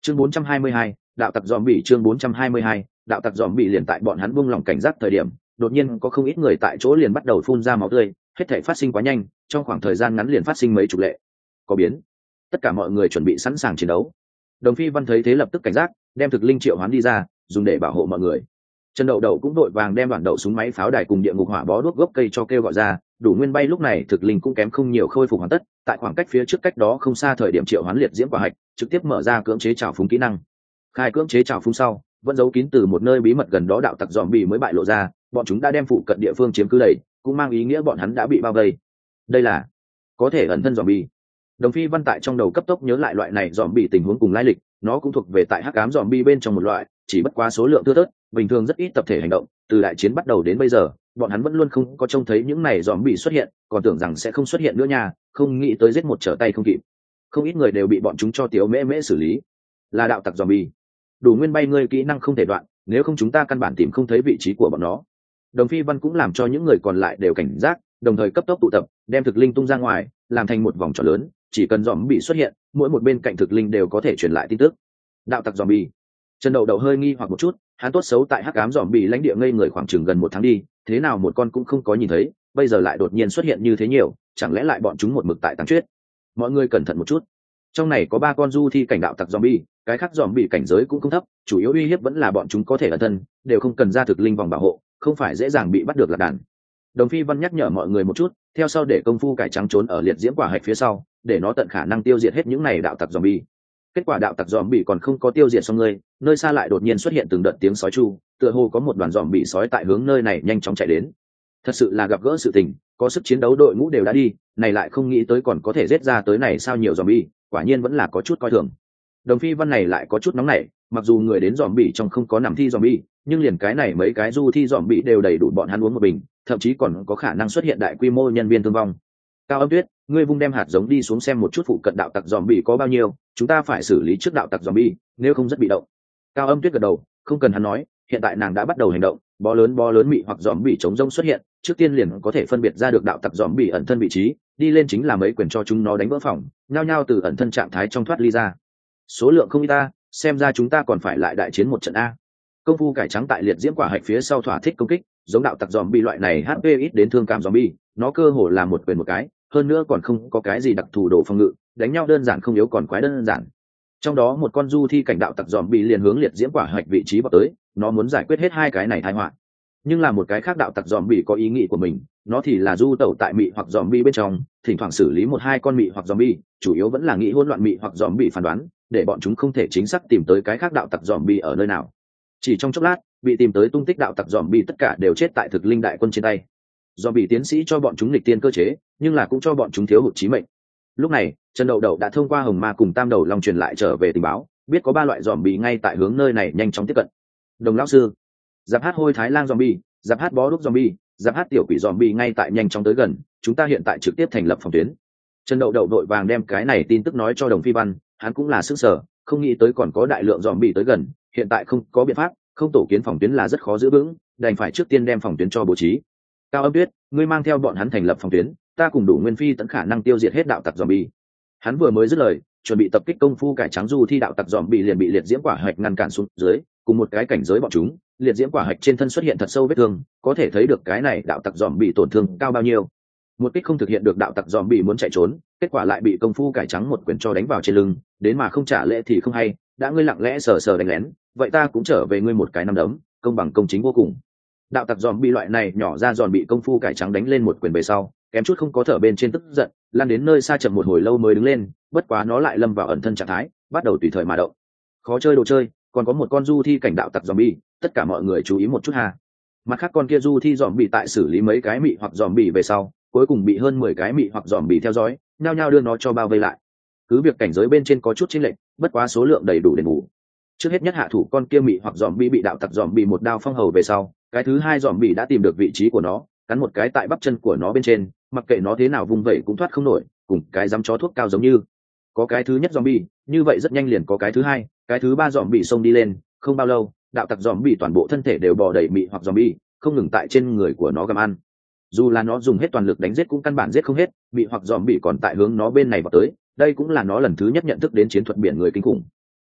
Chương 422, đạo tặc zombie. Chương 422, đạo tặc zombie. Liền tại bọn hắn buông lỏng cảnh giác thời điểm, đột nhiên có không ít người tại chỗ liền bắt đầu phun ra máu tươi, hết thảy phát sinh quá nhanh, trong khoảng thời gian ngắn liền phát sinh mấy chục lệ. Có biến. Tất cả mọi người chuẩn bị sẵn sàng chiến đấu. Đồng Phi Văn thấy thế lập tức cảnh giác, đem thực linh triệu hoán đi ra, dùng để bảo hộ mọi người. Trần Đậu Đậu cũng đội vàng đem đoạn đậu súng máy pháo đài cùng địa ngục hỏa bó đuốc gốc cây cho kêu gọi ra, đủ nguyên bay lúc này thực linh cũng kém không nhiều khôi phục hoàn tất, tại khoảng cách phía trước cách đó không xa thời điểm triệu hoán liệt diễm quả hạch, trực tiếp mở ra cưỡng chế trảo phúng kỹ năng. Khai cưỡng chế trảo phúng sau, vẫn giấu kín từ một nơi bí mật gần đó đạo tặc zombie mới bại lộ ra, bọn chúng đã đem phụ cận địa phương chiếm cứ đầy, cũng mang ý nghĩa bọn hắn đã bị bao vây. Đây là có thể ẩn thân zombie. Đồng Phi Văn tại trong đầu cấp tốc nhớ lại loại này zombie tình huống cùng lai lịch, nó cũng thuộc về tại hắc ám zombie bên trong một loại, chỉ bất quá số lượng thưa thớt, bình thường rất ít tập thể hành động, từ đại chiến bắt đầu đến bây giờ, bọn hắn vẫn luôn không có trông thấy những này zombie xuất hiện, còn tưởng rằng sẽ không xuất hiện nữa nha, không nghĩ tới giết một trở tay không kịp. Không ít người đều bị bọn chúng cho tiếu mễ mễ xử lý. Là đạo tặc zombie. Đủ nguyên bay ngươi kỹ năng không thể đoạn, nếu không chúng ta căn bản tìm không thấy vị trí của bọn nó. Đồng Phi Văn cũng làm cho những người còn lại đều cảnh giác, đồng thời cấp tốc tụ tập, đem thực linh tung ra ngoài, làm thành một vòng tròn lớn, chỉ cần zombie xuất hiện, mỗi một bên cạnh thực linh đều có thể truyền lại tin tức. Đạo tặc zombie. Trần Đậu Đậu hơi nghi hoặc một chút, hắn tốt xấu tại hắc ám zombie lãnh địa ngây người khoảng chừng gần một tháng đi, thế nào một con cũng không có nhìn thấy, bây giờ lại đột nhiên xuất hiện như thế nhiều, chẳng lẽ lại bọn chúng một mực tại tăng chuyết? Mọi người cẩn thận một chút. Trong này có 3 con du thi cảnh đạo tặc zombie, cái khác zombie cảnh giới cũng không thấp, chủ yếu uy hiếp vẫn là bọn chúng có thể ẩn thân, đều không cần ra thực linh vòng bảo hộ, không phải dễ dàng bị bắt được lạc đàn. Đồng Phi Văn nhắc nhở mọi người một chút, theo sau để công phu cải trắng trốn ở liệt diễm quả hạch phía sau, để nó tận khả năng tiêu diệt hết những này đạo tặc zombie. Kết quả đạo tặc zombie còn không có tiêu diệt xong người, nơi xa lại đột nhiên xuất hiện từng đợt tiếng sói chu, tựa hồ có một đoàn zombie sói tại hướng nơi này nhanh chóng chạy đến. Thật sự là gặp gỡ sự tình, có sức chiến đấu đội ngũ đều đã đi, này lại không nghĩ tới còn có thể giết ra tới này sao nhiều zombie, quả nhiên vẫn là có chút coi thường. Đồng Phi Văn này lại có chút nóng nảy, mặc dù người đến zombie trong không có nằm thi zombie, nhưng liền cái này mấy cái du thi zombie đều đầy đủ bọn hắn uống một bình, thậm chí còn có khả năng xuất hiện đại quy mô nhân viên thương vong. Cao Âm Tuyết, ngươi vung đem hạt giống đi xuống xem một chút phụ cận đạo tặc zombie có bao nhiêu, chúng ta phải xử lý trước đạo tặc zombie, nếu không rất bị động. Cao Âm Tuyết gật đầu, không cần hắn nói, hiện tại nàng đã bắt đầu hành động, bó lớn mị hoặc zombie chống rông xuất hiện, trước tiên liền có thể phân biệt ra được đạo tặc zombie ẩn thân vị trí, đi lên chính là mấy quyền cho chúng nó đánh vỡ phòng, nhao nhao từ ẩn thân trạng thái trong thoát ly ra. Số lượng không ít ta, xem ra chúng ta còn phải lại đại chiến một trận a. Công phu cải trắng tại liệt diễm quả hạch phía sau thỏa thích công kích, giống đạo tặc zombie loại này HP ít đến thương cảm zombie, nó cơ hồ là một quyền một cái, hơn nữa còn không có cái gì đặc thù đồ phòng ngự, đánh nhau đơn giản không yếu còn quái đơn giản. Trong đó một con du thi cảnh đạo tặc zombie liền hướng liệt diễm quả hạch vị trí vào tới, nó muốn giải quyết hết hai cái này tai họa. Nhưng là một cái khác đạo tặc zombie có ý nghĩ của mình, nó thì là du tẩu tại mị hoặc zombie bên trong, thỉnh thoảng xử lý một hai con mị hoặc zombie, chủ yếu vẫn là nghĩ hỗn loạn mị hoặc zombie phán đoán, để bọn chúng không thể chính xác tìm tới cái khác đạo tặc zombie ở nơi nào. Chỉ trong chốc lát, bị tìm tới tung tích đạo tặc zombie tất cả đều chết tại thực linh đại quân trên tay. Zombie tiến sĩ cho bọn chúng nghịch tiên cơ chế, nhưng là cũng cho bọn chúng thiếu hụt chí mệnh. Lúc này, Trần Đậu Đậu đã thông qua Hồng Ma cùng Tam Đầu Long truyền lại trở về tình báo, biết có 3 loại zombie ngay tại hướng nơi này nhanh chóng tiếp cận. Đồng lão sư, giáp hát hôi thái lang zombie, giáp hát bó đúc zombie, giáp hát tiểu quỷ zombie ngay tại nhanh chóng tới gần, chúng ta hiện tại trực tiếp thành lập phòng tuyến. Trần Đậu Đậu đội vàng đem cái này tin tức nói cho Đồng Phi Văn, hắn cũng là sức sở, không nghĩ tới còn có đại lượng zombie tới gần, hiện tại không có biện pháp, không tổ kiến phòng tuyến là rất khó giữ vững, đành phải trước tiên đem phòng tuyến cho bố trí. Cao Âm Tuyết, ngươi mang theo bọn hắn thành lập phòng tuyến, ta cùng Đủ Nguyên Phi tận khả năng tiêu diệt hết đạo tặc zombie. Hắn vừa mới dứt lời, chuẩn bị tập kích công phu cải trắng du thi đạo tặc zombie liền bị liệt diễm quả hạch ngăn cản xuống dưới, cùng một cái cảnh giới bọn chúng, liệt diễm quả hạch trên thân xuất hiện thật sâu vết thương, có thể thấy được cái này đạo tặc zombie tổn thương cao bao nhiêu. Một kích không thực hiện được đạo tặc zombie muốn chạy trốn, kết quả lại bị công phu cải trắng một quyền cho đánh vào trên lưng, đến mà không trả lễ thì không hay, đã ngươi lặng lẽ sờ sờ đánh lén, vậy ta cũng trở về ngươi một cái năm đấm, công bằng công chính vô cùng. Đạo tặc zombie loại này nhỏ ra giòn bị công phu cải trắng đánh lên một quyền về sau, kém chút không có thở bên trên tức giận, lan đến nơi xa chậm một hồi lâu mới đứng lên, bất quá nó lại lâm vào ẩn thân trạng thái, bắt đầu tùy thời mà động. Khó chơi đồ chơi, còn có một con du thi cảnh đạo tặc zombie, tất cả mọi người chú ý một chút ha. Mặt khác con kia du thi zombie tại xử lý mấy cái mị hoặc zombie về sau, cuối cùng bị hơn 10 cái mị hoặc zombie theo dõi, nhao nhao đưa nó cho bao vây lại. Cứ việc cảnh giới bên trên có chút chênh lệch, bất quá số lượng đầy đủ đền bù. Trước hết nhất hạ thủ con kia mị hoặc zombie bị đạo tặc zombie một đao phong hầu về sau, cái thứ hai zombie đã tìm được vị trí của nó, cắn một cái tại bắp chân của nó bên trên, mặc kệ nó thế nào vung vẩy cũng thoát không nổi, cùng cái dám chó thuốc cao giống như. Có cái thứ nhất zombie, như vậy rất nhanh liền có cái thứ hai, cái thứ ba zombie xông đi lên, không bao lâu, đạo tặc zombie toàn bộ thân thể đều bò đầy mị hoặc zombie, không ngừng tại trên người của nó gặm ăn. Dù là nó dùng hết toàn lực đánh giết cũng căn bản giết không hết, mị hoặc zombie còn tại hướng nó bên này vào tới, đây cũng là nó lần thứ nhất nhận thức đến chiến thuật biển người kinh khủng.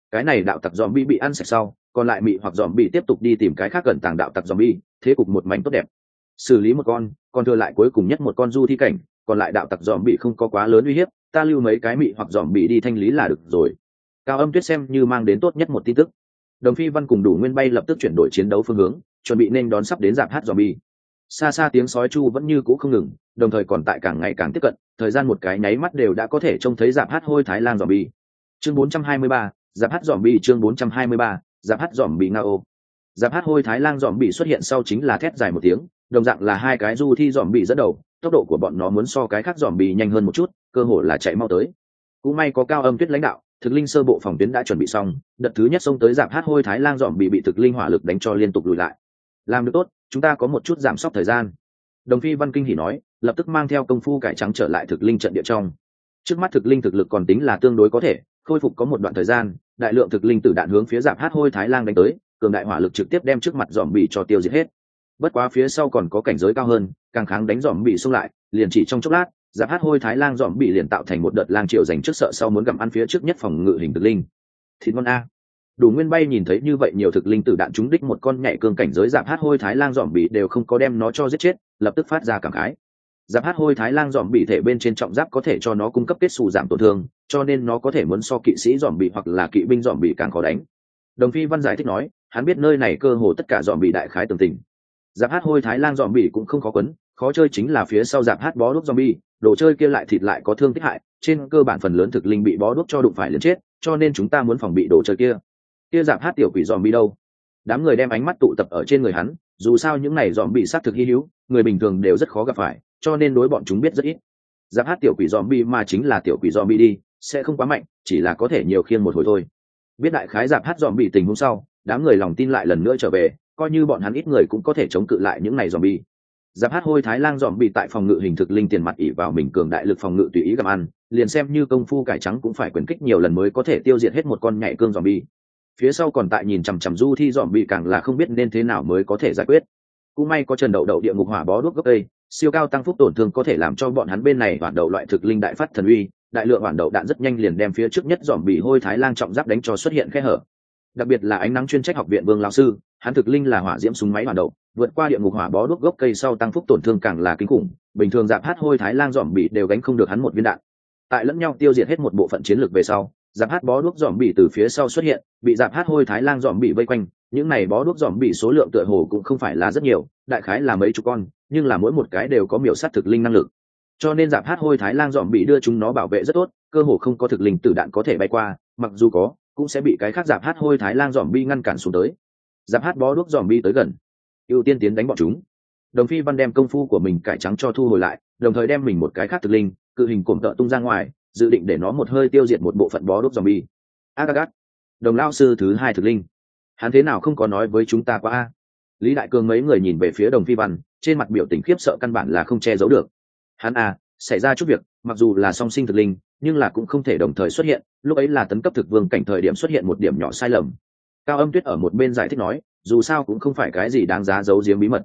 Cái này đạo tặc zombie bị ăn sạch sau, còn lại mị hoặc zombie tiếp tục đi tìm cái khác gần tàng đạo tặc zombie, thế cục một mảnh tốt đẹp. Xử lý một con, còn thừa lại cuối cùng nhất một con du thi cảnh, còn lại đạo tặc zombie không có quá lớn uy hiếp, ta lưu mấy cái mị hoặc zombie đi thanh lý là được rồi. Cao Âm Tuyết xem như mang đến tốt nhất một tin tức. Đồng Phi Văn cùng Đủ Nguyên Bay lập tức chuyển đổi chiến đấu phương hướng, chuẩn bị nên đón sắp đến rạp hát zombie. Xa xa tiếng sói chu vẫn như cũ không ngừng, đồng thời còn tại càng ngày càng tiếp cận, thời gian một cái nháy mắt đều đã có thể trông thấy rạp hát hôi Thái Lan zombie. Chương 423, rạp hát zombie chương 423, rạp hát zombie ngao. Rạp hát hôi Thái Lan zombie xuất hiện sau chính là thét dài một tiếng, đồng dạng là hai cái du thi zombie dẫn đầu, tốc độ của bọn nó muốn so cái khác zombie nhanh hơn một chút, cơ hội là chạy mau tới. Cũng may có Cao Âm Tuyết lãnh đạo, thực linh sơ bộ phòng tuyến đã chuẩn bị xong, đợt thứ nhất xông tới rạp hát hôi Thái Lan zombie bị thực linh hỏa lực đánh cho liên tục lùi lại. Làm được tốt, chúng ta có một chút giảm sốc thời gian. Đồng Phi Văn kinh hỉ nói, lập tức mang theo công phu cải trắng trở lại thực linh trận địa trong. Trước mắt thực linh thực lực còn tính là tương đối có thể, khôi phục có một đoạn thời gian, đại lượng thực linh tử đạn hướng phía rạp hát hôi Thái Lan đánh tới, cường đại hỏa lực trực tiếp đem trước mặt zombie cho tiêu diệt hết. Bất quá phía sau còn có cảnh giới cao hơn, càng kháng đánh zombie xông lại, liền chỉ trong chốc lát, rạp hát hôi Thái Lan zombie liền tạo thành một đợt lang triệu dành trước sợ sau muốn gặm ăn phía trước nhất phòng ngự hình thực linh. Thịt ngon a. Đủ Nguyên Bay nhìn thấy như vậy nhiều thực linh tử đạn trúng đích một con nhạy cương cảnh giới rạp hát hôi Thái Lang zombie đều không có đem nó cho giết chết, lập tức phát ra cảm khái. Rạp hát hôi Thái Lang zombie thể bên trên trọng giáp có thể cho nó cung cấp kết xù giảm tổn thương, cho nên nó có thể muốn so kỵ sĩ zombie hoặc là kỵ binh zombie càng khó đánh. Đồng Phi Văn giải thích nói, hắn biết nơi này cơ hồ tất cả zombie đại khái tường tình. Rạp hát hôi Thái Lang zombie cũng không khó quấn, khó chơi chính là phía sau rạp hát bó đuốc zombie, đồ chơi kia lại thịt lại có thương tích hại, trên cơ bản phần lớn thực linh bị bó đuốc cho đụng phải liền chết, cho nên chúng ta muốn phòng bị đồ chơi kia rạp hát tiểu quỷ zombie đâu. Đám người đem ánh mắt tụ tập ở trên người hắn, dù sao những này zombie sát thực hy hữu, người bình thường đều rất khó gặp phải, cho nên đối bọn chúng biết rất ít. Rạp hát tiểu quỷ zombie mà chính là tiểu quỷ zombie đi, sẽ không quá mạnh, chỉ là có thể nhiều khiêng một hồi thôi. Biết đại khái rạp hát zombie tình huống sau, đám người lòng tin lại lần nữa trở về, coi như bọn hắn ít người cũng có thể chống cự lại những này zombie. Rạp hát hôi Thái Lang zombie tại phòng ngự hình thực linh tiền mặt ỷ vào mình cường đại lực phòng ngự tùy ý gặm ăn, liền xem như công phu cải trắng cũng phải quyền kích nhiều lần mới có thể tiêu diệt hết một con nhạy cương zombie. Phía sau còn tại nhìn chằm chằm du thi zombie càng là không biết nên thế nào mới có thể giải quyết. Cũng may có Trần Đậu Đậu địa ngục hỏa bó đuốc gốc cây, siêu cao tăng phúc tổn thương có thể làm cho bọn hắn bên này hoàn đậu loại thực linh đại phát thần uy, đại lượng hoàn đậu đạn rất nhanh liền đem phía trước nhất zombie hôi Thái Lang trọng giáp đánh cho xuất hiện khe hở. Đặc biệt là ánh nắng chuyên trách học viện Vương lão sư, hắn thực linh là hỏa diễm súng máy hoàn đậu, vượt qua địa ngục hỏa bó đuốc gốc cây sau tăng phúc tổn thương càng là kinh khủng, bình thường rạp hát hôi Thái Lang zombie đều gánh không được hắn một viên đạn. Tại lẫn nhau tiêu diệt hết một bộ phận chiến lược về sau, rạp hát bó đuốc zombie từ phía sau xuất hiện, bị rạp hát hôi Thái Lang zombie vây quanh, những này bó đuốc zombie số lượng tựa hồ cũng không phải là rất nhiều, đại khái là mấy chục con, nhưng là mỗi một cái đều có miểu sát thực linh năng lực. Cho nên rạp hát hôi Thái Lang zombie đưa chúng nó bảo vệ rất tốt, cơ hồ không có thực linh tử đạn có thể bay qua, mặc dù có, cũng sẽ bị cái khác rạp hát hôi Thái Lang zombie ngăn cản xuống tới. Rạp hát bó đuốc zombie tới gần, ưu tiên tiến đánh bọn chúng. Đồng Phi Văn đem công phu của mình cải trắng cho thu hồi lại, đồng thời đem mình một cái khác thực linh, cự hình cổm tợ tung ra ngoài, dự định để nó một hơi tiêu diệt một bộ phận bó đuốc zombie. Agagat, Đồng lão sư thứ hai thực linh, hắn thế nào không có nói với chúng ta qua a? Lý Đại Cường mấy người nhìn về phía Đồng Phi Văn, trên mặt biểu tình khiếp sợ căn bản là không che giấu được. Hắn xảy ra chút việc, mặc dù là song sinh thực linh, nhưng là cũng không thể đồng thời xuất hiện, lúc ấy là tấn cấp thực vương cảnh thời điểm xuất hiện một điểm nhỏ sai lầm. Cao Âm Tuyết ở một bên giải thích nói, dù sao cũng không phải cái gì đáng giá giấu giếm bí mật.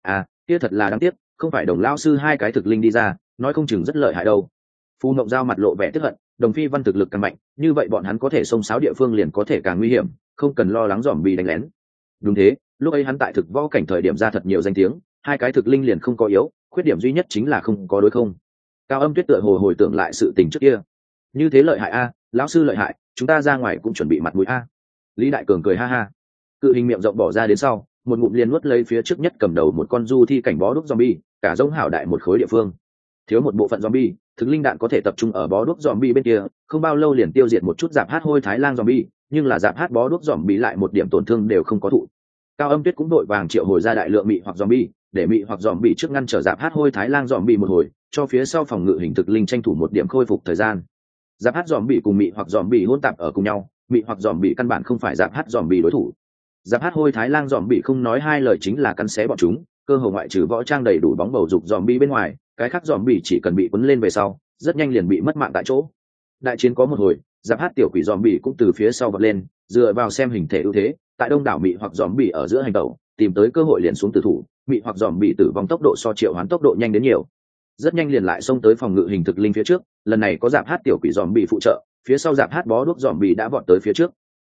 Kia thật là đáng tiếc, không phải Đồng lão sư hai cái thực linh đi ra, nói không chừng rất lợi hại đâu. Phu Ngộng Giao mặt lộ vẻ tức hận, Đồng Phi Văn thực lực càng mạnh, như vậy bọn hắn có thể xông xáo địa phương liền có thể càng nguy hiểm, không cần lo lắng zombie đánh lén. Đúng thế, lúc ấy hắn tại thực võ cảnh thời điểm ra thật nhiều danh tiếng, hai cái thực linh liền không có yếu, khuyết điểm duy nhất chính là không có đối không. Cao Âm Tuyết tựa hồ hồi tưởng lại sự tình trước kia. Như thế lợi hại a, lão sư lợi hại, chúng ta ra ngoài cũng chuẩn bị mặt mũi a. Lý Đại Cường cười ha ha. Cự hình miệng rộng bỏ ra đến sau, một ngụm liền nuốt lấy phía trước nhất cầm đầu một con du thi cảnh bó đuốc zombie, cả giống hảo đại một khối địa phương. Thiếu một bộ phận zombie, thực linh đạn có thể tập trung ở bó đuốc zombie bên kia, không bao lâu liền tiêu diệt một chút rạp hát hôi Thái Lang zombie, nhưng là rạp hát bó đuốc zombie lại một điểm tổn thương đều không có thụ. Cao Âm Tuyết cũng đội vàng triệu hồi ra đại lượng mị hoặc zombie, để mị hoặc zombie trước ngăn trở rạp hát hôi Thái Lang zombie một hồi, cho phía sau phòng ngự hình thực linh tranh thủ một điểm khôi phục thời gian. Rạp hát zombie cùng mị hoặc zombie hỗn tạp ở cùng nhau, mị hoặc zombie căn bản không phải rạp hát zombie đối thủ. Rạp hát hôi Thái Lang zombie không nói hai lời chính là cắn xé bọn chúng, cơ hồ ngoại trừ võ trang đầy đủ bóng bầu dục zombie bên ngoài, cái khác zombie chỉ cần bị quấn lên về sau, rất nhanh liền bị mất mạng tại chỗ. Đại chiến có một hồi, rạp hát tiểu quỷ zombie cũng từ phía sau vọt lên, dựa vào xem hình thể ưu thế, tại đông đảo mị hoặc zombie ở giữa hành tẩu, tìm tới cơ hội liền xuống tử thủ, mị hoặc zombie tử vong tốc độ so Triệu Hoán tốc độ nhanh đến nhiều. Rất nhanh liền lại xông tới phòng ngự hình thực linh phía trước, lần này có rạp hát tiểu quỷ zombie phụ trợ, phía sau rạp hát bó đuốc zombie đã vọt tới phía trước.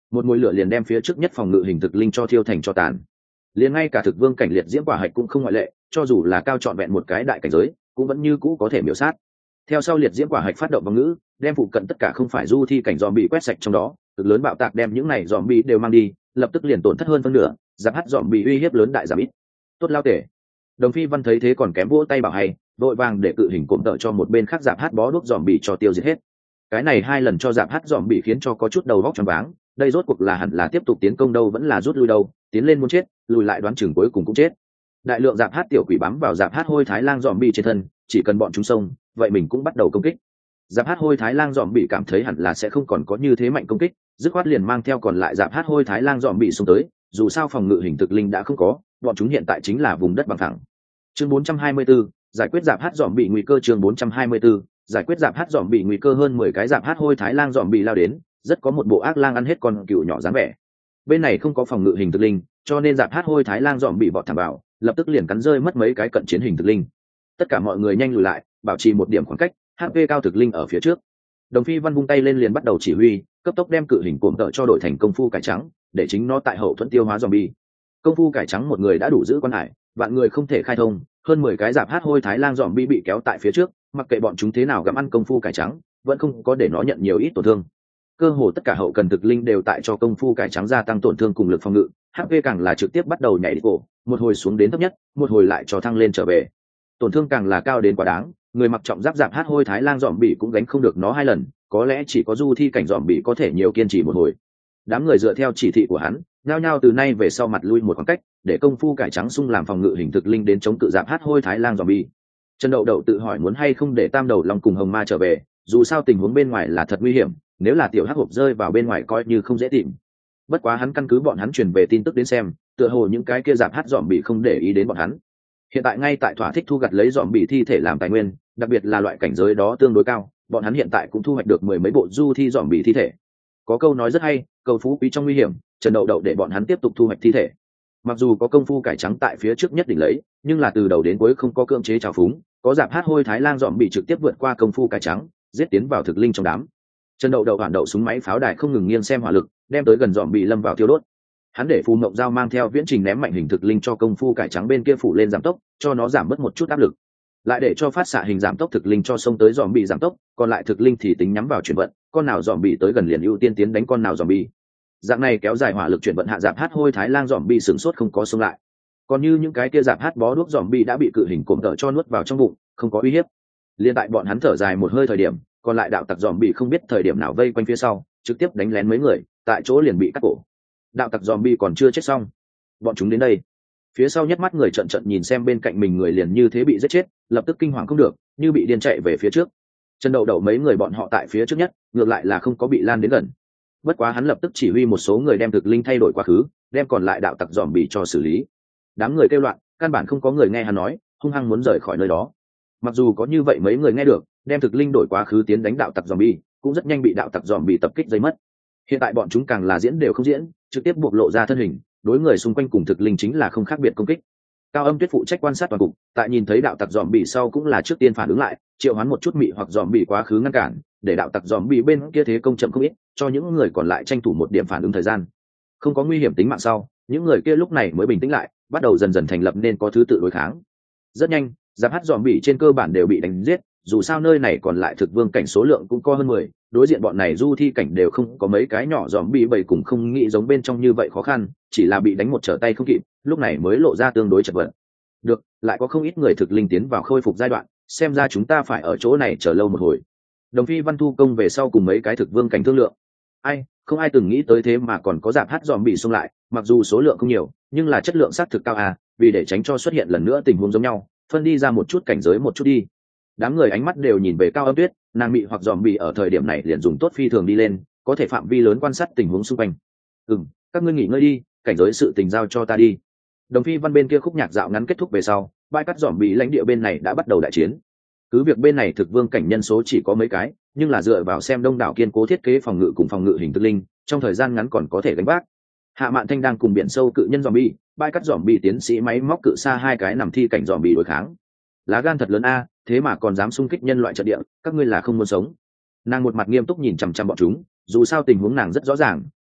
một mùi lửa liền đem phía trước nhất phòng ngự hình thực linh cho thiêu thành cho tàn. Liền ngay cả thực vương cảnh liệt diễm quả hạch cũng không ngoại lệ, cho dù là cao trọn vẹn một cái đại cảnh giới cũng vẫn như cũ có thể miểu sát. Theo sau liệt diễm quả hạch phát động vòng ngữ, đem phụ cận tất cả không phải du thi cảnh zombie quét sạch trong đó, cực lớn bạo tạc đem những này zombie đều mang đi, lập tức liền tổn thất hơn phân nửa, giáp hát zombie uy hiếp lớn đại giảm ít. Tốt lao tể. Đồng Phi Văn thấy thế còn kém vỗ tay bảo hay, vội vàng để cự hình cụm đợi cho một bên khác giáp hát bó đuốc zombie cho tiêu diệt hết. Cái này 2 lần cho giáp hát zombie khiến cho có chút đầu óc choáng váng, đây rốt cuộc là hẳn là tiếp tục tiến công đâu vẫn là rút lui đâu, tiến lên muốn chết, lùi lại đoán chừng cuối cùng cũng chết. Đại lượng giáp hát tiểu quỷ bám vào giáp hát hôi thái lang zombie trên thân, chỉ cần bọn chúng xông, vậy mình cũng bắt đầu công kích. Giáp hát hôi thái lang zombie cảm thấy hẳn là sẽ không còn có như thế mạnh công kích, dứt khoát liền mang theo còn lại giáp hát hôi thái lang zombie xông tới, dù sao phòng ngự hình thực linh đã không có, bọn chúng hiện tại chính là vùng đất bằng phẳng. Chương 424, giải quyết giáp hát zombie nguy cơ. Chương 424, giải quyết giáp hát zombie nguy cơ. Hơn 10 cái giáp hát hôi thái lang zombie lao đến, rất có một bộ ác lang ăn hết con cừu nhỏ dáng vẻ. Bên này không có phòng ngự hình thực linh, cho nên giáp hát hôi thái lang zombie vọt thẳng vào, lập tức liền cắn rơi mất mấy cái cận chiến hình thực linh. Tất cả mọi người nhanh lùi lại, bảo trì một điểm khoảng cách, HP cao thực linh ở phía trước. Đồng Phi Văn vung tay lên liền bắt đầu chỉ huy, cấp tốc đem cự hình cụm tợ cho đổi thành công phu cải trắng, để chính nó tại hậu thuẫn tiêu hóa zombie. Công phu cải trắng một người đã đủ giữ quan hải, vạn người không thể khai thông, hơn 10 cái giáp hát hôi thái lang zombie bị kéo tại phía trước, mặc kệ bọn chúng thế nào gặm ăn công phu cải trắng, vẫn không có để nó nhận nhiều ít tổn thương. Cơ hồ tất cả hậu cần thực linh đều tại cho công phu cải trắng gia tăng tổn thương cùng lực phòng ngự, HP càng là trực tiếp bắt đầu nhảy đi cổ, một hồi xuống đến thấp nhất, một hồi lại cho thăng lên trở về. Tổn thương càng là cao đến quá đáng, người mặc trọng giáp giáp hát hôi thái lang zombie cũng gánh không được nó 2 lần, có lẽ chỉ có du thi cảnh zombie có thể nhiều kiên trì một hồi. Đám người dựa theo chỉ thị của hắn, nhao nhao từ nay về sau mặt lui một khoảng cách, để công phu cải trắng xung làm phòng ngự hình thực linh đến chống cự giáp hát hôi thái lang zombie. Trần Đậu Đậu tự hỏi muốn hay không để Tam Đầu Long cùng Hồng Ma trở về, dù sao tình huống bên ngoài là thật nguy hiểm, nếu là tiểu hắc hộp rơi vào bên ngoài coi như không dễ tìm. Bất quá hắn căn cứ bọn hắn truyền về tin tức đến xem, tựa hồ những cái kia giáp hát zombie không để ý đến bọn hắn. Hiện tại ngay tại thỏa thích thu gặt lấy zombie thi thể làm tài nguyên, đặc biệt là loại cảnh giới đó tương đối cao, bọn hắn hiện tại cũng thu hoạch được 10 mấy bộ du thi zombie thi thể. Có câu nói rất hay, cầu phú quý trong nguy hiểm, Trần Đậu Đậu để bọn hắn tiếp tục thu hoạch thi thể. Mặc dù có công phu cải trắng tại phía trước nhất định lấy, nhưng là từ đầu đến cuối không có cưỡng chế trào phúng, có giáp hát hôi thái lang zombie trực tiếp vượt qua công phu cải trắng, giết tiến vào thực linh trong đám. Trần Đậu Đậu hoàn đậu súng máy pháo đài không ngừng nghiêng xem hỏa lực, đem tới gần zombie lâm vào thiêu đốt. Hắn để Phù Mộng Dao mang theo viễn trình ném mạnh hình thực linh cho công phu cải trắng bên kia phủ lên giảm tốc, cho nó giảm bớt một chút áp lực. Lại để cho phát xạ hình giảm tốc thực linh cho xông tới zombie giảm tốc, còn lại thực linh thì tính nhắm vào chuyển vận, con nào zombie tới gần liền ưu tiên tiến đánh con nào zombie. Dạng này kéo dài hỏa lực chuyển vận hạ giáp hát hôi thái lang zombie sửng sốt không có xông lại. Còn như những cái kia giáp hát bó đuốc zombie đã bị cự hình cụm tợ cho nuốt vào trong bụng, không có uy hiếp. Liên tại bọn hắn thở dài một hơi thời điểm, còn lại đạo tặc zombie không biết thời điểm nào vây quanh phía sau, trực tiếp đánh lén mấy người, tại chỗ liền bị cắt cổ. Đạo tặc zombie còn chưa chết xong, bọn chúng đến đây. Phía sau nhất mắt người trợn trợn nhìn xem bên cạnh mình người liền như thế bị giết chết, lập tức kinh hoàng không được, như bị điên chạy về phía trước. Trần Đậu Đậu mấy người bọn họ tại phía trước nhất, ngược lại là không có bị lan đến gần. Bất quá hắn lập tức chỉ huy một số người đem thực linh thay đổi quá khứ, đem còn lại đạo tặc zombie cho xử lý. Đám người kêu loạn, căn bản không có người nghe hắn nói, hung hăng muốn rời khỏi nơi đó. Mặc dù có như vậy mấy người nghe được, đem thực linh đổi quá khứ tiến đánh đạo tặc zombie, cũng rất nhanh bị đạo tặc zombie tập kích dây mất. Hiện tại bọn chúng càng là diễn đều không diễn, trực tiếp bộc lộ ra thân hình, đối người xung quanh cùng thực linh chính là không khác biệt công kích. Cao Âm Tuyết phụ trách quan sát toàn cục, tại nhìn thấy đạo tặc zombie sau cũng là trước tiên phản ứng lại, triệu hoán một chút mị hoặc zombie quá khứ ngăn cản, để đạo tặc zombie bên kia thế công chậm không ít, cho những người còn lại tranh thủ một điểm phản ứng thời gian. Không có nguy hiểm tính mạng sau, những người kia lúc này mới bình tĩnh lại, bắt đầu dần dần thành lập nên có thứ tự đối kháng. Rất nhanh, giáp hát zombie trên cơ bản đều bị đánh giết, dù sao nơi này còn lại thực vương cảnh số lượng cũng có hơn 10, đối diện bọn này du thi cảnh đều không có mấy cái nhỏ zombie bầy cùng không nghĩ giống bên trong như vậy khó khăn, chỉ là bị đánh một trở tay không kịp, lúc này mới lộ ra tương đối chật vật. Được, lại có không ít người thực linh tiến vào khôi phục giai đoạn, xem ra chúng ta phải ở chỗ này chờ lâu một hồi. Đồng Phi Văn thu công về sau cùng mấy cái thực vương cảnh thương lượng. Không ai từng nghĩ tới thế mà còn có giáp hát zombie xông lại, mặc dù số lượng không nhiều, nhưng là chất lượng xác thực cao à, vì để tránh cho xuất hiện lần nữa tình huống giống nhau, phân đi ra một chút cảnh giới một chút đi. Đám người ánh mắt đều nhìn về Cao Âm Tuyết, nàng mị hoặc zombie ở thời điểm này liền dùng tốt phi thường đi lên, có thể phạm vi lớn quan sát tình huống xung quanh. Các ngươi nghỉ ngơi đi, cảnh giới sự tình giao cho ta đi. Đồng Phi Văn bên kia khúc nhạc dạo ngắn kết thúc về sau, bãi cắt zombie lãnh địa bên này đã bắt đầu đại chiến. Cứ việc bên này thực vương cảnh nhân số chỉ có mấy cái, nhưng là dựa vào xem đông đảo kiên cố thiết kế phòng ngự cùng phòng ngự hình thực linh, trong thời gian ngắn còn có thể gánh vác. Hạ Mạn Thanh đang cùng biển sâu cự nhân zombie, bãi cắt zombie tiến sĩ máy móc cự xa hai cái nằm thi cảnh zombie đối kháng. Lá gan thật lớn a, thế mà còn dám xung kích nhân loại trận địa, các ngươi là không muốn sống. Nàng một mặt nghiêm túc nhìn chằm chằm bọn chúng, dù sao tình huống nàng rất rõ ràng,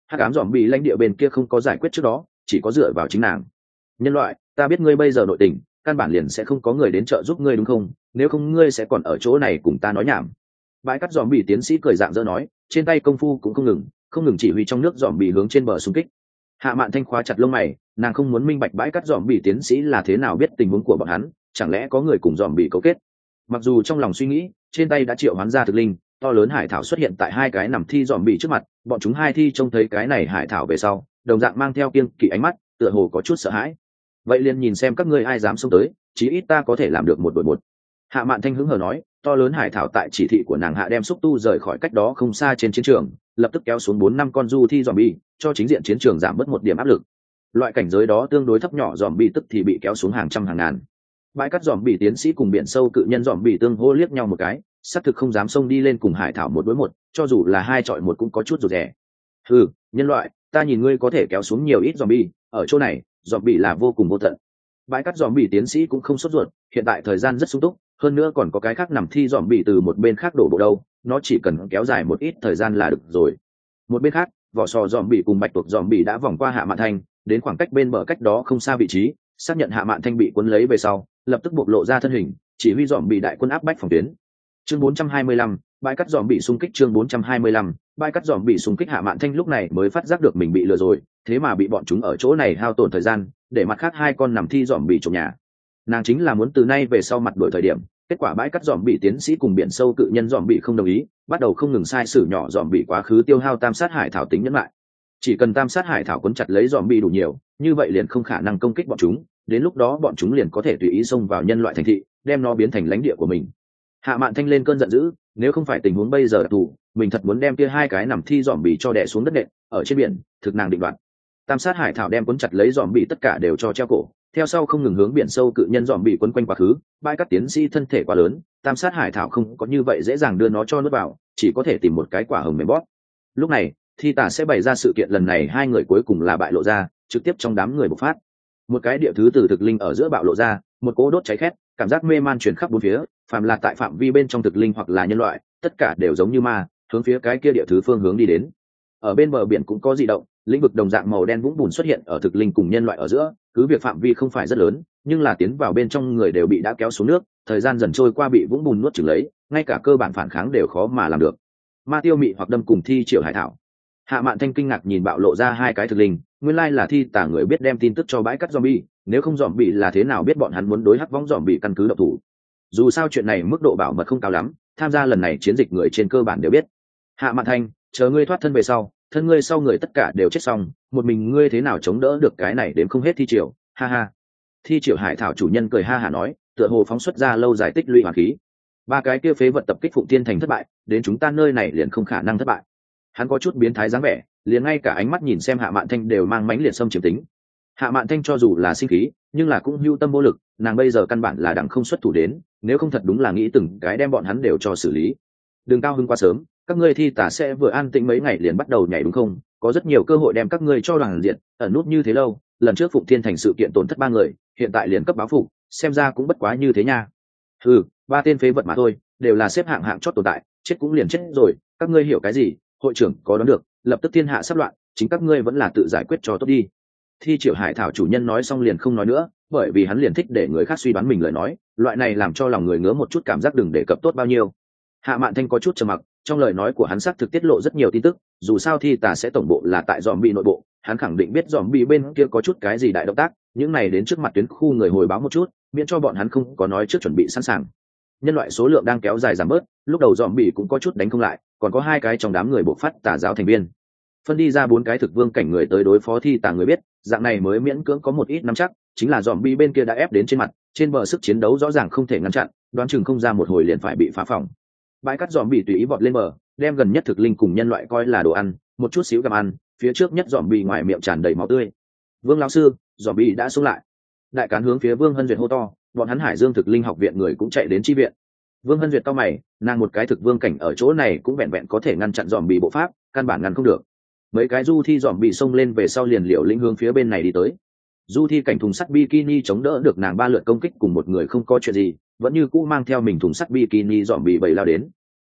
hắc ám dòm bị lãnh địa bên kia không có giải quyết trước đó, chỉ có dựa vào chính nàng. Nhân loại, ta biết ngươi bây giờ nội tình, căn bản liền sẽ không có người đến trợ giúp ngươi đúng không? Nếu không ngươi sẽ còn ở chỗ này cùng ta nói nhảm. Bãi cắt dòm bị tiến sĩ cười dạng dỡ nói, trên tay công phu cũng không ngừng chỉ huy trong nước dòm bị hướng trên bờ xung kích. Hạ Mạn Thanh khóa chặt lông mày, nàng không muốn minh bạch bãi cắt dòm bị tiến sĩ là thế nào biết tình huống của bọn hắn, chẳng lẽ có người cùng dòm bị cấu kết? Mặc dù trong lòng suy nghĩ, trên tay đã triệu hoán ra thực linh, to lớn hải thảo xuất hiện tại hai cái nằm thi dòm bị trước mặt, bọn chúng hai thi trông thấy cái này hải thảo về sau, đồng dạng mang theo kiêng kỵ ánh mắt, tựa hồ có chút sợ hãi. Vậy liền nhìn xem các ngươi ai dám xông tới, chí ít ta có thể làm được một đội một. Hạ Mạn Thanh hứng hờ nói, to lớn hải thảo tại chỉ thị của nàng hạ đem xúc tu rời khỏi cách đó không xa trên chiến trường, lập tức kéo xuống 4-5 con du thi zombie, cho chính diện chiến trường giảm bớt một điểm áp lực. Loại cảnh giới đó tương đối thấp nhỏ zombie tức thì bị kéo xuống hàng trăm hàng ngàn. Bãi cắt zombie tiến sĩ cùng biển sâu cự nhân zombie tương hô liếc nhau một cái, xác thực không dám xông đi lên cùng hải thảo một đối một, cho dù là hai chọi một cũng có chút rụt rè. Hừ, nhân loại, ta nhìn ngươi có thể kéo xuống nhiều ít zombie, ở chỗ này, zombie là vô cùng vô tận. Bãi cắt zombie tiến sĩ cũng không sốt ruột, hiện tại thời gian rất sung túc, hơn nữa còn có cái khác nằm thi zombie từ một bên khác đổ bộ đâu, nó chỉ cần kéo dài một ít thời gian là được rồi. Một bên khác, vỏ sò zombie cùng bạch tuộc zombie đã vòng qua Hạ Mạn Thanh, đến khoảng cách bên bờ cách đó không xa vị trí, xác nhận Hạ Mạn Thanh bị cuốn lấy về sau, lập tức bộc lộ ra thân hình, chỉ huy zombie đại quân áp bách phòng tuyến. Chương 425, bãi cắt zombie xung kích. Chương 425, bãi cắt zombie xung kích. Hạ Mạn Thanh lúc này mới phát giác được mình bị lừa rồi, thế mà bị bọn chúng ở chỗ này hao tổn thời gian, để mặt khác hai con nằm thi zombie trộm nhà. Nàng chính là muốn từ nay về sau mặt đổi thời điểm, kết quả bãi cắt zombie tiến sĩ cùng biển sâu cự nhân zombie không đồng ý, bắt đầu không ngừng sai sử nhỏ zombie quá khứ tiêu hao tam sát hải thảo tính nhẫn lại. Chỉ cần tam sát hải thảo cuốn chặt lấy zombie đủ nhiều, như vậy liền không khả năng công kích bọn chúng, đến lúc đó bọn chúng liền có thể tùy ý xông vào nhân loại thành thị, đem nó biến thành lãnh địa của mình. Hạ Mạn Thanh lên cơn giận dữ, nếu không phải tình huống bây giờ đặc thù, mình thật muốn đem kia hai cái nằm thi zombie cho đè xuống đất nện, ở trên biển, thực nàng định đoạt. Tam sát hải thảo đem cuốn chặt lấy zombie tất cả đều cho treo cổ, theo sau không ngừng hướng biển sâu cự nhân zombie quấn quanh quá khứ, bãi cắt tiến sĩ thân thể quá lớn, tam sát hải thảo không có như vậy dễ dàng đưa nó cho nuốt vào, chỉ có thể tìm một cái quả hồng mềm bóp. Lúc này, thi tả sẽ bày ra sự kiện lần này hai người cuối cùng là bại lộ ra, trực tiếp trong đám người bộc phát. Một cái địa thứ từ thực linh ở giữa bạo lộ ra, một cỗ đốt cháy khét, cảm giác mê man truyền khắp bốn phía, phàm là tại phạm vi bên trong thực linh hoặc là nhân loại, tất cả đều giống như ma, hướng phía cái kia địa thứ phương hướng đi đến. Ở bên bờ biển cũng có dị động, lĩnh vực đồng dạng màu đen vũng bùn xuất hiện ở thực linh cùng nhân loại ở giữa, cứ việc phạm vi không phải rất lớn, nhưng là tiến vào bên trong người đều bị đã kéo xuống nước, thời gian dần trôi qua bị vũng bùn nuốt chửng lấy, ngay cả cơ bản phản kháng đều khó mà làm được. Ma tiêu mị hoặc đâm cùng thi triệu hải thảo. Hạ Mạn Thanh kinh ngạc nhìn bạo lộ ra hai cái thực linh, nguyên lai là thi tả người biết đem tin tức cho bãi cắt zombie, nếu không zombie là thế nào biết bọn hắn muốn đối hắc võng zombie căn cứ độc thủ. Dù sao chuyện này mức độ bảo mật không cao lắm, tham gia lần này chiến dịch người trên cơ bản đều biết. Hạ Mạn Thanh, chờ ngươi thoát thân về sau, thân ngươi sau người tất cả đều chết xong, một mình ngươi thế nào chống đỡ được cái này đến không hết thi triều, ha ha. Thi triều hải thảo chủ nhân cười ha hả nói, tựa hồ phóng xuất ra lâu dài tích lũy hoàn khí. Ba cái kia phế vật tập kích Phụng Thiên thành thất bại, đến chúng ta nơi này liền không khả năng thất bại. Hắn có chút biến thái dáng vẻ, liền ngay cả ánh mắt nhìn xem Hạ Mạn Thanh đều mang mãnh liệt xâm chiếm tính. Hạ Mạn Thanh cho dù là sinh khí, nhưng là cũng hưu tâm vô lực, nàng bây giờ căn bản là đặng không xuất thủ đến, nếu không thật đúng là nghĩ từng cái đem bọn hắn đều cho xử lý. Đừng cao hứng quá sớm, các ngươi thi tả sẽ vừa an tĩnh mấy ngày liền bắt đầu nhảy đúng không? Có rất nhiều cơ hội đem các ngươi cho đoàn diện, ẩn nút như thế lâu, lần trước Phụng Thiên thành sự kiện tổn thất 3 người, hiện tại liền cấp báo phục, xem ra cũng bất quá như thế nha. Ừ, 3 tên phế vật mà thôi, đều là xếp hạng chót tồn tại, chết cũng liền chết rồi, các ngươi hiểu cái gì? Hội trưởng có đoán được, lập tức thiên hạ sắp loạn, chính các ngươi vẫn là tự giải quyết cho tốt đi. Thi Triệu Hải thảo chủ nhân nói xong liền không nói nữa, bởi vì hắn liền thích để người khác suy đoán mình lời nói, loại này làm cho lòng người ngứa một chút cảm giác đừng đề cập tốt bao nhiêu. Hạ Mạn Thanh có chút trầm mặc, trong lời nói của hắn xác thực tiết lộ rất nhiều tin tức, dù sao thi tà sẽ tổng bộ là tại zombie nội bộ, hắn khẳng định biết zombie bên kia có chút cái gì đại động tác, những này đến trước mặt tuyến khu người hồi báo một chút, miễn cho bọn hắn không có nói trước chuẩn bị sẵn sàng. Nhân loại số lượng đang kéo dài giảm bớt, lúc đầu zombie cũng có chút đánh không lại, còn có 2 cái trong đám người bộc phát tà giáo thành viên. Phân đi ra 4 cái thực vương cảnh người tới đối phó thi tà người biết, dạng này mới miễn cưỡng có một ít nắm chắc, chính là zombie bên kia đã ép đến trên mặt, trên bờ sức chiến đấu rõ ràng không thể ngăn chặn, đoán chừng không ra một hồi liền phải bị phá phỏng. Bãi cắt zombie tùy ý vọt lên bờ, đem gần nhất thực linh cùng nhân loại coi là đồ ăn, một chút xíu gặm ăn, phía trước nhất zombie ngoài miệng tràn đầy máu tươi. Vương lão sư, zombie đã xuống lại. Đại cán hướng phía Vương Hân Duyệt hô to, bọn hắn Hải Dương thực linh học viện người cũng chạy đến chi viện. Vương Hân Duyệt cau mày, nàng một cái thực vương cảnh ở chỗ này cũng vẹn vẹn có thể ngăn chặn zombie bộ pháp, căn bản ngăn không được. Mấy cái du thi zombie xông lên về sau liền liều lĩnh hướng phía bên này đi tới. Du thi cảnh thùng sắt bikini chống đỡ được nàng 3 lượt công kích cùng một người không có chuyện gì, vẫn như cũ mang theo mình thùng sắt bikini zombie bầy lao đến.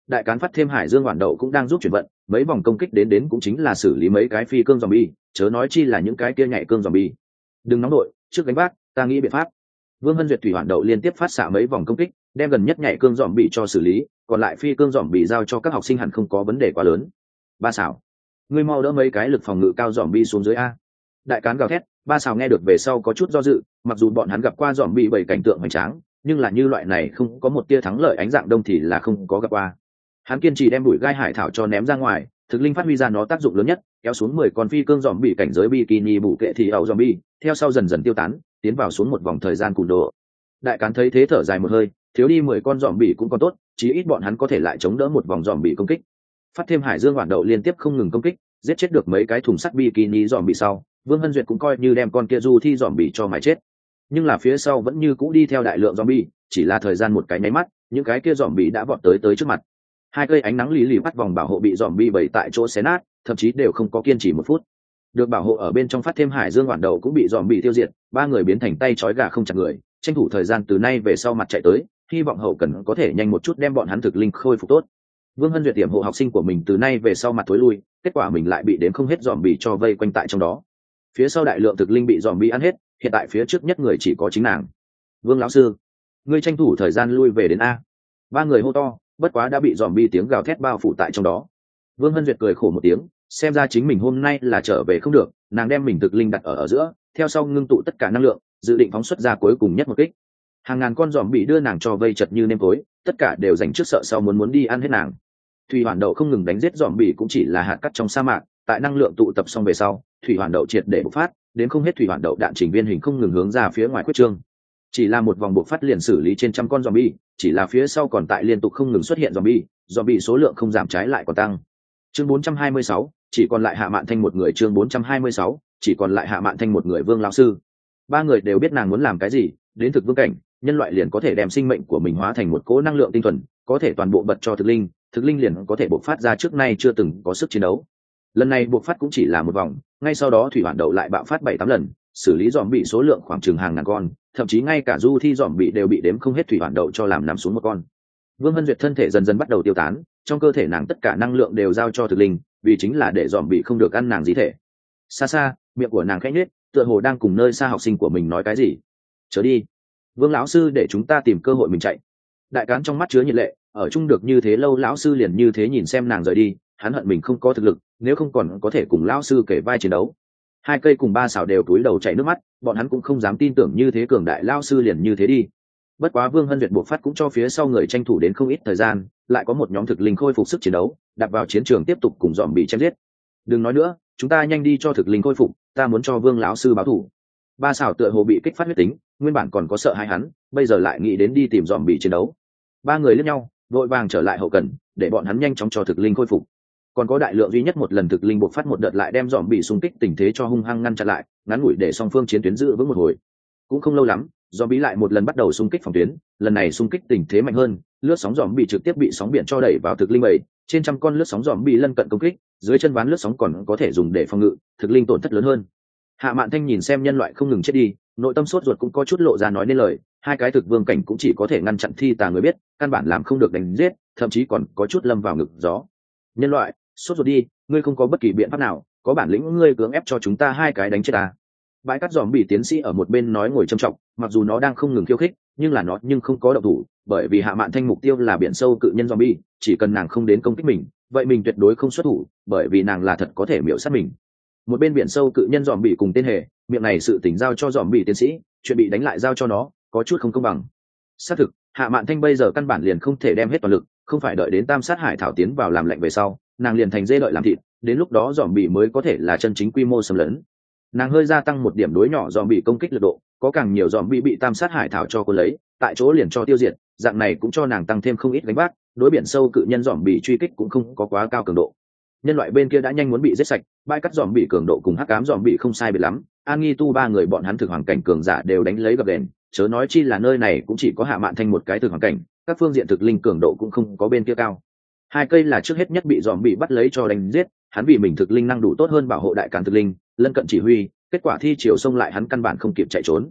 đại cán phát thêm hải dương hoàn đậu cũng đang giúp chuyển vận, mấy vòng công kích đến cũng chính là xử lý mấy cái phi cương zombie, chớ nói chi là những cái kia nhảy cương zombie. Đừng nóng đội, trước gánh vác, ta nghĩ biện pháp. Vương Hân Duyệt thủy hoàn đậu liên tiếp phát xạ mấy vòng công kích, đem gần nhất nhảy cương zombie cho xử lý, còn lại phi cương zombie giao cho các học sinh hẳn không có vấn đề quá lớn. Ba xảo, ngươi mau đỡ mấy cái lực phòng ngự cao zombie xuống dưới a. Đại cán gào thét, ba xảo nghe được về sau có chút do dự, mặc dù bọn hắn gặp qua zombie bảy cảnh tượng hoành tráng, nhưng là như loại này không có một tia thắng lợi ánh dạng đông thì là không có gặp qua. Hắn kiên trì đem bụi gai hải thảo cho ném ra ngoài, thực linh phát huy ra nó tác dụng lớn nhất, kéo xuống 10 con phi cương zombie cảnh giới bikini bù kệ thì ảo zombie, theo sau dần dần tiêu tán, tiến vào xuống một vòng thời gian cùn độ. Đại cán thấy thế thở dài một hơi, thiếu đi 10 con zombie cũng còn tốt, chí ít bọn hắn có thể lại chống đỡ một vòng zombie công kích. Phát thêm hải dương hoàn đậu liên tiếp không ngừng công kích, giết chết được mấy cái thùng sắt bikini zombie sau, Vương Hân Duyệt cũng coi như đem con kia du thi zombie cho mài chết. Nhưng là phía sau vẫn như cũ đi theo đại lượng zombie, chỉ là thời gian một cái nháy mắt, những cái kia zombie đã vọt tới trước mặt. Hai cây ánh nắng lì lì bắt vòng bảo hộ bị zombie bầy tại chỗ xé nát, thậm chí đều không có kiên trì một phút. Được bảo hộ ở bên trong phát thêm hải dương hoàn đậu cũng bị zombie tiêu diệt, ba người biến thành tay trói gà không chặt người, tranh thủ thời gian từ nay về sau mặt chạy tới, hy vọng hậu cần có thể nhanh một chút đem bọn hắn thực linh khôi phục tốt. Vương Hân Duyệt tiệm hộ học sinh của mình từ nay về sau mặt thối lui, kết quả mình lại bị đến không hết zombie cho vây quanh tại trong đó. Phía sau đại lượng thực linh bị zombie ăn hết, hiện tại phía trước nhất người chỉ có chính nàng. Vương lão sư, ngươi tranh thủ thời gian lui về đến a. Ba người hô to, bất quá đã bị zombie tiếng gào thét bao phủ tại trong đó. Vương Hân Duyệt cười khổ một tiếng, xem ra chính mình hôm nay là trở về không được, nàng đem mình thực linh đặt ở giữa, theo sau ngưng tụ tất cả năng lượng, dự định phóng xuất ra cuối cùng nhất một kích. Hàng ngàn con zombie đưa nàng cho vây chật như nêm tối, tất cả đều dành trước sợ sau muốn đi ăn hết nàng. Thủy hoàn đậu không ngừng đánh giết zombie cũng chỉ là hạt cát trong sa mạc, tại năng lượng tụ tập xong về sau, thủy hoàn đậu triệt để bộc phát, đến không hết thủy hoàn đậu đạn trình viên hình không ngừng hướng ra phía ngoài quyết trương. Chỉ là một vòng bộc phát liền xử lý trên trăm con zombie, chỉ là phía sau còn tại liên tục không ngừng xuất hiện zombie số lượng không giảm trái lại còn tăng. Chương 426, chỉ còn lại Hạ Mạn Thanh một người. Chương 426, chỉ còn lại Hạ Mạn Thanh một người. Vương lão sư, ba người đều biết nàng muốn làm cái gì, đến thực vương cảnh, nhân loại liền có thể đem sinh mệnh của mình hóa thành một cỗ năng lượng tinh thuần, có thể toàn bộ bật cho thực linh liền có thể bộc phát ra trước nay chưa từng có sức chiến đấu. Lần này bộc phát cũng chỉ là một vòng, ngay sau đó thủy hoàn đậu lại bạo phát 7-8 lần, xử lý zombie số lượng khoảng chừng hàng ngàn con, thậm chí ngay cả du thi zombie đều bị đếm không hết thủy hoàn đậu cho làm nằm xuống một con. Vương Hân Duyệt thân thể dần dần bắt đầu tiêu tán, trong cơ thể nàng tất cả năng lượng đều giao cho thực linh, vì chính là để zombie không được ăn nàng gì thể. Xa xa, miệng của nàng khẽ nhếch, tựa hồ đang cùng nơi xa học sinh của mình nói cái gì. Chớ đi, Vương lão sư, để chúng ta tìm cơ hội mình chạy. Đại cán trong mắt chứa nhiệt lệ, ở chung được như thế lâu lão sư liền như thế nhìn xem nàng rời đi, hắn hận mình không có thực lực, nếu không còn có thể cùng lão sư kể vai chiến đấu. Hai cây cùng ba xảo đều cúi đầu chảy nước mắt, bọn hắn cũng không dám tin tưởng như thế cường đại lão sư liền như thế đi. Bất quá Vương Hân Duyệt buộc phát cũng cho phía sau người tranh thủ đến không ít thời gian, lại có một nhóm thực linh khôi phục sức chiến đấu, đạp vào chiến trường tiếp tục cùng dòm bị chém giết. Đừng nói nữa, chúng ta nhanh đi cho thực linh khôi phục, ta muốn cho Vương lão sư báo thù. Ba xảo tựa hồ bị kích phát huyết tính, nguyên bản còn có sợ hai hắn, bây giờ lại nghĩ đến đi tìm dòm bị chiến đấu. Ba người liếc nhau, vội vàng trở lại hậu cần, để bọn hắn nhanh chóng cho thực linh khôi phục. Còn có đại lượng duy nhất một lần thực linh buộc phát một đợt lại đem dòm bị xung kích tình thế cho hung hăng ngăn chặn lại, ngắn ngủi để song phương chiến tuyến giữ vững một hồi. Cũng không lâu lắm, dòm bị lại một lần bắt đầu xung kích phòng tuyến, lần này xung kích tình thế mạnh hơn, lướt sóng dòm bị trực tiếp bị sóng biển cho đẩy vào thực linh bầy, trên trăm con lướt sóng dòm bị lân cận công kích, dưới chân ván lướt sóng còn có thể dùng để phòng ngự, thực linh tổn thất lớn hơn. Hạ Mạn Thanh nhìn xem nhân loại không ngừng chết đi, nội tâm sốt ruột cũng có chút lộ ra nói nên lời, hai cái thực vương cảnh cũng chỉ có thể ngăn chặn thi tà người biết, căn bản làm không được đánh giết, thậm chí còn có chút lâm vào ngực gió. Nhân loại, sốt ruột đi, ngươi không có bất kỳ biện pháp nào, có bản lĩnh ngươi cưỡng ép cho chúng ta hai cái đánh chết ta. Bãi cắt dòm bị tiến sĩ ở một bên nói ngồi trầm trọng, mặc dù nó đang không ngừng khiêu khích, nhưng là nó không có động thủ, bởi vì Hạ Mạn Thanh mục tiêu là biển sâu cự nhân zombie, chỉ cần nàng không đến công kích mình, vậy mình tuyệt đối không xuất thủ, bởi vì nàng là thật có thể miểu sát mình. Một bên biển sâu cự nhân zombie cùng tên hề, miệng này sự tình giao cho zombie tiến sĩ, chuyện bị đánh lại giao cho nó, có chút không công bằng. Xác thực, Hạ Mạn Thanh bây giờ căn bản liền không thể đem hết toàn lực, không phải đợi đến Tam Sát Hải thảo tiến vào làm lạnh về sau, nàng liền thành dê đợi làm thịt, đến lúc đó zombie mới có thể là chân chính quy mô xâm lấn. Nàng hơi gia tăng một điểm đối nhỏ zombie công kích lực độ, có càng nhiều zombie bị Tam Sát Hải thảo cho cô lấy, tại chỗ liền cho tiêu diệt, dạng này cũng cho nàng tăng thêm không ít gánh vác, đối biển sâu cự nhân zombie truy kích cũng không có quá cao cường độ. Nhân loại bên kia đã nhanh muốn bị giết sạch, bãi cắt zombie cường độ cùng hắc ám zombie không sai biệt lắm, An Nghi Tu ba người bọn hắn thực hoàng cảnh cường giả đều đánh lấy gập đèn, chớ nói chi là nơi này cũng chỉ có Hạ Mạn Thanh một cái thực hoàng cảnh, các phương diện thực linh cường độ cũng không có bên kia cao. Hai cây là trước hết nhất bị zombie bắt lấy cho đánh giết, hắn vì mình thực linh năng đủ tốt hơn bảo hộ đại càn thực linh, lân cận chỉ huy, kết quả thi chiều xông lại hắn căn bản không kịp chạy trốn.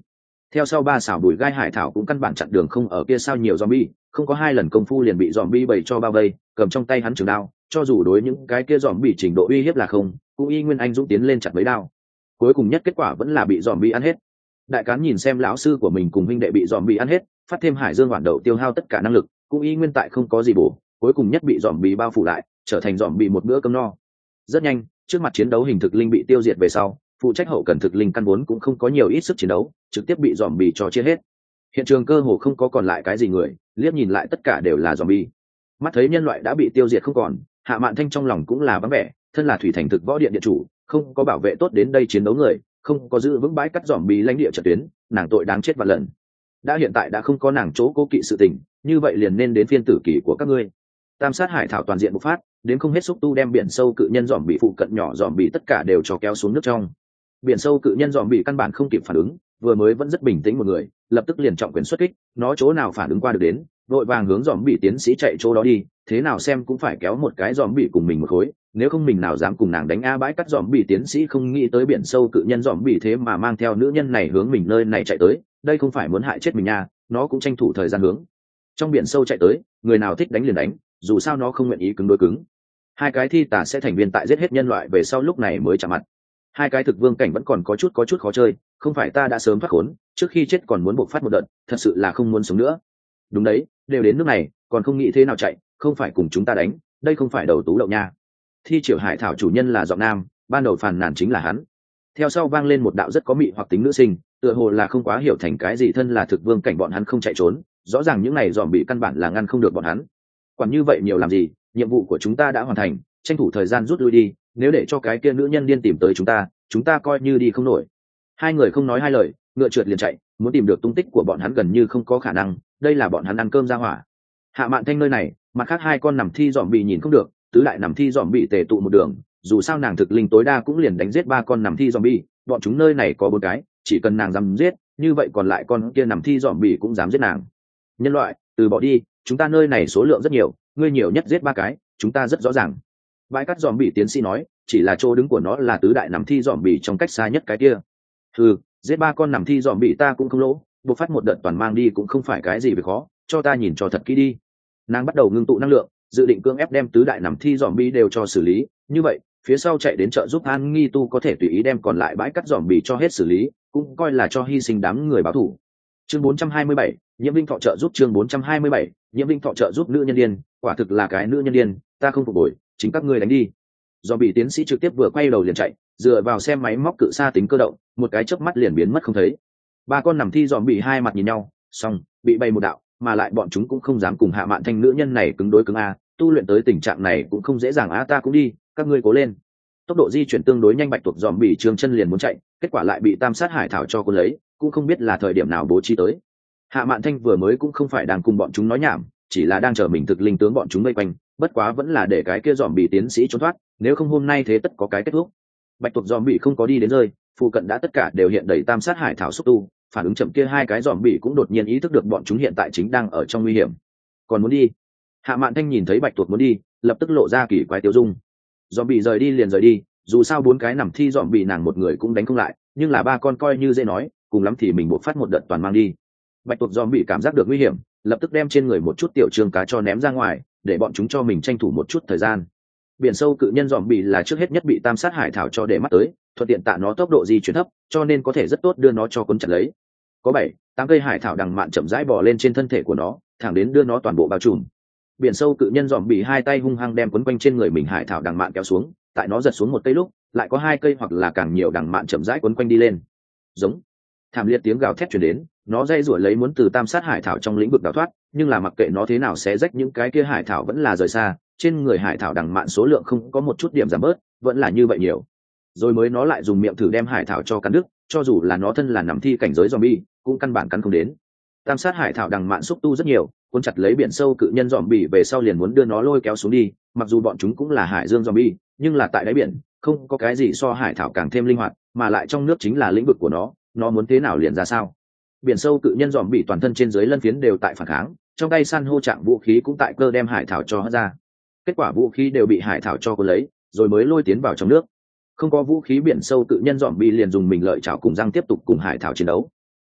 Theo sau ba xảo bùi gai hải thảo cũng căn bản chặn đường không ở kia sao nhiều zombie, không có 2 lần công phu liền bị zombie bầy cho bao vây, cầm trong tay hắn trường đao, cho dù đối những cái kia zombie trình độ uy hiếp là không, cũng y nguyên anh dũng tiến lên chặt mấy đao. Cuối cùng nhất kết quả vẫn là bị zombie ăn hết. Đại cán nhìn xem lão sư của mình cùng huynh đệ bị zombie ăn hết, phát thêm hải dương hoàn đầu tiêu hao tất cả năng lực, cũng y nguyên tại không có gì bổ, cuối cùng nhất bị zombie bao phủ lại, trở thành zombie một bữa cơm no. Rất nhanh, trước mặt chiến đấu hình thực linh bị tiêu diệt về sau, phụ trách hậu cần thực linh căn vốn cũng không có nhiều ít sức chiến đấu, trực tiếp bị zombie cho chia hết. Hiện trường cơ hồ không có còn lại cái gì người, liếc nhìn lại tất cả đều là zombie. Mắt thấy nhân loại đã bị tiêu diệt không còn, Hạ Mạn Thanh trong lòng cũng là vắng vẻ, thân là thủy thành thực võ điện điện chủ, không có bảo vệ tốt đến đây chiến đấu người, không có giữ vững bãi cắt zombie lãnh địa trận tuyến, nàng tội đáng chết vạn lần. Đã hiện tại đã không có nàng chỗ cố kỵ sự tình, như vậy liền nên đến phiên tử kỳ của các ngươi. Tam sát hải thảo toàn diện bộc phát, đến không hết xúc tu đem biển sâu cự nhân zombie phụ cận nhỏ zombie tất cả đều cho kéo xuống nước trong. Biển sâu cự nhân zombie căn bản không kịp phản ứng, vừa mới vẫn rất bình tĩnh một người, lập tức liền trọng quyền xuất kích, nó chỗ nào phản ứng qua được đến, vội vàng hướng zombie tiến sĩ chạy chỗ đó đi, thế nào xem cũng phải kéo một cái zombie cùng mình một khối, nếu không mình nào dám cùng nàng đánh a bãi cắt zombie tiến sĩ không nghĩ tới biển sâu cự nhân zombie thế mà mang theo nữ nhân này hướng mình nơi này chạy tới, đây không phải muốn hại chết mình nha, nó cũng tranh thủ thời gian hướng trong biển sâu chạy tới, người nào thích đánh liền đánh, dù sao nó không nguyện ý cứng đối cứng. Hai cái thi tà sẽ thành viên tại giết hết nhân loại về sau lúc này mới chạm mặt. Hai cái thực vương cảnh vẫn còn có chút khó chơi, không phải ta đã sớm thoát khốn, trước khi chết còn muốn bộc phát một đợt, thật sự là không muốn sống nữa. Đúng đấy, đều đến nước này, còn không nghĩ thế nào chạy, không phải cùng chúng ta đánh, đây không phải đầu tú đậu nha. Thi Triệu Hải thảo chủ nhân là giọng nam, ban đầu phàn nàn chính là hắn. Theo sau vang lên một đạo rất có mị hoặc tính nữ sinh, tựa hồ là không quá hiểu thành cái gì thân là thực vương cảnh bọn hắn không chạy trốn, rõ ràng những này dòm bị căn bản là ngăn không được bọn hắn. Quản như vậy nhiều làm gì, nhiệm vụ của chúng ta đã hoàn thành, tranh thủ thời gian rút lui đi, nếu để cho cái kia nữ nhân điên tìm tới chúng ta coi như đi không nổi. Hai người không nói hai lời, ngựa trượt liền chạy, muốn tìm được tung tích của bọn hắn gần như không có khả năng, đây là bọn hắn ăn cơm ra hỏa. Hạ Mạn Thanh nơi này, mặt khác hai con nằm thi dòm bị nhìn không được, tứ lại nằm thi dòm bị tề tụ một đường, dù sao nàng thực linh tối đa cũng liền đánh giết 3 con nằm thi dòm bị, bọn chúng nơi này có 4 cái, chỉ cần nàng dám giết, như vậy còn lại con kia nằm thi dòm bị cũng dám giết nàng. Nhân loại, từ bỏ đi, chúng ta nơi này số lượng rất nhiều, ngươi nhiều nhất giết 3 cái, chúng ta rất rõ ràng. Bãi cắt dòm bị tiến sĩ nói, chỉ là chỗ đứng của nó là tứ đại nằm thi dòm bị trong cách xa nhất cái kia. Giết 3 con nằm thi dòm bị ta cũng không lỗ, bộc phát một đợt toàn mang đi cũng không phải cái gì về khó, cho ta nhìn cho thật kỹ đi. Nàng bắt đầu ngưng tụ năng lượng, dự định cưỡng ép đem tứ đại nằm thi dòm bi đều cho xử lý, như vậy phía sau chạy đến trợ giúp An Nghi Tu có thể tùy ý đem còn lại bãi cắt dòm bi cho hết xử lý, cũng coi là cho hy sinh đám người báo thù. Chương 427, Nhiễm Vinh Thọ trợ giúp. Chương 427, Nhiễm Vinh Thọ trợ giúp nữ nhân điên, quả thực là cái nữ nhân điên, ta không phục hồi, chính các ngươi đánh đi. Dòm bị tiến sĩ trực tiếp vừa quay đầu liền chạy, dựa vào xem máy móc cự xa tính cơ động, một cái chớp mắt liền biến mất không thấy. 3 con nằm thi dòm bị hai mặt nhìn nhau, xong, bị bay một đạo, mà lại bọn chúng cũng không dám cùng Hạ Mạn Thanh nữ nhân này cứng đối cứng a, tu luyện tới tình trạng này cũng không dễ dàng a, ta cũng đi, các ngươi cố lên. Tốc độ di chuyển tương đối nhanh, bạch tuộc dòm bị trường chân liền muốn chạy, kết quả lại bị tam sát hải thảo cho cuốn lấy, cũng không biết là thời điểm nào bố trí tới. Hạ Mạn Thanh vừa mới cũng không phải đang cùng bọn chúng nói nhảm, chỉ là đang chờ mình thực linh tướng bọn chúng vây quanh, bất quá vẫn là để cái kia dòm bị tiến sĩ trốn thoát, nếu không hôm nay thế tất có cái kết thúc. Bạch tuộc dòm bị không có đi đến rơi, phụ cận đã tất cả đều hiện đầy tam sát hải thảo xúc tu, phản ứng chậm kia hai cái dòm bị cũng đột nhiên ý thức được bọn chúng hiện tại chính đang ở trong nguy hiểm, còn muốn đi. Hạ Mạn Thanh nhìn thấy bạch tuộc muốn đi, lập tức lộ ra kỳ quái tiêu dung. Dòm bị rời đi liền rời đi, dù sao 4 cái nằm thi dòm bị nàng một người cũng đánh không lại, nhưng là 3 con coi như dễ nói, cùng lắm thì mình buộc phát một đợt toàn mang đi. Bạch tuộc dòm bị cảm giác được nguy hiểm, lập tức đem trên người một chút tiểu trường cá cho ném ra ngoài, để bọn chúng cho mình tranh thủ một chút thời gian. Biển sâu cự nhân dòm bị là trước hết nhất bị tam sát hải thảo cho để mắt tới, thuận tiện tạ nó tốc độ di chuyển thấp, cho nên có thể rất tốt đưa nó cho cuốn chặt lấy. Có 7-8 cây hải thảo đằng mạn chậm rãi bò lên trên thân thể của nó, thẳng đến đưa nó toàn bộ bao trùm. Biển sâu cự nhân dòm bị hai tay hung hăng đem quấn quanh trên người mình hải thảo đằng mạn kéo xuống, tại nó giật xuống một cây lúc, lại có 2 cây hoặc là càng nhiều đằng mạn chậm rãi quấn quanh đi lên. Giống thảm liệt tiếng gào thét truyền đến, nó dây rủa lấy muốn từ tam sát hải thảo trong lĩnh vực đào thoát, nhưng là mặc kệ nó thế nào xé rách những cái kia hải thảo vẫn là rời xa, trên người hải thảo đằng mạn số lượng không có một chút điểm giảm bớt, vẫn là như vậy nhiều. Rồi mới nó lại dùng miệng thử đem hải thảo cho cắn đứt, cho dù là nó thân là nằm thi cảnh giới zombie, cũng căn bản cắn không đến. Tam sát hải thảo đằng mạn xúc tu rất nhiều, cuốn chặt lấy biển sâu cự nhân zombie về sau liền muốn đưa nó lôi kéo xuống đi, mặc dù bọn chúng cũng là hải dương zombie, nhưng là tại đáy biển, không có cái gì so hải thảo càng thêm linh hoạt, mà lại trong nước chính là lĩnh vực của nó muốn thế nào liền ra sao. Biển sâu cự nhân zombie toàn thân trên dưới lân phiến đều tại phản kháng, trong tay san hô trạng vũ khí cũng tại cơ đem hải thảo cho hất ra. Kết quả vũ khí đều bị hải thảo cho cuốn lấy, rồi mới lôi tiến vào trong nước. Không có vũ khí biển sâu cự nhân zombie liền dùng mình lợi chảo cùng răng tiếp tục cùng hải thảo chiến đấu.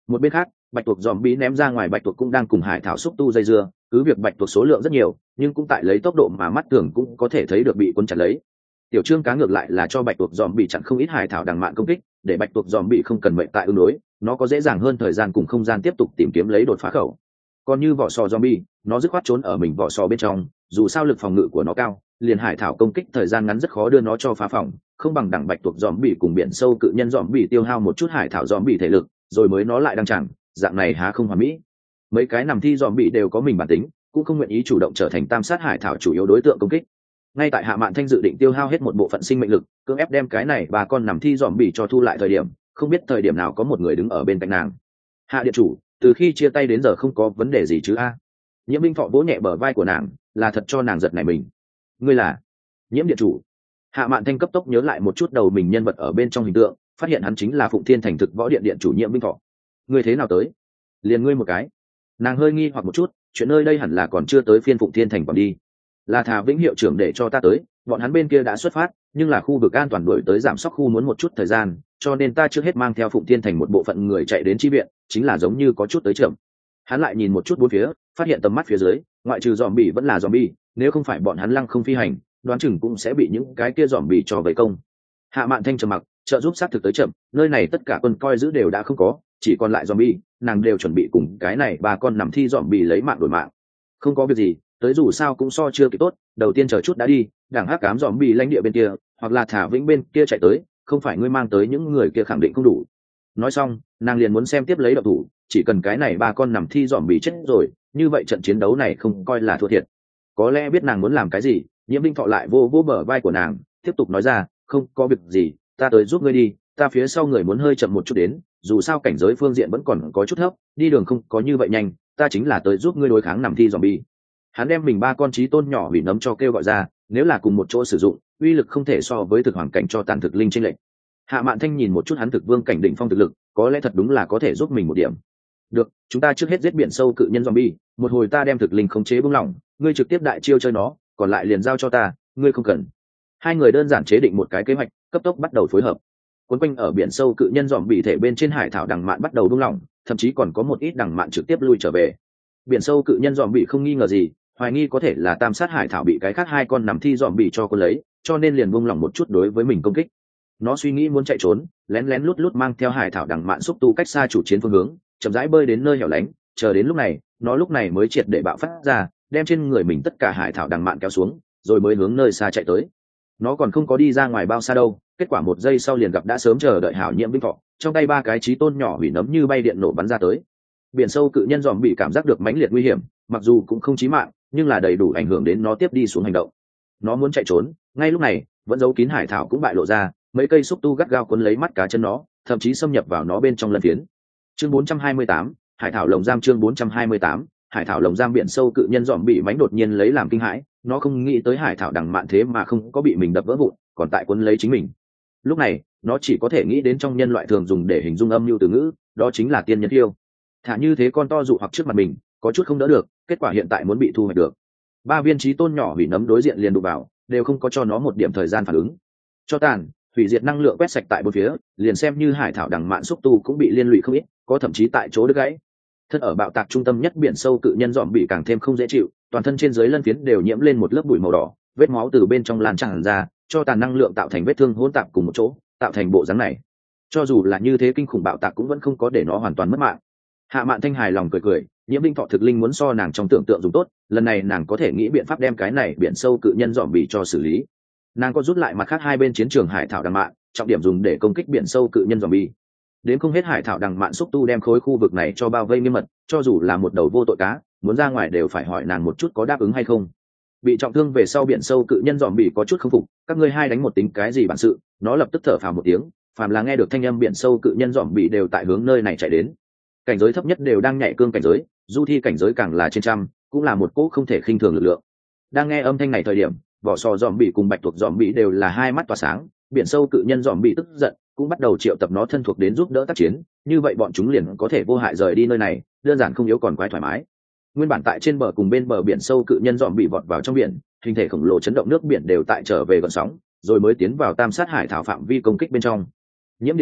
Một bên khác, bạch tuộc dòm bị ném ra ngoài bạch tuộc cũng đang cùng hải thảo xúc tu dây dưa, cứ việc bạch tuộc số lượng rất nhiều nhưng cũng tại lấy tốc độ mà mắt thường cũng có thể thấy được bị cuốn chặt lấy. Tiểu trương cá ngược lại là cho bạch tuộc dòm bị chặn không ít hải thảo đằng mạn công kích, để bạch tuộc dòm bị không cần mệnh tại ứng đối, nó có dễ dàng hơn thời gian cùng không gian tiếp tục tìm kiếm lấy đột phá khẩu. Còn như vỏ sò zombie, nó dứt khoát trốn ở mình vỏ sò bên trong, dù sao lực phòng ngự của nó cao, liền hải thảo công kích thời gian ngắn rất khó đưa nó cho phá phòng, không bằng đẳng bạch tuộc zombie cùng biển sâu cự nhân zombie tiêu hao một chút hải thảo zombie thể lực, rồi mới nó lại đang chẳng, dạng này há không hoàn mỹ. Mấy cái nằm thi zombie đều có mình bản tính, cũng không nguyện ý chủ động trở thành tam sát hải thảo chủ yếu đối tượng công kích. Ngay tại Hạ Mạn Thanh dự định tiêu hao hết một bộ phận sinh mệnh lực, cưỡng ép đem cái này bà con nằm thi zombie cho thu lại thời điểm, không biết thời điểm nào có một người đứng ở bên cạnh nàng. Hạ điện chủ, từ khi chia tay đến giờ không có vấn đề gì chứ a? Nhiễm Minh Thọ vỗ nhẹ bờ vai của nàng, là thật cho nàng giật nảy mình. Ngươi là Nhiễm điện chủ? Hạ Mạn Thanh cấp tốc nhớ lại một chút đầu mình nhân vật ở bên trong hình tượng, phát hiện hắn chính là Phụng Thiên Thành thực võ điện điện chủ Nhiễm Minh Thọ. Ngươi thế nào tới? Liền ngươi một cái? Nàng hơi nghi hoặc một chút, chuyện nơi đây hẳn là còn chưa tới phiên Phụng Thiên Thành còn đi. Là Thà Vĩnh hiệu trưởng để cho ta tới, bọn hắn bên kia đã xuất phát, nhưng là khu vực an toàn đuổi tới giảm sóc khu muốn một chút thời gian, cho nên ta trước hết mang theo Phụng Thiên Thành một bộ phận người chạy đến chi viện, chính là giống như có chút tới chậm. Hắn lại nhìn một chút bốn phía, phát hiện tầm mắt phía dưới, ngoại trừ zombie vẫn là zombie, nếu không phải bọn hắn lăng không phi hành, đoán chừng cũng sẽ bị những cái kia zombie cho vây công. Hạ Mạn Thanh trầm mặc, trợ giúp xác thực tới chậm, nơi này tất cả quân coi giữ đều đã không có, chỉ còn lại zombie, nàng đều chuẩn bị cùng cái này ba con nằm thi zombie lấy mạng đổi mạng. Không có việc gì, tới dù sao cũng so chưa kịp tốt, đầu tiên chờ chút đã đi, đảng hắc cám zombie lãnh địa bên kia, hoặc là Thả Vĩnh bên kia chạy tới, không phải ngươi mang tới những người kia khẳng định không đủ. Nói xong, nàng liền muốn xem tiếp lấy động thủ, chỉ cần cái này ba con nằm thi zombie chết rồi, như vậy trận chiến đấu này không coi là thua thiệt. Có lẽ biết nàng muốn làm cái gì, Nhiễm Minh Thọ lại vô vô bờ vai của nàng, tiếp tục nói ra, không có việc gì, ta tới giúp ngươi đi, ta phía sau người muốn hơi chậm một chút đến, dù sao cảnh giới phương diện vẫn còn có chút thấp, đi đường không có như vậy nhanh, ta chính là tới giúp ngươi đối kháng nằm thi zombie. Hắn đem mình ba con chí tôn nhỏ hủy nấm cho kêu gọi ra, nếu là cùng một chỗ sử dụng, uy lực không thể so với thực hoàng cảnh cho tàn thực linh trên lệnh. Hạ Mạn Thanh nhìn một chút hắn thực vương cảnh đỉnh phong thực lực, có lẽ thật đúng là có thể giúp mình một điểm. Được, chúng ta trước hết giết biển sâu cự nhân zombie, một hồi ta đem thực linh khống chế buông lỏng, ngươi trực tiếp đại chiêu chơi nó, còn lại liền giao cho ta, ngươi không cần. Hai người đơn giản chế định một cái kế hoạch, cấp tốc bắt đầu phối hợp. Quấn quanh ở biển sâu cự nhân zombie thể bên trên hải thảo đằng mạn bắt đầu buông lỏng, thậm chí còn có một ít đằng mạn trực tiếp lui trở về. Biển sâu cự nhân zombie không nghi ngờ gì, hoài nghi có thể là tam sát hải thảo bị cái khác hai con nằm thi zombie cho cô lấy, cho nên liền buông lỏng một chút đối với mình công kích. Nó suy nghĩ muốn chạy trốn, lén lén lút lút mang theo hải thảo đằng mạn xúc tu cách xa chủ chiến phương hướng, chậm rãi bơi đến nơi hẻo lánh, chờ đến lúc này, nó lúc này mới triệt để bạo phát ra, đem trên người mình tất cả hải thảo đằng mạn kéo xuống, rồi mới hướng nơi xa chạy tới. Nó còn không có đi ra ngoài bao xa đâu, kết quả một giây sau liền gặp đã sớm chờ đợi hảo Nhiễm Minh Thọ, trong tay ba cái chí tôn nhỏ hủy nấm như bay điện nổ bắn ra tới. Biển sâu cự nhân dòm bị cảm giác được mãnh liệt nguy hiểm, mặc dù cũng không chí mạng, nhưng là đầy đủ ảnh hưởng đến nó tiếp đi xuống hành động. Nó muốn chạy trốn, ngay lúc này, vẫn giấu kín hải thảo cũng bại lộ ra, mấy cây xúc tu gắt gao cuốn lấy mắt cá chân nó, thậm chí xâm nhập vào nó bên trong lân phiến. Chương 428, hải thảo lồng giam. Chương 428, hải thảo lồng giam. Biển sâu cự nhân dòm bị mãnh đột nhiên lấy làm kinh hãi, nó không nghĩ tới hải thảo đằng mạn thế mà không có bị mình đập vỡ vụn, còn tại cuốn lấy chính mình. Lúc này, nó chỉ có thể nghĩ đến trong nhân loại thường dùng để hình dung âm mưu từ ngữ, đó chính là tiên nhân yêu. Thả như thế con to dụ hoặc trước mặt mình, có chút không đỡ được, kết quả hiện tại muốn bị thu hoạch được. Ba viên chí tôn nhỏ hủy nấm đối diện liền đụng vào, đều không có cho nó một điểm thời gian phản ứng. Cho tàn, hủy diệt năng lượng quét sạch tại bốn phía, liền xem như hải thảo đằng mạn xúc tu cũng bị liên lụy không ít, có thậm chí tại chỗ đứt gãy. Thân ở bạo tạc trung tâm nhất biển sâu cự nhân dòm bị càng thêm không dễ chịu, toàn thân trên dưới lân phiến đều nhiễm lên một lớp bụi màu đỏ, vết máu từ bên trong lan tràn ra, cho tàn năng lượng tạo thành vết thương hỗn tạp cùng một chỗ, tạo thành bộ dáng này. Cho dù là như thế kinh khủng bạo tạc cũng vẫn không có để nó hoàn toàn mất mạng. Hạ Mạn Thanh hài lòng cười cười, Nhiễm Minh Thọ thực linh muốn so nàng trong tưởng tượng dùng tốt, lần này nàng có thể nghĩ biện pháp đem cái này biển sâu cự nhân dòm bị cho xử lý. Nàng có rút lại mặt khác hai bên chiến trường hải thảo đằng mạn, trọng điểm dùng để công kích biển sâu cự nhân dòm bi. Đến không hết hải thảo đằng mạn xúc tu đem khối khu vực này cho bao vây nghiêm mật, cho dù là một đầu vô tội cá, muốn ra ngoài đều phải hỏi nàng một chút có đáp ứng hay không. Bị trọng thương về sau biển sâu cự nhân dòm bị có chút không phục, các ngươi hai đánh một tính cái gì bản sự? Nó lập tức thở phào một tiếng, phàm là nghe được thanh âm biển sâu cự nhân dòm bị đều tại hướng nơi này chạy đến. Cảnh giới thấp nhất đều đang nhảy cương cảnh giới, du thi cảnh giới càng là trên trăm, cũng là một cỗ không thể khinh thường lực lượng. Đang nghe âm thanh này thời điểm, vỏ sò dòm bị cùng bạch tuộc dòm bị đều là hai mắt tỏa sáng, biển sâu cự nhân dòm bị tức giận, cũng bắt đầu triệu tập nó thân thuộc đến giúp đỡ tác chiến, như vậy bọn chúng liền có thể vô hại rời đi nơi này, đơn giản không yếu còn quái thoải mái. Nguyên bản tại trên bờ cùng bên bờ biển sâu cự nhân dòm bị vọt vào trong biển, hình thể khổng lồ chấn động nước biển đều tại trở về gợn sóng, rồi mới tiến vào tam sát hải thảo phạm vi công kích bên trong. Nhiễm điện chủ,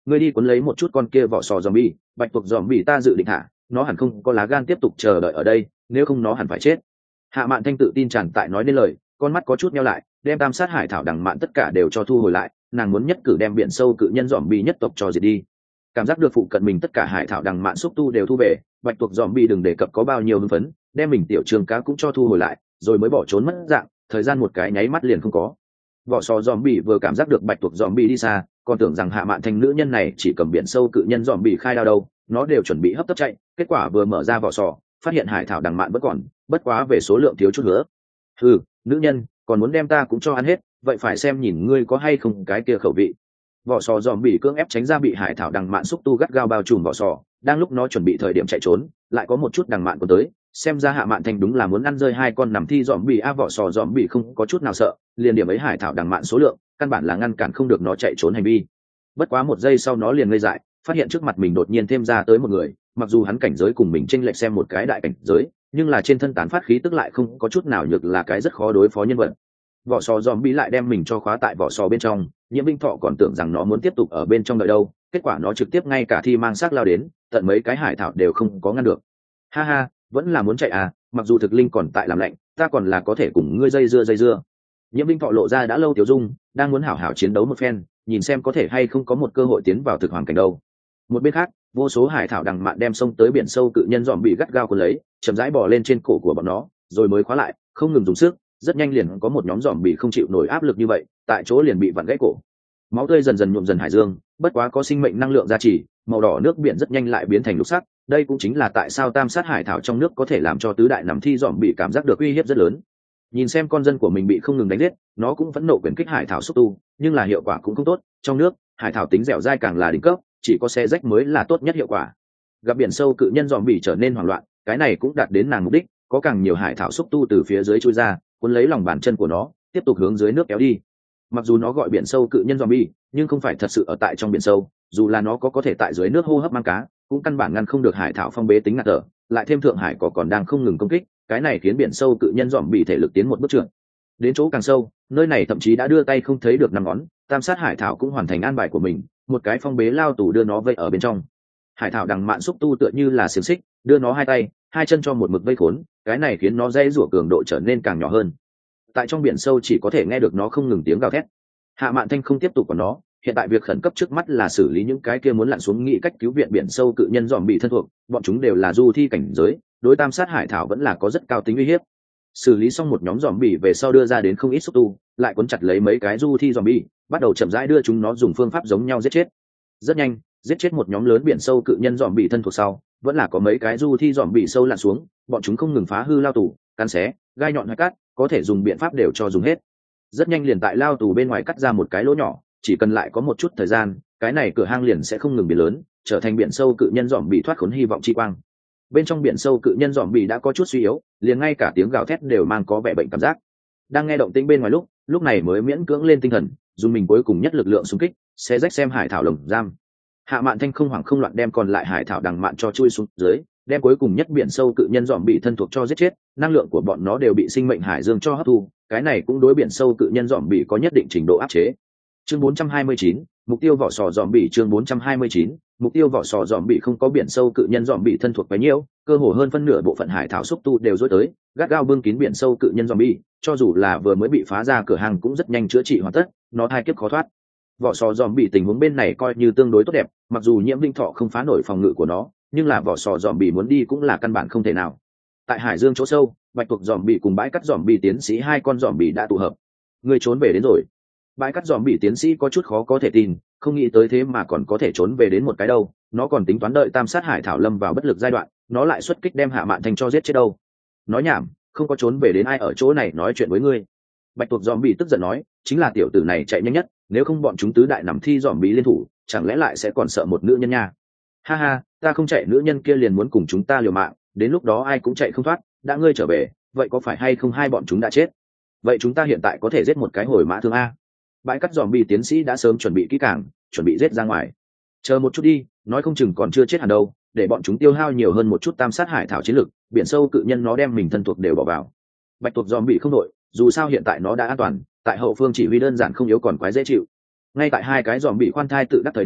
ngươi đi cuốn lấy một chút con kia vỏ sò zombie, bạch tuộc zombie ta dự định thả, nó hẳn không có lá gan tiếp tục chờ đợi ở đây, nếu không nó hẳn phải chết. Hạ Mạn Thanh tự tin tràn tại nói nên lời, con mắt có chút nheo lại, đem tam sát hải thảo đằng mạn tất cả đều cho thu hồi lại, nàng muốn nhất cử đem biển sâu cự nhân zombie nhất tộc cho diệt đi. Cảm giác được phụ cận mình tất cả hải thảo đằng mạn xúc tu đều thu về, bạch tuộc zombie đừng đề cập có bao nhiêu hưng phấn, đem mình tiểu trường cá cũng cho thu hồi lại, rồi mới bỏ trốn mất dạng, thời gian một cái nháy mắt liền không có. Vỏ sò zombie vừa cảm giác được bạch tuộc zombie đi xa, còn tưởng rằng Hạ Mạn Thanh nữ nhân này chỉ cầm biển sâu cự nhân zombie khai đao đâu, nó đều chuẩn bị hấp tấp chạy, kết quả vừa mở ra vỏ sò, phát hiện hải thảo đằng mạn vẫn còn, bất quá về số lượng thiếu chút nữa. Nữ nhân còn muốn đem ta cũng cho ăn hết, vậy phải xem nhìn ngươi có hay không cái kia khẩu vị. Vỏ sò zombie cưỡng ép tránh ra bị hải thảo đằng mạn xúc tu gắt gao bao trùm vỏ sò, đang lúc nó chuẩn bị thời điểm chạy trốn, lại có một chút đằng mạn của tới, xem ra Hạ Mạn Thanh đúng là muốn ăn rơi hai con nằm thi zombie a. Vỏ sò zombie không có chút nào sợ, liền điểm ấy hải thảo đằng mạn số lượng, căn bản là ngăn cản không được nó chạy trốn hành vi. Bất quá một giây sau nó liền ngây dại, phát hiện trước mặt mình đột nhiên thêm ra tới một người, mặc dù hắn cảnh giới cùng mình chênh lệch xem một cái đại cảnh giới, nhưng là trên thân tán phát khí tức lại không có chút nào nhược, là cái rất khó đối phó nhân vật. Vỏ sò zombie lại đem mình cho khóa tại vỏ sò bên trong, Nhiễm Vinh Thọ còn tưởng rằng nó muốn tiếp tục ở bên trong đợi đâu, kết quả nó trực tiếp ngay cả thi mang xác lao đến, tận mấy cái hải thảo đều không có ngăn được. Ha ha, vẫn là muốn chạy à, mặc dù thực linh còn tại làm lạnh, ta còn là có thể cùng ngươi dây dưa. Nhiễm Vinh Thọ lộ ra đã lâu tiểu dung, đang muốn hảo hảo chiến đấu một phen, nhìn xem có thể hay không có một cơ hội tiến vào thực hoàng cảnh đâu. Một bên khác, vô số hải thảo đằng mạn đem sông tới biển sâu cự nhân dòm bị gắt gao cuốn lấy, chậm rãi bò lên trên cổ của bọn nó, rồi mới khóa lại, không ngừng dùng sức, rất nhanh liền có một nhóm dòm bị không chịu nổi áp lực như vậy, tại chỗ liền bị vặn gãy cổ. Máu tươi dần dần nhuộm dần hải dương, bất quá có sinh mệnh năng lượng gia trì, màu đỏ nước biển rất nhanh lại biến thành lục sắc, đây cũng chính là tại sao tam sát hải thảo trong nước có thể làm cho tứ đại nằm thi dòm bị cảm giác được uy hiếp rất lớn. Nhìn xem con dân của mình bị không ngừng đánh giết, nó cũng vẫn nộ quyền kích hải thảo xúc tu, nhưng là hiệu quả cũng không tốt, trong nước hải thảo tính dẻo dai càng là đỉnh cấp, chỉ có xe rách mới là tốt nhất hiệu quả. Gặp biển sâu cự nhân dòm bị trở nên hoảng loạn, cái này cũng đạt đến nàng mục đích, có càng nhiều hải thảo xúc tu từ phía dưới chui ra, cuốn lấy lòng bàn chân của nó, tiếp tục hướng dưới nước kéo đi. Mặc dù nó gọi biển sâu cự nhân zombie, nhưng không phải thật sự ở tại trong biển sâu, dù là nó có thể tại dưới nước hô hấp mang cá, cũng căn bản ngăn không được hải thảo phong bế tính ngạt thở, lại thêm thượng hải còn đang không ngừng công kích, cái này khiến biển sâu cự nhân zombie thể lực tiến một bước trưởng. Đến chỗ càng sâu, nơi này thậm chí đã đưa tay không thấy được năm ngón, tam sát hải thảo cũng hoàn thành an bài của mình, một cái phong bế lao tù đưa nó vây ở bên trong. Hải thảo đằng mạn xúc tu tựa như là xiềng xích, đưa nó hai tay, hai chân cho một mực vây khốn, cái này khiến nó dây rủa cường độ trở nên càng nhỏ hơn. Tại trong biển sâu chỉ có thể nghe được nó không ngừng tiếng gào thét. Hạ Mạn Thanh không tiếp tục còn nó, hiện tại việc khẩn cấp trước mắt là xử lý những cái kia muốn lặn xuống nghĩ cách cứu viện biển sâu cự nhân dòm bị thân thuộc, bọn chúng đều là du thi cảnh giới, đối tam sát hải thảo vẫn là có rất cao tính uy hiếp. Xử lý xong một nhóm dòm bị về sau đưa ra đến không ít xúc tu, lại cuốn chặt lấy mấy cái du thi dòm bị, bắt đầu chậm rãi đưa chúng nó dùng phương pháp giống nhau giết chết. Rất nhanh, giết chết một nhóm lớn biển sâu cự nhân dòm bị thân thuộc sau, vẫn là có mấy cái du thi dòm bị sâu lặn xuống, bọn chúng không ngừng phá hư lao tù, cắn xé, gai nhọn hay cắt, có thể dùng biện pháp đều cho dùng hết. Rất nhanh liền tại lao tù bên ngoài cắt ra một cái lỗ nhỏ, chỉ cần lại có một chút thời gian, cái này cửa hang liền sẽ không ngừng biến lớn, trở thành biển sâu cự nhân dòm bị thoát khốn hy vọng chi quang. Bên trong biển sâu cự nhân dòm bị đã có chút suy yếu, liền ngay cả tiếng gào thét đều mang có vẻ bệnh cảm giác. Đang nghe động tĩnh bên ngoài lúc này mới miễn cưỡng lên tinh thần, dùng mình cuối cùng nhất lực lượng xung kích, sẽ rách xem hải thảo lồng giam. Hạ Mạn Thanh không hoảng không loạn đem còn lại hải thảo đằng mạn cho chui xuống dưới, đem cuối cùng nhất biển sâu cự nhân dòm bị thân thuộc cho giết chết, năng lượng của bọn nó đều bị sinh mệnh hải dương cho hấp thu, cái này cũng đối biển sâu cự nhân dòm bị có nhất định trình độ áp chế. Chương 429, mục tiêu vỏ sò dòm bị. Chương 429, mục tiêu vỏ sò dòm bị không có biển sâu cự nhân dòm bị thân thuộc bấy nhiêu, cơ hồ hơn phân nửa bộ phận hải thảo xúc tu đều dối tới, gắt gao bưng kín biển sâu cự nhân dòm bị, cho dù là vừa mới bị phá ra cửa hàng cũng rất nhanh chữa trị hoàn tất, nó thai kiếp khó thoát. Vỏ sò dòm bị tình huống bên này coi như tương đối tốt đẹp, mặc dù Nhiễm Vinh Thọ không phá nổi phòng ngự của nó, nhưng là vỏ sò dòm bị muốn đi cũng là căn bản không thể nào. Tại hải dương chỗ sâu, bạch tuộc dòm bị cùng bãi cắt dòm bị tiến sĩ hai con dòm bị đã tụ hợp. Người trốn về đến rồi. Bãi cắt dòm bị tiến sĩ có chút khó có thể tin, không nghĩ tới thế mà còn có thể trốn về đến một cái đâu, nó còn tính toán đợi tam sát hải thảo lâm vào bất lực giai đoạn, nó lại xuất kích đem Hạ Mạn Thanh cho giết chết đâu. Nói nhảm, không có trốn về đến ai ở chỗ này nói chuyện với ngươi. Bạch tuộc dòm bị tức giận nói, chính là tiểu tử này chạy nhanh nhất, nếu không bọn chúng tứ đại nằm thi dòm bị liên thủ, chẳng lẽ lại sẽ còn sợ một nữ nhân nha. Ha ha, ta không chạy, nữ nhân kia liền muốn cùng chúng ta liều mạng, đến lúc đó ai cũng chạy không thoát, đã ngươi trở về, vậy có phải hay không hai bọn chúng đã chết? Vậy chúng ta hiện tại có thể giết một cái hồi mã thương a. Bãi cắt dòm bị tiến sĩ đã sớm chuẩn bị kỹ càng, chuẩn bị giết ra ngoài. Chờ một chút đi, nói không chừng còn chưa chết hẳn đâu, để bọn chúng tiêu hao nhiều hơn một chút tam sát hải thảo chiến lực, biển sâu cự nhân nó đem mình thân thuộc đều bỏ vào. Bạch tuộc dòm bị không đội, dù sao hiện tại nó đã an toàn, tại hậu phương chỉ huy đơn giản không yếu còn quái dễ chịu. Ngay tại hai cái dòm bị khoan thai tự đắc thời điểm,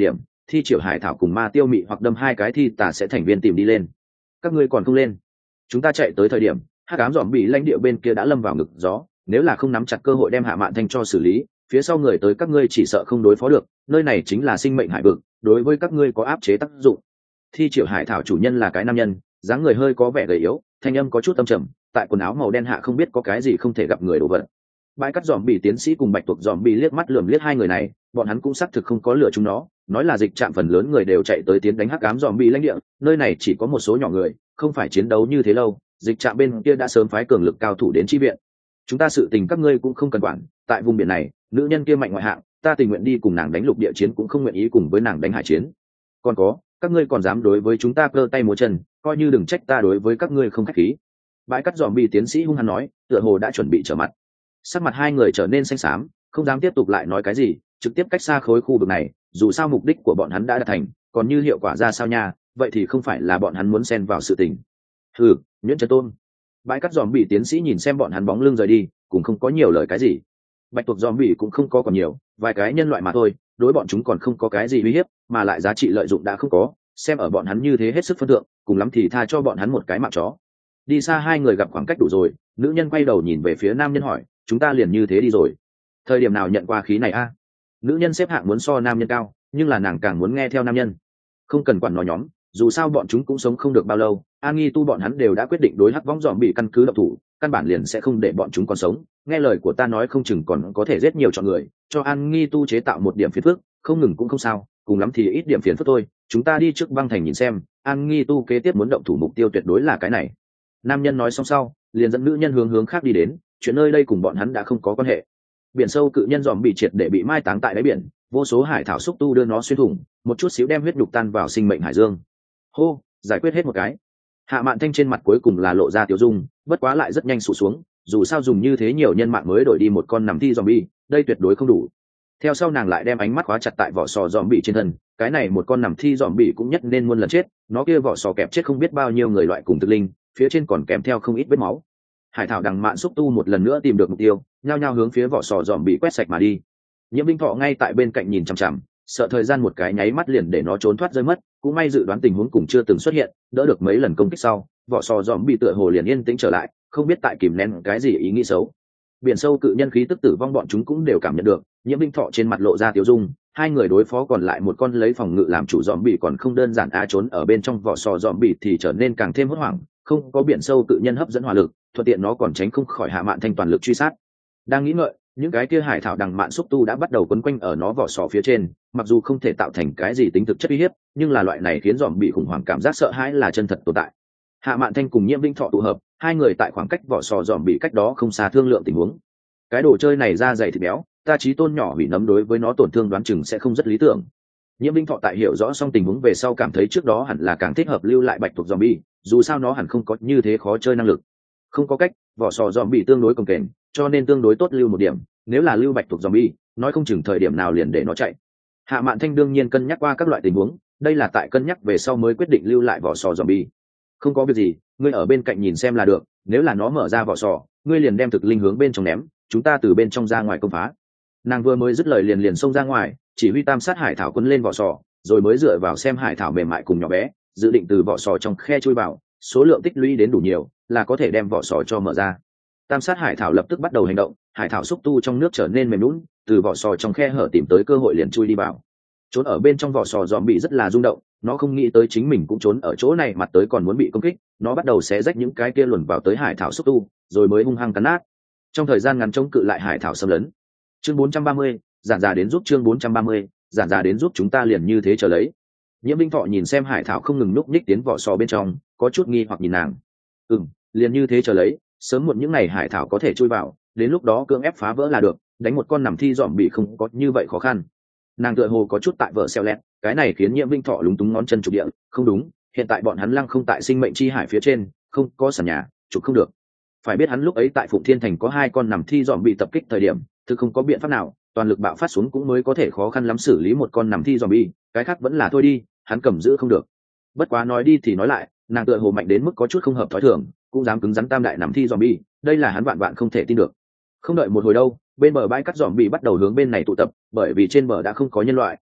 thi triển hải thảo cùng ma tiêu mị hoặc đâm hai cái thi tà sẽ thành viên tìm đi lên. Các ngươi còn không lên? Chúng ta chạy tới thời điểm hắc ám dòm bị lãnh địa bên kia đã lâm vào ngực gió, nếu là không nắm chặt cơ hội đem Hạ Mạn Thanh cho xử lý, phía sau người tới các ngươi chỉ sợ không đối phó được, nơi này chính là sinh mệnh hải vực, đối với các ngươi có áp chế tác dụng. Thi triển hải thảo chủ nhân là cái nam nhân, dáng người hơi có vẻ gầy yếu, thanh âm có chút âm trầm, tại quần áo màu đen hạ không biết có cái gì không thể gặp người đồ vật. Bãi cắt dòm bị tiến sĩ cùng bạch tuộc dòm bị liếc mắt lườm liếc hai người này, bọn hắn cũng xác thực không có lừa chúng nó, nói là dịch trạm phần lớn người đều chạy tới tiến đánh hắc ám dòm bị lãnh địa, nơi này chỉ có một số nhỏ người, không phải chiến đấu như thế lâu, dịch trạm bên kia đã sớm phái cường lực cao thủ đến chi viện. Chúng ta sự tình các ngươi cũng không cần quản, tại vùng biển này, nữ nhân kia mạnh ngoại hạng, ta tình nguyện đi cùng nàng đánh lục địa chiến cũng không nguyện ý cùng với nàng đánh hải chiến. Còn có, các ngươi còn dám đối với chúng ta cơ tay múa chân, coi như đừng trách ta đối với các ngươi không khách khí. Bãi cắt dòm bị tiến sĩ hung hăng nói, tựa hồ đã chuẩn bị trở mặt. Sắc mặt hai người trở nên xanh xám, không dám tiếp tục lại nói cái gì, trực tiếp cách xa khối khu vực này, dù sao mục đích của bọn hắn đã đạt thành, còn như hiệu quả ra sao nha, vậy thì không phải là bọn hắn muốn xen vào sự tình. Hừ, nhuyễn chân tôn. Bãi cắt dòm bị tiến sĩ nhìn xem bọn hắn bóng lưng rời đi, cũng không có nhiều lời cái gì. Bạch tuộc dòm bị cũng không có còn nhiều, vài cái nhân loại mà thôi, đối bọn chúng còn không có cái gì uy hiếp, mà lại giá trị lợi dụng đã không có, xem ở bọn hắn như thế hết sức phân thượng, cùng lắm thì tha cho bọn hắn một cái mạng chó. Đi xa hai người gặp khoảng cách đủ rồi, nữ nhân quay đầu nhìn về phía nam nhân hỏi, chúng ta liền như thế đi rồi, thời điểm nào nhận qua khí này a? Nữ nhân xếp hạng muốn so nam nhân cao, nhưng là nàng càng muốn nghe theo nam nhân. Không cần quản nó nhóm, dù sao bọn chúng cũng sống không được bao lâu, an nghi tu bọn hắn đều đã quyết định đối hắc võng dòm bị căn cứ độc thủ, căn bản liền sẽ không để bọn chúng còn sống, nghe lời của ta nói không chừng còn có thể giết nhiều chọn người, cho an nghi tu chế tạo một điểm phiền phức, không ngừng cũng không sao, cùng lắm thì ít điểm phiền phức thôi. Chúng ta đi trước băng thành nhìn xem, an nghi tu kế tiếp muốn động thủ mục tiêu tuyệt đối là cái này. Nam nhân nói xong sau, liền dẫn nữ nhân hướng khác đi đến, chuyện nơi đây cùng bọn hắn đã không có quan hệ. Biển sâu cự nhân dòm bị triệt để bị mai táng tại đáy biển, vô số hải thảo xúc tu đưa nó xuyên thủng, một chút xíu đem huyết nhục tan vào sinh mệnh hải dương. Hô, giải quyết hết một cái. Hạ Mạn Thanh trên mặt cuối cùng là lộ ra tiêu dung, bất quá lại rất nhanh sụt xuống, dù sao dùng như thế nhiều nhân mạng mới đổi đi một con nằm thi zombie, đây tuyệt đối không đủ. Theo sau nàng lại đem ánh mắt khóa chặt tại vỏ sò zombie trên thân, cái này một con nằm thi zombie cũng nhất nên muôn lần chết, nó kia vỏ sò kẹp chết không biết bao nhiêu người loại cùng thực linh, phía trên còn kèm theo không ít vết máu. Hải thảo đằng mạn xúc tu một lần nữa tìm được mục tiêu, nhao nhao hướng phía vỏ sò zombie quét sạch mà đi. Nhiễm Vinh Thọ ngay tại bên cạnh nhìn chằm chằm, sợ thời gian một cái nháy mắt liền để nó trốn thoát rơi mất, cũng may dự đoán tình huống cùng chưa từng xuất hiện, đỡ được mấy lần công kích sau, vỏ sò dòm bị tựa hồ liền yên tĩnh trở lại, không biết tại kìm nén cái gì ý nghĩ xấu. Biển sâu cự nhân khí tức tử vong bọn chúng cũng đều cảm nhận được, Nhiễm Vinh Thọ trên mặt lộ ra tiêu dung, hai người đối phó còn lại một con lấy phòng ngự làm chủ dòm bị còn không đơn giản, trốn ở bên trong vỏ sò dòm bị thì trở nên càng thêm hốt hoảng, không có biển sâu cự nhân hấp dẫn hỏa lực, thuận tiện nó còn tránh không khỏi Hạ Mạn Thanh toàn lực truy sát. Đang nghĩ ngợi, những cái kia hải thảo đằng mạn xúc tu đã bắt đầu quấn quanh ở nó vỏ sò phía trên, mặc dù không thể tạo thành cái gì tính thực chất uy hiếp, nhưng là loại này khiến dòm bị khủng hoảng cảm giác sợ hãi là chân thật tồn tại. Hạ Mạn Thanh cùng Nhiễm Vinh Thọ tụ hợp, hai người tại khoảng cách vỏ sò dòm bị cách đó không xa thương lượng tình huống. Cái đồ chơi này da dày thịt béo, ta chí tôn nhỏ hủy nấm đối với nó tổn thương đoán chừng sẽ không rất lý tưởng. Nhiễm Vinh Thọ tại hiểu rõ xong tình huống về sau cảm thấy trước đó hẳn là càng thích hợp lưu lại bạch tuộc zombie, dù sao nó hẳn không có như thế khó chơi năng lực. Không có cách, vỏ sò zombie tương đối cồng kềnh, cho nên tương đối tốt lưu một điểm, nếu là lưu bạch tuộc zombie, nói không chừng thời điểm nào liền để nó chạy. Hạ Mạn Thanh đương nhiên cân nhắc qua các loại tình huống, đây là tại cân nhắc về sau mới quyết định lưu lại vỏ sò zombie. Không có việc gì, ngươi ở bên cạnh nhìn xem là được, nếu là nó mở ra vỏ sò, ngươi liền đem thực linh hướng bên trong ném, chúng ta từ bên trong ra ngoài công phá. Nàng vừa mới dứt lời liền xông ra ngoài, chỉ huy tam sát hải thảo quấn lên vỏ sò, rồi mới dựa vào xem hải thảo mềm mại cùng nhỏ bé, dự định từ vỏ sò trong khe chui vào, số lượng tích lũy đến đủ nhiều là có thể đem vỏ sò cho mở ra. Tam sát hải thảo lập tức bắt đầu hành động, hải thảo xúc tu trong nước trở nên mềm nhũn, từ vỏ sò trong khe hở tìm tới cơ hội liền chui đi vào. Trốn ở bên trong vỏ sò dòm bị rất là rung động, nó không nghĩ tới chính mình cũng trốn ở chỗ này mặt tới còn muốn bị công kích, nó bắt đầu xé rách những cái kia luồn vào tới hải thảo xúc tu, rồi mới hung hăng cắn nát. Trong thời gian ngắn chống cự lại hải thảo xâm lấn. Chương 430, giản giả đến giúp chương 430, giản giả đến giúp chúng ta liền như thế chờ lấy. Nhiễm Vinh Thọ nhìn xem hải thảo không ngừng núp nhích tiến vỏ sò bên trong, có chút nghi hoặc nhìn nàng. Liền như thế chờ lấy, sớm muộn những ngày hải thảo có thể chui vào, đến lúc đó cưỡng ép phá vỡ là được, đánh một con nằm thi dòm bị không có như vậy khó khăn. Nàng tựa hồ có chút tại vợ xeo lẹt, cái này khiến Nhiễm Vinh Thọ lúng túng ngón chân trục địa, không đúng, hiện tại bọn hắn lăng không tại sinh mệnh chi hải phía trên, không có sàn nhà, chụp không được. Phải biết hắn lúc ấy tại Phụng Thiên Thành có 2 con nằm thi dòm bị tập kích thời điểm, thực không có biện pháp nào, toàn lực bạo phát xuống cũng mới có thể khó khăn lắm xử lý một con nằm thi dòm bị, cái khác vẫn là thôi đi, hắn cầm giữ không được. Bất quá nói đi thì nói lại, nàng tựa hồ mạnh đến mức có chút không hợp thói thường, cũng dám cứng rắn tam đại nằm thi dòm bị, đây là hắn vạn vạn không thể tin được. Không đợi một hồi đâu, bên bờ bãi cắt dòm bị bắt đầu hướng bên này tụ tập, bởi vì trên bờ đã không có nhân loại,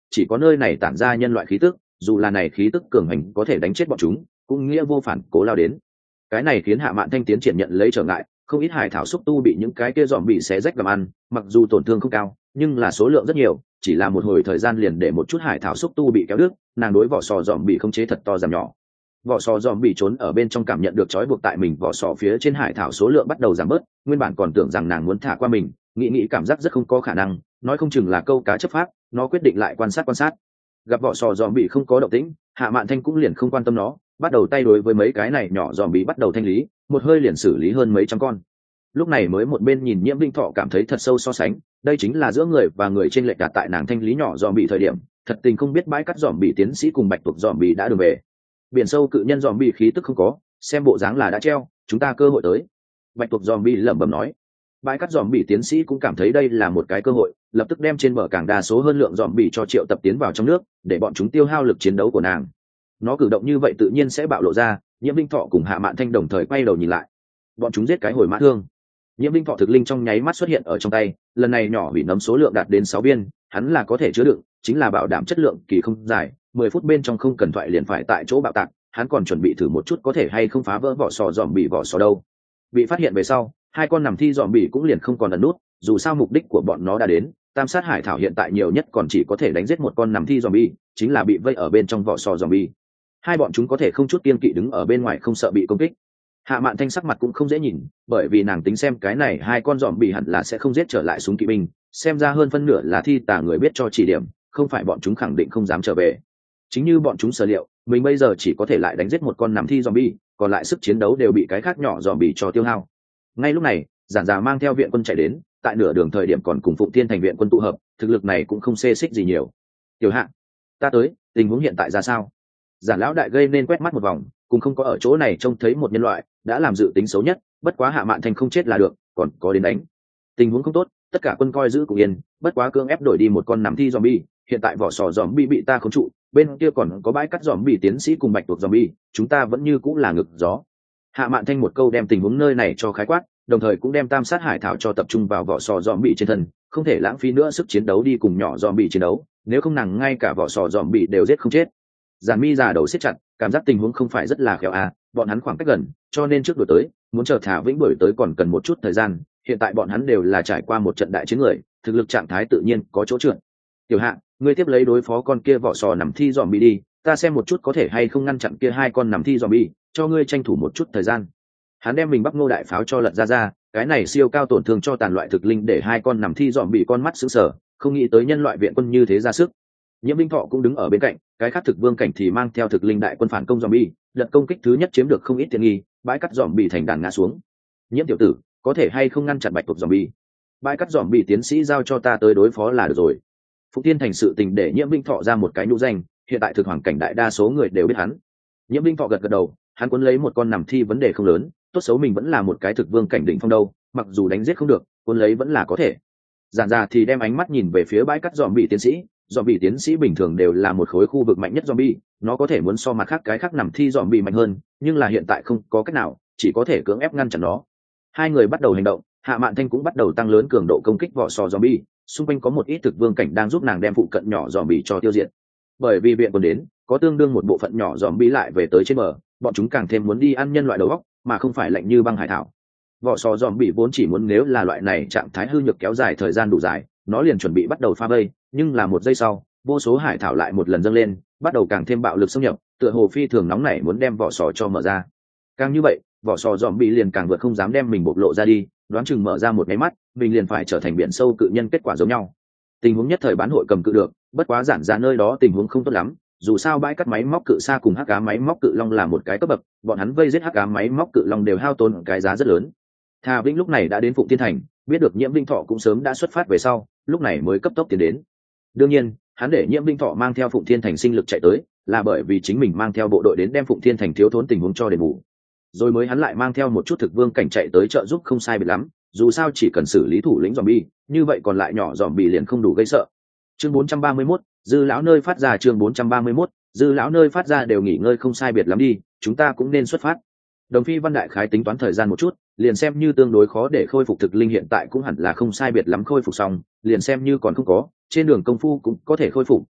chỉ có nơi này tản ra nhân loại khí tức, dù là này khí tức cường hành có thể đánh chết bọn chúng cũng nghĩa vô phản cố lao đến. Cái này khiến Hạ Mạn Thanh tiến triển nhận lấy trở ngại, không ít hải thảo xúc tu bị những cái kia dòm bị xé rách làm ăn, mặc dù tổn thương không cao nhưng là số lượng rất nhiều, chỉ là một hồi thời gian liền để một chút hải thảo xúc tu bị kéo đứt, nàng đối vỏ sò dòm bị không chế thật to giảm nhỏ. Vỏ sò dòm bị trốn ở bên trong cảm nhận được trói buộc tại mình vỏ sò phía trên hải thảo số lượng bắt đầu giảm bớt, nguyên bản còn tưởng rằng nàng muốn thả qua mình, nghĩ cảm giác rất không có khả năng, nói không chừng là câu cá chấp pháp, nó quyết định lại quan sát. Gặp vỏ sò dòm bị không có động tĩnh, Hạ Mạn Thanh cũng liền không quan tâm nó, bắt đầu tay đối với mấy cái này nhỏ dòm bị bắt đầu thanh lý, một hơi liền xử lý hơn mấy trăm con. Lúc này mới một bên nhìn Nhiễm Vinh Thọ cảm thấy thật sâu so sánh, đây chính là giữa người và người trên lệch đạt tại nàng thanh lý nhỏ dòm bị thời điểm, thật tình không biết bãi cắt dòm bị tiến sĩ cùng bạch tuộc dòm bị đã đường về. Biển sâu cự nhân dòm bị khí tức không có, xem bộ dáng là đã treo, chúng ta cơ hội tới. Bạch tuộc dòm bị lẩm bẩm nói. Bãi cắt dòm bị tiến sĩ cũng cảm thấy đây là một cái cơ hội, lập tức đem trên bờ càng đa số hơn lượng dòm bị cho triệu tập tiến vào trong nước, để bọn chúng tiêu hao lực chiến đấu của nàng. Nó cử động như vậy tự nhiên sẽ bạo lộ ra. Nhiễm Vinh Thọ cùng Hạ Mạn Thanh đồng thời quay đầu nhìn lại. Bọn chúng giết cái hồi mã thương. Nhiễm Vinh Thọ thực linh trong nháy mắt xuất hiện ở trong tay, lần này nhỏ hủy nấm số lượng đạt đến 6 viên, hắn là có thể chứa đựng, chính là bảo đảm chất lượng kỳ không dài, 10 phút bên trong không cần thoại liền phải tại chỗ bạo tạc, hắn còn chuẩn bị thử một chút có thể hay không phá vỡ vỏ sò dòm bị vỏ sò đâu. Bị phát hiện về sau, hai con nằm thi dòm bị cũng liền không còn ẩn nút, dù sao mục đích của bọn nó đã đến, tam sát hải thảo hiện tại nhiều nhất còn chỉ có thể đánh giết một con nằm thi dòm bị, chính là bị vây ở bên trong vỏ sò dòm bị. Hai bọn chúng có thể không chút kiêng kỵ đứng ở bên ngoài không sợ bị công kích. Hạ Mạn Thanh sắc mặt cũng không dễ nhìn, bởi vì nàng tính xem cái này hai con dòm bị hẳn là sẽ không giết trở lại súng kỵ binh, xem ra hơn phân nửa là thi tà người biết cho chỉ điểm, không phải bọn chúng khẳng định không dám trở về. Chính như bọn chúng sở liệu, mình bây giờ chỉ có thể lại đánh giết một con nằm thi zombie, còn lại sức chiến đấu đều bị cái khác nhỏ zombie cho tiêu hao. Ngay lúc này, Giản Già mang theo viện quân chạy đến, tại nửa đường thời điểm còn cùng Phụng Thiên thành viện quân tụ hợp, thực lực này cũng không xê xích gì nhiều. Tiểu Hạ, ta tới, tình huống hiện tại ra sao? Giản lão đại gây nên quét mắt một vòng, cùng không có ở chỗ này trông thấy một nhân loại, đã làm dự tính xấu nhất, bất quá Hạ Mạn Thanh không chết là được, còn có đến đánh. Tình huống không tốt, tất cả quân coi giữ cũng yên, bất quá cưỡng ép đổi đi một con nằm thi zombie, hiện tại vỏ sò zombie bị ta khống trụ, bên kia còn có bãi cắt zombie tiến sĩ cùng bạch tuộc zombie, chúng ta vẫn như cũng là ngực gió. Hạ Mạn Thanh một câu đem tình huống nơi này cho khái quát, đồng thời cũng đem tam sát hải thảo cho tập trung vào vỏ sò zombie trên thân, không thể lãng phí nữa sức chiến đấu đi cùng nhỏ zombie chiến đấu, nếu không nàng ngay cả vỏ sò zombie đều giết không chết. Giản Mi già đầu siết chặt, cảm giác tình huống không phải rất là khéo bọn hắn khoảng cách gần, cho nên trước đuổi tới, muốn chờ Thả Vĩnh đuổi tới còn cần một chút thời gian, hiện tại bọn hắn đều là trải qua một trận đại chiến người, thực lực trạng thái tự nhiên có chỗ trượt. Tiểu Hạ, ngươi tiếp lấy đối phó con kia vỏ sò nằm thi zombie đi, ta xem một chút có thể hay không ngăn chặn kia hai con nằm thi zombie, cho ngươi tranh thủ một chút thời gian. Hắn đem mình Bắc Ngô đại pháo cho lật ra, cái này siêu cao tổn thương cho tàn loại thực linh để hai con nằm thi zombie con mắt sững sờ, không nghĩ tới nhân loại viện quân như thế ra sức. Nhiễm Vinh Thọ cũng đứng ở bên cạnh, cái khác thực vương cảnh thì mang theo thực linh đại quân phản công zombie, đợt công kích thứ nhất chiếm được không ít tiện nghi, bãi cắt zombie thành đàn ngã xuống. Nhiễm tiểu tử, có thể hay không ngăn chặn bạch tuộc zombie? Bãi cắt zombie tiến sĩ giao cho ta tới đối phó là được rồi. Phụng Thiên thành sự tình để Nhiễm Vinh Thọ ra một cái nhũ danh, hiện tại thực hoàng cảnh đại đa số người đều biết hắn. Nhiễm Vinh Thọ gật gật đầu, hắn cuốn lấy một con nằm thi vấn đề không lớn, tốt xấu mình vẫn là một cái thực vương cảnh đỉnh phong đâu, mặc dù đánh giết không được, cuốn lấy vẫn là có thể. Giản Già thì đem ánh mắt nhìn về phía bãi cắt zombie tiến sĩ. Zombie tiến sĩ bình thường đều là một khối khu vực mạnh nhất zombie, nó có thể muốn so mặt khác cái khác nằm thi zombie mạnh hơn, nhưng là hiện tại không có cách nào, chỉ có thể cưỡng ép ngăn chặn nó. Hai người bắt đầu hành động, Hạ Mạn Thanh cũng bắt đầu tăng lớn cường độ công kích vỏ sò zombie, xung quanh có một ít thực vương cảnh đang giúp nàng đem phụ cận nhỏ zombie cho tiêu diệt. Bởi vì viện quân đến, có tương đương một bộ phận nhỏ zombie lại về tới trên bờ, bọn chúng càng thêm muốn đi ăn nhân loại đầu óc, mà không phải lạnh như băng hải thảo. Vỏ sò zombie vốn chỉ muốn nếu là loại này trạng thái hư nhược kéo dài thời gian đủ dài, nó liền chuẩn bị bắt đầu pha vây, nhưng là một giây sau, vô số hải thảo lại một lần dâng lên, bắt đầu càng thêm bạo lực xâm nhập, tựa hồ phi thường nóng nảy muốn đem vỏ sò cho mở ra. Càng như vậy, vỏ sò zombie liền càng vượt không dám đem mình bộc lộ ra đi, đoán chừng mở ra một cái mắt, mình liền phải trở thành biển sâu cự nhân kết quả giống nhau. Tình huống nhất thời bán hội cầm cự được, bất quá Giản Ra nơi đó tình huống không tốt lắm, dù sao bãi cắt máy móc cự xa cùng hắc ám máy móc cự long là một cái cấp bậc, bọn hắn vây giết hắc ám máy móc cự long đều hao tốn cái giá rất lớn. Thà Vĩnh lúc này đã đến Phụng Thiên thành, biết được Nhiễm Vinh Thọ cũng sớm đã xuất phát về sau, lúc này mới cấp tốc tiến đến. Đương nhiên, hắn để Nhiễm Vinh Thọ mang theo Phụng Thiên thành sinh lực chạy tới, là bởi vì chính mình mang theo bộ đội đến đem Phụng Thiên thành thiếu thốn tình huống cho đền bù. Rồi mới hắn lại mang theo một chút thực vương cảnh chạy tới trợ giúp không sai biệt lắm, dù sao chỉ cần xử lý thủ lĩnh zombie, như vậy còn lại nhỏ zombie liền không đủ gây sợ. Chương 431, dư lão nơi phát ra chương 431, dư lão nơi phát ra đều nghỉ ngơi không sai biệt lắm đi, chúng ta cũng nên xuất phát. Đồng Phi Văn đại khái tính toán thời gian một chút, liền xem như tương đối khó để khôi phục thực linh hiện tại cũng hẳn là không sai biệt lắm khôi phục xong, liền xem như còn không có, trên đường công phu cũng có thể khôi phục,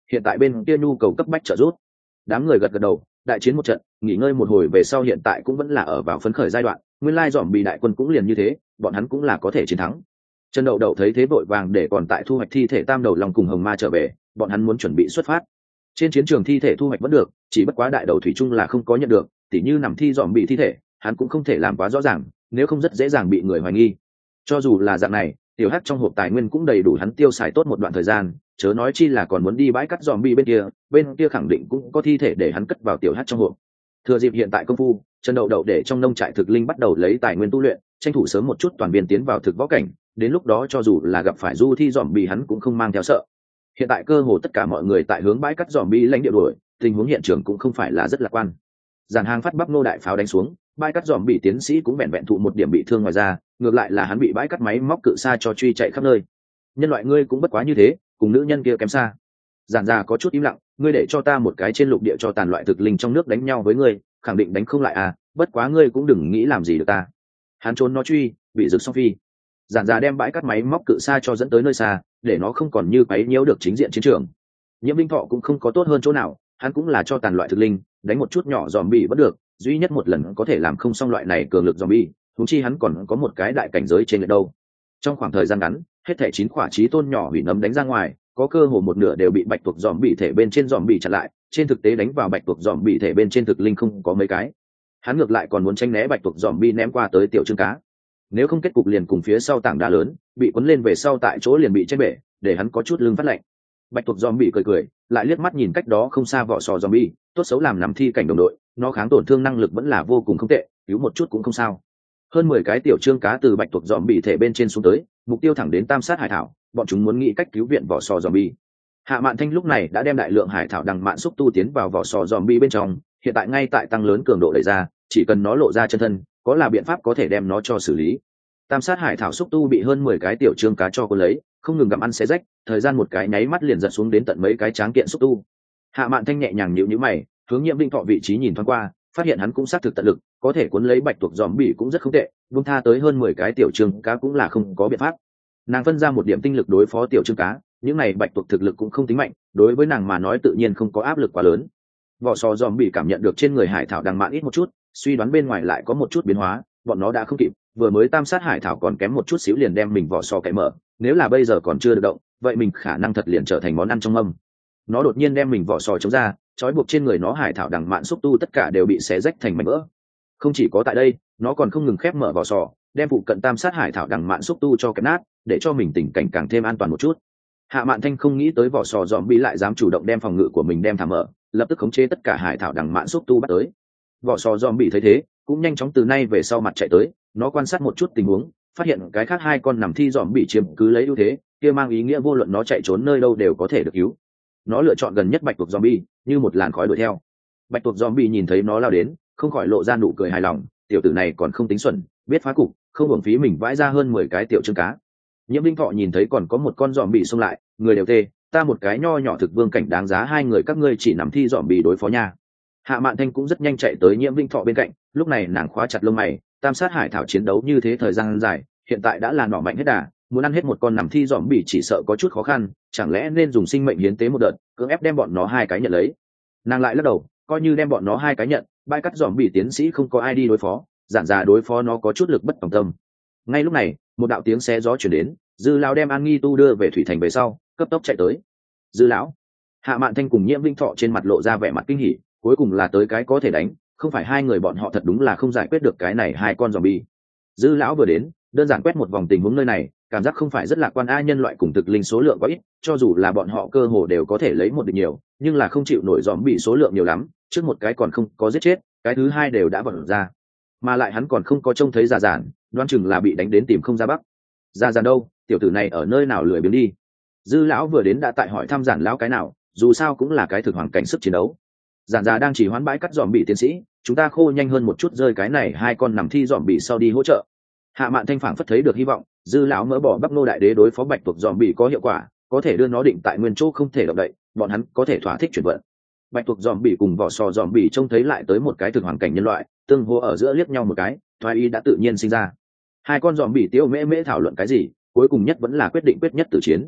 hiện tại bên kia nhu cầu cấp bách trợ giúp. Đám người gật gật đầu, đại chiến một trận, nghỉ ngơi một hồi về sau hiện tại cũng vẫn là ở vào phấn khởi giai đoạn, nguyên lai dòm bị đại quân cũng liền như thế, bọn hắn cũng là có thể chiến thắng. Trần Đậu Đậu thấy thế vội vàng để còn tại thu hoạch thi thể tam đầu lòng cùng hồng ma trở về, bọn hắn muốn chuẩn bị xuất phát. Trên chiến trường thi thể thu hoạch vẫn được, chỉ bất quá đại đầu thủy chung là không có nhận được, tỉ như nằm thi dòm bị thi thể, hắn cũng không thể làm quá rõ ràng, nếu không rất dễ dàng bị người hoài nghi. Cho dù là dạng này, tiểu hắc trong hộp tài nguyên cũng đầy đủ hắn tiêu xài tốt một đoạn thời gian, chớ nói chi là còn muốn đi bãi cắt dòm bị bên kia khẳng định cũng có thi thể để hắn cất vào tiểu hắc trong hộp. Thừa dịp hiện tại công phu, Trần Đậu Đậu để trong nông trại thực linh bắt đầu lấy tài nguyên tu luyện, tranh thủ sớm một chút toàn viên tiến vào thực võ cảnh, đến lúc đó cho dù là gặp phải du thi dòm bị hắn cũng không mang theo sợ. Hiện tại cơ hồ tất cả mọi người tại hướng bãi cắt dòm bị lãnh địa đuổi, tình huống hiện trường cũng không phải là rất lạc quan. Giàn hàng phát bắp nô đại pháo đánh xuống, bãi cắt dòm bị tiến sĩ cũng vẹn vẹn thụ một điểm bị thương ngoài ra, ngược lại là hắn bị bãi cắt máy móc cự xa cho truy chạy khắp nơi. Nhân loại ngươi cũng bất quá như thế, cùng nữ nhân kia kém xa. Giản già có chút im lặng, ngươi để cho ta một cái trên lục địa cho tàn loại thực linh trong nước đánh nhau với ngươi, khẳng định đánh không lại à, bất quá ngươi cũng đừng nghĩ làm gì được ta. Hắn trốn nó truy, bị rực song phi. Giản già đem bãi cắt máy móc cự xa cho dẫn tới nơi xa, để nó không còn như quấy nhiễu được chính diện chiến trường. Nhiễm Linh Thọ cũng không có tốt hơn chỗ nào, hắn cũng là cho tàn loại thực linh, đánh một chút nhỏ dòm bị vẫn được, duy nhất một lần có thể làm không xong loại này cường lực dòm bi, thúng chi hắn còn có một cái đại cảnh giới trên lệch đâu. Trong khoảng thời gian ngắn, hết thảy 9 quả chí tôn nhỏ hủy nấm đánh ra ngoài, có cơ hồ một nửa đều bị bạch tuộc dòm bị thể bên trên dòm bị chặn lại, trên thực tế đánh vào bạch tuộc dòm bị thể bên trên thực linh không có mấy cái. Hắn ngược lại còn muốn tránh né bạch tuộc dòm bi ném qua tới tiểu trứng cá. Nếu không kết cục liền cùng phía sau tảng đá lớn, bị cuốn lên về sau tại chỗ liền bị chết bể, để hắn có chút lưng phát lạnh. Bạch tuộc dòm bị cười, lại liếc mắt nhìn cách đó không xa vỏ sò dòm bi, tốt xấu làm nằm thi cảnh đồng đội, nó kháng tổn thương năng lực vẫn là vô cùng không tệ, cứu một chút cũng không sao. Hơn 10 cái tiểu trương cá từ bạch tuộc dòm bị thể bên trên xuống tới, mục tiêu thẳng đến tam sát hải thảo, bọn chúng muốn nghĩ cách cứu viện vỏ sò dòm bi. Hạ Mạn Thanh lúc này đã đem đại lượng hải thảo đằng mạn xúc tu tiến vào vỏ sò dòm bi bên trong, hiện tại ngay tại tăng lớn cường độ đẩy ra, chỉ cần nó lộ ra chân thân, có là biện pháp có thể đem nó cho xử lý. Tam sát hải thảo xúc tu bị hơn 10 cái tiểu trương cá cho cô lấy, không ngừng gặm ăn xé rách, thời gian một cái nháy mắt liền giật xuống đến tận mấy cái tráng kiện xúc tu. Hạ Mạn Thanh nhẹ nhàng nhíu mày, hướng Nhiễm Linh Thọ vị trí nhìn thoáng qua, phát hiện hắn cũng xác thực tận lực, có thể cuốn lấy bạch tuộc dòm bị cũng rất không tệ, buông tha tới hơn 10 cái tiểu trương cá cũng là không có biện pháp. Nàng phân ra một điểm tinh lực đối phó tiểu trương cá, những này bạch tuộc thực lực cũng không tính mạnh, đối với nàng mà nói tự nhiên không có áp lực quá lớn. Vỏ sò dòm bị cảm nhận được trên người hải thảo đằng mạn ít một chút, suy đoán bên ngoài lại có một chút biến hóa, bọn nó đã không kịp, vừa mới tam sát hải thảo còn kém một chút xíu liền đem mình vỏ sò cậy mở, nếu là bây giờ còn chưa được động, vậy mình khả năng thật liền trở thành món ăn trong mâm. Nó đột nhiên đem mình vỏ sò chống ra, trói buộc trên người nó hải thảo đằng mạn xúc tu tất cả đều bị xé rách thành mảnh vỡ. Không chỉ có tại đây, nó còn không ngừng khép mở vỏ sò, đem phụ cận tam sát hải thảo đằng mạn xúc tu cho kẹp nát, để cho mình tình cảnh càng thêm an toàn một chút. Hạ Mạn Thanh không nghĩ tới vỏ sò dòm bị lại dám chủ động đem phòng ngự của mình đem thả mở, lập tức khống chế tất cả hải thảo đằng mạn xúc tu bắt tới. Vỏ sò dòm bị thấy thế, cũng nhanh chóng từ nay về sau mặt chạy tới, nó quan sát một chút tình huống, phát hiện cái khác 2 con nằm thi dòm bị chiếm cứ lấy ưu thế, kia mang ý nghĩa vô luận nó chạy trốn nơi đâu đều có thể được cứu. Nó lựa chọn gần nhất bạch tuộc zombie, như một làn khói đuổi theo. Bạch tuộc zombie nhìn thấy nó lao đến, không khỏi lộ ra nụ cười hài lòng, tiểu tử này còn không tính xuẩn, biết phá cục, không uổng phí mình vãi ra hơn 10 cái tiểu trứng cá. Nhiễm Linh Thọ nhìn thấy còn có một con zombie xông lại, người đều tê, ta một cái nho nhỏ thực vương cảnh đáng giá 2 người các ngươi chỉ nằm thi zombie đối phó nha. Hạ Mạn Thanh cũng rất nhanh chạy tới Nhiễm Linh Thọ bên cạnh, lúc này nàng khóa chặt lông mày, tam sát hải thảo chiến đấu như thế thời gian dài, hiện tại đã là nỏ mạnh hết đà, muốn ăn hết một con nằm thi dòm bỉ chỉ sợ có chút khó khăn, chẳng lẽ nên dùng sinh mệnh hiến tế một đợt, cưỡng ép đem bọn nó 2 cái nhận lấy. Nàng lại lắc đầu, coi như đem bọn nó 2 cái nhận, bãi cắt dòm bỉ tiến sĩ không có ai đi đối phó, giản giả đối phó nó có chút lực bất tòng tâm. Ngay lúc này, một đạo tiếng xé gió chuyển đến, Dư lão đem An Nghi Tu đưa về thủy thành về sau, cấp tốc chạy tới. Dư lão. Hạ Mạn Thanh cùng Nhiễm Linh Thọ trên mặt lộ ra vẻ mặt kinh hỉ, cuối cùng là tới cái có thể đánh, không phải 2 người bọn họ thật đúng là không giải quyết được cái này 2 con zombie. Dư lão vừa đến, đơn giản quét một vòng tình huống nơi này, cảm giác không phải rất lạc quan, a nhân loại cùng thực linh số lượng quá ít, cho dù là bọn họ cơ hồ đều có thể lấy một địch nhiều, nhưng là không chịu nổi zombie số lượng nhiều lắm, trước một cái còn không có giết chết, cái thứ 2 đều đã vọt ra, mà lại hắn còn không có trông thấy Già Giản, đoán chừng là bị đánh đến tìm không ra bắc. Già Giản đâu, tiểu tử này ở nơi nào lười biếng đi. Dư lão vừa đến đã tại hỏi thăm Giản lão cái nào, dù sao cũng là cái thực hoàng cảnh sức chiến đấu. Giản già đang chỉ hoán bãi cắt dòm bị tiến sĩ, chúng ta khô nhanh hơn một chút rơi cái này 2 con nằm thi dòm bị sau đi hỗ trợ. Hạ Mạn Thanh phảng phất thấy được hy vọng, Dư lão mỡ bỏ Bắc Nô đại đế đối phó bạch tuộc dòm bị có hiệu quả, có thể đưa nó định tại nguyên chỗ không thể động đậy, bọn hắn có thể thỏa thích chuyển vận. Bạch tuộc dòm bị cùng vỏ sò dòm bị trông thấy lại tới một cái thực hoàng cảnh nhân loại, tương hô ở giữa liếc nhau một cái, thoái ý đã tự nhiên sinh ra. 2 con dòm bị tiêu mễ mễ thảo luận cái gì, cuối cùng nhất vẫn là quyết định quyết nhất tử chiến.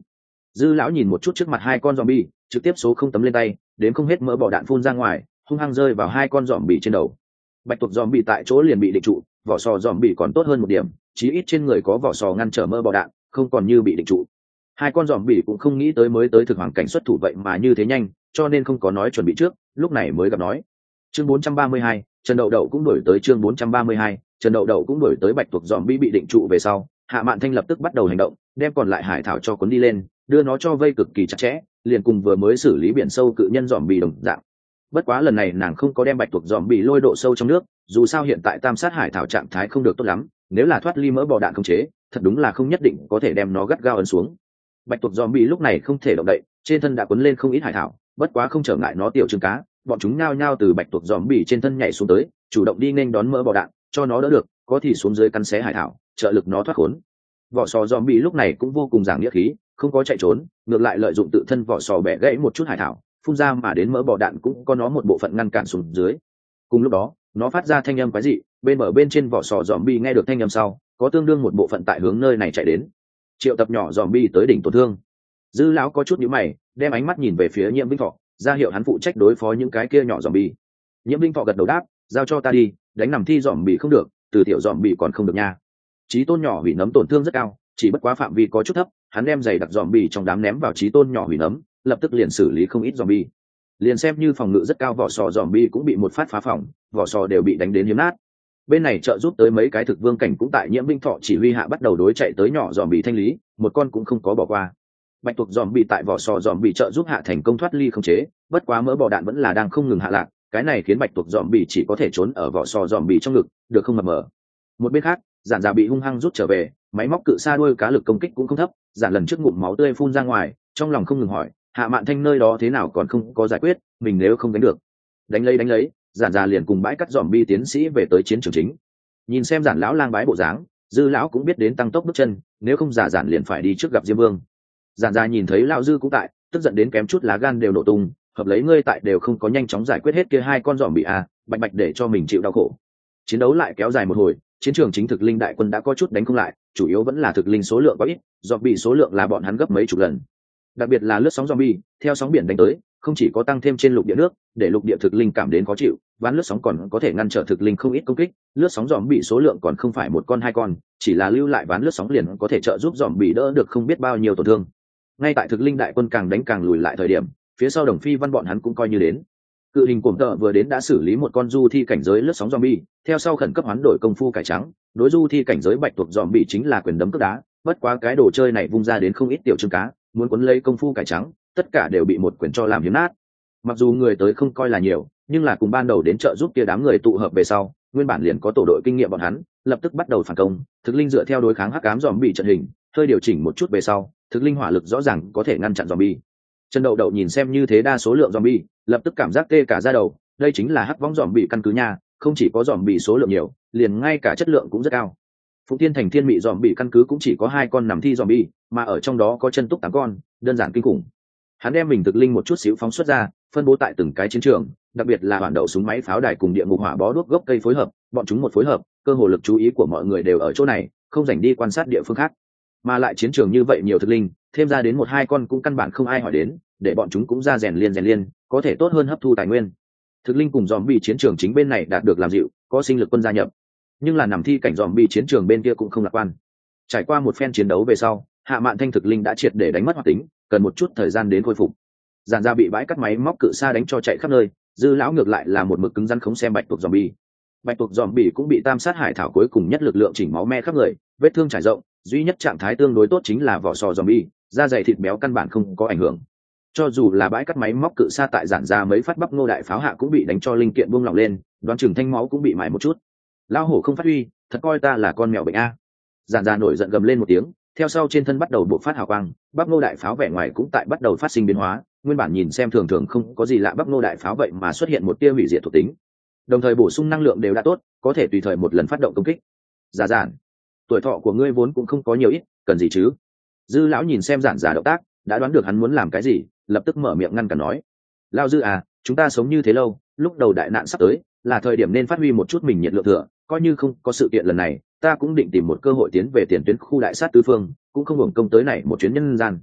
Dư lão nhìn một chút trước mặt hai con zombie, trực tiếp số không tấm lên tay, đến không hết mỡ bò đạn phun ra ngoài, hung hăng rơi vào hai con zombie trên đầu. Bạch tuộc zombie tại chỗ liền bị định trụ, vỏ sò zombie còn tốt hơn một điểm, chí ít trên người có vỏ sò ngăn trở mỡ bò đạn, không còn như bị định trụ. Hai con zombie cũng không nghĩ tới mới tới thực hoàng cảnh xuất thủ vậy mà như thế nhanh, cho nên không có nói chuẩn bị trước, lúc này mới gặp nói. Chương 432, Trần Đậu Đậu cũng đổi tới chương 432, Trần Đậu Đậu cũng đổi tới bạch tuộc zombie bị định trụ về sau, Hạ Mạn Thanh lập tức bắt đầu hành động, đem còn lại hải thảo cho cuốn đi lên, đưa nó cho vây cực kỳ chặt chẽ, liền cùng vừa mới xử lý biển sâu cự nhân zombie đồng dạng. Bất quá lần này nàng không có đem bạch tuộc zombie lôi độ sâu trong nước, dù sao hiện tại tam sát hải thảo trạng thái không được tốt lắm, nếu là thoát ly mỡ bò đạn không chế, thật đúng là không nhất định có thể đem nó gắt gao ấn xuống. Bạch tuộc zombie lúc này không thể động đậy, trên thân đã cuốn lên không ít hải thảo, bất quá không trở ngại nó tiểu trứng cá, bọn chúng nhao nhao từ bạch tuộc zombie trên thân nhảy xuống tới, chủ động đi nên đón mỡ bò đạn, cho nó đỡ được, có thì xuống dưới cắn xé hải thảo, trợ lực nó thoát khốn. Vỏ sò zombie lúc này cũng vô cùng giảng nghĩa khí, không có chạy trốn, ngược lại lợi dụng tự thân vỏ sò bẻ gãy một chút hải thảo, phun ra mà đến mỡ bò đạn cũng có nó một bộ phận ngăn cản xuống dưới. Cùng lúc đó, nó phát ra thanh âm quái dị, bên trên vỏ sò zombie nghe được thanh âm sau, có tương đương một bộ phận tại hướng nơi này chạy đến. Triệu tập nhỏ zombie tới đỉnh tổn thương. Dư lão có chút nhíu mày, đem ánh mắt nhìn về phía Nhiễm Vinh Thọ, ra hiệu hắn phụ trách đối phó những cái kia nhỏ zombie. Nhiễm Vinh Thọ gật đầu đáp, giao cho ta đi, đánh nằm thi zombie không được, từ tiểu zombie còn không được nha. Chí tôn nhỏ hủy nấm tổn thương rất cao, chỉ bất quá phạm vi có chút thấp, hắn đem giày đặc zombie trong đám ném vào chí tôn nhỏ hủy nấm, lập tức liền xử lý không ít zombie. Liền xem như phòng ngự rất cao vỏ sò zombie cũng bị một phát phá phòng, vỏ sò đều bị đánh đến hiếm nát. Bên này trợ giúp tới mấy cái thực vương cảnh cũng tại Nhiễm Vinh Thọ chỉ huy hạ bắt đầu đối chạy tới nhỏ zombie thanh lý, một con cũng không có bỏ qua. Bạch tuộc zombie tại vỏ sò zombie trợ giúp hạ thành công thoát ly không chế, bất quá mỡ bò đạn vẫn là đang không ngừng hạ lạc, cái này khiến bạch tuộc zombie chỉ có thể trốn ở vỏ sò zombie trong ngực, được không mập mờ. Một bên khác, Giản Dạ bị hung hăng rút trở về, máy móc cự sa đuôi cá lực công kích cũng không thấp, Giản lần trước ngụm máu tươi phun ra ngoài, trong lòng không ngừng hỏi, Hạ Mạn Thanh nơi đó thế nào còn không có giải quyết, mình nếu không đánh được. Đánh lấy, Giản Dạ liền cùng bãi cắt zombie tiến sĩ về tới chiến trường chính. Nhìn xem Giản lão lang bái bộ dáng, Dư lão cũng biết đến tăng tốc bước chân, nếu không Giản liền phải đi trước gặp Diêm Vương. Giản Dạ nhìn thấy lão Dư cũng tại, tức giận đến kém chút lá gan đều nổ tung, hợp lấy ngươi tại đều không có nhanh chóng giải quyết hết kia hai con zombie à, bạch để cho mình chịu đau khổ. Chiến đấu lại kéo dài một hồi, chiến trường chính thực linh đại quân đã có chút đánh không lại, chủ yếu vẫn là thực linh số lượng có ít, zombie số lượng là bọn hắn gấp mấy chục lần. Đặc biệt là lướt sóng zombie, theo sóng biển đánh tới, không chỉ có tăng thêm trên lục địa nước, để lục địa thực linh cảm đến khó chịu, ván lướt sóng còn có thể ngăn trở thực linh không ít công kích, lướt sóng zombie số lượng còn không phải một con hai con, chỉ là lưu lại ván lướt sóng liền có thể trợ giúp zombie đỡ được không biết bao nhiêu tổn thương. Ngay tại thực linh đại quân càng đánh càng lùi lại thời điểm, phía sau Đồng Phi Văn bọn hắn cũng coi như đến. Cự hình cuồng tợ vừa đến đã xử lý một con du thi cảnh giới lướt sóng zombie, theo sau khẩn cấp hoán đổi công phu cải trắng, đối du thi cảnh giới bạch tuộc zombie chính là quyền đấm cước đá, bất quá cái đồ chơi này vung ra đến không ít tiểu trứng cá, muốn cuốn lấy công phu cải trắng, tất cả đều bị một quyền cho làm hiếm nát. Mặc dù người tới không coi là nhiều, nhưng là cùng ban đầu đến trợ giúp kia đám người tụ hợp về sau, nguyên bản liền có tổ đội kinh nghiệm bọn hắn, lập tức bắt đầu phản công, thực linh dựa theo đối kháng hắc ám zombie trận hình, hơi điều chỉnh một chút về sau, thực linh hỏa lực rõ ràng có thể ngăn chặn zombie. Trần Đậu Đậu nhìn xem như thế đa số lượng zombie, lập tức cảm giác tê cả da đầu, đây chính là hắc võng zombie căn cứ nha, không chỉ có zombie số lượng nhiều, liền ngay cả chất lượng cũng rất cao. Phụng Thiên Thành Thiên Mị zombie căn cứ cũng chỉ có 2 con nằm thi zombie, mà ở trong đó có chân túc 8 con, đơn giản kinh khủng. Hắn đem mình thực linh một chút xíu phóng xuất ra, phân bố tại từng cái chiến trường, đặc biệt là hoàn đậu súng máy pháo đài cùng địa ngục hỏa bó đuốc gốc cây phối hợp, bọn chúng một phối hợp, cơ hồ lực chú ý của mọi người đều ở chỗ này, không rảnh đi quan sát địa phương khác. Mà lại chiến trường như vậy nhiều thực linh, thêm ra đến 1-2 con cũng căn bản không ai hỏi đến, để bọn chúng cũng ra rèn liên, có thể tốt hơn hấp thu tài nguyên. Thực linh cùng zombie chiến trường chính bên này đạt được làm dịu, có sinh lực quân gia nhập. Nhưng là nằm thi cảnh zombie chiến trường bên kia cũng không lạc quan. Trải qua một phen chiến đấu về sau, Hạ Mạn Thanh thực linh đã triệt để đánh mất hoạt tính, cần một chút thời gian đến khôi phục. Giản Ra bị bãi cắt máy móc cự sa đánh cho chạy khắp nơi, Dư lão ngược lại là một mực cứng rắn khống xem bạch tuộc zombie. Bạch tuộc zombie cũng bị tam sát hải thảo cuối cùng nhất lực lượng chỉnh máu me khắp người, vết thương trải rộng, duy nhất trạng thái tương đối tốt chính là vỏ sò zombie, da dày thịt béo căn bản không có ảnh hưởng. Cho dù là bãi cắt máy móc cự sa tại Giản Ra mấy phát bắp ngô đại pháo hạ cũng bị đánh cho linh kiện buông lỏng lên, đoán chừng thanh máu cũng bị mài một chút. Lão hổ không phát huy, thật coi ta là con mèo bệnh a. Giản Ra nổi giận gầm lên một tiếng, theo sau trên thân bắt đầu bộc phát hào quang, bắp ngô đại pháo vẻ ngoài cũng tại bắt đầu phát sinh biến hóa, nguyên bản nhìn xem thường thường không có gì lạ bắp ngô đại pháo vậy mà xuất hiện một tia hủy diệt thuộc tính, đồng thời bổ sung năng lượng đều đã tốt, có thể tùy thời một lần phát động công kích. Giả Giản, tuổi thọ của ngươi vốn cũng không có nhiều ít, cần gì chứ? Dư lão nhìn xem Giản Giả động tác, đã đoán được hắn muốn làm cái gì, lập tức mở miệng ngăn cản nói: Lão Dư à, chúng ta sống như thế lâu, lúc đầu đại nạn sắp tới, là thời điểm nên phát huy một chút mình nhiệt lượng thừa, coi như không có sự kiện lần này, ta cũng định tìm một cơ hội tiến về tiền tuyến khu đại sát tứ phương, cũng không hưởng công tới này một chuyến nhân gian.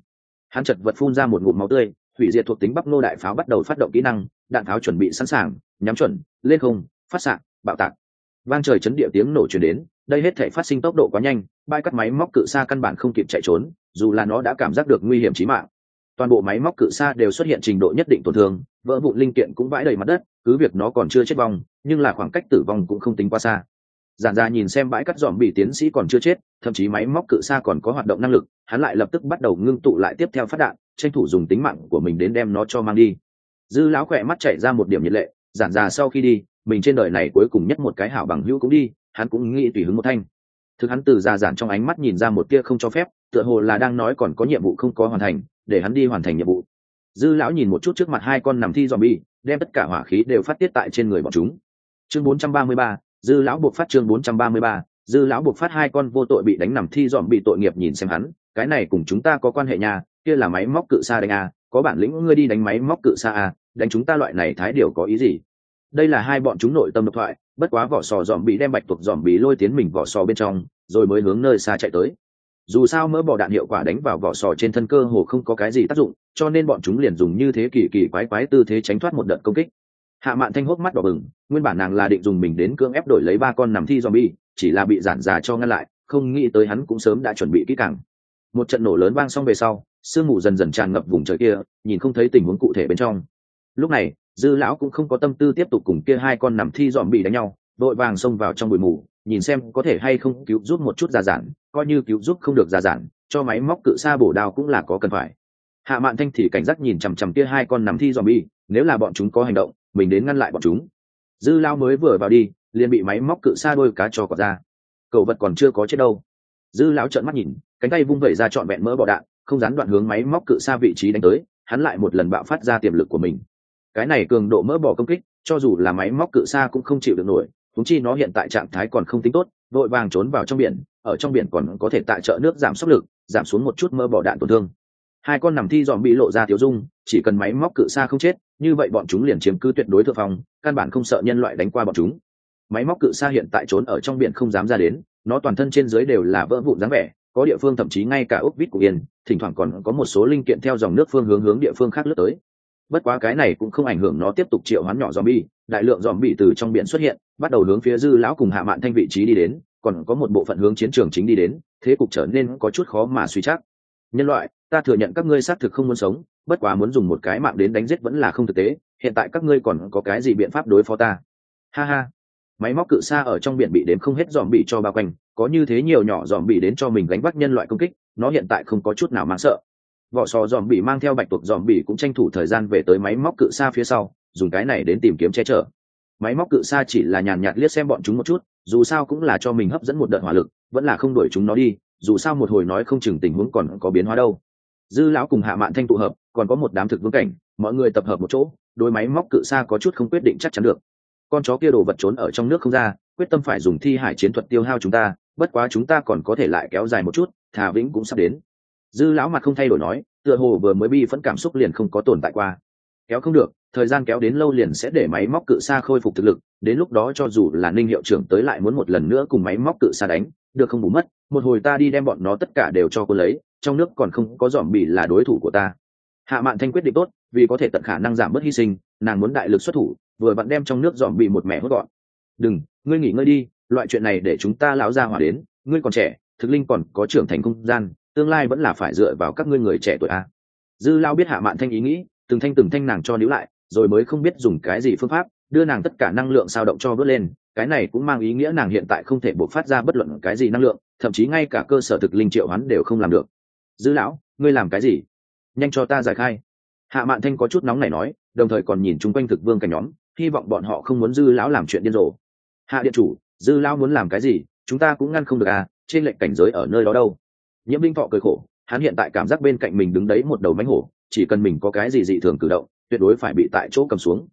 Hắn chật vật phun ra một ngụm máu tươi, hủy diệt thuộc tính bắp nô đại pháo bắt đầu phát động kỹ năng, đạn pháo chuẩn bị sẵn sàng, nhắm chuẩn, lên không, phát xạ, bạo tạc. Vang trời chấn địa tiếng nổ truyền đến, đây hết thể phát sinh tốc độ quá nhanh, bãi cắt máy móc cự xa căn bản không kịp chạy trốn, dù là nó đã cảm giác được nguy hiểm chí mạng. Toàn bộ máy móc cự xa đều xuất hiện trình độ nhất định tổn thương, vỡ vụn linh kiện cũng vãi đầy mặt đất, cứ việc nó còn chưa chết vong, nhưng là khoảng cách tử vong cũng không tính quá xa. Giản ra nhìn xem bãi cắt dòm bị tiến sĩ còn chưa chết, thậm chí máy móc cự xa còn có hoạt động năng lực, hắn lại lập tức bắt đầu ngưng tụ lại tiếp theo phát đạn, tranh thủ dùng tính mạng của mình đến đem nó cho mang đi. Dư lão khỏe mắt chảy ra một điểm nhiệt lệ, giản ra sau khi đi, mình trên đời này cuối cùng nhất một cái hảo bằng hữu cũng đi, hắn cũng nghĩ tùy hứng một thanh. Thực hắn từ già giản trong ánh mắt nhìn ra một tia không cho phép, tựa hồ là đang nói còn có nhiệm vụ không có hoàn thành, để hắn đi hoàn thành nhiệm vụ. Dư lão nhìn một chút trước mặt hai con nằm thi zombie, đem tất cả hỏa khí đều phát tiết tại trên người bọn chúng. Chương 433, Dư lão buộc phát chương 433, Dư lão buộc phát hai con vô tội bị đánh nằm thi zombie tội nghiệp nhìn xem hắn, cái này cùng chúng ta có quan hệ nhà, kia là máy móc cự sa đánh a, có bản lĩnh ngươi đi đánh máy móc cự sa a, đánh chúng ta loại này thái điều có ý gì? Đây là hai bọn chúng nội tâm độc thoại, bất quá vỏ sò zombie đem bạch tuộc zombie lôi tiến mình vỏ sò bên trong, rồi mới hướng nơi xa chạy tới. Dù sao mỡ bò đạn hiệu quả đánh vào vỏ sò trên thân cơ hồ không có cái gì tác dụng, cho nên bọn chúng liền dùng như thế kỳ quái tư thế tránh thoát một đợt công kích. Hạ Mạn Thanh hốc mắt đỏ bừng, nguyên bản nàng là định dùng mình đến cưỡng ép đổi lấy ba con nằm thi zombie, chỉ là bị giản già cho ngăn lại, không nghĩ tới hắn cũng sớm đã chuẩn bị kỹ càng. Một trận nổ lớn vang xong về sau, sương mù dần dần tràn ngập vùng trời kia, nhìn không thấy tình huống cụ thể bên trong. Lúc này, Dư lão cũng không có tâm tư tiếp tục cùng kia hai con nằm thi zombie đánh nhau, đội vàng xông vào trong bụi mù, nhìn xem có thể hay không cứu giúp một chút già giản, coi như cứu giúp không được già giản, cho máy móc cự sa bổ đao cũng là có cần phải. Hạ Mạn Thanh thì cảnh giác nhìn chằm chằm kia hai con nằm thi zombie, nếu là bọn chúng có hành động, mình đến ngăn lại bọn chúng. Dư lao mới vừa vào đi, liền bị máy móc cự sa đôi cá cho quạt ra. Cậu vật còn chưa có chết đâu. Dư lão trợn mắt nhìn, cánh tay vung vẩy ra trọn vẹn mỡ bọ đạn, không gián đoạn hướng máy móc cự sa vị trí đánh tới, hắn lại một lần bạo phát ra tiềm lực của mình. Cái này cường độ mỡ bò công kích, cho dù là máy móc cự sa cũng không chịu được nổi, huống chi nó hiện tại trạng thái còn không tính tốt, vội vàng trốn vào trong biển, ở trong biển còn có thể tại trợ nước giảm sốc lực, giảm xuống một chút mỡ bò đạn tổn thương. Hai con nằm thi dòm bị lộ ra tiểu dung, chỉ cần máy móc cự sa không chết, như vậy bọn chúng liền chiếm cứ tuyệt đối thượng phong, căn bản không sợ nhân loại đánh qua bọn chúng. Máy móc cự sa hiện tại trốn ở trong biển không dám ra đến, nó toàn thân trên dưới đều là vỡ vụn dáng vẻ, có địa phương thậm chí ngay cả ốc vít của yên, thỉnh thoảng còn có một số linh kiện theo dòng nước phương hướng địa phương khác lướt tới. Bất quá cái này cũng không ảnh hưởng nó tiếp tục triệu hoán nhỏ zombie, đại lượng zombie từ trong biển xuất hiện, bắt đầu hướng phía Dư lão cùng Hạ Mạn Thanh vị trí đi đến, còn có một bộ phận hướng chiến trường chính đi đến, thế cục trở nên có chút khó mà suy chắc. Nhân loại, ta thừa nhận các ngươi xác thực không muốn sống, bất quá muốn dùng một cái mạng đến đánh giết vẫn là không thực tế, hiện tại các ngươi còn có cái gì biện pháp đối phó ta? Ha ha. Máy móc cự sa ở trong biển bị đếm không hết zombie cho bao quanh, có như thế nhiều nhỏ zombie đến cho mình gánh vác nhân loại công kích, nó hiện tại không có chút nào mang sợ. Vỏ sò dòm bị mang theo bạch tuộc dòm bị cũng tranh thủ thời gian về tới máy móc cự sa phía sau, dùng cái này đến tìm kiếm che chở. Máy móc cự sa chỉ là nhàn nhạt liếc xem bọn chúng một chút, dù sao cũng là cho mình hấp dẫn một đợt hỏa lực, vẫn là không đuổi chúng nó đi, dù sao một hồi nói không chừng tình huống còn có biến hóa đâu. Dư lão cùng Hạ Mạn Thanh tụ hợp, còn có một đám thực vương cảnh, mọi người tập hợp một chỗ, đôi máy móc cự sa có chút không quyết định chắc chắn được. Con chó kia đồ vật trốn ở trong nước không ra, quyết tâm phải dùng thi hải chiến thuật tiêu hao chúng ta, bất quá chúng ta còn có thể lại kéo dài một chút, Thà Vĩnh cũng sắp đến. Dư lão mặt không thay đổi nói, tựa hồ vừa mới bi phẫn cảm xúc liền không có tồn tại qua. Kéo không được, thời gian kéo đến lâu liền sẽ để máy móc cự sa khôi phục thực lực, đến lúc đó cho dù là Ninh hiệu trưởng tới lại muốn một lần nữa cùng máy móc cự sa đánh, được không bù mất, một hồi ta đi đem bọn nó tất cả đều cho cô lấy, trong nước còn không có dòm bị là đối thủ của ta. Hạ Mạn Thanh quyết định tốt, vì có thể tận khả năng giảm bớt hy sinh, nàng muốn đại lực xuất thủ, vừa vặn đem trong nước dòm bị một mẻ hốt gọn. Đừng, ngươi nghỉ ngơi đi, loại chuyện này để chúng ta lão gia hỏa đến, ngươi còn trẻ, thực linh còn có trưởng thành không gian, tương lai vẫn là phải dựa vào các ngươi người trẻ tuổi a. Dư lao biết Hạ Mạn Thanh ý nghĩ, từng thanh nàng cho níu lại, rồi mới không biết dùng cái gì phương pháp đưa nàng tất cả năng lượng sao động cho vớt lên, cái này cũng mang ý nghĩa nàng hiện tại không thể bộc phát ra bất luận cái gì năng lượng, thậm chí ngay cả cơ sở thực linh triệu hoán đều không làm được. Dư lão, ngươi làm cái gì? Nhanh cho ta giải khai. Hạ Mạn Thanh có chút nóng này nói, đồng thời còn nhìn chung quanh thực vương cảnh nhóm, hy vọng bọn họ không muốn Dư lão làm chuyện điên rồ. Hạ điện chủ, Dư lão muốn làm cái gì, chúng ta cũng ngăn không được à, trên lệnh cảnh giới ở nơi đó đâu. Nhiễm Linh Thọ cười khổ, hắn hiện tại cảm giác bên cạnh mình đứng đấy một đầu mãnh hổ, chỉ cần mình có cái gì dị thường cử động, tuyệt đối phải bị tại chỗ cầm xuống.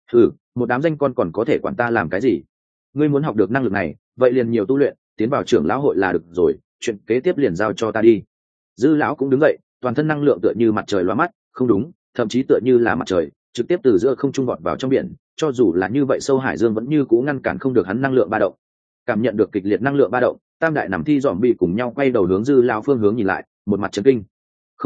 Một đám danh con còn có thể quản ta làm cái gì? Ngươi muốn học được năng lực này, vậy liền nhiều tu luyện, tiến vào trưởng lão hội là được rồi, chuyện kế tiếp liền giao cho ta đi. Dư lão cũng đứng dậy, toàn thân năng lượng tựa như mặt trời lóa mắt, không đúng, thậm chí tựa như là mặt trời, trực tiếp từ giữa không trung vọt vào trong biển, cho dù là như vậy sâu hải dương vẫn như cũ ngăn cản không được hắn năng lượng ba động. Cảm nhận được kịch liệt năng lượng ba động, tam đại nằm thi dòm bị cùng nhau quay đầu hướng Dư lão phương hướng nhìn lại, một mặt chấn kinh. Không phải,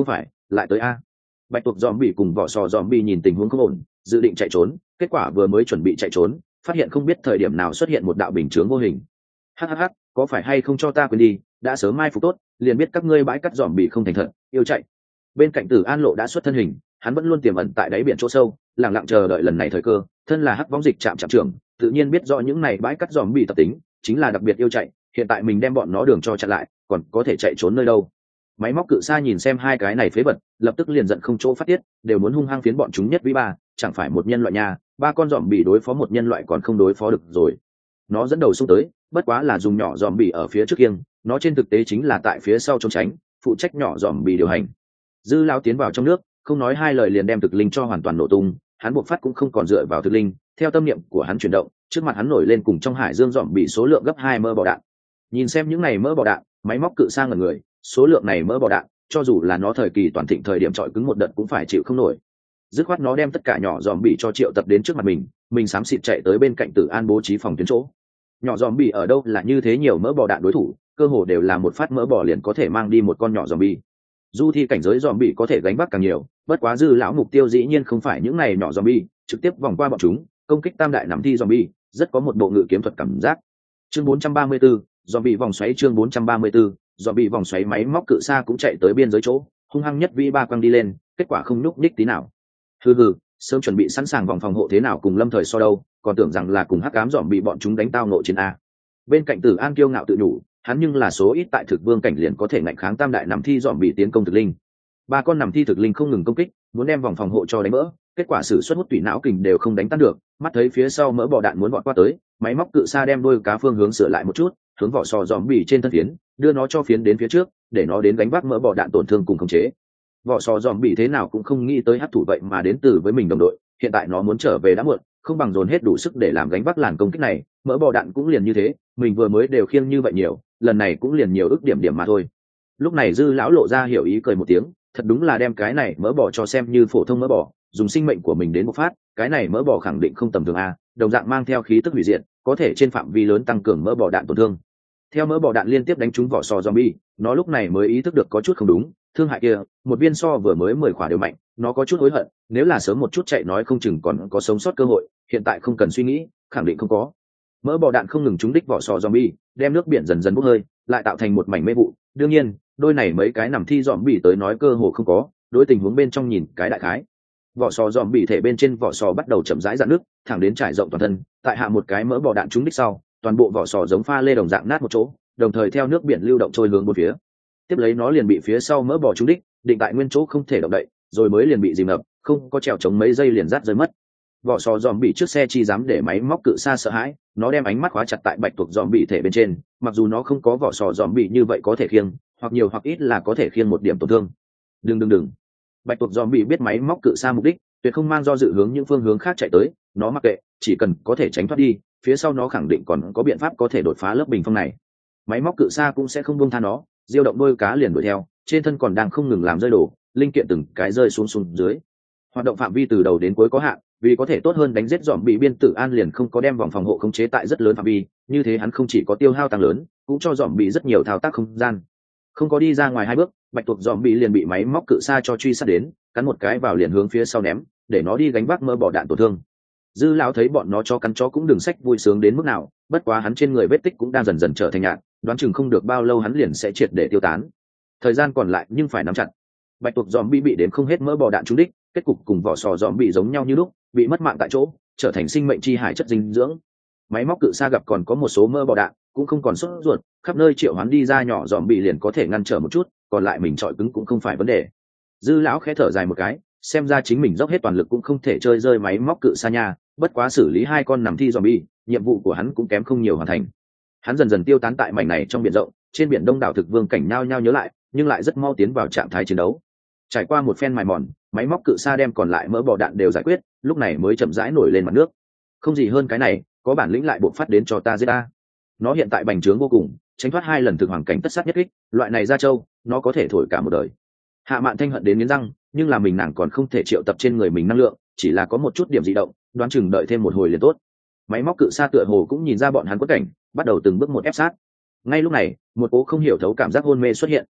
lại tới a. Bạch tuộc dòm bị cùng vỏ sò dòm bị nhìn tình huống không ổn, dự định chạy trốn, kết quả vừa mới chuẩn bị chạy trốn, phát hiện không biết thời điểm nào xuất hiện một đạo bình chướng vô hình. Hhh, có phải hay không cho ta quên đi, đã sớm mai phục tốt, liền biết các ngươi bãi cắt dòm bị không thành thật, yêu chạy. Bên cạnh Tử An Lộ đã xuất thân hình, hắn vẫn luôn tiềm ẩn tại đáy biển chỗ sâu, lặng lặng chờ đợi lần này thời cơ. Thân là hắc võng dịch trạm trưởng, tự nhiên biết rõ những này bãi cắt dòm bị tập tính, chính là đặc biệt yêu chạy. Hiện tại mình đem bọn nó đường cho chặn lại, còn có thể chạy trốn nơi đâu? Máy móc cự sa nhìn xem hai cái này phế vật, lập tức liền giận không chỗ phát tiết, đều muốn hung hăng phiến bọn chúng nhất vĩ ba, chẳng phải một nhân loại nhà, ba con dòm bị đối phó một nhân loại còn không đối phó được rồi. Nó dẫn đầu xung tới, bất quá là dùng nhỏ dòm bị ở phía trước kiêng, nó trên thực tế chính là tại phía sau trốn tránh, phụ trách nhỏ dòm bị điều hành. Dư lão tiến vào trong nước, không nói hai lời liền đem thực linh cho hoàn toàn nổ tung, hắn buộc phát cũng không còn dựa vào thực linh, theo tâm niệm của hắn chuyển động, trước mặt hắn nổi lên cùng trong hải dương dòm bị số lượng gấp 2 mỡ bò đạn. Nhìn xem những này mỡ bò đạn, máy móc cự sang ngẩn người, số lượng này mỡ bò đạn, cho dù là nó thời kỳ toàn thịnh thời điểm trọi cứng một đợt cũng phải chịu không nổi. Dứt khoát nó đem tất cả nhỏ dòm bị cho triệu tập đến trước mặt mình xám xịt chạy tới bên cạnh Tử An bố trí phòng tuyến chỗ. Nhỏ dòm bị ở đâu là như thế nhiều mỡ bò đạn đối thủ, cơ hồ đều là một phát mỡ bò liền có thể mang đi một con nhỏ dòm bị. Du thi cảnh giới dòm bị có thể gánh vác càng nhiều, bất quá Dư lão mục tiêu dĩ nhiên không phải những này nhỏ dòm bị, trực tiếp vòng qua bọn chúng, công kích tam đại nắm thi dòm bị, rất có một bộ ngự kiếm thuật cảm giác. Chương 434, dòm bị vòng xoáy. Chương 434, dòm bị vòng xoáy. Máy móc cự sa cũng chạy tới biên giới chỗ, hung hăng nhất vĩ ba quăng đi lên, kết quả không nhúc nhích tí nào. Hừ, sớm chuẩn bị sẵn sàng vòng phòng hộ thế nào cùng Lâm Thời so đâu, còn tưởng rằng là cùng hắc ám dòm bị bọn chúng đánh tao nội chiến a. Bên cạnh Tử An kiêu ngạo tự nhủ, hắn nhưng là số ít tại thực vương cảnh liền có thể ngạnh kháng tam đại nằm thi dòm bị tiến công thực linh. Ba con nằm thi thực linh không ngừng công kích, muốn đem vòng phòng hộ cho đánh vỡ, kết quả sử xuất hút tủy não kình đều không đánh tan được. Mắt thấy phía sau mỡ bò đạn muốn vọt qua tới, máy móc cự sa đem đôi cá phương hướng sửa lại một chút, hướng vỏ sò dòm bị trên thân phiến, đưa nó cho phiến đến phía trước, để nó đến đánh vác mỡ bò đạn tổn thương cùng khống chế. Vỏ sò dòm bị thế nào cũng không nghĩ tới hấp thụ vậy mà đến từ với mình đồng đội, hiện tại nó muốn trở về đã muộn, không bằng dồn hết đủ sức để làm gánh vác làn công kích này. Mỡ bò đạn cũng liền như thế, mình vừa mới đều khiêng như vậy nhiều, lần này cũng liền nhiều ước điểm mà thôi. Lúc này Dư lão lộ ra hiểu ý cười một tiếng, thật đúng là đem cái này mỡ bò cho xem như phổ thông mỡ bò, dùng sinh mệnh của mình đến bộc phát, cái này mỡ bò khẳng định không tầm thường a, đồng dạng mang theo khí tức hủy diệt, có thể trên phạm vi lớn tăng cường mỡ bò đạn tổn thương. Theo mỡ bò đạn liên tiếp đánh trúng vỏ sò zombie, nó lúc này mới ý thức được có chút không đúng, thương hại kia, một viên so vừa mới 10 quả đều mạnh, nó có chút hối hận, nếu là sớm một chút chạy nói không chừng còn có sống sót cơ hội, hiện tại không cần suy nghĩ, khẳng định không có. Mỡ bò đạn không ngừng trúng đích vỏ sò zombie, đem nước biển dần dần bốc hơi, lại tạo thành một mảnh mê vụ. Đương nhiên, đôi này mấy cái nằm thi zombie tới nói cơ hồ không có, đối tình huống bên trong nhìn cái đại khái. Vỏ sò zombie thể bên trên vỏ sò bắt đầu chậm rãi dạn nước, thẳng đến trải rộng toàn thân, tại hạ một cái mỡ bò đạn trúng đích sau, toàn bộ vỏ sò giống pha lê đồng dạng nát một chỗ, đồng thời theo nước biển lưu động trôi hướng một phía. Tiếp lấy nó liền bị phía sau mỡ bò trúng đích, định tại nguyên chỗ không thể động đậy, rồi mới liền bị dìm ngập, không có trèo chống mấy giây liền rát rơi mất. Vỏ sò dòm bị trước xe chi dám để máy móc cự sa sợ hãi, nó đem ánh mắt khóa chặt tại bạch tuộc dòm bị thể bên trên, mặc dù nó không có vỏ sò dòm bị như vậy có thể khiêng, hoặc nhiều hoặc ít là có thể khiêng một điểm tổn thương. Đừng. Bạch tuộc dòm bị biết máy móc cự sa mục đích, tuyệt không mang do dự hướng những phương hướng khác chạy tới, nó mặc kệ, chỉ cần có thể tránh thoát đi, phía sau nó khẳng định còn có biện pháp có thể đột phá lớp bình phong này. Máy móc cự sa cũng sẽ không buông tha nó, diêu động đôi cá liền đuổi theo, trên thân còn đang không ngừng làm rơi đổ, linh kiện từng cái rơi xuống dưới. Hoạt động phạm vi từ đầu đến cuối có hạn, vì có thể tốt hơn đánh giết dòm bị biên tử an liền không có đem vòng phòng hộ khống chế tại rất lớn phạm vi, như thế hắn không chỉ có tiêu hao tăng lớn, cũng cho dòm bị rất nhiều thao tác không gian. Không có đi ra ngoài 2 bước, bạch tuộc dòm bị liền bị máy móc cự sa cho truy sát đến, cắn một cái vào liền hướng phía sau ném, để nó đi gánh vác mơ bỏ đạn tổn thương. Dư lão thấy bọn nó cho cắn chó cũng đừng sách vui sướng đến mức nào, bất quá hắn trên người vết tích cũng đang dần dần trở thành nhạt, đoán chừng không được bao lâu hắn liền sẽ triệt để tiêu tán. Thời gian còn lại nhưng phải nắm chặt. Bạch tuộc dòm bị đến không hết mỡ bò đạn trúng đích, kết cục cùng vỏ sò dòm bị giống nhau như lúc, bị mất mạng tại chỗ, trở thành sinh mệnh chi hải chất dinh dưỡng. Máy móc cự sa gặp còn có một số mỡ bò đạn, cũng không còn sốt ruột, khắp nơi triệu hoán đi ra nhỏ dòm bị liền có thể ngăn trở một chút, còn lại mình trọi cứng cũng không phải vấn đề. Dư lão khẽ thở dài một cái, xem ra chính mình dốc hết toàn lực cũng không thể chơi rơi máy móc cự sa nha, bất quá xử lý 2 con nằm thi zombie, nhiệm vụ của hắn cũng kém không nhiều hoàn thành. Hắn dần dần tiêu tán tại mảnh này trong biển rộng, trên biển đông đảo thực vương cảnh nhao nhao nhớ lại, nhưng lại rất mau tiến vào trạng thái chiến đấu. Trải qua một phen mài mòn, máy móc cự sa đem còn lại mỡ bò đạn đều giải quyết, lúc này mới chậm rãi nổi lên mặt nước. Không gì hơn cái này, có bản lĩnh lại buộc phát đến cho ta giết ta. Nó hiện tại bành trướng vô cùng, tránh thoát 2 lần thực hoàng cảnh tất sát nhất kích, loại này ra châu, nó có thể thổi cả một đời. Hạ Mạn Thanh hận đến nghiến răng, nhưng là mình nàng còn không thể triệu tập trên người mình năng lượng, chỉ là có một chút điểm dị động, đoán chừng đợi thêm một hồi liền tốt. Máy móc cự sa tựa hồ cũng nhìn ra bọn hắn quất cảnh, bắt đầu từng bước một ép sát. Ngay lúc này, một cố không hiểu thấu cảm giác hôn mê xuất hiện.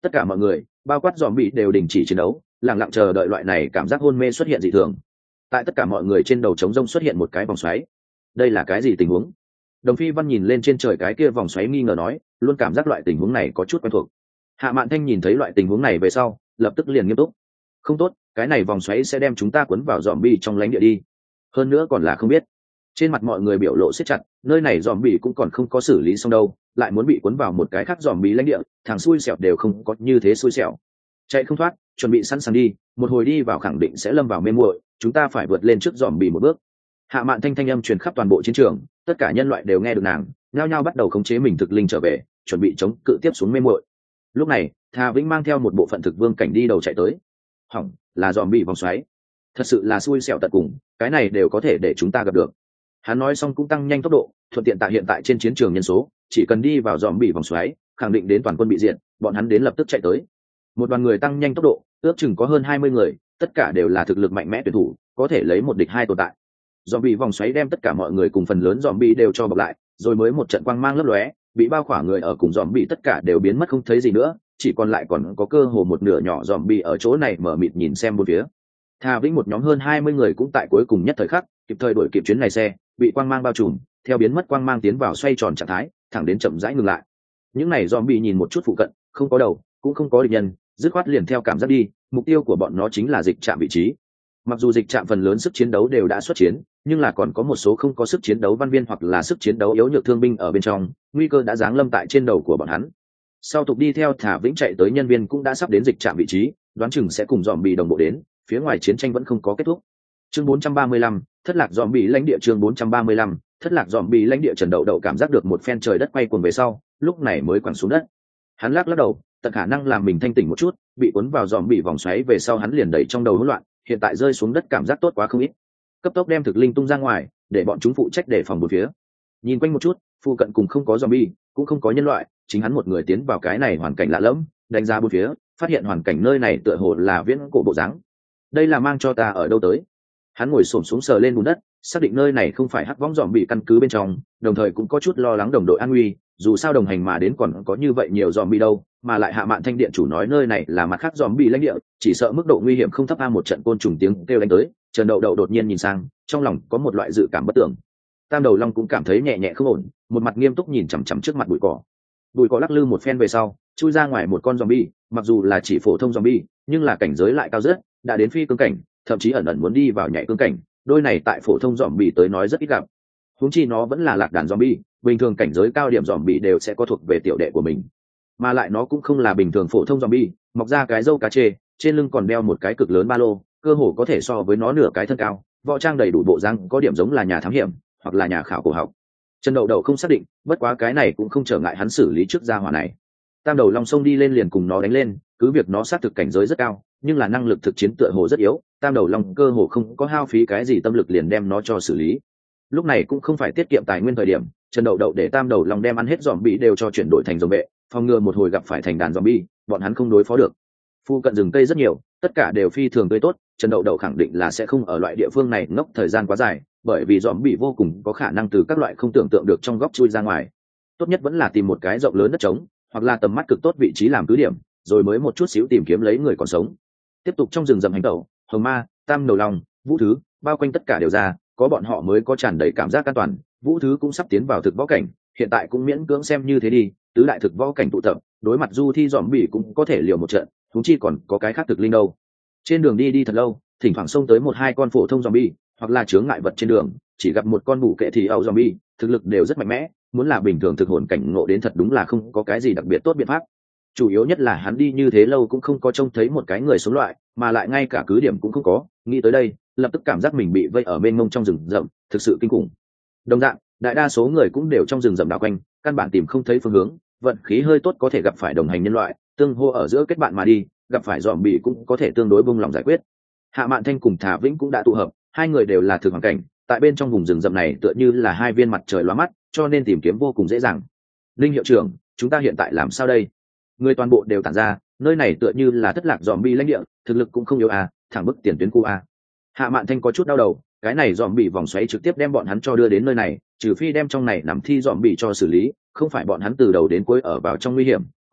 Tất cả mọi người, bao quát dòm bị đều đình chỉ chiến đấu, lặng lặng chờ đợi loại này cảm giác hôn mê xuất hiện dị thường. Tại tất cả mọi người trên đầu trống rông xuất hiện một cái vòng xoáy. Đây là cái gì tình huống? Đồng Phi Văn nhìn lên trên trời cái kia vòng xoáy nghi ngờ nói, luôn cảm giác loại tình huống này có chút quen thuộc. Hạ Mạn Thanh nhìn thấy loại tình huống này về sau, lập tức liền nghiêm túc. Không tốt, cái này vòng xoáy sẽ đem chúng ta cuốn vào zombie trong lãnh địa đi. Hơn nữa còn là không biết. Trên mặt mọi người biểu lộ siết chặt, nơi này zombie cũng còn không có xử lý xong đâu, lại muốn bị cuốn vào một cái khác zombie lãnh địa, thằng xui xẻo đều không có như thế xui xẻo. Chạy không thoát, chuẩn bị sẵn sàng đi, một hồi đi vào khẳng định sẽ lâm vào mê muội, chúng ta phải vượt lên trước zombie một bước. Hạ Mạn Thanh thanh âm truyền khắp toàn bộ chiến trường, tất cả nhân loại đều nghe được nàng, nhao nhao bắt đầu khống chế mình thực linh trở về, chuẩn bị chống cự tiếp xuống mê muội. Lúc này, Thà Vĩnh mang theo một bộ phận thực vương cảnh đi đầu chạy tới. Hỏng, là zombie vòng xoáy. Thật sự là xui xẻo tận cùng, cái này đều có thể để chúng ta gặp được. Hắn nói xong cũng tăng nhanh tốc độ, thuận tiện tại hiện tại trên chiến trường nhân số, chỉ cần đi vào zombie vòng xoáy, khẳng định đến toàn quân bị diệt, bọn hắn đến lập tức chạy tới. Một đoàn người tăng nhanh tốc độ, ước chừng có hơn 20 người, tất cả đều là thực lực mạnh mẽ tuyển thủ, có thể lấy một địch hai tồn tại. Zombie vòng xoáy đem tất cả mọi người cùng phần lớn zombie đều cho bọc lại, rồi mới một trận quang mang lấp lóe, bị bao khỏa người ở cùng zombie tất cả đều biến mất không thấy gì nữa, chỉ còn lại còn có cơ hồ một nửa nhỏ zombie ở chỗ này mở mịt nhìn xem bốn phía. Thà Vĩnh một nhóm hơn 20 người cũng tại cuối cùng nhất thời khắc, kịp thời đuổi kịp chuyến này xe, bị quang mang bao trùm, theo biến mất quang mang tiến vào xoay tròn trạng thái, thẳng đến chậm rãi ngừng lại. Những này zombie nhìn một chút phụ cận, không có đầu, cũng không có địch nhân, dứt khoát liền theo cảm giác đi, mục tiêu của bọn nó chính là dịch trạm vị trí. Mặc dù dịch trạm phần lớn sức chiến đấu đều đã xuất chiến, nhưng là còn có một số không có sức chiến đấu văn viên hoặc là sức chiến đấu yếu nhược thương binh ở bên trong, nguy cơ đã giáng lâm tại trên đầu của bọn hắn. Sau tục đi theo Thả Vĩnh chạy tới nhân viên cũng đã sắp đến dịch trạm vị trí, đoán chừng sẽ cùng zombie đồng bộ đến, phía ngoài chiến tranh vẫn không có kết thúc. Chương 435, thất lạc zombie lãnh địa. Chương 435, thất lạc zombie lãnh địa. Trần Đậu Đậu cảm giác được một phen trời đất quay cuồng về sau, lúc này mới quẳng xuống đất. Hắn lắc đầu, tận khả năng làm mình thanh tỉnh một chút, bị cuốn vào zombie vòng xoáy về sau hắn liền đẩy trong đầu hỗn loạn, hiện tại rơi xuống đất cảm giác tốt quá không ít. Cấp tốc đem thực linh tung ra ngoài, để bọn chúng phụ trách đề phòng bốn phía. Nhìn quanh một chút, phụ cận cùng không có zombie, cũng không có nhân loại, chính hắn một người tiến vào cái này hoàn cảnh lạ lẫm, đánh ra bốn phía, phát hiện hoàn cảnh nơi này tựa hồ là viễn cổ bộ dáng. Đây là mang cho ta ở đâu tới? Hắn ngồi xổm xuống sờ lên bùn đất, xác định nơi này không phải hắc võng zombie căn cứ bên trong, đồng thời cũng có chút lo lắng đồng đội an nguy, dù sao đồng hành mà đến còn có như vậy nhiều zombie đâu, mà lại Hạ Mạn Thanh điện chủ nói nơi này là mặt khác zombie lãnh địa, chỉ sợ mức độ nguy hiểm không thấp. Một trận côn trùng tiếng kêu đánh tới, Trần Đậu Đậu đột nhiên nhìn sang, trong lòng có một loại dự cảm bất tưởng. Tam Đầu Long cũng cảm thấy nhẹ nhẹ không ổn, một mặt nghiêm túc nhìn chằm chằm trước mặt bụi cỏ. Bụi cỏ lắc lư một phen về sau, chui ra ngoài một con zombie, mặc dù là chỉ phổ thông zombie, nhưng là cảnh giới lại cao rất, đã đến phi cương cảnh, thậm chí ẩn ẩn muốn đi vào nhảy cương cảnh, đôi này tại phổ thông zombie tới nói rất ít gặp. Huống chi nó vẫn là lạc đàn zombie, bình thường cảnh giới cao điểm zombie đều sẽ có thuộc về tiểu đệ của mình. Mà lại nó cũng không là bình thường phổ thông zombie, mọc ra cái râu cá chê, trên lưng còn đeo một cái cực lớn ba lô, cơ hồ có thể so với nó nửa cái thân cao, võ trang đầy đủ bộ dáng, có điểm giống là nhà thám hiểm hoặc là nhà khảo cổ học. Trần Đậu Đậu không xác định, bất quá cái này cũng không trở ngại hắn xử lý trước gia hỏa này. Tam Đầu Long xông đi lên liền cùng nó đánh lên, cứ việc nó xác thực cảnh giới rất cao, nhưng là năng lực thực chiến tựa hồ rất yếu, Tam Đầu Long cơ hồ không có hao phí cái gì tâm lực liền đem nó cho xử lý. Lúc này cũng không phải tiết kiệm tài nguyên thời điểm, Trần Đậu Đậu để Tam Đầu Long đem ăn hết zombie đều cho chuyển đổi thành rồng vệ, phòng ngừa một hồi gặp phải thành đàn zombie, bọn hắn không đối phó được. Phu cận rừng cây rất nhiều, tất cả đều phi thường tươi tốt, Trần Đậu Đậu khẳng định là sẽ không ở loại địa phương này ngốc thời gian quá dài, bởi vì zombie vô cùng có khả năng từ các loại không tưởng tượng được trong góc chui ra ngoài. Tốt nhất vẫn là tìm một cái rộng lớn đất trống, hoặc là tầm mắt cực tốt vị trí làm cứ điểm, rồi mới một chút xíu tìm kiếm lấy người còn sống. Tiếp tục trong rừng rậm hành tẩu, Hồng Ma, Tam Đầu Long, Vũ Thứ, bao quanh tất cả đều ra, có bọn họ mới có tràn đầy cảm giác an toàn. Vũ Thứ cũng sắp tiến vào thực võ cảnh, hiện tại cũng miễn cưỡng xem như thế đi, tứ đại thực võ cảnh tụ tập, đối mặt du thi zombie cũng có thể liều một trận, huống chi còn có cái khác thực linh đâu. Trên đường đi thật lâu, thỉnh thoảng xông tới một hai con phổ thông zombie, hoặc là chướng ngại vật trên đường, chỉ gặp một con bù kệ thì ảo zombie, thực lực đều rất mạnh mẽ, muốn là bình thường thực hồn cảnh ngộ đến thật đúng là không có cái gì đặc biệt tốt biện pháp. Chủ yếu nhất là hắn đi như thế lâu cũng không có trông thấy một cái người sống loại, mà lại ngay cả cứ điểm cũng không có, nghĩ tới đây, lập tức cảm giác mình bị vây ở bên mông trong rừng rậm, thực sự kinh khủng. Đồng dạng, đại đa số người cũng đều trong rừng rậm đảo quanh, căn bản tìm không thấy phương hướng, vận khí hơi tốt có thể gặp phải đồng hành nhân loại, tương hô ở giữa kết bạn mà đi, gặp phải zombie cũng có thể tương đối bông lòng giải quyết. Hạ Mạn Thanh cùng Thả Vĩnh cũng đã tụ hợp, hai người đều là thực hoàn cảnh, tại bên trong vùng rừng rậm này tựa như là hai viên mặt trời lóa mắt, cho nên tìm kiếm vô cùng dễ dàng. Linh hiệu trưởng, chúng ta hiện tại làm sao đây? Người toàn bộ đều tản ra, nơi này tựa như là thất lạc zombie lãnh địa, thực lực cũng không yếu à, thẳng bức tiền tuyến khu a. Hạ Mạn Thanh có chút đau đầu, cái này zombie vòng xoáy trực tiếp đem bọn hắn cho đưa đến nơi này, trừ phi đem trong này nằm thi zombie cho xử lý, không phải bọn hắn từ đầu đến cuối ở vào trong nguy hiểm,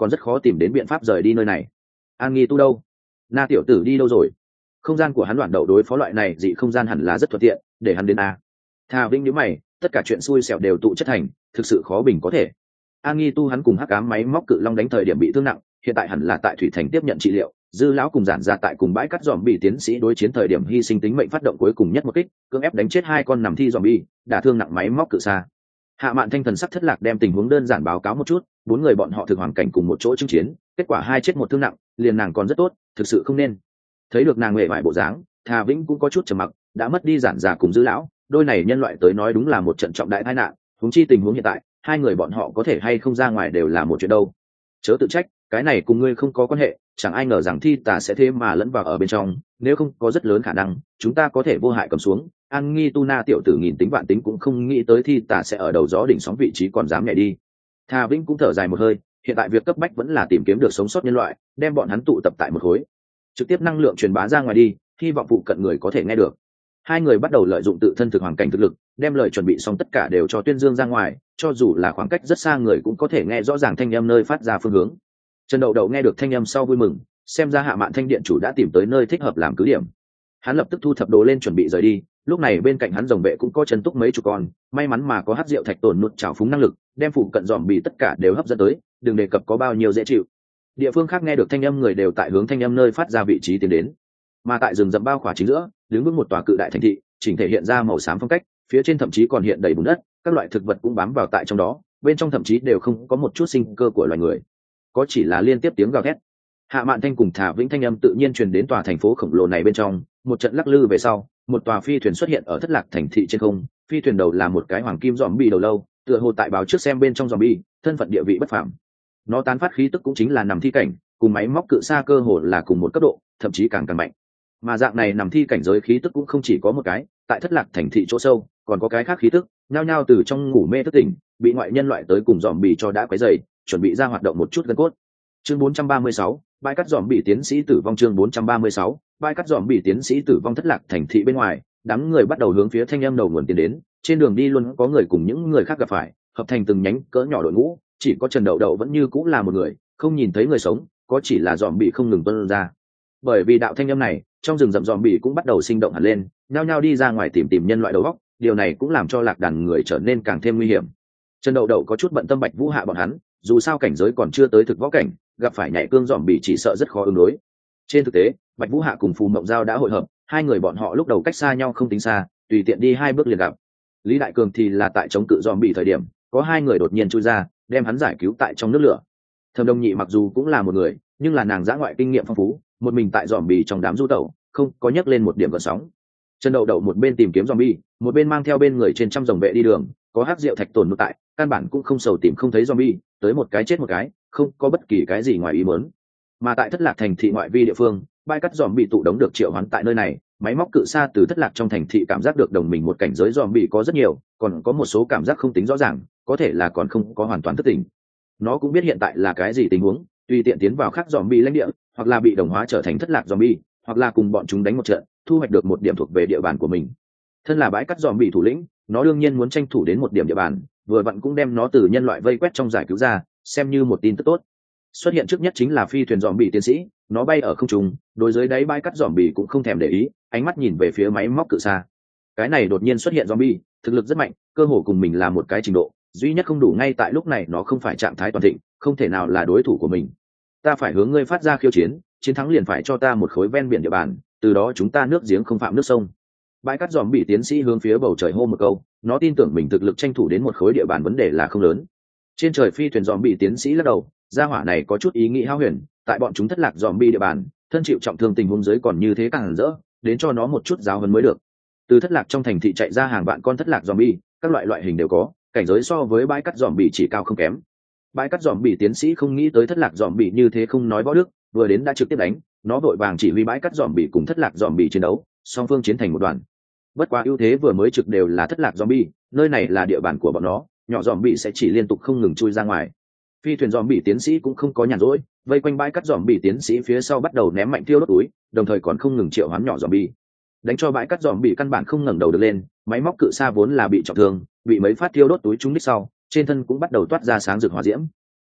còn rất khó tìm đến biện pháp rời đi nơi này. An Nghi Tu đâu? Na tiểu tử đi đâu rồi? Không gian của hắn loạn đậu đối phó loại này dị không gian hẳn là rất thuận tiện, để hắn đến a. Thà Vĩnh nhíu mày, tất cả chuyện xui xẻo đều tụ chất thành, thực sự khó bình có thể. An Nghi Tu hắn cùng hắc ám máy móc cự long đánh thời điểm bị thương nặng, hiện tại hẳn là tại thủy thành tiếp nhận trị liệu. Dư lão cùng giản ra tại cùng bãi cắt dòm bị tiến sĩ đối chiến thời điểm hy sinh tính mệnh phát động cuối cùng nhất một kích, cưỡng ép đánh chết hai con nằm thi dòm bi, đả thương nặng máy móc cự xa. Hạ Mạn Thanh thần sắc thất lạc đem tình huống đơn giản báo cáo một chút, bốn người bọn họ thực hoàn cảnh cùng một chỗ chứng chiến, kết quả hai chết một thương nặng, liền nàng còn rất tốt, thực sự không nên. Thấy được nàng huệ vải bộ dáng, Thà Vĩnh cũng có chút trầm mặc, đã mất đi giản giả cùng Dư lão, đôi này nhân loại tới nói đúng là một trận trọng đại tai nạn, huống chi tình huống hiện tại, hai người bọn họ có thể hay không ra ngoài đều là một chuyện đâu. Chớ tự trách, cái này cùng ngươi không có quan hệ, chẳng ai ngờ rằng thi tà sẽ thế mà lẫn vào ở bên trong, nếu không có rất lớn khả năng chúng ta có thể vô hại cầm xuống. An Nghi Tu Na tiểu tử nghìn tính vạn tính cũng không nghĩ tới thi tà sẽ ở đầu gió đỉnh sóng vị trí còn dám nhảy đi. Thà Vĩnh cũng thở dài một hơi, hiện tại việc cấp bách vẫn là tìm kiếm được sống sót nhân loại, đem bọn hắn tụ tập tại một khối, trực tiếp năng lượng truyền bá ra ngoài đi, hy vọng phụ cận người có thể nghe được. Hai người bắt đầu lợi dụng tự thân thực hoàn cảnh thực lực, đem lời chuẩn bị xong tất cả đều cho tuyên dương ra ngoài, cho dù là khoảng cách rất xa người cũng có thể nghe rõ ràng thanh âm nơi phát ra phương hướng. Trần Đậu Đậu nghe được thanh âm sau vui mừng, xem ra Hạ Mạn Thanh điện chủ đã tìm tới nơi thích hợp làm cứ điểm. Hắn lập tức thu thập đồ lên chuẩn bị rời đi, lúc này bên cạnh hắn rồng vệ cũng có chân túc mấy chục con, may mắn mà có hắc rượu thạch tổn nút trào phúng năng lực, đem phụ cận dòm bị tất cả đều hấp dẫn tới, đừng đề cập có bao nhiêu dễ chịu. Địa phương khác nghe được thanh âm người đều tại hướng thanh âm nơi phát ra vị trí tiến đến. Mà tại rừng rậm bao khỏa chính giữa, đứng vững một tòa cự đại thành thị, chỉnh thể hiện ra màu xám phong cách, phía trên thậm chí còn hiện đầy bùn đất, các loại thực vật cũng bám vào tại trong đó, bên trong thậm chí đều không có một chút sinh cơ của loài người, có chỉ là liên tiếp tiếng gào thét. Hạ Mạn Thanh cùng Thả Vĩnh thanh âm tự nhiên truyền đến tòa thành phố khổng lồ này bên trong, một trận lắc lư về sau, một tòa phi thuyền xuất hiện ở thất lạc thành thị trên không, phi thuyền đầu là một cái hoàng kim zombie đầu lâu, tựa hồ tại báo trước xem bên trong zombie, thân phận địa vị bất phàm. Nó tán phát khí tức cũng chính là nằm thi cảnh, cùng máy móc cự xa cơ hồ là cùng một cấp độ, thậm chí càng mạnh. Mà dạng này nằm thi cảnh giới khí tức cũng không chỉ có một cái, tại thất lạc thành thị chỗ sâu, còn có cái khác khí tức, nhao nhao từ trong ngủ mê thức tỉnh, bị ngoại nhân loại tới cùng zombie cho đã quấy rầy, chuẩn bị ra hoạt động một chút gân cốt. Chương 436, bãi cắt dòm bị tiến sĩ tử vong. Chương 436, bãi cắt dòm bị tiến sĩ tử vong. Thất lạc thành thị bên ngoài, đám người bắt đầu hướng phía thanh âm đầu nguồn tiến đến, trên đường đi luôn có người cùng những người khác gặp phải, hợp thành từng nhánh cỡ nhỏ đội ngũ, chỉ có Trần Đậu Đậu vẫn như cũng là một người, không nhìn thấy người sống, có chỉ là dòm bị không ngừng tuôn ra. Bởi vì đạo thanh âm này, trong rừng rậm dòm bị cũng bắt đầu sinh động hẳn lên, nhao nhao đi ra ngoài tìm nhân loại đầu óc, điều này cũng làm cho lạc đàn người trở nên càng thêm nguy hiểm. Trần Đậu Đậu có chút bận tâm Bạch Vũ Hạ bọn hắn, dù sao cảnh giới còn chưa tới thực võ cảnh, gặp phải nhảy cương dòm bị chỉ sợ rất khó ứng đối. Trên thực tế, Bạch Vũ Hạ cùng Phù Mộng Giao đã hội hợp, hai người bọn họ lúc đầu cách xa nhau không tính xa, tùy tiện đi hai bước liền gặp. Lý Đại Cường thì là tại chống cự dòm bị thời điểm, có hai người đột nhiên chui ra, đem hắn giải cứu tại trong nước lửa. Thẩm Đông Nhị mặc dù cũng là một người, nhưng là nàng dã ngoại kinh nghiệm phong phú, một mình tại dòm bị trong đám du tẩu, không có nhấc lên một điểm gợn sóng. Trần Đậu Đậu một bên tìm kiếm dòm bi, một bên mang theo bên người trên trăm rồng vệ đi đường, có hắc rượu thạch tổn nút tại, căn bản cũng không sầu tìm không thấy zombie, tới một cái chết một cái, không có bất kỳ cái gì ngoài ý muốn. Mà tại thất lạc thành thị ngoại vi địa phương, bãi cắt zombie tụ đống được triệu hoán tại nơi này, máy móc cự xa từ thất lạc trong thành thị cảm giác được đồng mình một cảnh giới zombie có rất nhiều, còn có một số cảm giác không tính rõ ràng, có thể là còn không có hoàn toàn thức tỉnh. Nó cũng biết hiện tại là cái gì tình huống, tùy tiện tiến vào khác zombie lãnh địa, hoặc là bị đồng hóa trở thành thất lạc zombie, hoặc là cùng bọn chúng đánh một trận, thu hoạch được một điểm thuộc về địa bàn của mình. Thân là bãi cắt zombie thủ lĩnh, nó đương nhiên muốn tranh thủ đến một điểm địa bàn, vừa vặn cũng đem nó từ nhân loại vây quét trong giải cứu ra, xem như một tin tức tốt. Xuất hiện trước nhất chính là phi thuyền dòm bị tiến sĩ, nó bay ở không trung, đối dưới đáy bãi cắt dòm bị cũng không thèm để ý, ánh mắt nhìn về phía máy móc cự xa. Cái này đột nhiên xuất hiện dòm bị, thực lực rất mạnh, cơ hồ cùng mình là một cái trình độ, duy nhất không đủ ngay tại lúc này nó không phải trạng thái toàn thịnh, không thể nào là đối thủ của mình. Ta phải hướng ngươi phát ra khiêu chiến, chiến thắng liền phải cho ta một khối ven biển địa bàn, từ đó chúng ta nước giếng không phạm nước sông. Bãi cắt dòm bị tiến sĩ hướng phía bầu trời hô một câu, nó tin tưởng mình thực lực tranh thủ đến một khối địa bàn vấn đề là không lớn. Trên trời phi thuyền dòm bị tiến sĩ lắc đầu, gia hỏa này có chút ý nghĩ hao huyền, tại bọn chúng thất lạc dòm bị địa bàn, thân chịu trọng thương tình huống dưới còn như thế càng rỡ, đến cho nó một chút giáo huấn mới được. Từ thất lạc trong thành thị chạy ra hàng vạn con thất lạc dòm bị, các loại hình đều có, cảnh giới so với bãi cắt dòm bị chỉ cao không kém. Bãi cắt dòm bị tiến sĩ không nghĩ tới thất lạc dòm bị như thế không nói võ đức, vừa đến đã trực tiếp đánh, nó vội vàng chỉ huy bãi cắt dòm bị cùng thất lạc dòm bị chiến đấu, song phương chiến thành một đoàn. Bất quá ưu thế vừa mới trực đều là thất lạc zombie, nơi này là địa bàn của bọn nó, nhỏ zombie sẽ chỉ liên tục không ngừng chui ra ngoài. Phi thuyền zombie tiến sĩ cũng không có nhàn rỗi, vây quanh bãi cắt zombie tiến sĩ phía sau bắt đầu ném mạnh tiêu đốt túi, đồng thời còn không ngừng triệu hoán nhỏ zombie. Đánh cho bãi cắt zombie căn bản không ngẩng đầu được lên, máy móc cự xa vốn là bị trọng thương, bị mấy phát tiêu đốt túi trúng đích sau, trên thân cũng bắt đầu toát ra sáng rực hỏa diễm.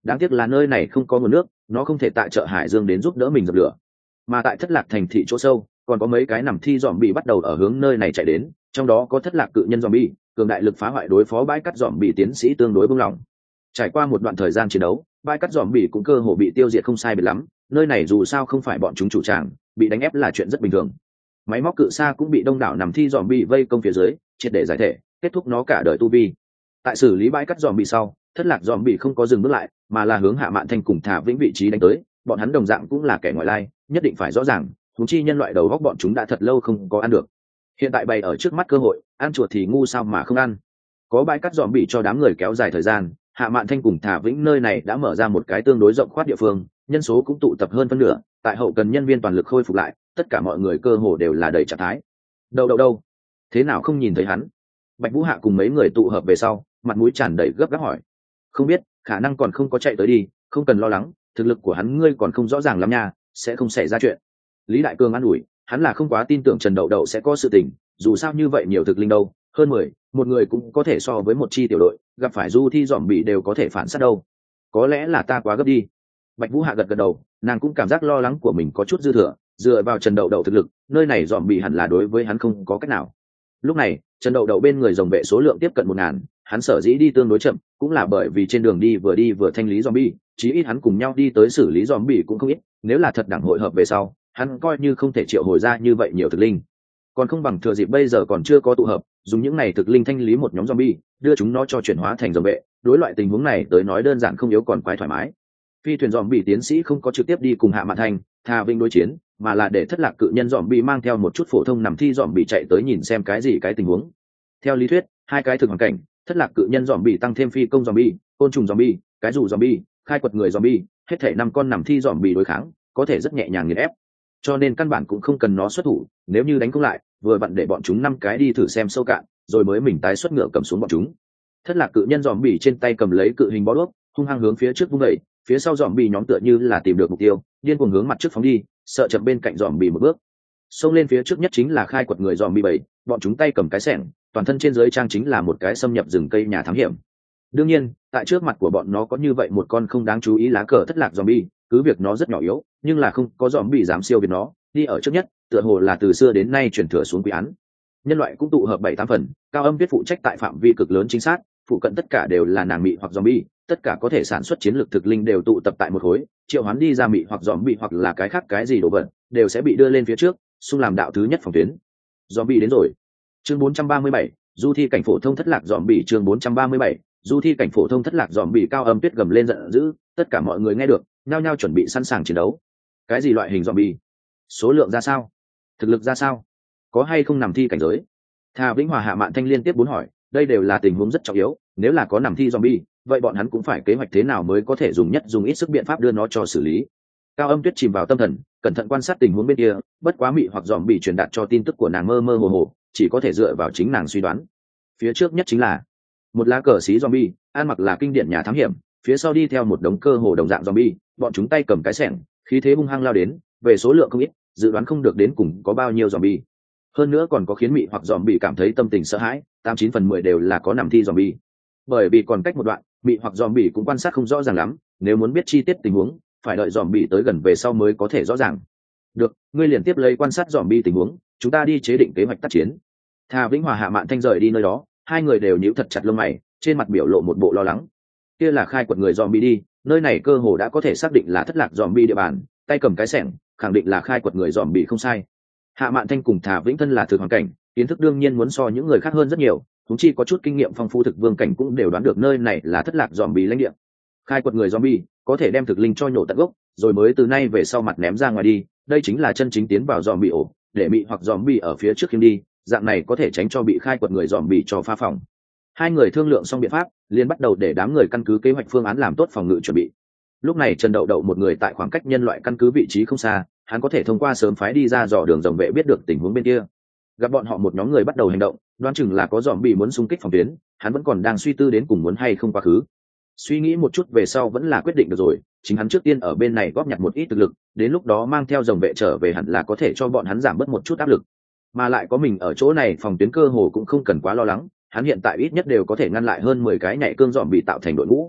Đáng tiếc là nơi này không có nguồn nước, nó không thể tại chợ Hải Dương đến giúp đỡ mình dập lửa. Mà tại thất lạc thành thị chỗ sâu, còn có mấy cái nằm thi dòm bị bắt đầu ở hướng nơi này chạy đến, trong đó có thất lạc cự nhân dòm bi, cường đại lực phá hoại đối phó bãi cắt dòm bị tiến sĩ tương đối buông lỏng. Trải qua một đoạn thời gian chiến đấu, bãi cắt dòm bị cũng cơ hồ bị tiêu diệt không sai biệt lắm, nơi này dù sao không phải bọn chúng chủ tràng, bị đánh ép là chuyện rất bình thường. Máy móc cự xa cũng bị đông đảo nằm thi dòm bị vây công phía dưới, triệt để giải thể, kết thúc nó cả đời tu vi. Tại xử lý bãi cắt dòm bị sau, thất lạc dòm bị không có dừng bước lại, mà là hướng Hạ Mạn Thanh cùng Thả Vĩnh vị trí đánh tới. Bọn hắn đồng dạng cũng là kẻ ngoại lai, nhất định phải rõ ràng, huống chi nhân loại đầu góc bọn chúng đã thật lâu không có ăn được. Hiện tại bày ở trước mắt cơ hội, ăn chuột thì ngu sao mà không ăn. Có bãi cắt dòm bị cho đám người kéo dài thời gian, Hạ Mạn Thanh cùng Thả Vĩnh nơi này đã mở ra một cái tương đối rộng khoát địa phương, nhân số cũng tụ tập hơn phân nửa, tại hậu cần nhân viên toàn lực khôi phục lại, tất cả mọi người cơ hồ đều là đầy trạng thái. Đâu, thế nào không nhìn thấy hắn? Bạch Vũ Hạ cùng mấy người tụ hợp về sau, mặt mũi tràn đầy gấp gáp hỏi. Không biết, khả năng còn không có chạy tới đi, không cần lo lắng, thực lực của hắn ngươi còn không rõ ràng lắm nha, sẽ không xảy ra chuyện. Lý Đại Cương an ủi, hắn là không quá tin tưởng Trần Đậu Đậu sẽ có sự tình, dù sao như vậy nhiều thực linh đâu, hơn 10, một người cũng có thể so với một chi tiểu đội, gặp phải du thi dòm bị đều có thể phản sát đâu. Có lẽ là ta quá gấp đi. Bạch Vũ Hạ gật gật đầu, nàng cũng cảm giác lo lắng của mình có chút dư thừa, dựa vào Trần Đậu Đậu thực lực, nơi này dòm bị hẳn là đối với hắn không có cách nào. Lúc này, Trần Đậu Đậu bên người rồng vệ số lượng tiếp cận 1000, hắn sở dĩ đi tương đối chậm, cũng là bởi vì trên đường đi vừa thanh lý zombie, chí ít hắn cùng nhau đi tới xử lý zombie cũng không ít, nếu là thật đẳng hội hợp về sau, hắn coi như không thể triệu hồi ra như vậy nhiều thực linh. Còn không bằng thừa dịp bây giờ còn chưa có tụ hợp, dùng những này thực linh thanh lý một nhóm zombie, đưa chúng nó cho chuyển hóa thành rồng vệ, đối loại tình huống này tới nói đơn giản không yếu còn quái thoải mái. Phi thuyền zombie tiến sĩ không có trực tiếp đi cùng Hạ Mạn Thanh, Thà Vinh đối chiến, mà là để thất lạc cự nhân zombie mang theo một chút phổ thông nằm thi zombie chạy tới nhìn xem cái gì cái tình huống. Theo lý thuyết, hai cái thực hoàn cảnh, thất lạc cự nhân zombie tăng thêm phi công zombie, côn trùng zombie, cái dù zombie, khai quật người zombie, hết thảy 5 con nằm thi zombie đối kháng, có thể rất nhẹ nhàng nghiền ép. Cho nên căn bản cũng không cần nó xuất thủ, nếu như đánh không lại, vừa vặn để bọn chúng 5 cái đi thử xem sâu cạn, rồi mới mình tái xuất ngựa cầm xuống bọn chúng. Thất lạc cự nhân zombie trên tay cầm lấy cự hình bó đuốc, hung hăng hướng phía trước vung đẩy, phía sau zombie nhóm tựa như là tìm được mục tiêu, điên cuồng hướng mặt trước phóng đi, sợ chậm bên cạnh zombie một bước. Xông lên phía trước nhất chính là khai quật người zombie 7, bọn chúng tay cầm cái xẻng, toàn thân trên dưới trang chính là một cái xâm nhập rừng cây nhà thám hiểm. Đương nhiên, tại trước mặt của bọn nó có như vậy một con không đáng chú ý lá cờ thất lạc zombie, cứ việc nó rất nhỏ yếu, nhưng là không có zombie dám siêu việt nó, đi ở trước nhất, tựa hồ là từ xưa đến nay truyền thừa xuống quý án. Nhân loại cũng tụ hợp 7-8 phần, Cao Âm Tuyết phụ trách tại phạm vi cực lớn chính xác, phụ cận tất cả đều là nàng mị hoặc zombie, tất cả có thể sản xuất chiến lược thực linh đều tụ tập tại một khối, triệu hoán đi ra mị hoặc zombie hoặc là cái khác cái gì đồ vật, đều sẽ bị đưa lên phía trước, xung làm đạo thứ nhất phòng tuyến. Zombie đến rồi. Chương 437, du thi cảnh phổ thông thất lạc zombie. Chương 437, du thi cảnh phổ thông thất lạc zombie. Cao Âm Tuyết gầm lên giận dữ, tất cả mọi người nghe được, nhao nhao chuẩn bị sẵn sàng chiến đấu. Cái gì loại hình zombie? Số lượng ra sao? Thực lực ra sao? Có hay không nằm thi cảnh giới? Thà Vĩnh Hòa Hạ Mạn Thanh liên tiếp 4 hỏi, đây đều là tình huống rất trọng yếu, nếu là có nằm thi zombie, vậy bọn hắn cũng phải kế hoạch thế nào mới có thể dùng ít sức biện pháp đưa nó cho xử lý. Cao Âm Tuyết chìm vào tâm thần, cẩn thận quan sát tình huống bên kia, bất quá mị hoặc zombie truyền đạt cho tin tức của nàng mơ mơ hồ hồ, chỉ có thể dựa vào chính nàng suy đoán. Phía trước nhất chính là một lá cờ xí zombie, ăn mặc là kinh điển nhà thám hiểm, phía sau đi theo một đống cơ hồ đồng dạng zombie, bọn chúng tay cầm cái xẻng, khí thế hung hăng lao đến, về số lượng không ít, dự đoán không được đến cùng có bao nhiêu zombie. Hơn nữa còn có khiến mị hoặc zombie cảm thấy tâm tình sợ hãi, 89 phần 10 đều là có nằm thi zombie. Bởi vì còn cách một đoạn, mị hoặc zombie cũng quan sát không rõ ràng lắm, nếu muốn biết chi tiết tình huống, phải đợi zombie tới gần về sau mới có thể rõ ràng. Được, ngươi liền tiếp lấy quan sát zombie tình huống, chúng ta đi chế định kế hoạch tác chiến. Thà Vĩnh Hòa Hạ Mạn Thanh rời đi nơi đó, hai người đều nhíu thật chặt lông mày, trên mặt biểu lộ một bộ lo lắng. Kia là khai quật người zombie đi, nơi này cơ hồ đã có thể xác định là thất lạc zombie địa bàn, tay cầm cái xẻng, khẳng định là khai quật người zombie không sai. Hạ Mạn Thanh cùng Thà Vĩnh Thân là thực hoàn cảnh, kiến thức đương nhiên muốn so những người khác hơn rất nhiều, chúng chi có chút kinh nghiệm phong phú thực vương cảnh cũng đều đoán được nơi này là thất lạc zombie lãnh địa. Khai quật người zombie có thể đem thực linh cho nhổ tận gốc, rồi mới từ nay về sau mặt ném ra ngoài đi, đây chính là chân chính tiến vào zombie ổ, để mị hoặc zombie ở phía trước khi đi, dạng này có thể tránh cho bị khai quật người zombie cho phá phòng. Hai người thương lượng xong biện pháp, liền bắt đầu để đám người căn cứ kế hoạch phương án làm tốt phòng ngự chuẩn bị. Lúc này Trần Đậu Đậu một người tại khoảng cách nhân loại căn cứ vị trí không xa, hắn có thể thông qua sớm phái đi ra dò đường rồng vệ biết được tình huống bên kia. Gặp bọn họ một nhóm người bắt đầu hành động, đoán chừng là có zombie muốn xung kích phòng tuyến, hắn vẫn còn đang suy tư đến cùng muốn hay không quá khứ. Suy nghĩ một chút về sau vẫn là quyết định được rồi, chính hắn trước tiên ở bên này góp nhặt một ít thực lực, đến lúc đó mang theo rồng vệ trở về hẳn là có thể cho bọn hắn giảm bớt một chút áp lực. Mà lại có mình ở chỗ này phòng tuyến cơ hồ cũng không cần quá lo lắng, hắn hiện tại ít nhất đều có thể ngăn lại hơn 10 cái nhảy cương zombie tạo thành đội ngũ.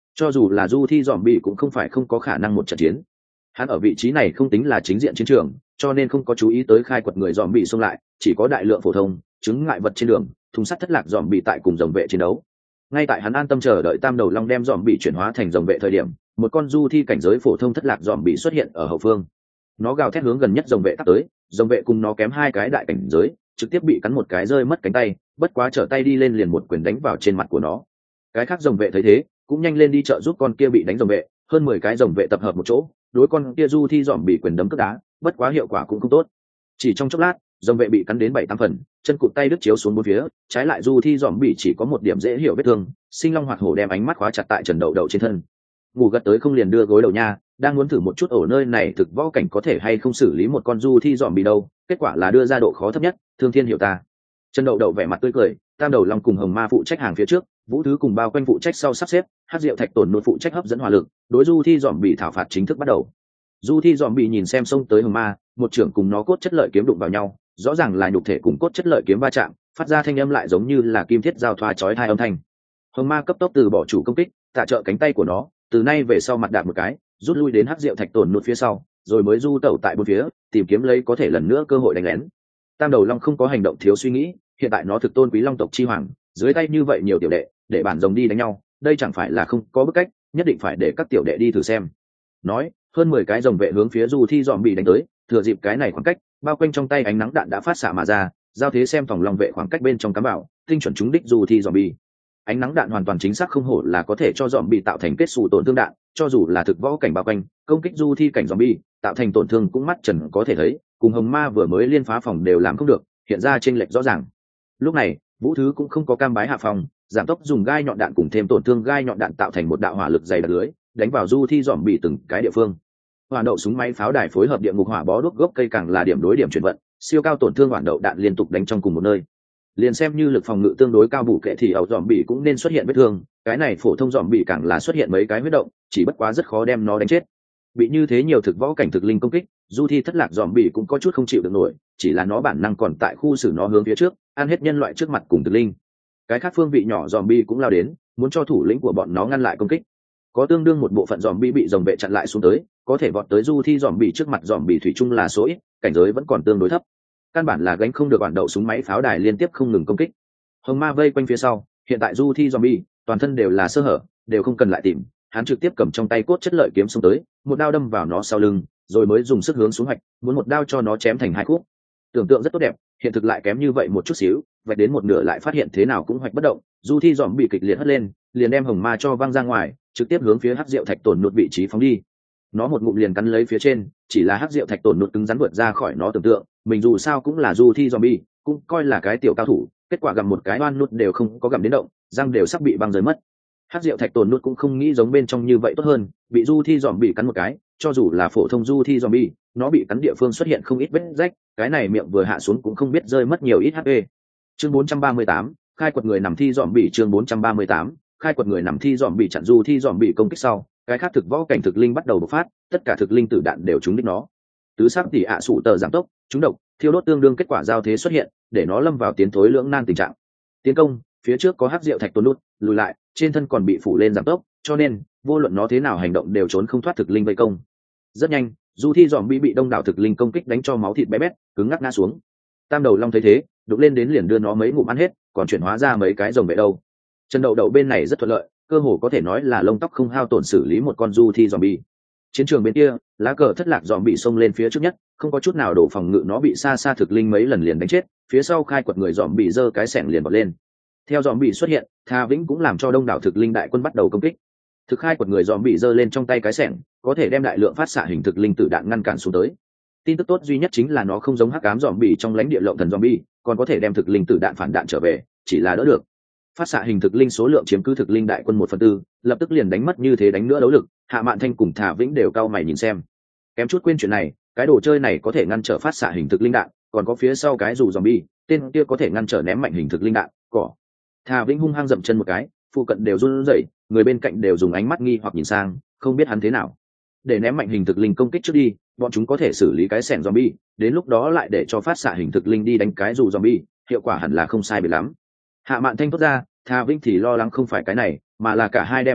Cho dù là du thi dòm bị cũng không phải không có khả năng một trận chiến. Hắn ở vị trí này không tính là chính diện chiến trường, cho nên không có chú ý tới khai quật người dòm bị xông lại, chỉ có đại lượng phổ thông chứng ngại vật trên đường, thùng sắt thất lạc dòm bị tại cùng dòng vệ chiến đấu. Ngay tại hắn an tâm chờ đợi tam đầu long đem dòm bị chuyển hóa thành dòng vệ thời điểm, một con du thi cảnh giới phổ thông thất lạc dòm bị xuất hiện ở hậu phương. Nó gào thét hướng gần nhất dòng vệ tắt tới, dòng vệ cùng nó kém hai cái đại cảnh giới, trực tiếp bị cắn một cái rơi mất cánh tay, bất quá trở tay đi lên liền một quyền đánh vào trên mặt của nó. Cái khác dòng vệ thấy thế cũng nhanh lên đi trợ giúp con kia bị đánh dòng vệ, hơn 10 cái dòng vệ tập hợp một chỗ đối con kia du thi dòm bị quyền đấm cước đá, bất quá hiệu quả cũng không tốt. Chỉ trong chốc lát dòng vệ bị cắn đến 7-8 phần, chân cụt tay đứt chiếu xuống bốn phía, trái lại du thi dòm bị chỉ có một điểm dễ hiểu vết thương, sinh long hoạt hổ đem ánh mắt khóa chặt tại Trần Đậu Đậu trên thân. Ngủ gật tới không liền đưa gối đầu nha, đang muốn thử một chút ở nơi này thực võ cảnh có thể hay không xử lý một con du thi dòm bị đâu, kết quả là đưa ra độ khó thấp nhất, thương thiên hiểu ta. Trần Đậu Đậu vẻ mặt tươi cười, tam đầu long cùng hồng ma phụ trách hàng phía trước, vũ thứ cùng bao quanh phụ trách sau sắp xếp, hắc diệu thạch tổn nốt phụ trách hấp dẫn hỏa lực, đối du thi dòm bị thảo phạt chính thức bắt đầu. Du thi dòm bị nhìn xem xông tới hồng ma, một trưởng cùng nó cốt chất lợi kiếm đụng vào nhau, rõ ràng là nhục thể cùng cốt chất lợi kiếm va chạm, phát ra thanh âm lại giống như là kim thiết giao thoa chói tai âm thanh. Hồng ma cấp tốc từ bỏ chủ công kích, tạ trợ cánh tay của nó, từ nay về sau mặt đạp một cái, rút lui đến hắc diệu thạch tổn nốt phía sau, rồi mới du tẩu tại bốn phía, tìm kiếm lấy có thể lần nữa cơ hội đánh lén. Tam đầu long không có hành động thiếu suy nghĩ, hiện tại nó thực tôn quý long tộc chi hoàng, dưới tay như vậy nhiều tiểu đệ, để bản rồng đi đánh nhau, đây chẳng phải là không có bức cách, nhất định phải để các tiểu đệ đi thử xem. Nói, hơn 10 cái rồng vệ hướng phía du thi dòm bị đánh tới, thừa dịp cái này khoảng cách, bao quanh trong tay ánh nắng đạn đã phát xạ mà ra, giao thế xem phòng long vệ khoảng cách bên trong cắm bảo, tinh chuẩn trúng đích du thi dòm bị. Ánh nắng đạn hoàn toàn chính xác không hổ là có thể cho dòm bị tạo thành kết xù tổn thương đạn, cho dù là thực võ cảnh bao quanh, công kích du thi cảnh dòm bị, tạo thành tổn thương cũng mắt trần có thể thấy, cùng hồng ma vừa mới liên phá phòng đều làm không được, hiện ra chênh lệch rõ ràng. Lúc này vũ thứ cũng không có cam bái hạ phòng, giảm tốc dùng gai nhọn đạn cùng thêm tổn thương gai nhọn đạn tạo thành một đạo hỏa lực dày đặc lưới, đánh vào du thi dòm bị từng cái địa phương. Hỏa đậu súng máy pháo đài phối hợp địa ngục hỏa bó đuốc gốc cây càng là điểm đối điểm chuyển vận, siêu cao tổn thương hỏa đậu đạn liên tục đánh trong cùng một nơi. Liền xem như lực phòng ngự tương đối cao bù kệ thì ẩu dòm bị cũng nên xuất hiện vết thương, cái này phổ thông dòm bị càng là xuất hiện mấy cái huyết động, chỉ bất quá rất khó đem nó đánh chết. Bị như thế nhiều thực võ cảnh thực linh công kích, du thi thất lạc dòm bị cũng có chút không chịu được nổi, chỉ là nó bản năng còn tại khu xử nó hướng phía trước, ăn hết nhân loại trước mặt cùng thực linh. Cái khác phương vị nhỏ dòm bi cũng lao đến, muốn cho thủ lĩnh của bọn nó ngăn lại công kích. Có tương đương một bộ phận dòm bi bị dòng vệ chặn lại xuống tới, có thể vọt tới du thi dòm bị trước mặt dòm bị thủy chung là số ít, cảnh giới vẫn còn tương đối thấp, căn bản là gánh không được bản đậu súng máy pháo đài liên tiếp không ngừng công kích. Hồng ma vây quanh phía sau, hiện tại du thi dòm bi toàn thân đều là sơ hở, đều không cần lại tìm, hắn trực tiếp cầm trong tay cốt chất lợi kiếm xông tới, một đao đâm vào nó sau lưng, rồi mới dùng sức hướng xuống hoạch, muốn một đao cho nó chém thành hai khúc. Tưởng tượng rất tốt đẹp, hiện thực lại kém như vậy một chút xíu, vạch đến một nửa lại phát hiện thế nào cũng hoạch bất động, du thi dòm bị kịch liệt hất lên, liền đem hồng ma cho văng ra ngoài, trực tiếp hướng phía hắc diệu thạch tổn nụt vị trí phóng đi. Nó một ngụm liền cắn lấy phía trên, chỉ là hắc diệu thạch tổn nụt cứng rắn vượt ra khỏi nó tưởng tượng, mình dù sao cũng là du thi zombie, cũng coi là cái tiểu cao thủ, kết quả gặm một cái oan nút đều không có gặm đến động, răng đều sắp bị băng rơi mất. Hắc diệu thạch tổn nút cũng không nghĩ giống bên trong như vậy tốt hơn, bị du thi zombie cắn một cái, cho dù là phổ thông du thi zombie, nó bị cắn địa phương xuất hiện không ít vết rách, cái này miệng vừa hạ xuống cũng không biết rơi mất nhiều ít HP. Chương 438, khai quật người nằm thi zombie. Chương 438, khai quật người nằm thi zombie chặn du thi zombie công kích sau, cái khác thực võ cảnh thực linh bắt đầu bộc phát, tất cả thực linh tử đạn đều trúng đích nó. Tứ sắc tỷ ạ sụ tờ giảm tốc, trúng độc, thiêu đốt tương đương kết quả giao thế xuất hiện, để nó lâm vào tiến thối lưỡng nan tình trạng. Tiến công, phía trước có hắc diệu thạch tổn nút, lùi lại, trên thân còn bị phủ lên giảm tốc, cho nên vô luận nó thế nào hành động đều trốn không thoát thực linh vây công. Rất nhanh, du thi dòm bị đông đảo thực linh công kích đánh cho máu thịt bé bét, cứng ngắc ngã xuống. Tam đầu long thấy thế, đục lên đến liền đưa nó mấy ngụm ăn hết, còn chuyển hóa ra mấy cái rồng vệ đâu. Chân đậu đậu bên này rất thuận lợi, cơ hồ có thể nói là lông tóc không hao tổn xử lý một con du thi zombie. Chiến trường bên kia, lá cờ thất lạc zombie xông lên phía trước nhất, không có chút nào đổ phòng ngự, nó bị xa xa thực linh mấy lần liền đánh chết, phía sau khai quật người zombie giơ cái xẻng liền bật lên. Theo zombie xuất hiện, Tha Vĩnh cũng làm cho đông đảo thực linh đại quân bắt đầu công kích. Thực khai quật người zombie giơ lên trong tay cái xẻng, có thể đem đại lượng phát xạ hình thực linh tử đạn ngăn cản xuống tới. Tin tức tốt duy nhất chính là nó không giống hắc ám zombie trong lãnh địa lộng thần zombie, còn có thể đem thực linh tử đạn phản đạn trở về, chỉ là đỡ được. Phát xạ hình thực linh số lượng chiếm cứ thực linh đại quân 1/4, lập tức liền đánh mất như thế đánh nữa đấu lực. Hạ Mạn Thanh cùng Thả Vĩnh đều cau mày nhìn xem, kém chút quên chuyện này, cái đồ chơi này có thể ngăn trở phát xạ hình thực linh đạn, còn có phía sau cái dù zombie, tên kia có thể ngăn trở ném mạnh hình thực linh đạn. Cỏ. Thả Vĩnh hung hăng dậm chân một cái, phụ cận đều run rẩy, người bên cạnh đều dùng ánh mắt nghi hoặc nhìn sang, không biết hắn thế nào. Để ném mạnh hình thực linh công kích trước đi, bọn chúng có thể xử lý cái xẻng zombie, đến lúc đó lại để cho phát xạ hình thực linh đi đánh cái dù zombie, hiệu quả hẳn là không sai biệt lắm. Hạ Mạn Thanh thốt ra, Tha Vĩnh thì lo lắng không phải cái này, mà là cả hai đem kết hợp,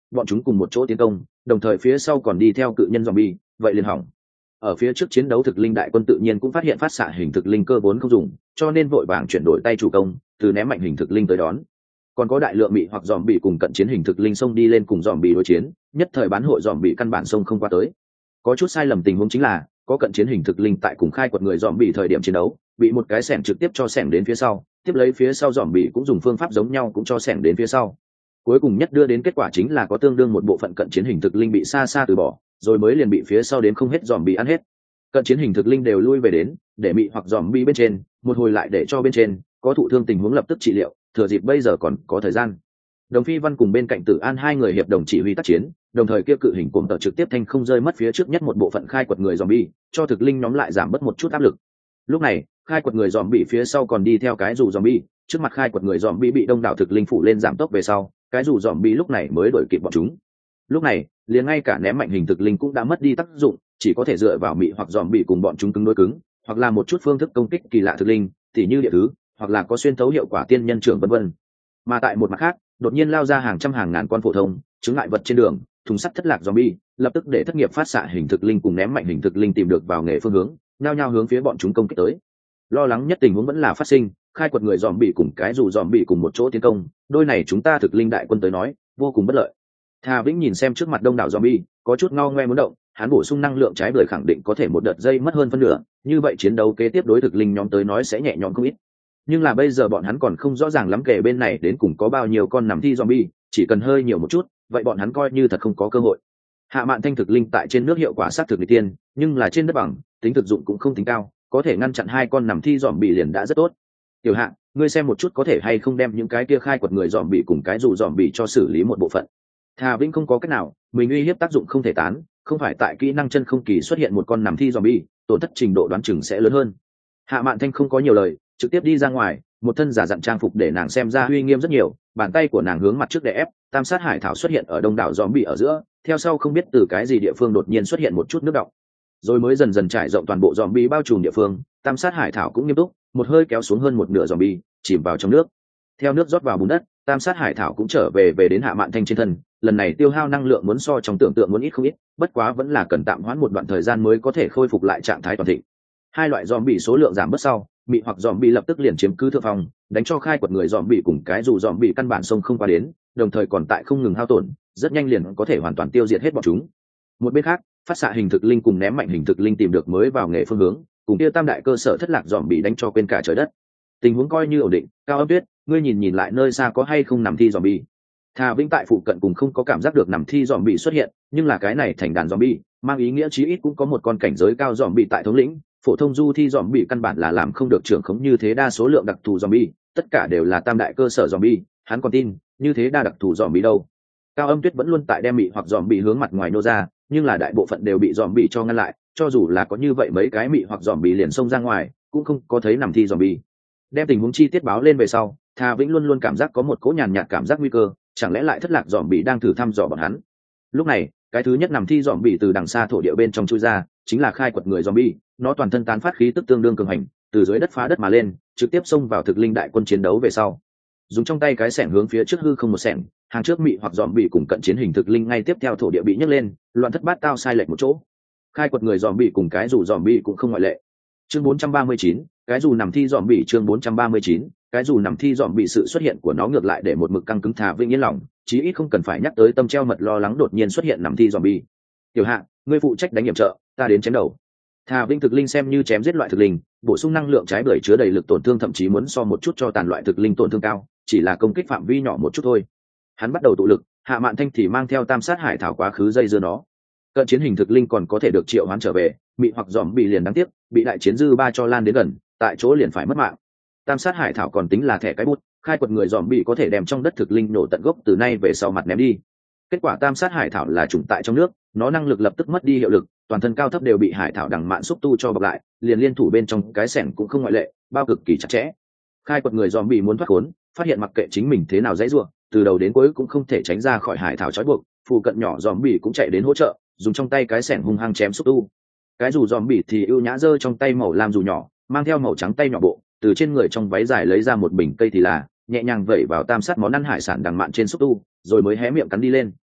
bọn chúng cùng một chỗ tiến công, đồng thời phía sau còn đi theo cự nhân zombie, vậy liền hỏng. Ở phía trước chiến đấu thực linh đại quân tự nhiên cũng phát hiện phát xạ hình thực linh cơ vốn không dùng, cho nên vội vàng chuyển đổi tay chủ công, từ ném mạnh hình thực linh tới đón. Còn có đại lượng mị hoặc zombie cùng cận chiến hình thực linh xông đi lên cùng zombie đối chiến, nhất thời bán hội zombie căn bản xông không qua tới. Có chút sai lầm tình huống chính là, có cận chiến hình thực linh tại cùng khai quật người zombie thời điểm chiến đấu, bị một cái xẻng trực tiếp cho xẻng đến phía sau, tiếp lấy phía sau zombie cũng dùng phương pháp giống nhau cũng cho xẻng đến phía sau. Cuối cùng nhất đưa đến kết quả chính là có tương đương một bộ phận cận chiến hình thực linh bị xa xa từ bỏ, rồi mới liền bị phía sau đến không hết zombie ăn hết. Cận chiến hình thực linh đều lui về đến, để mị hoặc zombie bên trên, một hồi lại để cho bên trên có thụ thương tình huống lập tức trị liệu, thừa dịp bây giờ còn có thời gian. Đồng Phi Văn cùng bên cạnh Tử An hai người hiệp đồng chỉ huy tác chiến, đồng thời kia cự hình cuồng tợ trực tiếp thanh không rơi mất phía trước nhất một bộ phận khai quật người zombie, cho thực linh nhóm lại giảm bớt một chút áp lực. Lúc này, khai quật người zombie phía sau còn đi theo cái dù zombie, trước mặt khai quật người zombie bị đông đảo thực linh phủ lên giảm tốc về sau, cái dù zombie lúc này mới đuổi kịp bọn chúng. Lúc này, liền ngay cả ném mạnh hình thực linh cũng đã mất đi tác dụng, chỉ có thể dựa vào mị hoặc zombie cùng bọn chúng cứng đối cứng, hoặc là một chút phương thức công kích kỳ lạ thực linh, tỉ như địa thứ, hoặc là có xuyên thấu hiệu quả tiên nhân trưởng vân vân. Mà tại một mặt khác, đột nhiên lao ra hàng trăm hàng ngàn con phổ thông chứng ngại vật trên đường, thùng sắt thất lạc zombie, lập tức để thất nghiệp phát xạ hình thực linh cùng ném mạnh hình thực linh tìm được vào nghề phương hướng, nhao nhao hướng phía bọn chúng công kích tới. Lo lắng nhất tình huống vẫn là phát sinh, khai quật người zombie cùng cái dù zombie cùng một chỗ tiến công, đôi này chúng ta thực linh đại quân tới nói, vô cùng bất lợi. Thà Vĩnh nhìn xem trước mặt đông đảo zombie, có chút ngao ngoe muốn động, hắn bổ sung năng lượng trái bưởi khẳng định có thể một đợt dây mất hơn phân nửa, như vậy chiến đấu kế tiếp đối thực linh nhóm tới nói sẽ nhẹ nhõm không ít. Nhưng là bây giờ bọn hắn còn không rõ ràng lắm kể bên này đến cùng có bao nhiêu con nằm thi zombie, chỉ cần hơi nhiều một chút, vậy bọn hắn coi như thật không có cơ hội. Hạ Mạn Thanh thực linh tại trên nước hiệu quả sát thực nghịch tiên, nhưng là trên đất bằng, tính thực dụng cũng không tính cao, có thể ngăn chặn hai con nằm thi zombie liền đã rất tốt. Tiểu Hạ, ngươi xem một chút có thể hay không đem những cái kia khai quật người zombie cùng cái dù zombie cho xử lý một bộ phận. Thà Vĩnh không có cách nào, mình uy hiếp tác dụng không thể tán, không phải tại kỹ năng chân không kỳ xuất hiện một con nằm thi zombie, tổn thất trình độ đoán chừng sẽ lớn hơn. Hạ Mạn Thanh không có nhiều lời, trực tiếp đi ra ngoài, một thân giả dặn trang phục để nàng xem ra uy nghiêm rất nhiều, bàn tay của nàng hướng mặt trước để ép, tam sát hải thảo xuất hiện ở đông đảo zombie ở giữa, theo sau không biết từ cái gì địa phương đột nhiên xuất hiện một chút nước đọng, rồi mới dần dần trải rộng toàn bộ zombie bao trùm địa phương, tam sát hải thảo cũng nghiêm túc, một hơi kéo xuống hơn một nửa zombie, chìm vào trong nước. Theo nước rót vào bùn đất, tam sát hải thảo cũng trở về đến Hạ Mạn Thanh trên thân, lần này tiêu hao năng lượng muốn so trong tưởng tượng muốn ít không ít, bất quá vẫn là cần tạm hoãn một đoạn thời gian mới có thể khôi phục lại trạng thái toàn thịnh. Hai loại zombie số lượng giảm bớt sau, mị hoặc zombie lập tức liền chiếm cứ thượng phong, đánh cho khai quật người zombie cùng cái dù zombie căn bản sông không qua đến, đồng thời còn tại không ngừng hao tổn, rất nhanh liền có thể hoàn toàn tiêu diệt hết bọn chúng. Một bên khác, phát xạ hình thực linh cùng ném mạnh hình thực linh tìm được mới vào nghề phương hướng, cùng kia tam đại cơ sở thất lạc zombie đánh cho quên cả trời đất. Tình huống coi như ổn định, Cao Âm Tuyết, ngươi nhìn lại nơi xa có hay không nằm thi zombie. Thà Vĩnh tại phụ cận cùng không có cảm giác được nằm thi zombie xuất hiện, nhưng là cái này thành đàn zombie, mang ý nghĩa chí ít cũng có một con cảnh giới cao zombie tại thống lĩnh, phổ thông du thi zombie căn bản là làm không được trưởng khống như thế đa số lượng đặc thù zombie, tất cả đều là tam đại cơ sở zombie, hắn còn tin, như thế đa đặc thù zombie đâu. Cao Âm Tuyết vẫn luôn tại đem mị hoặc zombie hướng mặt ngoài nô ra, nhưng là đại bộ phận đều bị zombie cho ngăn lại, cho dù là có như vậy mấy cái mị hoặc zombie liền xông ra ngoài, cũng không có thấy nằm thi zombie. Đem tình huống chi tiết báo lên về sau, Thà Vĩnh luôn luôn cảm giác có một cỗ nhàn nhạt cảm giác nguy cơ, chẳng lẽ lại thất lạc zombie đang thử thăm dò bọn hắn. Lúc này, cái thứ nhất nằm thi zombie từ đằng xa thổ địa bên trong chui ra, chính là khai quật người zombie, nó toàn thân tán phát khí tức tương đương cường hành, từ dưới đất phá đất mà lên, trực tiếp xông vào thực linh đại quân chiến đấu về sau. Dùng trong tay cái xẻng hướng phía trước hư không một xẻng, hàng trước mị hoặc zombie cùng cận chiến hình thực linh ngay tiếp theo thổ địa bị nhấc lên, loạn thất bát tao sai lệch một chỗ. Khai quật người zombie cùng cái dù zombie cũng không ngoại lệ. Chương 439, cái dù nằm thi zombie chương 439, cái dù nằm thi zombie sự xuất hiện của nó ngược lại để một mực căng cứng Thà Vĩnh yên lòng, chí ít không cần phải nhắc tới tâm treo mật lo lắng đột nhiên xuất hiện nằm thi zombie. Tiểu Hạ, ngươi phụ trách đánh nhiệm trợ, ta đến chém đầu. Thà Vĩnh thực linh xem như chém giết loại thực linh, bổ sung năng lượng trái bưởi chứa đầy lực tổn thương thậm chí muốn so một chút cho tàn loại thực linh tổn thương cao, chỉ là công kích phạm vi nhỏ một chút thôi. Hắn bắt đầu tụ lực, Hạ Mạn Thanh thì mang theo tam sát hải thảo quá khứ dây dưa nó. Cận chiến hình thực linh còn có thể được triệu hoán trở về, mị hoặc zombie liền đáng tiếc, bị đại chiến dư ba cho lan đến gần, tại chỗ liền phải mất mạng. Tam sát hải thảo còn tính là thẻ cái bút, khai quật người zombie có thể đem trong đất thực linh nổ tận gốc từ nay về sau mặt ném đi. Kết quả tam sát hải thảo là chủng tại trong nước, nó năng lực lập tức mất đi hiệu lực, toàn thân cao thấp đều bị hải thảo đằng mạn xúc tu cho bọc lại, liền liên thủ bên trong cái xẻng cũng không ngoại lệ, bao cực kỳ chặt chẽ. Khai quật người zombie muốn thoát khốn, phát hiện mặc kệ chính mình thế nào dãy rủa, từ đầu đến cuối cũng không thể tránh ra khỏi hải thảo trói buộc, phụ cận nhỏ zombie cũng chạy đến hỗ trợ, dùng trong tay cái xẻng hung hăng chém xúc tu. Cái dù zombie thì ưu nhã giơ trong tay màu lam dù nhỏ, mang theo màu trắng tay nhỏ bộ, từ trên người trong váy dài lấy ra một bình cây thì là, nhẹ nhàng vẩy vào tam sát món ăn hải sản đằng mạn trên xúc tu, rồi mới hé miệng cắn đi lên.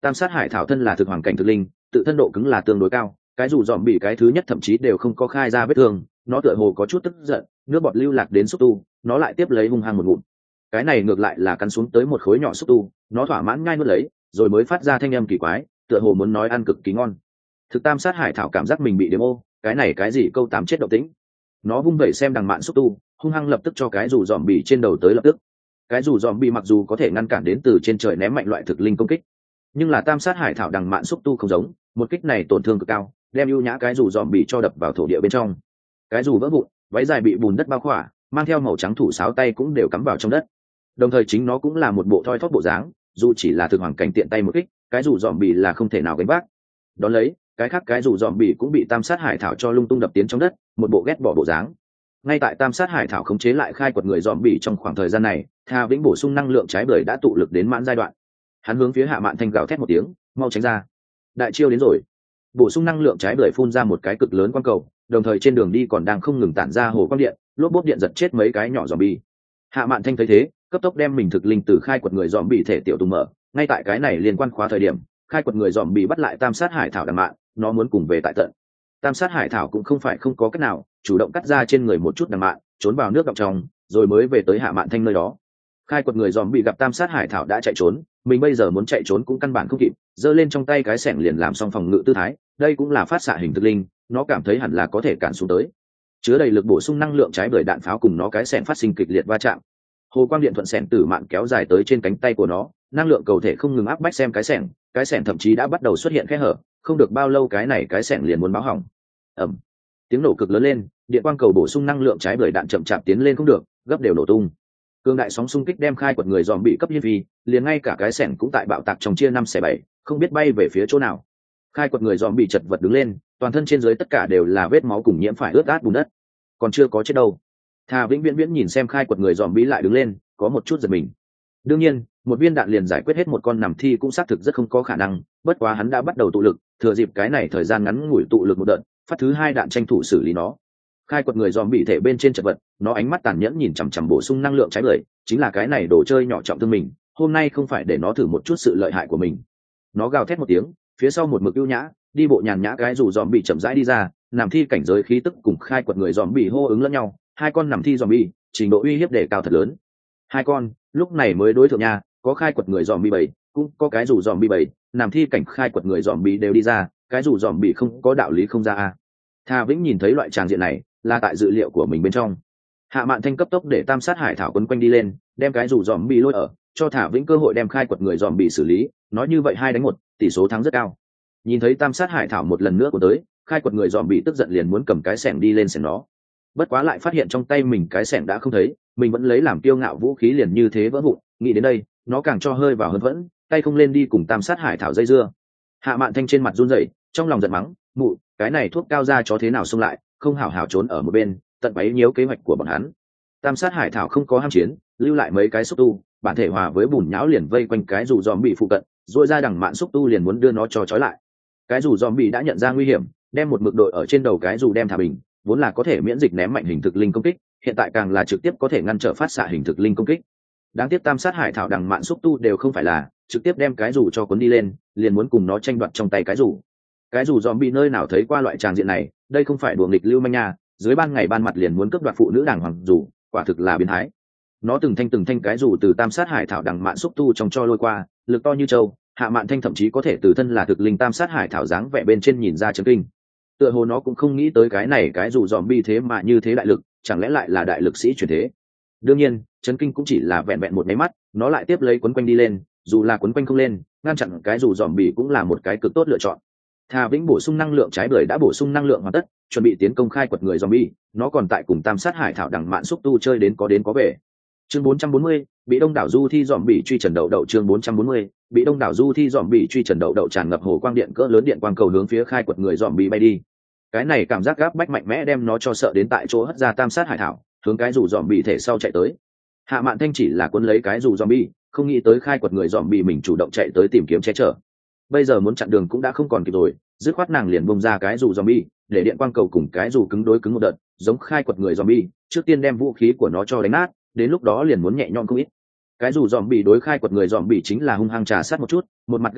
Tam sát hải thảo thân là thực hoàng cảnh thực linh, tự thân độ cứng là tương đối cao, cái dù dòm bị cái thứ nhất thậm chí đều không có khai ra vết thương, nó tựa hồ có chút tức giận, nước bọt lưu lạc đến xúc tu, nó lại tiếp lấy hung hăng một ngụm. Cái này ngược lại là cắn xuống tới một khối nhỏ xúc tu, nó thỏa mãn ngay nuốt lấy, rồi mới phát ra thanh âm kỳ quái, tựa hồ muốn nói ăn cực kỳ ngon. Thực tam sát hải thảo cảm giác mình bị đếm ô, cái này cái gì câu tám chết động tĩnh. Nó vung vẩy xem đằng mạn xúc tu, hung hăng lập tức cho cái dù dòm bị trên đầu tới lập tức. Cái dù dòm bị mặc dù có thể ngăn cản đến từ trên trời ném mạnh loại thực linh công kích, nhưng là tam sát hải thảo đằng mạn xúc tu không giống, một kích này tổn thương cực cao, đem ưu nhã cái dù dòm bị cho đập vào thổ địa bên trong. Cái dù vỡ vụn, váy dài bị bùn đất bao khỏa, mang theo màu trắng thủ sáo tay cũng đều cắm vào trong đất. Đồng thời chính nó cũng là một bộ thoi thóp bộ dáng, dù chỉ là thực hoàng cảnh tiện tay một kích, cái dù dòm bị là không thể nào gánh vác. Đón lấy, cái khác cái dù dòm bị cũng bị tam sát hải thảo cho lung tung đập tiến trong đất, một bộ ghét bỏ bộ dáng. Ngay tại tam sát hải thảo khống chế lại khai quật người dòm bị trong khoảng thời gian này, Tha Vĩnh bổ sung năng lượng trái bưởi đã tụ lực đến mãn giai đoạn. Hắn hướng phía Hạ Mạn Thanh gào thét một tiếng, mau tránh ra, đại chiêu đến rồi. Bổ sung năng lượng trái bưởi phun ra một cái cực lớn quang cầu, đồng thời trên đường đi còn đang không ngừng tản ra hồ quang điện, lốp bốp điện giật chết mấy cái nhỏ dòm bi. Hạ Mạn Thanh thấy thế, cấp tốc đem mình thực linh từ khai quật người dòm bị thể tiểu tung mở. Ngay tại cái này liên quan khóa thời điểm, khai quật người dòm bị bắt lại tam sát hải thảo đằng mạn, nó muốn cùng về tại tận. Tam sát hải thảo cũng không phải không có cách nào, chủ động cắt ra trên người một chút đằng mạn, trốn vào nước đọng trong, rồi mới về tới Hạ Mạn Thanh nơi đó. Khai quật người dòm bị gặp tam sát hải thảo đã chạy trốn, mình bây giờ muốn chạy trốn cũng căn bản không kịp, giơ lên trong tay cái xẻng liền làm xong phòng ngự tư thái. Đây cũng là phát xạ hình thực linh, nó cảm thấy hẳn là có thể cản xuống tới. Chứa đầy lực bổ sung năng lượng trái bưởi đạn pháo cùng nó cái xẻng phát sinh kịch liệt va chạm. Hồ quang điện thuận xẻng từ mạn kéo dài tới trên cánh tay của nó, năng lượng cầu thể không ngừng áp bách xem cái xẻng thậm chí đã bắt đầu xuất hiện kẽ hở, không được bao lâu cái xẻng liền muốn báo hỏng. Ầm, tiếng nổ cực lớn lên, điện quang cầu bổ sung năng lượng trái bưởi đạn chậm chạp tiến lên không được, gấp đều nổ tung. Cương đại sóng xung kích đem khai quật người dòm bị cấp hiên phi, liền ngay cả cái xẻng cũng tại bạo tạc trong chia 5/7, không biết bay về phía chỗ nào. Khai quật người dòm bị chật vật đứng lên, toàn thân trên dưới tất cả đều là vết máu cùng nhiễm phải ướt át bùn đất. Còn chưa có chết đâu. Thà Vĩnh Viễn nhìn xem khai quật người dòm bị lại đứng lên, có một chút giật mình. Đương nhiên, một viên đạn liền giải quyết hết một con nằm thi cũng xác thực rất không có khả năng, bất quá hắn đã bắt đầu tụ lực, thừa dịp cái này thời gian ngắn ngủi tụ lực một đợt, phát thứ hai đạn tranh thủ xử lý nó. Khai quật người dòm bị thể bên trên chật vật, nó ánh mắt tàn nhẫn nhìn chằm chằm bổ sung năng lượng trái bưởi, chính là cái này đồ chơi nhỏ trọng thương mình, hôm nay không phải để nó thử một chút sự lợi hại của mình. Nó gào thét một tiếng, phía sau một mực ưu nhã, đi bộ nhàn nhã cái dù dòm bị chậm rãi đi ra, nằm thi cảnh giới khí tức cùng khai quật người dòm bị hô ứng lẫn nhau, hai con nằm thi dòm bị, trình độ uy hiếp đề cao thật lớn. Hai con, lúc này mới đối thượng nha, có khai quật người dòm bị 7, cũng có cái dù dòm bị 7, nằm thi cảnh khai quật người dòm bị đều đi ra, cái dù dòm bị không có đạo lý không ra a. Tha Vĩnh nhìn thấy loại tràng diện này, là tại dự liệu của mình bên trong. Hạ Mạn Thanh cấp tốc để tam sát hải thảo quấn quanh đi lên, đem cái dù dòm bị lôi ở, cho Thả Vĩnh cơ hội đem khai quật người dòm bị xử lý, nói như vậy 2-1, tỷ số thắng rất cao. Nhìn thấy tam sát hải thảo một lần nữa của tới, khai quật người dòm bị tức giận liền muốn cầm cái xẻng đi lên xẻng nó. Bất quá lại phát hiện trong tay mình cái xẻng đã không thấy, mình vẫn lấy làm kiêu ngạo vũ khí liền như thế vỡ vụn, nghĩ đến đây, nó càng cho hơi vào hơn vẫn, tay không lên đi cùng tam sát hải thảo dây dưa. Hạ Mạn Thanh trên mặt run rẩy, trong lòng giận mắng, mụ, cái này thuốc cao ra chó thế nào xông lại, không hảo hảo trốn ở một bên, tận bấy nhiêu kế hoạch của bọn hắn. Tam sát hải thảo không có ham chiến, lưu lại mấy cái xúc tu, bản thể hòa với bùn nhão liền vây quanh cái dù dòm bị phụ cận, rồi ra đằng mạn xúc tu liền muốn đưa nó cho trói lại. Cái dù dòm bị đã nhận ra nguy hiểm, đem một mực đội ở trên đầu cái dù đem thả bình, vốn là có thể miễn dịch ném mạnh hình thực linh công kích, hiện tại càng là trực tiếp có thể ngăn trở phát xạ hình thực linh công kích. Đáng tiếc tam sát hải thảo đằng mạn xúc tu đều không phải là trực tiếp đem cái dù cho cuốn đi lên, liền muốn cùng nó tranh đoạt trong tay cái dù. Cái dù dòm bị nơi nào thấy qua loại tràng diện này, đây không phải đùa nghịch lưu manh nha, dưới ban ngày ban mặt liền muốn cướp đoạt phụ nữ đàng hoàng dù, quả thực là biến thái. Nó từng thanh cái dù từ tam sát hải thảo đằng mạn xúc tu trong cho lôi qua, lực to như trâu. Hạ Mạn Thanh thậm chí có thể từ thân là thực linh tam sát hải thảo dáng vẻ bên trên nhìn ra chấn kinh. Tựa hồ nó cũng không nghĩ tới cái này cái dù dòm bi thế mà như thế đại lực, chẳng lẽ lại là đại lực sĩ chuyển thế. Đương nhiên, chấn kinh cũng chỉ là vẹn vẹn một máy mắt, nó lại tiếp lấy quấn quanh đi lên, dù là quấn quanh không lên, ngăn chặn cái dù dòm bi cũng là một cái cực tốt lựa chọn. Thà Vĩnh bổ sung năng lượng trái bưởi đã bổ sung năng lượng hoàn tất, chuẩn bị tiến công khai quật người zombie, nó còn tại cùng tam sát hải thảo đằng mạn xúc tu chơi đến có về. Chương 440, bị đông đảo du thi zombie truy trần đậu đậu. Chương 440, bị đông đảo du thi zombie truy trần đậu đậu, tràn ngập hồ quang điện cỡ lớn điện quang cầu hướng phía khai quật người zombie bay đi. Cái này cảm giác gáp bách mạnh mẽ đem nó cho sợ đến tại chỗ hất ra tam sát hải thảo, hướng cái dù zombie thể sau chạy tới. Hạ Mạn Thanh chỉ là cuốn lấy cái dù zombie, không nghĩ tới khai quật người zombie mình chủ động chạy tới tìm kiếm che chở. Bây giờ muốn chặn đường cũng đã không còn kịp rồi, dứt khoát nàng liền bông ra cái dù zombie, để điện quang cầu cùng cái dù cứng đối cứng một đợt, giống khai quật người zombie, trước tiên đem vũ khí của nó cho đánh nát, đến lúc đó liền muốn nhẹ nhõm không ít. Cái dù zombie đối khai quật người zombie chính là hung hăng trà sát một chút, một mặt ghét bỏ,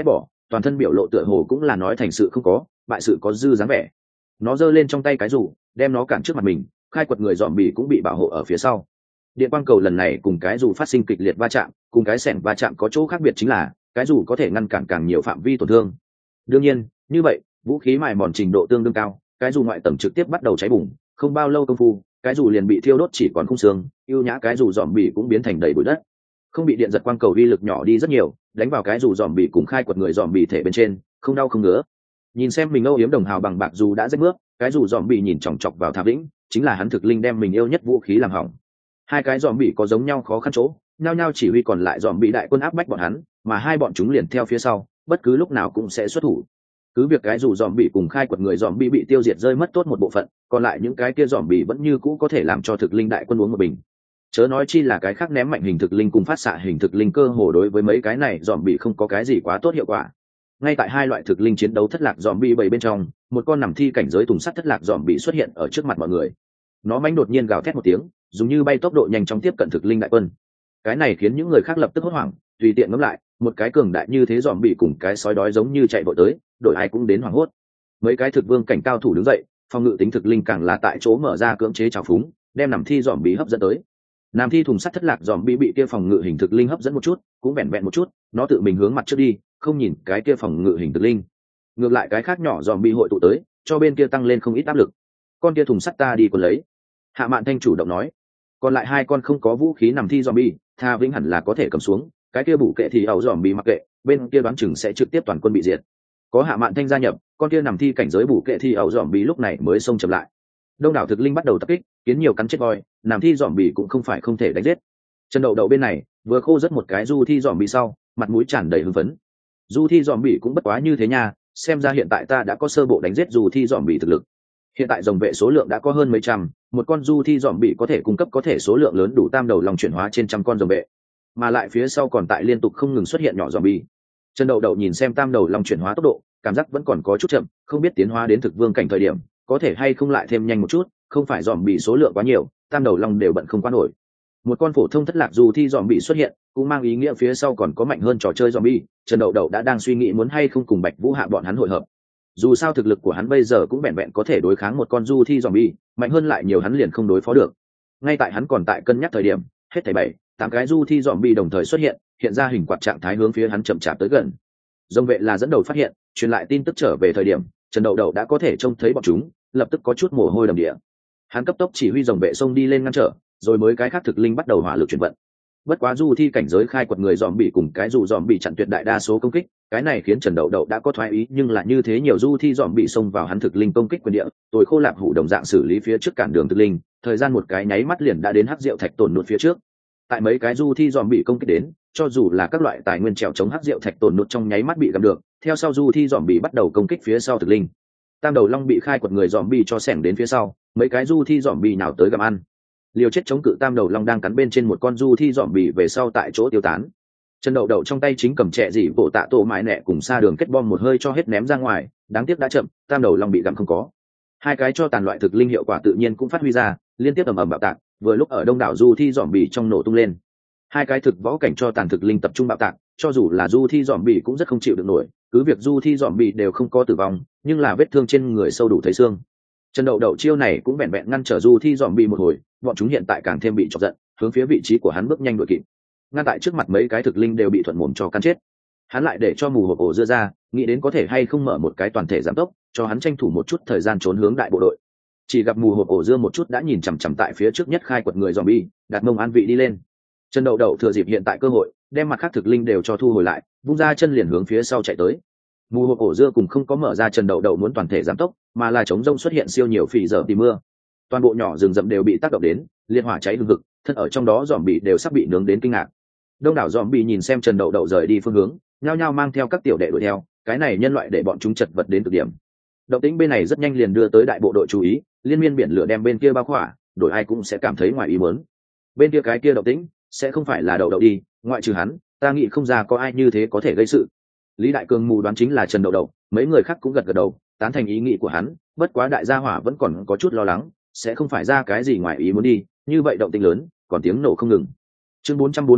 toàn thân biểu lộ tựa hồ cũng là nói thành sự không có, bại sự có dư dáng vẻ. Nó giơ lên trong tay cái rủ, đem nó cản trước mặt mình, khai quật người dòm bì cũng bị bảo hộ ở phía sau. Điện quang cầu lần này cùng cái dù phát sinh kịch liệt va chạm, cùng cái xẻng va chạm có chỗ khác biệt chính là cái dù có thể ngăn cản càng nhiều phạm vi tổn thương. Đương nhiên, như vậy, vũ khí mài mòn trình độ tương đương cao, cái dù ngoại tầng trực tiếp bắt đầu cháy bùng, không bao lâu công phu, cái dù liền bị thiêu đốt chỉ còn khung xương, ưu nhã cái dù dòm bì cũng biến thành đầy bụi đất. Không bị điện giật quang cầu uy lực nhỏ đi rất nhiều, đánh vào cái dù dòm bì cùng khai quật người dòm bì thể bên trên, không đau không ngứa. Nhìn xem mình âu yếm đồng hào bằng bạc dù đã rách bước, cái dù dòm bì nhìn chòng chọc vào Tháp Vĩnh, chính là hắn thực linh đem mình yêu nhất vũ khí làm hỏng. Hai cái dòm bì có giống nhau khó khăn chỗ, nhao nhao chỉ huy còn lại dòm bì đại quân áp bách bọn hắn, mà hai bọn chúng liền theo phía sau, bất cứ lúc nào cũng sẽ xuất thủ. Cứ việc cái dù dòm bì cùng khai quật người dòm bì bị tiêu diệt rơi mất tốt một bộ phận, còn lại những cái kia dòm bì vẫn như cũ có thể làm cho thực linh đại quân uống một bình. Chớ nói chi là cái khác ném mạnh hình thực linh cùng phát xạ hình thực linh cơ hồ đối với mấy cái này dòm bì không có cái gì quá tốt hiệu quả. Ngay tại hai loại thực linh chiến đấu thất lạc dòm bì bảy bên trong, một con nằm thi cảnh giới thùng sắt thất lạc dòm bì xuất hiện ở trước mặt mọi người. Nó mãnh đột nhiên gào thét một tiếng, dùng như bay tốc độ nhanh chóng tiếp cận thực linh đại quân. Cái này khiến những người khác lập tức hốt hoảng, tùy tiện ngẫm lại, một cái cường đại như thế dòm bì cùng cái sói đói giống như chạy vội tới, đội ai cũng đến hoảng hốt. Mấy cái thực vương cảnh cao thủ đứng dậy, phòng ngự tính thực linh càng là tại chỗ mở ra cưỡng chế trào phúng, đem nằm thi dòm bì hấp dẫn tới. Nam thi thùng sắt thất lạc dòm bì bị kia phòng ngự hình thực linh hấp dẫn một chút, cũng vẹn vẹn một chút, nó tự mình hướng mặt trước đi, không nhìn cái kia phòng ngự hình thực linh. Ngược lại cái khác nhỏ dòm bì hội tụ tới, cho bên kia tăng lên không ít áp lực. Con kia thùng sắt ta đi còn lấy. Hạ Mạn Thanh chủ động nói. Còn lại hai con không có vũ khí nằm thi dòm bì, Tha Vĩnh hẳn là có thể cầm xuống, cái kia bủ kệ thì ẩu dòm bì mặc kệ, bên kia đoán chừng sẽ trực tiếp toàn quân bị diệt. Có Hạ Mạn Thanh gia nhập, con kia nằm thi cảnh giới bủ kệ thì ẩu dòm bì lúc này mới xông chậm lại. Đông đảo thực linh bắt đầu tập kích, kiến nhiều cắn chết voi, nằm thi dòm bì cũng không phải không thể đánh giết. Chân đậu đậu bên này vừa khô rất một cái du thi dòm bì sau, mặt mũi tràn đầy hưng phấn. Du thi dòm bì cũng bất quá như thế nha, xem ra hiện tại ta đã có sơ bộ đánh giết du thi dòm bì thực lực. Hiện tại dòng vệ số lượng đã có hơn mấy trăm, một con du thi dòm bì có thể cung cấp có thể số lượng lớn đủ tam đầu lòng chuyển hóa trên trăm con dòng vệ, mà lại phía sau còn tại liên tục không ngừng xuất hiện nhỏ dòm bì. Chân đậu đậu nhìn xem tam đầu lòng chuyển hóa tốc độ, cảm giác vẫn còn có chút chậm, không biết tiến hóa đến thực vương cảnh thời điểm có thể hay không lại thêm nhanh một chút, không phải dòm bì số lượng quá nhiều, tam đầu long đều bận không qua nổi. Một con phổ thông thất lạc du thi dòm bì xuất hiện, cũng mang ý nghĩa phía sau còn có mạnh hơn trò chơi dòm bì. Trần Đậu Đậu đã đang suy nghĩ muốn hay không cùng Bạch Vũ Hạ bọn hắn hội hợp. Dù sao thực lực của hắn bây giờ cũng vẹn vẹn có thể đối kháng một con du thi dòm bì, mạnh hơn lại nhiều hắn liền không đối phó được. Ngay tại hắn còn tại cân nhắc thời điểm, hết thảy 7-8 cái du thi dòm bì đồng thời xuất hiện, hiện ra hình quạt trạng thái hướng phía hắn chậm chạp tới gần. Dòng vệ là dẫn đầu phát hiện, truyền lại tin tức trở về thời điểm, Trần Đậu Đậu đã có thể trông thấy bọn chúng, lập tức có chút mồ hôi đầm địa. Hắn cấp tốc chỉ huy dòng vệ xông đi lên ngăn trở, rồi mới cái khác thực linh bắt đầu hỏa lực chuyển vận. Bất quá du thi cảnh giới khai quật người dòm bị cùng cái dù dòm bị chặn tuyệt đại đa số công kích, cái này khiến Trần Đậu Đậu đã có thoái ý, nhưng là như thế nhiều du thi dòm bị xông vào hắn thực linh công kích quyền địa, tôi khô lạp hủ đồng dạng xử lý phía trước cản đường thực linh, thời gian một cái nháy mắt liền đã đến hắc diệu thạch tổn nụt phía trước. Tại mấy cái du thi dòm bị công kích đến, cho dù là các loại tài nguyên trèo chống hắc diệu thạch tổn nụt trong nháy mắt bị gặm được, theo sau du thi dòm bị bắt đầu công kích phía sau thực linh. Tam đầu long bị khai quật người dòm bị cho xẻng đến phía sau, mấy cái du thi dòm bị nào tới gặm ăn. Liều chết chống cự tam đầu long đang cắn bên trên một con du thi dòm bị về sau tại chỗ tiêu tán. Trần Đậu Đậu trong tay chính cầm trẻ dị bộ tạ tổ mại nẹ cùng xa đường kết bom một hơi cho hết ném ra ngoài, đáng tiếc đã chậm, tam đầu long bị gặm không có. Hai cái cho tàn loại thực linh hiệu quả tự nhiên cũng phát huy ra, liên tiếp ầm ầm bạo tạc, vừa lúc ở đông đảo du thi dòm bị trong nổ tung lên. Hai cái thực võ cảnh cho tàn thực linh tập trung bạo tạc, cho dù là du thi dòm bị cũng rất không chịu được nổi, cứ việc du thi dòm bị đều không có tử vong, nhưng là vết thương trên người sâu đủ thấy xương. Trần Đậu Đậu chiêu này cũng vẹn vẹn ngăn trở du thi dòm bị một hồi, bọn chúng hiện tại càng thêm bị chọc giận, hướng phía vị trí của hắn bước nhanh đuổi kịp. Ngăn tại trước mặt mấy cái thực linh đều bị thuận mồm cho cắn chết. Hắn lại để cho mù hộp ổ dưa ra, nghĩ đến có thể hay không mở một cái toàn thể giảm tốc, cho hắn tranh thủ một chút thời gian trốn hướng đại bộ đội. Chỉ gặp mù hộp ổ dưa một chút đã nhìn chằm chằm tại phía trước nhất khai quật người zombie, đặt mông an vị đi lên. Trần Đậu Đậu thừa dịp hiện tại cơ hội, đem mặt khác thực linh đều cho thu hồi lại, vung ra chân liền hướng phía sau chạy tới. Mù hộp ổ dưa cùng không có mở ra Trần Đậu Đậu muốn toàn thể giảm tốc, mà là chống rông xuất hiện siêu nhiều phì giờ tìm mưa. Toàn bộ nhỏ rừng rậm đều bị tác động đến, liên hỏa cháy hừng hực, thân ở trong đó zombie đều sắp bị nướng đến kinh ngạc. Đông đảo zombie nhìn xem Trần Đậu Đậu rời đi phương hướng, nhao nhao mang theo các tiểu đệ đuổi theo, cái này nhân loại để bọn chúng chật vật đến cực điểm. Động tĩnh bên này rất nhanh liền đưa tới đại bộ đội chú ý, liên miên biển lửa đem bên kia bao khỏa, đổi ai cũng sẽ cảm thấy ngoài ý muốn. Bên kia cái kia động tĩnh, sẽ không phải là Đậu Đậu đi, ngoại trừ hắn, ta nghĩ không ra có ai như thế có thể gây sự. Lý Đại Cường mù đoán chính là Trần Đậu Đậu, mấy người khác cũng gật gật đầu, tán thành ý nghĩ của hắn, bất quá đại gia hỏa vẫn còn có chút lo lắng, sẽ không phải ra cái gì ngoài ý muốn đi, như vậy động tĩnh lớn, còn tiếng nổ không ngừng. Chương 441,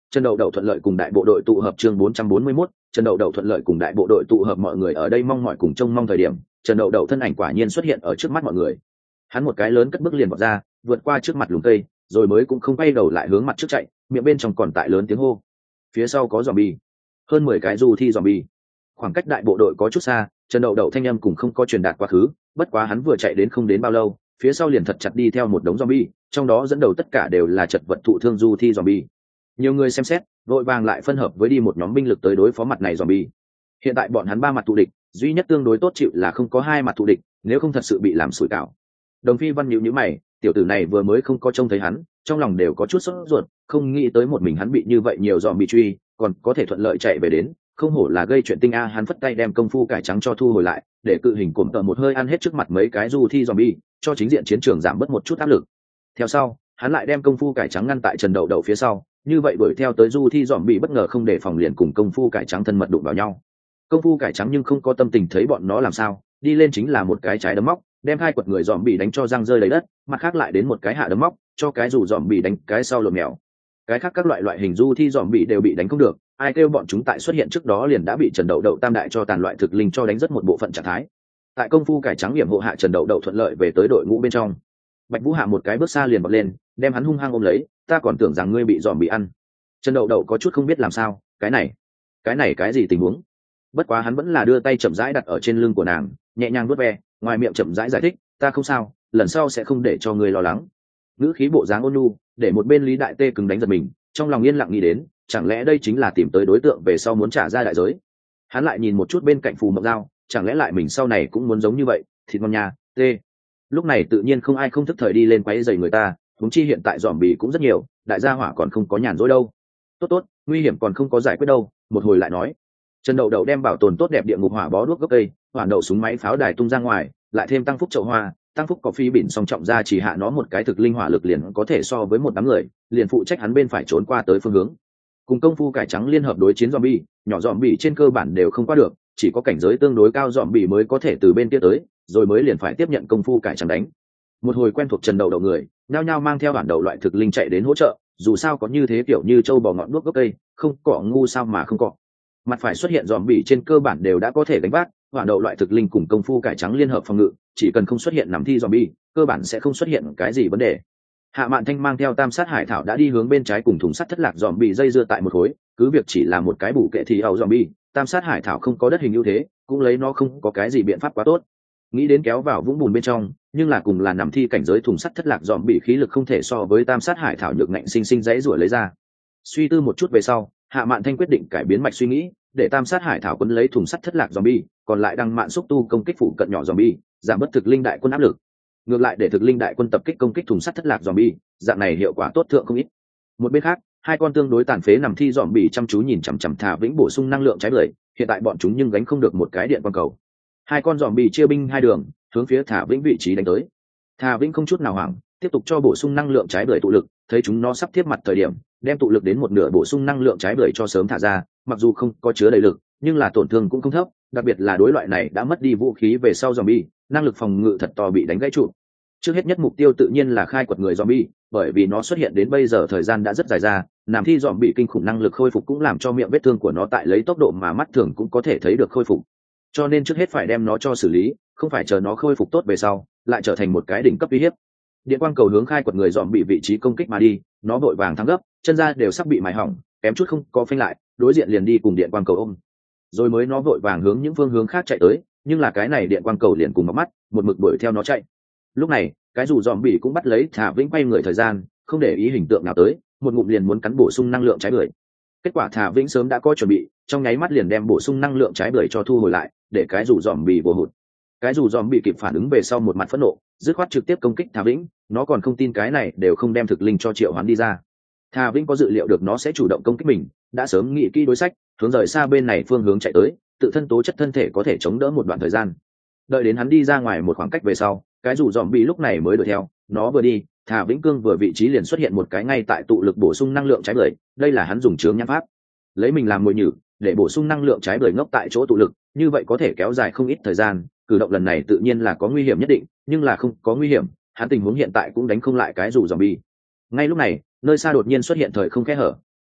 Trần Đậu Đậu thuận lợi cùng đại bộ đội tụ hợp chương 441, Trần Đậu Đậu thuận lợi cùng đại bộ đội tụ hợp mọi người ở đây mong mỏi cùng trông mong thời điểm, Trần Đậu Đậu thân ảnh quả nhiên xuất hiện ở trước mắt mọi người. Hắn một cái lớn cất bước liền vọt ra, vượt qua trước mặt lùm cây, rồi mới cũng không quay đầu lại hướng mặt trước chạy, miệng bên trong còn tại lớn tiếng hô. Phía sau có zombie, hơn 10 cái du thi zombie. Khoảng cách đại bộ đội có chút xa, Trần Đậu Đậu thanh âm cùng không có truyền đạt quá khứ, bất quá hắn vừa chạy đến không đến bao lâu, phía sau liền thật chặt đi theo một đống zombie, trong đó dẫn đầu tất cả đều là chật vật thụ thương du thi zombie. Nhiều người xem xét, vội vàng lại phân hợp với đi một nhóm binh lực tới đối phó mặt này zombie. Hiện tại bọn hắn 3 mặt thù địch, duy nhất tương đối tốt chịu là không có 2 mặt thù địch, nếu không thật sự bị làm sủi cảo. Đồng Phi Văn nhíu nhíu mày, tiểu tử này vừa mới không có trông thấy hắn, trong lòng đều có chút sốt ruột, không nghĩ tới một mình hắn bị như vậy nhiều zombie truy, còn có thể thuận lợi chạy về đến, không hổ là gây chuyện tinh a. Hắn phất tay đem công phu cải trắng cho thu hồi lại, để cự hình cổm tợ một hơi ăn hết trước mặt mấy cái du thi zombie, cho chính diện chiến trường giảm bớt một chút áp lực. Theo sau, hắn lại đem công phu cải trắng ngăn tại Trần Đậu Đậu phía sau, như vậy đuổi theo tới du thi zombie bất ngờ không để phòng liền cùng công phu cải trắng thân mật đụng vào nhau. Công phu cải trắng nhưng không có tâm tình thấy bọn nó làm sao, đi lên chính là một cái trái đấm móc, đem 2 quật người zombie đánh cho răng rơi lấy đất, mặt khác lại đến một cái hạ đấm móc, cho cái dù zombie đánh cái sau lộn mèo. Cái khác các loại hình du thi zombie đều bị đánh không được, ai kêu bọn chúng tại xuất hiện trước đó liền đã bị Trần Đậu Đậu tam đại cho tàn loại thực linh cho đánh rất một bộ phận trạng thái. Tại công phu cải trắng điểm hộ hạ, Trần Đậu Đậu thuận lợi về tới đội ngũ bên trong. Bạch Vũ hạ một cái bước xa liền bật lên, đem hắn hung hăng ôm lấy, ta còn tưởng rằng ngươi bị zombie ăn. Trần Đậu Đậu có chút không biết làm sao, cái này cái gì tình huống? Bất quá hắn vẫn là đưa tay chậm rãi đặt ở trên lưng của nàng, nhẹ nhàng vuốt ve, ngoài miệng chậm rãi giải thích, ta không sao, lần sau sẽ không để cho ngươi lo lắng. Ngữ khí bộ dáng ôn nhu, để một bên Lý Đại Tê cứng đánh giật mình, trong lòng yên lặng nghĩ đến, chẳng lẽ đây chính là tìm tới đối tượng về sau muốn trả ra đại giới. Hắn lại nhìn một chút bên cạnh Phù Mộng Dao, chẳng lẽ lại mình sau này cũng muốn giống như vậy, thịt ngon nha, tê. Lúc này tự nhiên không ai không thức thời đi lên quấy rầy người ta, huống chi hiện tại zombie cũng rất nhiều, đại gia hỏa còn không có nhàn rỗi đâu. Tốt, nguy hiểm còn không có giải quyết đâu, một hồi lại nói. Trần Đậu Đậu đem bảo tồn tốt đẹp địa ngục hỏa bó đuốc gốc cây, hỏa đậu súng máy pháo đài tung ra ngoài, lại thêm tăng phúc chậu hoa, tăng phúc cỏ phi bỉn song trọng ra chỉ hạ nó một cái thực linh hỏa lực liền có thể so với một đám người, liền phụ trách hắn bên phải trốn qua tới phương hướng. Cùng công phu cải trắng liên hợp đối chiến zombie, nhỏ zombie trên cơ bản đều không qua được, chỉ có cảnh giới tương đối cao zombie mới có thể từ bên kia tới, rồi mới liền phải tiếp nhận công phu cải trắng đánh. Một hồi quen thuộc Trần Đậu Đậu người, nhao nhao mang theo bản đầu loại thực linh chạy đến hỗ trợ, dù sao có như thế kiểu như châu bò ngọn đuốc gốc cây, không cọ ngu sao mà không cọ. Mặt phải xuất hiện zombie trên cơ bản đều đã có thể đánh vác, bản đầu loại thực linh cùng công phu cải trắng liên hợp phòng ngự, chỉ cần không xuất hiện nằm thi zombie, cơ bản sẽ không xuất hiện cái gì vấn đề. Hạ Mạn Thanh mang theo Tam Sát Hải Thảo đã đi hướng bên trái cùng thùng sắt thất lạc zombie dây dưa tại một khối, cứ việc chỉ là một cái bù kệ thì ảo zombie, Tam Sát Hải Thảo không có đất hình ưu thế, cũng lấy nó không có cái gì biện pháp quá tốt. Nghĩ đến kéo vào vũng bùn bên trong, nhưng là cùng là nằm thi cảnh giới thùng sắt thất lạc zombie khí lực không thể so với Tam Sát Hải Thảo nhược ngạnh sinh dãy rủa lấy ra. Suy tư một chút về sau, Hạ Mạn Thanh quyết định cải biến mạch suy nghĩ, để Tam Sát Hải Thảo quấn lấy thùng sắt thất lạc zombie, còn lại đăng mạn xúc tu công kích phụ cận nhỏ zombie, giảm bất thực linh đại quân áp lực. Ngược lại để thực linh đại quân tập kích công kích thùng sắt thất lạc zombie, dạng này hiệu quả tốt thượng không ít. Một bên khác, 2 con tương đối tàn phế nằm thi zombie chăm chú nhìn chằm chằm Thả Vĩnh bổ sung năng lượng trái bưởi, hiện tại bọn chúng nhưng gánh không được một cái điện quang cầu. 2 con zombie chia binh 2 đường, hướng phía Thả Vĩnh vị trí đánh tới. Thả Vĩnh không chút nào hoảng, tiếp tục cho bổ sung năng lượng trái bưởi tụ lực, thấy chúng nó sắp tiếp mặt thời điểm, đem tụ lực đến một nửa bổ sung năng lượng trái bưởi cho sớm thả ra, mặc dù không có chứa đầy lực, nhưng là tổn thương cũng không thấp, đặc biệt là đối loại này đã mất đi vũ khí về sau zombie, năng lực phòng ngự thật to bị đánh gãy trụ. Trước hết nhất mục tiêu tự nhiên là khai quật người zombie, bởi vì nó xuất hiện đến bây giờ thời gian đã rất dài ra, làm thi zombie kinh khủng năng lực khôi phục cũng làm cho miệng vết thương của nó tại lấy tốc độ mà mắt thường cũng có thể thấy được khôi phục. Cho nên trước hết phải đem nó cho xử lý, không phải chờ nó khôi phục tốt về sau, lại trở thành một cái đỉnh cấp uy hiếp. Điện quang cầu hướng khai quật người zombie vị trí công kích mà đi, nó vội vàng thắng gấp, chân ra đều sắp bị mài hỏng, kém chút không có phanh lại, đối diện liền đi cùng điện quang cầu ôm. Rồi mới nó vội vàng hướng những phương hướng khác chạy tới, nhưng là cái này điện quang cầu liền cùng mọc mắt, một mực đuổi theo nó chạy. Lúc này, cái dù zombie cũng bắt lấy Thả Vĩnh quay người thời gian, không để ý hình tượng nào tới, một ngụm liền muốn cắn bổ sung năng lượng trái bưởi. Kết quả Thả Vĩnh sớm đã có chuẩn bị, trong nháy mắt liền đem bổ sung năng lượng trái bưởi cho thu hồi lại, để cái dù zombie vô hụt. Cái dù zombie kịp phản ứng về sau một mặt phẫn nộ, dứt khoát trực tiếp công kích Thả Vĩnh, nó còn không tin cái này đều không đem thực linh cho triệu hoán đi ra. Thả Vĩnh có dự liệu được nó sẽ chủ động công kích mình, đã sớm nghĩ kỹ đối sách, hướng rời xa bên này phương hướng chạy tới, tự thân tố chất thân thể có thể chống đỡ một đoạn thời gian. Đợi đến hắn đi ra ngoài một khoảng cách về sau, cái dù zombie lúc này mới đuổi theo, nó vừa đi, Thả Vĩnh cương vừa vị trí liền xuất hiện một cái ngay tại tụ lực bổ sung năng lượng trái bưởi, đây là hắn dùng chướng nhãn pháp, lấy mình làm mồi nhử, để bổ sung năng lượng trái bưởi ngốc tại chỗ tụ lực, như vậy có thể kéo dài không ít thời gian. Cử động lần này tự nhiên là có nguy hiểm nhất định, nhưng là không có nguy hiểm, hắn tình huống hiện tại cũng đánh không lại cái dù zombie. Ngay lúc này, nơi xa đột nhiên xuất hiện thời không kẽ hở,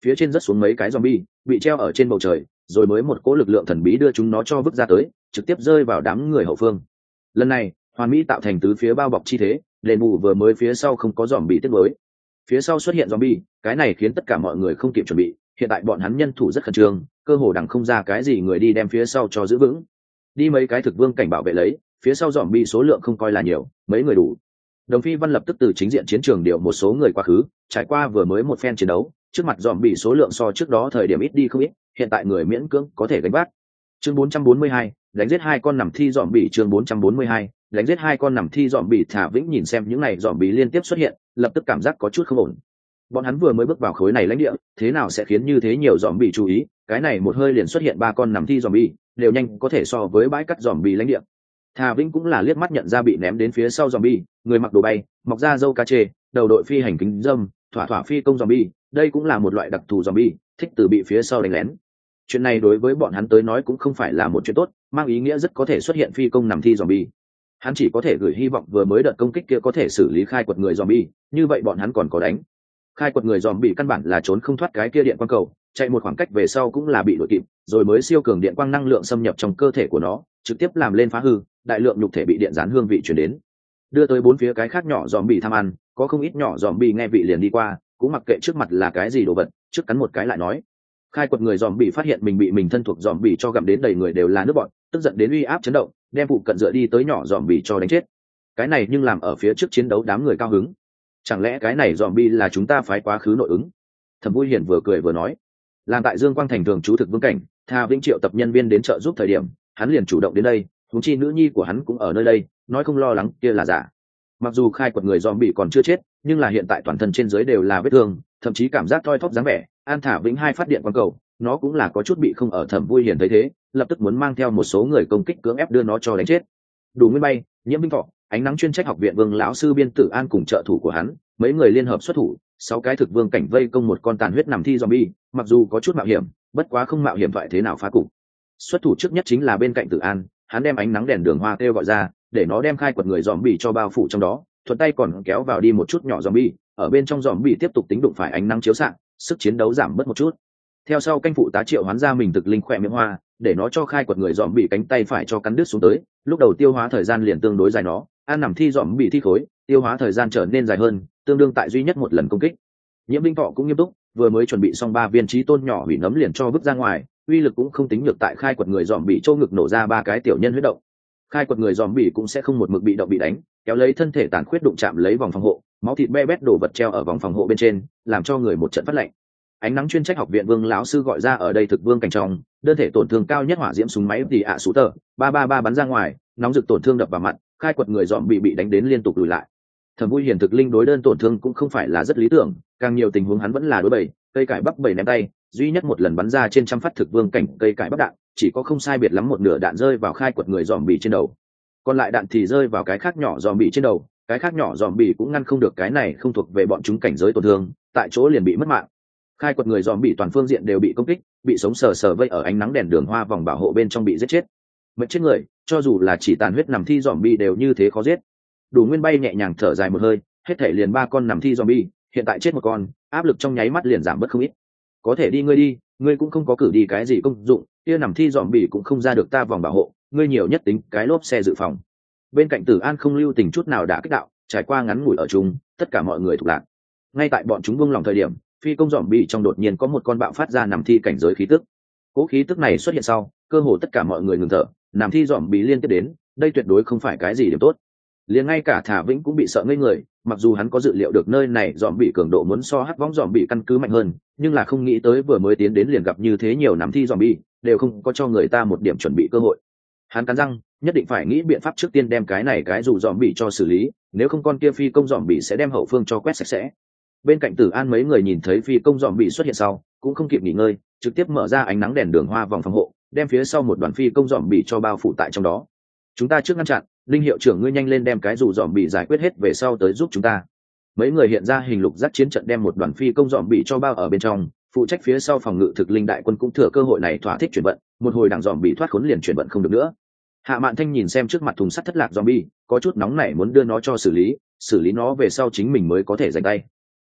phía trên rất xuống mấy cái zombie bị treo ở trên bầu trời, rồi mới một cỗ lực lượng thần bí đưa chúng nó cho vứt ra tới, trực tiếp rơi vào đám người hậu phương. Lần này hoàn mỹ tạo thành tứ phía bao bọc chi thế, đền bù vừa mới phía sau không có zombie tiếp nối, phía sau xuất hiện zombie, cái này khiến tất cả mọi người không kịp chuẩn bị. Hiện tại bọn hắn nhân thủ rất khẩn trương, cơ hồ đằng không ra cái gì người đi đem phía sau cho giữ vững. Đi mấy cái thực vương cảnh bảo vệ lấy, phía sau zombie số lượng không coi là nhiều, mấy người đủ. Đồng Phi Văn lập tức từ chính diện chiến trường điều một số người quá khứ, trải qua vừa mới một phen chiến đấu, trước mặt zombie số lượng so trước đó thời điểm ít đi không ít, hiện tại người miễn cưỡng có thể gánh vác. Chương 442, đánh giết hai con nằm thi zombie. Chương 442, đánh giết hai con nằm thi zombie. Thả Vĩnh nhìn xem những này zombie liên tiếp xuất hiện, lập tức cảm giác có chút không ổn. Bọn hắn vừa mới bước vào khối này lãnh địa, thế nào sẽ khiến như thế nhiều zombie chú ý? Cái này một hơi liền xuất hiện ba con nằm thi zombie, đều nhanh có thể so với bãi cắt zombie lãnh địa. Thà Vĩnh cũng là liếc mắt nhận ra bị ném đến phía sau zombie, người mặc đồ bay, mọc ra râu cá chê, đầu đội phi hành kính dâm, thỏa thỏa phi công zombie, đây cũng là một loại đặc thù zombie, thích từ bị phía sau đánh lén. Chuyện này đối với bọn hắn tới nói cũng không phải là một chuyện tốt, mang ý nghĩa rất có thể xuất hiện phi công nằm thi zombie. Hắn chỉ có thể gửi hy vọng vừa mới đợt công kích kia có thể xử lý khai quật người zombie, như vậy bọn hắn còn có đánh. Khai quật người zombie căn bản là trốn không thoát cái kia điện quang cầu, chạy một khoảng cách về sau cũng là bị đuổi kịp, rồi mới siêu cường điện quang năng lượng xâm nhập trong cơ thể của nó, trực tiếp làm lên phá hư, đại lượng nhục thể bị điện gián hương vị truyền đến, đưa tới bốn phía cái khác nhỏ zombie tham ăn, có không ít nhỏ zombie nghe vị liền đi qua, cũng mặc kệ trước mặt là cái gì đồ vật, trước cắn một cái lại nói. Khai quật người zombie phát hiện mình bị mình thân thuộc zombie cho gặm đến đầy người đều là nước bọt, tức giận đến uy áp chấn động, đem phụ cận dựa đi tới nhỏ zombie cho đánh chết. Cái này nhưng làm ở phía trước chiến đấu đám người cao hứng. Chẳng lẽ cái này zombie là chúng ta phái quá khứ nội ứng? Thẩm Vui Hiển vừa cười vừa nói. Làm tại Dương Quang thành thường trú thực vương cảnh, Tha Vĩnh triệu tập nhân viên đến trợ giúp thời điểm, hắn liền chủ động đến đây, huống chi nữ nhi của hắn cũng ở nơi đây, nói không lo lắng kia là giả. Mặc dù khai quật người zombie còn chưa chết, nhưng là hiện tại toàn thân trên dưới đều là vết thương, thậm chí cảm giác thoi thóp dáng vẻ. An Thả Vĩnh hai phát điện quang cầu, nó cũng là có chút bị không ở. Thẩm Vui Hiển thấy thế, lập tức muốn mang theo một số người công kích cưỡng ép đưa nó cho đánh chết. Đủ Nguyên Bay, Nhiễm Vinh Thọ, Ánh Nắng chuyên trách học viện Vương lão sư Biên Tử An cùng trợ thủ của hắn, mấy người liên hợp xuất thủ, 6 cái thực vương cảnh vây công một con tàn huyết nằm thi zombie, mặc dù có chút mạo hiểm, bất quá không mạo hiểm vậy thế nào phá cục. Xuất thủ trước nhất chính là bên cạnh Tử An, hắn đem Ánh Nắng đèn đường hoa kêu gọi ra, để nó đem khai quật người zombie cho bao phủ trong đó, thuận tay còn kéo vào đi một chút nhỏ zombie, ở bên trong zombie tiếp tục tính đụng phải ánh nắng chiếu xạ, sức chiến đấu giảm bớt một chút. Theo sau canh phụ tá triệu hoán ra mình thực linh khỏe miệng hoa, để nó cho khai quật người zombie cánh tay phải cho cắn đứt xuống tới, lúc đầu tiêu hóa thời gian liền tương đối dài, nó An nằm thi zombie thi khối, tiêu hóa thời gian trở nên dài hơn, tương đương tại duy nhất một lần công kích. Nhiễm Vinh Thọ cũng nghiêm túc, vừa mới chuẩn bị xong 3 viên chí tôn nhỏ hủy nấm liền cho vứt ra ngoài, uy lực cũng không tính nhược, tại khai quật người zombie châu ngực nổ ra 3 cái tiểu nhân huyết động. Khai quật người zombie cũng sẽ không một mực bị động bị đánh, kéo lấy thân thể tàn khuyết đụng chạm lấy vòng phòng hộ, máu thịt be bét đổ vật treo ở vòng phòng hộ bên trên, làm cho người một trận phát lạnh. Ánh Nắng chuyên trách học viện Vương lão sư gọi ra ở đây thực vương cảnh trong, đơn thể tổn thương cao nhất hỏa diễm súng máy thì ạ sú tờ 333 bắn ra ngoài, nóng rực tổn thương đập vào mặt, khai quật người zombie bị đánh đến liên tục lùi lại. Thẩm Vui Hiển thực linh đối đơn tổn thương cũng không phải là rất lý tưởng, càng nhiều tình huống hắn vẫn là đối bầy, cây cải bắp bầy ném tay, duy nhất một lần bắn ra trên trăm phát thực vương cảnh cây cải bắp đạn, chỉ có không sai biệt lắm một nửa đạn rơi vào khai quật người zombie trên đầu, còn lại đạn thì rơi vào cái khác nhỏ zombie trên đầu, cái khác nhỏ zombie cũng ngăn không được cái này không thuộc về bọn chúng cảnh giới tổn thương, tại chỗ liền bị mất mạng. Khai quật người zombie toàn phương diện đều bị công kích, bị sống sờ sờ vây ở ánh nắng đèn đường hoa vòng bảo hộ bên trong bị giết chết. Mệt chết người, cho dù là chỉ tàn huyết nằm thi zombie đều như thế khó giết. Đủ Nguyên Bay nhẹ nhàng thở dài một hơi, hết thể liền 3 con nằm thi zombie, hiện tại chết một con, áp lực trong nháy mắt liền giảm bớt không ít. Có thể đi ngươi cũng không có cử đi cái gì công dụng, kia nằm thi zombie cũng không ra được ta vòng bảo hộ, ngươi nhiều nhất tính cái lốp xe dự phòng. Bên cạnh Tử An không lưu tình chút nào đã kích đạo, trải qua ngắn ngủi ở chung, tất cả mọi người thuộc lạc. Ngay tại bọn chúng buông lòng thời điểm, phi công zombie trong đột nhiên có một con bạo phát ra nằm thi cảnh giới khí tức. Cố khí tức này xuất hiện sau, cơ hồ tất cả mọi người ngừng thở, nằm thi zombie liên tiếp đến, đây tuyệt đối không phải cái gì điểm tốt. Liền ngay cả Thả Vĩnh cũng bị sợ ngây người, mặc dù hắn có dự liệu được nơi này zombie cường độ muốn so hắc võng zombie căn cứ mạnh hơn, nhưng là không nghĩ tới vừa mới tiến đến liền gặp như thế nhiều nằm thi zombie, đều không có cho người ta một điểm chuẩn bị cơ hội. Hắn cắn răng, nhất định phải nghĩ biện pháp trước tiên đem cái này cái dù zombie cho xử lý, nếu không con kia phi công zombie sẽ đem hậu phương cho quét sạch sẽ. Bên cạnh Tử An mấy người nhìn thấy phi công zombie xuất hiện sau, cũng không kịp nghỉ ngơi, trực tiếp mở ra ánh nắng đèn đường hoa vòng phòng hộ, đem phía sau một đoàn phi công zombie cho bao phủ tại trong đó. Chúng ta trước ngăn chặn, Linh hiệu trưởng ngươi nhanh lên đem cái dù zombie giải quyết hết về sau tới giúp chúng ta. Mấy người hiện ra hình lục giác chiến trận đem một đoàn phi công zombie cho bao ở bên trong, phụ trách phía sau phòng ngự thực linh đại quân cũng thừa cơ hội này thỏa thích chuyển vận, một hồi đảng zombie thoát khốn liền chuyển vận không được nữa. Hạ Mạn Thanh nhìn xem trước mặt thùng sắt thất lạc zombie, có chút nóng nảy muốn đưa nó cho xử lý nó về sau chính mình mới có thể giành tay.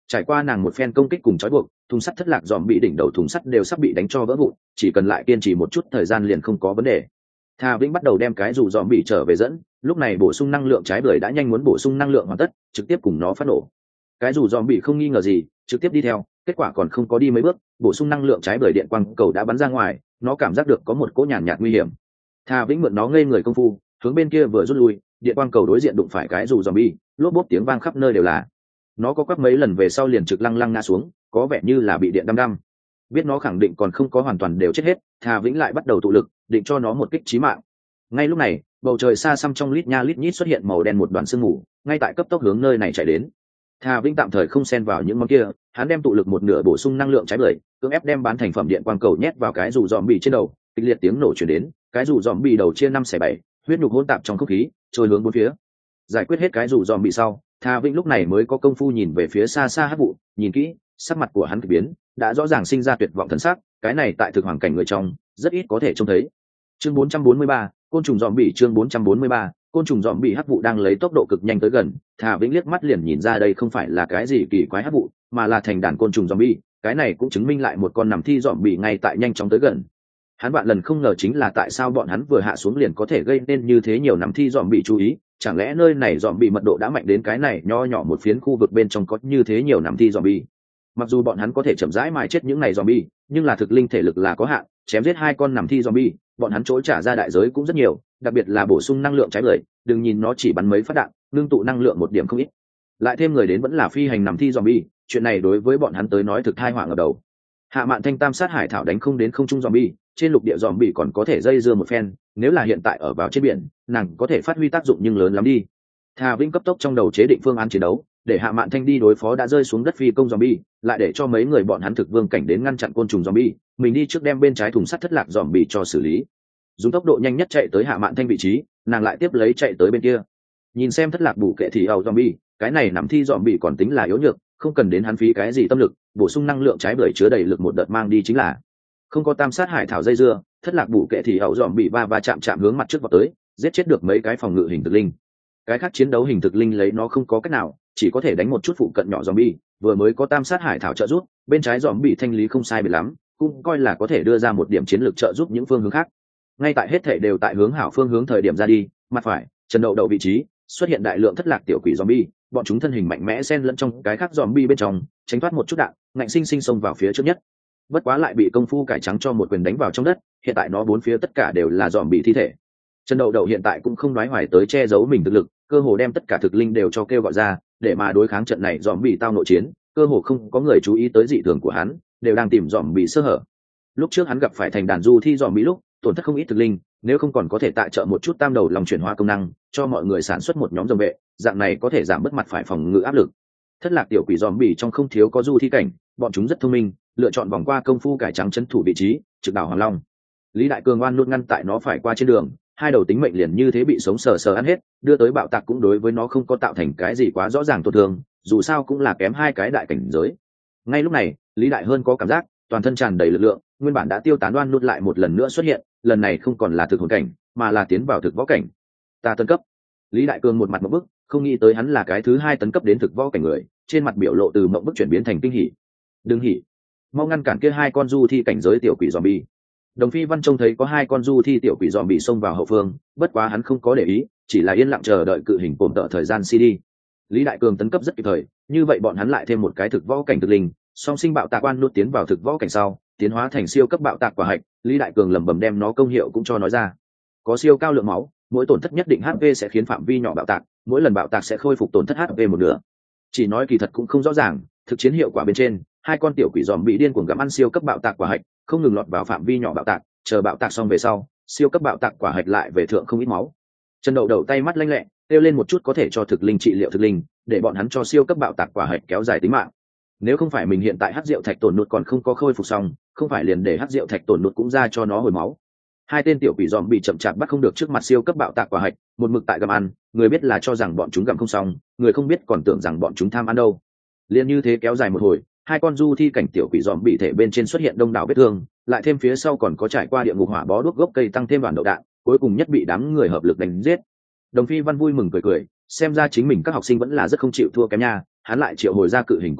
Trải qua nàng một phen công kích cùng trói buộc, thùng sắt thất lạc dòm bị đỉnh đầu thùng sắt đều sắp bị đánh cho vỡ vụn, chỉ cần lại kiên trì một chút thời gian liền không có vấn đề. Thà Vĩnh bắt đầu đem cái dù dòm bị trở về dẫn, lúc này bổ sung năng lượng trái bưởi đã nhanh muốn bổ sung năng lượng hoàn tất, trực tiếp cùng nó phát nổ. Cái dù dòm bị không nghi ngờ gì, trực tiếp đi theo, kết quả còn không có đi mấy bước, bổ sung năng lượng trái bưởi điện quang cầu đã bắn ra ngoài, nó cảm giác được có một cỗ nhàn nhạt nguy hiểm. Thà Vĩnh mượn nó ngây người công phu, hướng bên kia vừa rút lui, điện quang cầu đối diện đụng phải cái dù dòm bị, lốp bốp tiếng vang khắp nơi đều là. Nó có quắc mấy lần về sau liền trực lăng lăng ngã xuống, có vẻ như là bị điện đăm đăm. Biết nó khẳng định còn không có hoàn toàn đều chết hết, Thà Vĩnh lại bắt đầu tụ lực, định cho nó một kích chí mạng. Ngay lúc này, bầu trời xa xăm trong lít nha lít nhít xuất hiện màu đen một đoàn sương mù, ngay tại cấp tốc hướng nơi này chạy đến. Thà Vĩnh tạm thời không xen vào những món kia, hắn đem tụ lực một nửa bổ sung năng lượng trái bưởi, cưỡng ép đem bán thành phẩm điện quang cầu nhét vào cái dù dòm bì trên đầu, kịch liệt tiếng nổ truyền đến, cái dù dòm bì đầu chia 5/7, huyết nhục hỗn tạp trong không khí, trôi hướng bốn phía. Giải quyết hết cái dù dòm bì sau, Thà Vĩnh lúc này mới có công phu nhìn về phía xa xa hắc vụ, nhìn kỹ, sắc mặt của hắn kỳ biến, đã rõ ràng sinh ra tuyệt vọng thần sắc, cái này tại thực hoàn cảnh người trong, rất ít có thể trông thấy. Chương 443, côn trùng dòm bì chương 443, côn trùng dòm bì hắc vụ đang lấy tốc độ cực nhanh tới gần, Thà Vĩnh liếc mắt liền nhìn ra đây không phải là cái gì kỳ quái hắc vụ, mà là thành đàn côn trùng dòm bì, cái này cũng chứng minh lại một con nằm thi dòm bì ngay tại nhanh chóng tới gần. Hắn vạn lần không ngờ chính là tại sao bọn hắn vừa hạ xuống liền có thể gây nên như thế nhiều nằm thi dòm bì chú ý, chẳng lẽ nơi này dòm bì mật độ đã mạnh đến cái này nho nhỏ một phiến khu vực bên trong có như thế nhiều nằm thi dòm bì. Mặc dù bọn hắn có thể chậm rãi mài chết những này dòm bì, nhưng là thực linh thể lực là có hạn, chém giết 2 con nằm thi dòm bì, bọn hắn chỗ trả ra đại giới cũng rất nhiều, đặc biệt là bổ sung năng lượng trái bưởi, đừng nhìn nó chỉ bắn mấy phát đạn, ngưng tụ năng lượng một điểm không ít. Lại thêm người đến vẫn là phi hành nằm thi zombie, chuyện này đối với bọn hắn tới nói thực thai họa ở đầu. Hạ Mạn Thanh tam sát hải thảo đánh không đến không trung zombie, trên lục địa zombie còn có thể dây dưa một phen, nếu là hiện tại ở vào trên biển, nàng có thể phát huy tác dụng nhưng lớn lắm đi. Thà Vĩnh cấp tốc trong đầu chế định phương án chiến đấu, để Hạ Mạn Thanh đi đối phó đã rơi xuống đất phi công zombie, lại để cho mấy người bọn hắn thực vương cảnh đến ngăn chặn côn trùng zombie, mình đi trước đem bên trái thùng sắt thất lạc zombie cho xử lý. Dùng tốc độ nhanh nhất chạy tới Hạ Mạn Thanh vị trí, nàng lại tiếp lấy chạy tới bên kia. Nhìn xem thất lạc bù kệ thì ảo zombie, cái này nằm thi zombie còn tính là yếu nhược, không cần đến hắn phí cái gì tâm lực, bổ sung năng lượng trái bưởi chứa đầy lực một đợt mang đi chính là. Không có tam sát hải thảo dây dưa, thất lạc bù kệ thì ảo zombie va chạm hướng mặt trước vào tới, giết chết được mấy cái phòng ngự hình thực linh. Cái khác chiến đấu hình thực linh lấy nó không có cách nào, chỉ có thể đánh một chút phụ cận nhỏ zombie, vừa mới có tam sát hải thảo trợ giúp, bên trái zombie thanh lý không sai biệt lắm, cũng coi là có thể đưa ra một điểm chiến lược trợ giúp những phương hướng khác. Ngay tại hết thể đều tại hướng hảo phương hướng thời điểm ra đi, mặt phải Trần Đậu Đậu vị trí xuất hiện đại lượng thất lạc tiểu quỷ zombie, bọn chúng thân hình mạnh mẽ xen lẫn trong cái khác zombie bên trong, tránh thoát một chút đạn, ngạnh sinh sinh xông vào phía trước nhất. Bất quá lại bị công phu cải trắng cho một quyền đánh vào trong đất, hiện tại nó bốn phía tất cả đều là zombie thi thể. Trần Đậu Đậu hiện tại cũng không nói hoài tới che giấu mình thực lực, cơ hồ đem tất cả thực linh đều cho kêu gọi ra, để mà đối kháng trận này zombie tao nội chiến, cơ hồ không có người chú ý tới dị thường của hắn, đều đang tìm zombie sơ hở. Lúc trước hắn gặp phải thành đàn du thi zombie lúc, tổn thất không ít thực linh, nếu không còn có thể tại trợ một chút tam đầu lòng chuyển hóa công năng, cho mọi người sản xuất một nhóm rồng vệ, dạng này có thể giảm bớt mặt phải phòng ngự áp lực. Thất lạc tiểu quỷ zombie trong không thiếu có du thi cảnh, bọn chúng rất thông minh, lựa chọn vòng qua công phu cải trắng trấn thủ vị trí, trực đảo Hoàng Long. Lý Đại Cường oan luôn ngăn tại nó phải qua trên đường, hai đầu tính mệnh liền như thế bị sống sờ sờ ăn hết, đưa tới bạo tạc cũng đối với nó không có tạo thành cái gì quá rõ ràng tổn thương, dù sao cũng là kém 2 cái đại cảnh giới. Ngay lúc này, Lý Đại hơn có cảm giác toàn thân tràn đầy lực lượng, nguyên bản đã tiêu tán oan nút lại một lần nữa xuất hiện, lần này không còn là thực hồn cảnh, mà là tiến vào thực võ cảnh. Ta tấn cấp. Lý Đại Cường một mặt mộng bức, không nghĩ tới hắn là cái thứ 2 tấn cấp đến thực võ cảnh người, trên mặt biểu lộ từ mộng bức chuyển biến thành kinh hỉ. Đừng hỉ, mau ngăn cản kia 2 con du thi cảnh giới tiểu quỷ zombie. Đồng Phi Văn trông thấy có 2 con du thi tiểu quỷ zombie xông vào hậu phương, bất quá hắn không có để ý, chỉ là yên lặng chờ đợi cự hình cổm tợ thời gian CD. Lý Đại Cường tấn cấp rất kịp thời, như vậy bọn hắn lại thêm một cái thực võ cảnh thực linh, song sinh bạo tạc quan nút tiến vào thực võ cảnh sau, tiến hóa thành siêu cấp bạo tạc quả hạch. Lý Đại Cường lẩm bẩm đem nó công hiệu cũng cho nói ra. Có siêu cao lượng máu, mỗi tổn thất nhất định HP sẽ khiến phạm vi nhỏ bạo tạc, mỗi lần bạo tạc sẽ khôi phục tổn thất HP một nửa. Chỉ nói kỳ thật cũng không rõ ràng, thực chiến hiệu quả bên trên, 2 con tiểu quỷ giòm bị điên cuồng gặm ăn siêu cấp bạo tạc quả hạch, không ngừng lọt vào phạm vi nhỏ bạo tạc, chờ bạo tạc xong về sau, siêu cấp bạo tạc quả hạch lại về thượng không ít máu. Trần Đậu Đậu tay mắt lanh lẹ, kêu lên một chút có thể cho thực linh trị liệu thực linh, để bọn hắn cho siêu cấp bạo tạc quả hạch kéo dài tính mạng. Nếu không phải mình hiện tại hắc rượu thạch tổn nút còn không có khôi phục xong, không phải liền để hắc rượu thạch tổn nút cũng ra cho nó hồi máu. 2 tên tiểu quỷ giòm bị chậm chạp bắt không được trước mặt siêu cấp bạo tạc quả hạch, một mực tại gặm ăn, người biết là cho rằng bọn chúng gặm không xong, người không biết còn tưởng rằng bọn chúng tham ăn đâu. Liên như thế kéo dài một hồi, 2 con du thi cảnh tiểu quỷ giòm bị thể bên trên xuất hiện đông đảo vết thương, lại thêm phía sau còn có trải qua địa ngục hỏa bó đuốc gốc cây tăng thêm đoàn đậu đạn, cuối cùng nhất bị đám người hợp lực đánh giết. Đồng Phi Văn vui mừng cười cười, xem ra chính mình các học sinh vẫn là rất không chịu thua kém nha, hắn lại triệu hồi ra cự hình cốm tơ,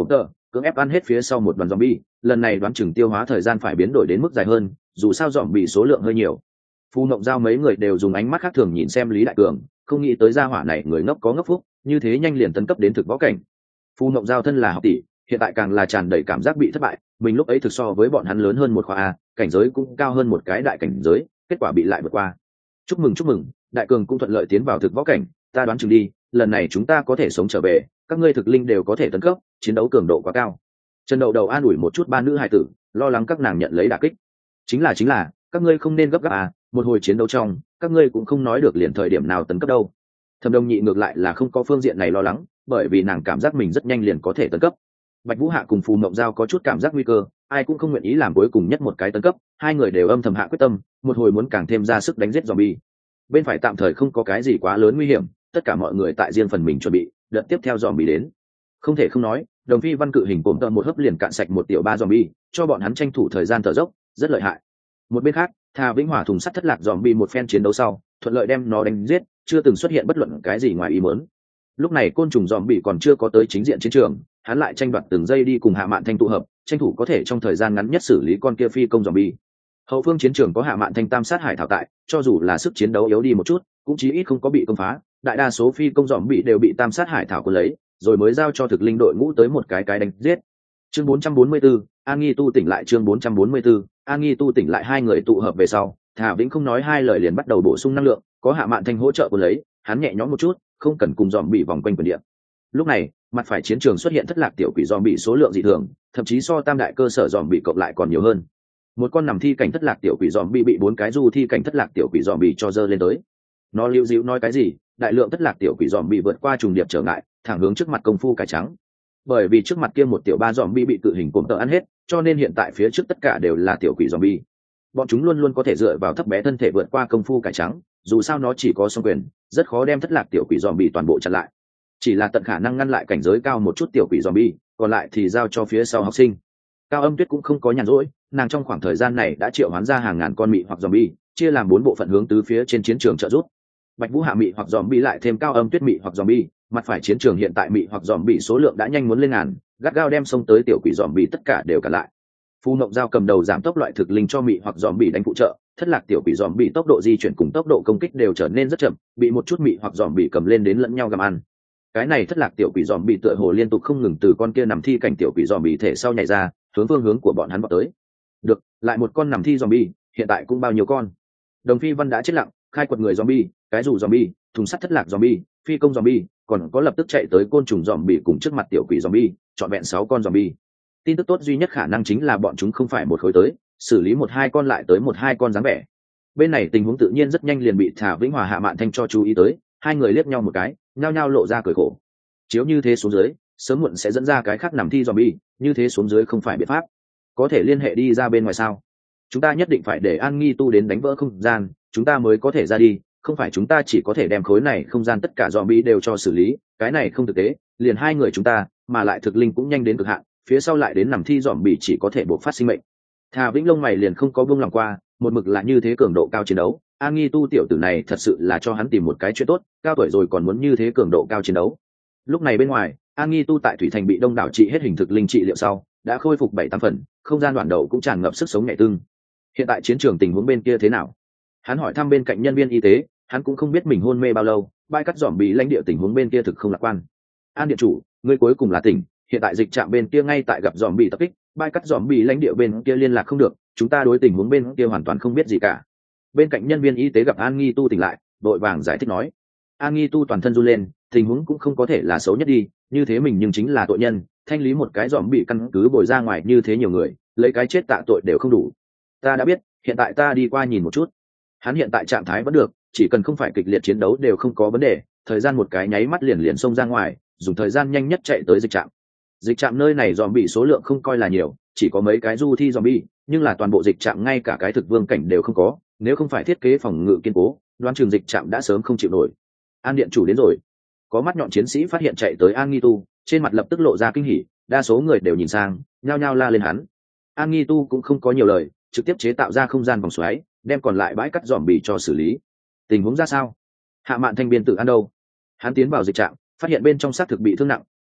cưỡng ép ăn hết phía sau một đoàn zombie, lần này đoán chừng tiêu hóa thời gian phải biến đổi đến mức dài hơn, dù sao zombie số lượng hơi nhiều. Phu Mộng Giao mấy người đều dùng ánh mắt khác thường nhìn xem Lý Đại Cường, không nghĩ tới gia hỏa này người ngốc có ngốc phúc, như thế nhanh liền tấn cấp đến thực võ cảnh. Phu Mộng Giao thân là học tỷ, hiện tại càng là tràn đầy cảm giác bị thất bại, mình lúc ấy thực so với bọn hắn lớn hơn một khoa a, cảnh giới cũng cao hơn một cái đại cảnh giới, kết quả bị lại vượt qua. Chúc mừng, Đại Cường cũng thuận lợi tiến vào thực võ cảnh, ta đoán chừng đi, lần này chúng ta có thể sống trở về, các ngươi thực linh đều có thể tấn cấp, chiến đấu cường độ quá cao. Trần Đậu Đầu an ủi một chút ba nữ hài tử, lo lắng các nàng nhận lấy đả kích. Chính là, các ngươi không nên gấp gáp à, một hồi chiến đấu trong, các ngươi cũng không nói được liền thời điểm nào tấn cấp đâu. Thẩm Đông Nhị ngược lại là không có phương diện này lo lắng, bởi vì nàng cảm giác mình rất nhanh liền có thể tấn cấp. Bạch Vũ Hạ cùng Phù Mộng Giao có chút cảm giác nguy cơ, ai cũng không nguyện ý làm cuối cùng nhất một cái tấn cấp, hai người đều âm thầm hạ quyết tâm, một hồi muốn càng thêm ra sức đánh giết zombie. Bên phải tạm thời không có cái gì quá lớn nguy hiểm, tất cả mọi người tại riêng phần mình chuẩn bị, đợt tiếp theo zombie đến. Không thể không nói, Đồng Phi Văn cự hình cổm tợn một hớp liền cạn sạch một tiểu ba zombie, cho bọn hắn tranh thủ thời gian thở dốc, rất lợi hại. Một bên khác, Thà Vĩnh Hỏa thùng sắt thất lạc zombie một phen chiến đấu sau, thuận lợi đem nó đánh giết, chưa từng xuất hiện bất luận cái gì ngoài ý muốn. Lúc này côn trùng zombie còn chưa có tới chính diện chiến trường, hắn lại tranh đoạt từng giây đi cùng Hạ Mạn Thanh tụ hợp, tranh thủ có thể trong thời gian ngắn nhất xử lý con kia phi công zombie. Hậu phương chiến trường có Hạ Mạn Thanh tam sát hải thảo tại, cho dù là sức chiến đấu yếu đi một chút, cũng chí ít không có bị công phá, đại đa số phi công zombie đều bị tam sát hải thảo cuốn lấy, rồi mới giao cho thực linh đội ngũ tới một cái đánh giết. Chương 444, An Nghi tu tỉnh lại chương 444, An Nghi tu tỉnh lại hai người tụ hợp về sau, Thả Vĩnh không nói hai lời liền bắt đầu bổ sung năng lượng, có Hạ Mạn Thanh hỗ trợ cuốn lấy, hắn nhẹ nhõm một chút, không cần cùng zombie vòng quanh quần địa. Lúc này, mặt phải chiến trường xuất hiện thất lạc tiểu quỷ zombie số lượng dị thường, thậm chí so tam đại cơ sở zombie cộng lại còn nhiều hơn. Một con nằm thi cảnh thất lạc tiểu quỷ zombie bị bốn cái du thi cảnh thất lạc tiểu quỷ zombie cho dơ lên tới. Nó liễu dĩu nói cái gì, đại lượng thất lạc tiểu quỷ zombie vượt qua trùng điệp trở ngại, thẳng hướng trước mặt công phu cải trắng. Bởi vì trước mặt kia một tiểu ba zombie bị cự hình cổm tợ ăn hết, cho nên hiện tại phía trước tất cả đều là tiểu quỷ zombie. Bọn chúng luôn luôn có thể dựa vào thấp bé thân thể vượt qua công phu cải trắng, dù sao nó chỉ có song quyền, rất khó đem thất lạc tiểu quỷ zombie toàn bộ chặn lại. Chỉ là tận khả năng ngăn lại cảnh giới cao một chút tiểu quỷ zombie, còn lại thì giao cho phía sau học sinh. Cao Âm Tuyết cũng không có nhàn rỗi, nàng trong khoảng thời gian này đã triệu hoán ra hàng ngàn con mị hoặc zombie, chia làm 4 bộ phận hướng tứ phía trên chiến trường trợ giúp. Bạch Vũ Hạ mị hoặc zombie lại thêm Cao Âm Tuyết mị hoặc zombie, mặt phải chiến trường hiện tại mị hoặc zombie số lượng đã nhanh muốn lên ngàn, gắt gao đem xông tới tiểu quỷ zombie tất cả đều cản lại. Phu Mộng Giao cầm đầu giảm tốc loại thực linh cho mị hoặc zombie đánh phụ trợ, thất lạc tiểu quỷ zombie tốc độ di chuyển cùng tốc độ công kích đều trở nên rất chậm, bị một chút mị hoặc zombie cầm lên đến lẫn nhau gặm ăn. Cái này thất lạc tiểu quỷ zombie tựa hồ liên tục không ngừng từ con kia nằm thi cảnh tiểu quỷ zombie thể sau nhảy ra, hướng phương hướng của bọn hắn vọt tới. Được, lại một con nằm thi zombie, hiện tại cũng bao nhiêu con. Đồng Phi Văn đã chết lặng, khai quật người zombie, cái dù zombie, thùng sắt thất lạc zombie, phi công zombie, còn có lập tức chạy tới côn trùng zombie cùng trước mặt tiểu quỷ zombie, trọn vẹn 6 con zombie. Tin tức tốt duy nhất khả năng chính là bọn chúng không phải một khối tới, xử lý 1-2 con lại tới 1-2 con dáng vẻ. Bên này tình huống tự nhiên rất nhanh liền bị Thả Vĩnh Hòa Hạ Mạn Thanh cho chú ý tới, hai người liếc nhau một cái, nhao nhao lộ ra cười khổ. Chiếu như thế xuống dưới, sớm muộn sẽ dẫn ra cái khác nằm thi zombie, như thế xuống dưới không phải biện pháp. Có thể liên hệ đi ra bên ngoài sao? Chúng ta nhất định phải để An Nghi tu đến đánh vỡ không gian, chúng ta mới có thể ra đi, không phải chúng ta chỉ có thể đem khối này không gian tất cả zombie đều cho xử lý, cái này không thực tế, liền hai người chúng ta, mà lại thực linh cũng nhanh đến cực hạn, phía sau lại đến nằm thi zombie chỉ có thể buộc phát sinh mệnh. Thà Vĩnh lông mày liền không có buông lòng qua, một mực là như thế cường độ cao chiến đấu, An Nghi tu tiểu tử này thật sự là cho hắn tìm một cái chuyện tốt, cao tuổi rồi còn muốn như thế cường độ cao chiến đấu. Lúc này bên ngoài, An Nghi tu tại thủy thành bị đông đảo trị hết hình thực linh trị liệu sau, đã khôi phục 7-8 phần, không gian đoạn đầu cũng tràn ngập sức sống nhẹ tương. Hiện tại chiến trường tình huống bên kia thế nào? Hắn hỏi thăm bên cạnh nhân viên y tế, hắn cũng không biết mình hôn mê bao lâu, bãi cắt dòm bị lãnh địa tình huống bên kia thực không lạc quan. An điện chủ, ngươi cuối cùng là tỉnh, hiện tại dịch trạm bên kia ngay tại gặp dòm bị tập kích, bãi cắt dòm bị lãnh địa bên kia liên lạc không được, chúng ta đối tình huống bên kia hoàn toàn không biết gì cả. Bên cạnh nhân viên y tế gặp An Nghi tu tỉnh lại, đội vàng giải thích nói. An Nghi tu toàn thân run lên, tình huống cũng không có thể là xấu nhất đi, như thế mình nhưng chính là tội nhân, thanh lý một cái dòm bị căn cứ bồi ra ngoài như thế nhiều người, lấy cái chết tạ tội đều không đủ. Ta đã biết, hiện tại ta đi qua nhìn một chút. Hắn hiện tại trạng thái vẫn được, chỉ cần không phải kịch liệt chiến đấu đều không có vấn đề, thời gian một cái nháy mắt liền xông ra ngoài, dùng thời gian nhanh nhất chạy tới dịch trạm. Dịch trạm nơi này dòm bị số lượng không coi là nhiều, chỉ có mấy cái du thi dòm bị, nhưng là toàn bộ dịch trạm ngay cả cái thực vương cảnh đều không có, nếu không phải thiết kế phòng ngự kiên cố, đoán trường dịch trạm đã sớm không chịu nổi. An điện chủ đến rồi. Có mắt nhọn chiến sĩ phát hiện chạy tới An Nghi tu, trên mặt lập tức lộ ra kinh hỉ, đa số người đều nhìn sang, nhao nhao la lên hắn. An Nghi tu cũng không có nhiều lời, trực tiếp chế tạo ra không gian vòng xoáy, đem còn lại bãi cắt dòm bì cho xử lý. Tình huống ra sao? Hạ Mạn Thanh biên tử ăn đâu? Hắn tiến vào dịch trạm, phát hiện bên trong xác thực bị thương nặng,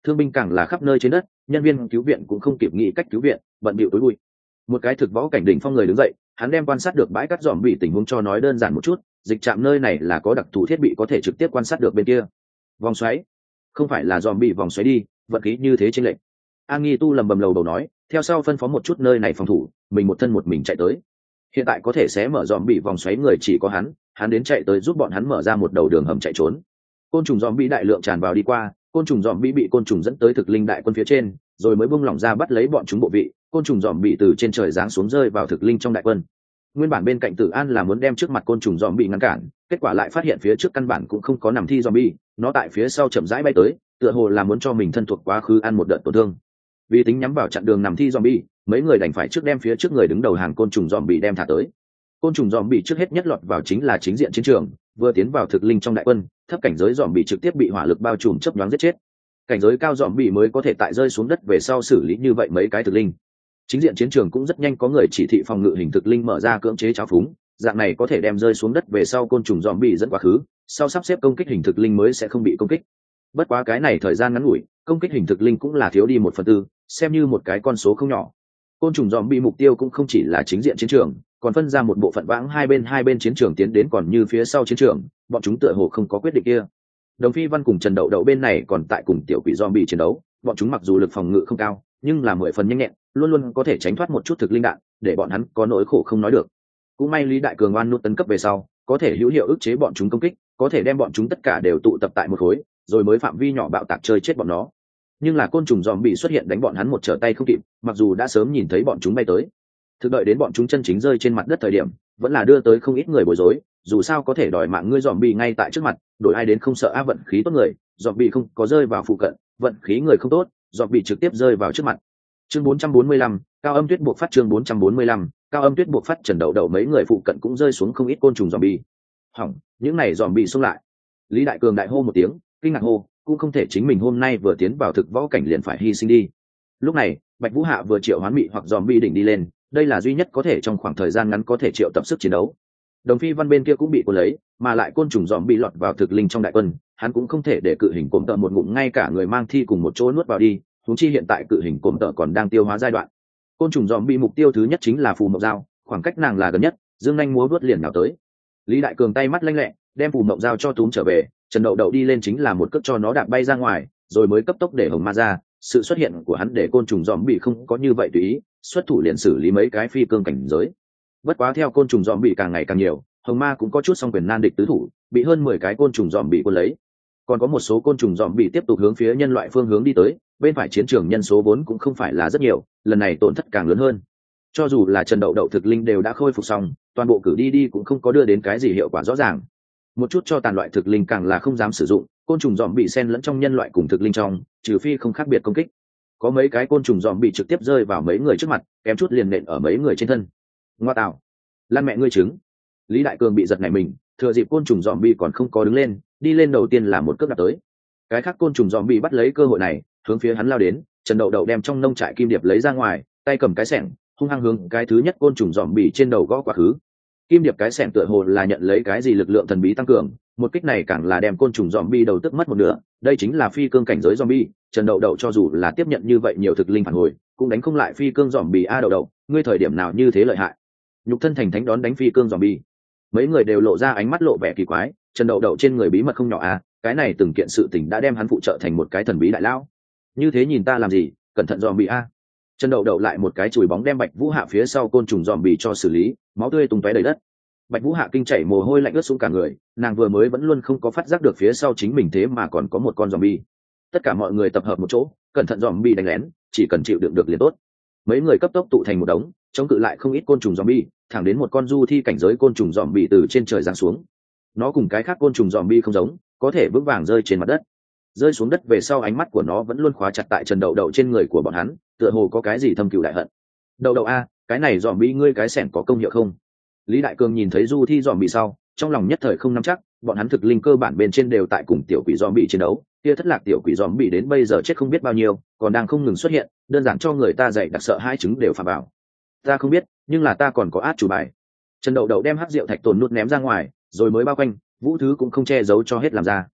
thương binh càng là khắp nơi trên đất, nhân viên cứu viện cũng không kịp nghĩ cách cứu viện, bận bịu tối bụi. Một cái thực võ cảnh đỉnh phong người đứng dậy, hắn đem quan sát được bãi cát dòm bị tình huống cho nói đơn giản một chút, dịch trạm nơi này là có đặc thù thiết bị có thể trực tiếp quan sát được bên kia. Vòng xoáy, không phải là dòm bị vòng xoáy đi, vận khí như thế chênh lệch. An Nghi Tu lầm bầm lầu đầu nói, theo sau phân phó một chút nơi này phòng thủ, mình một thân một mình chạy tới. Hiện tại có thể sẽ mở dòm bị vòng xoáy người chỉ có hắn đến chạy tới giúp bọn hắn mở ra một đầu đường hầm chạy trốn. Côn trùng dòm bị đại lượng tràn vào đi qua, côn trùng dòm bị côn trùng dẫn tới thực linh đại quân phía trên, rồi mới bung lỏng ra bắt lấy bọn chúng bộ vị, côn trùng dòm bị từ trên trời giáng xuống rơi vào thực linh trong đại quân. Nguyên bản bên cạnh Tử An là muốn đem trước mặt côn trùng dòm bị ngăn cản, kết quả lại phát hiện phía trước căn bản cũng không có nằm thi dòm bị, nó tại phía sau chậm rãi bay tới, tựa hồ là muốn cho mình thân thuộc quá khứ ăn một đợt tổn thương. Vì tính nhắm vào chặn đường nằm thi dòm bị, mấy người đành phải trước đem phía trước người đứng đầu hàng côn trùng dòm bị đem thả tới. Côn trùng dòm bị trước hết nhất lọt vào chính là chính diện chiến trường, vừa tiến vào thực linh trong đại quân, thấp cảnh giới dòm bị trực tiếp bị hỏa lực bao trùm chớp nhoáng giết chết. Cảnh giới cao dòm bị mới có thể tại rơi xuống đất về sau xử lý như vậy mấy cái thực linh. Chính diện chiến trường cũng rất nhanh có người chỉ thị phòng ngự hình thực linh mở ra cưỡng chế tráo phúng, dạng này có thể đem rơi xuống đất về sau côn trùng dòm bị dẫn quá khứ, sau sắp xếp công kích hình thực linh mới sẽ không bị công kích. Bất quá cái này thời gian ngắn ngủi, công kích hình thực linh cũng là thiếu đi 1/4, xem như một cái con số không nhỏ. Côn trùng dòm bị mục tiêu cũng không chỉ là chính diện chiến trường, còn phân ra một bộ phận vãng hai bên chiến trường tiến đến còn như phía sau chiến trường, bọn chúng tựa hồ không có quyết định kia. Đồng Phi Văn cùng Trần Đậu Đậu bên này còn tại cùng tiểu quỷ zombie chiến đấu, bọn chúng mặc dù lực phòng ngự không cao, nhưng là 10 phần nhanh nhẹn, luôn luôn có thể tránh thoát một chút thực linh đạn, để bọn hắn có nỗi khổ không nói được. Cũng may Lý Đại Cường oan nút tấn cấp về sau, có thể hữu hiệu ức chế bọn chúng công kích, có thể đem bọn chúng tất cả đều tụ tập tại một khối, rồi mới phạm vi nhỏ bạo tạc chơi chết bọn nó. Nhưng là côn trùng zombie xuất hiện đánh bọn hắn một trở tay không kịp, mặc dù đã sớm nhìn thấy bọn chúng bay tới. Thực đợi đến bọn chúng chân chính rơi trên mặt đất thời điểm, vẫn là đưa tới không ít người bối rối, dù sao có thể đòi mạng ngươi zombie ngay tại trước mặt, đổi ai đến không sợ á vận khí tốt người, zombie không có rơi vào phụ cận, vận khí người không tốt, zombie trực tiếp rơi vào trước mặt. Chương 445, Cao Âm Tuyết buộc phát chương 445, Cao Âm Tuyết buộc phát Trần Đậu Đậu mấy người phụ cận cũng rơi xuống không ít côn trùng zombie. Hỏng, những này zombie xông lại. Lý Đại Cường đại hô một tiếng, kinh ngạc hô, cũng không thể chính mình hôm nay vừa tiến vào thực võ cảnh liền phải hy sinh đi. Lúc này, Bạch Vũ Hạ vừa triệu hoán mị hoặc zombie đỉnh đi lên, đây là duy nhất có thể trong khoảng thời gian ngắn có thể triệu tập sức chiến đấu. Đồng Phi Văn bên kia cũng bị cuốn lấy, mà lại côn trùng dòm bị lọt vào thực linh trong đại quân, hắn cũng không thể để cự hình cổm tợ một ngụm ngay cả người mang thi cùng một chỗ nuốt vào đi, huống chi hiện tại cự hình cổm tợ còn đang tiêu hóa giai đoạn. Côn trùng dòm bị mục tiêu thứ nhất chính là Phù Mộng Dao, khoảng cách nàng là gần nhất, dương nhanh múa vớt liền nào tới. Lý Đại Cường tay mắt lanh lẹ, đem Phù Mộng Dao cho túm trở về, Trần Đậu Đậu đi lên chính là một cước cho nó đạp bay ra ngoài, rồi mới cấp tốc để hồng ma ra. Sự xuất hiện của hắn để côn trùng dòm bị không có như vậy tùy ý, xuất thủ liền xử lý mấy cái phi cương cảnh giới. Bất quá theo côn trùng dòm bị càng ngày càng nhiều, hồng ma cũng có chút song quyền nan địch tứ thủ, bị hơn 10 cái côn trùng dòm bị quân lấy. Còn có một số côn trùng dòm bị tiếp tục hướng phía nhân loại phương hướng đi tới, bên phải chiến trường nhân số 4 cũng không phải là rất nhiều, lần này tổn thất càng lớn hơn. Cho dù là Trần Đậu Đậu thực linh đều đã khôi phục xong, toàn bộ cử đi cũng không có đưa đến cái gì hiệu quả rõ ràng. Một chút cho tàn loại thực linh càng là không dám sử dụng, côn trùng dòm bị xen lẫn trong nhân loại cùng thực linh trong, trừ phi không khác biệt công kích. Có mấy cái côn trùng dòm bị trực tiếp rơi vào mấy người trước mặt, kém chút liền nện ở mấy người trên thân. Ngoa tạo, lan mẹ ngươi trứng. Lý Đại Cường bị giật nảy mình, thừa dịp côn trùng dòm bị còn không có đứng lên, đi lên đầu tiên là một cước đạp tới. Cái khác côn trùng dòm bị bắt lấy cơ hội này, hướng phía hắn lao đến. Trần Đậu Đậu đem trong nông trại kim điệp lấy ra ngoài, tay cầm cái xẻng, hung hăng hướng cái thứ nhất côn trùng dòm bị trên đầu gõ quá khứ. Kim điệp cái xẻng tựa hồ là nhận lấy cái gì lực lượng thần bí tăng cường, một kích này càng là đem côn trùng zombie đầu tức mất một nửa, đây chính là phi cương cảnh giới zombie, Trần Đậu Đậu cho dù là tiếp nhận như vậy nhiều thực linh phản hồi, cũng đánh không lại phi cương zombie a. Đậu Đậu, ngươi thời điểm nào như thế lợi hại? Nhục thân thành thánh đón đánh phi cương zombie. Mấy người đều lộ ra ánh mắt lộ vẻ kỳ quái, Trần Đậu Đậu trên người bí mật không nhỏ a, cái này từng kiện sự tình đã đem hắn phụ trợ thành một cái thần bí đại lão. Như thế nhìn ta làm gì, cẩn thận zombie a. Trần Đậu Đậu lại một cái chùi bóng đem Bạch Vũ Hạ phía sau côn trùng zombie cho xử lý, máu tươi tung tóe đầy đất. Bạch Vũ Hạ kinh chảy mồ hôi lạnh ướt xuống cả người, nàng vừa mới vẫn luôn không có phát giác được phía sau chính mình thế mà còn có một con zombie. Tất cả mọi người tập hợp một chỗ, cẩn thận zombie đánh lén, chỉ cần chịu đựng được liền tốt. Mấy người cấp tốc tụ thành một đống, chống cự lại không ít côn trùng zombie, thẳng đến một con du thi cảnh giới côn trùng zombie từ trên trời giáng xuống. Nó cùng cái khác côn trùng zombie không giống, có thể vững vàng rơi trên mặt đất. Rơi xuống đất về sau ánh mắt của nó vẫn luôn khóa chặt tại Trần Đậu Đậu trên người của bọn hắn, tựa hồ có cái gì thâm cừu đại hận. Đậu Đậu a, cái này zombie ngươi cái xẻng có công hiệu không? Lý Đại Cường nhìn thấy du thi dòm bị sau, trong lòng nhất thời không nắm chắc, bọn hắn thực linh cơ bản bên trên đều tại cùng tiểu quỷ dòm bị chiến đấu, kia thất lạc tiểu quỷ dòm bị đến bây giờ chết không biết bao nhiêu, còn đang không ngừng xuất hiện, đơn giản cho người ta dạy đặc sợ hai chứng đều phạm vào. Ta không biết, nhưng là ta còn có át chủ bài. Trần Đậu Đậu đem hắc rượu thạch tồn nút ném ra ngoài, rồi mới bao quanh, vũ thứ cũng không che giấu cho hết làm ra.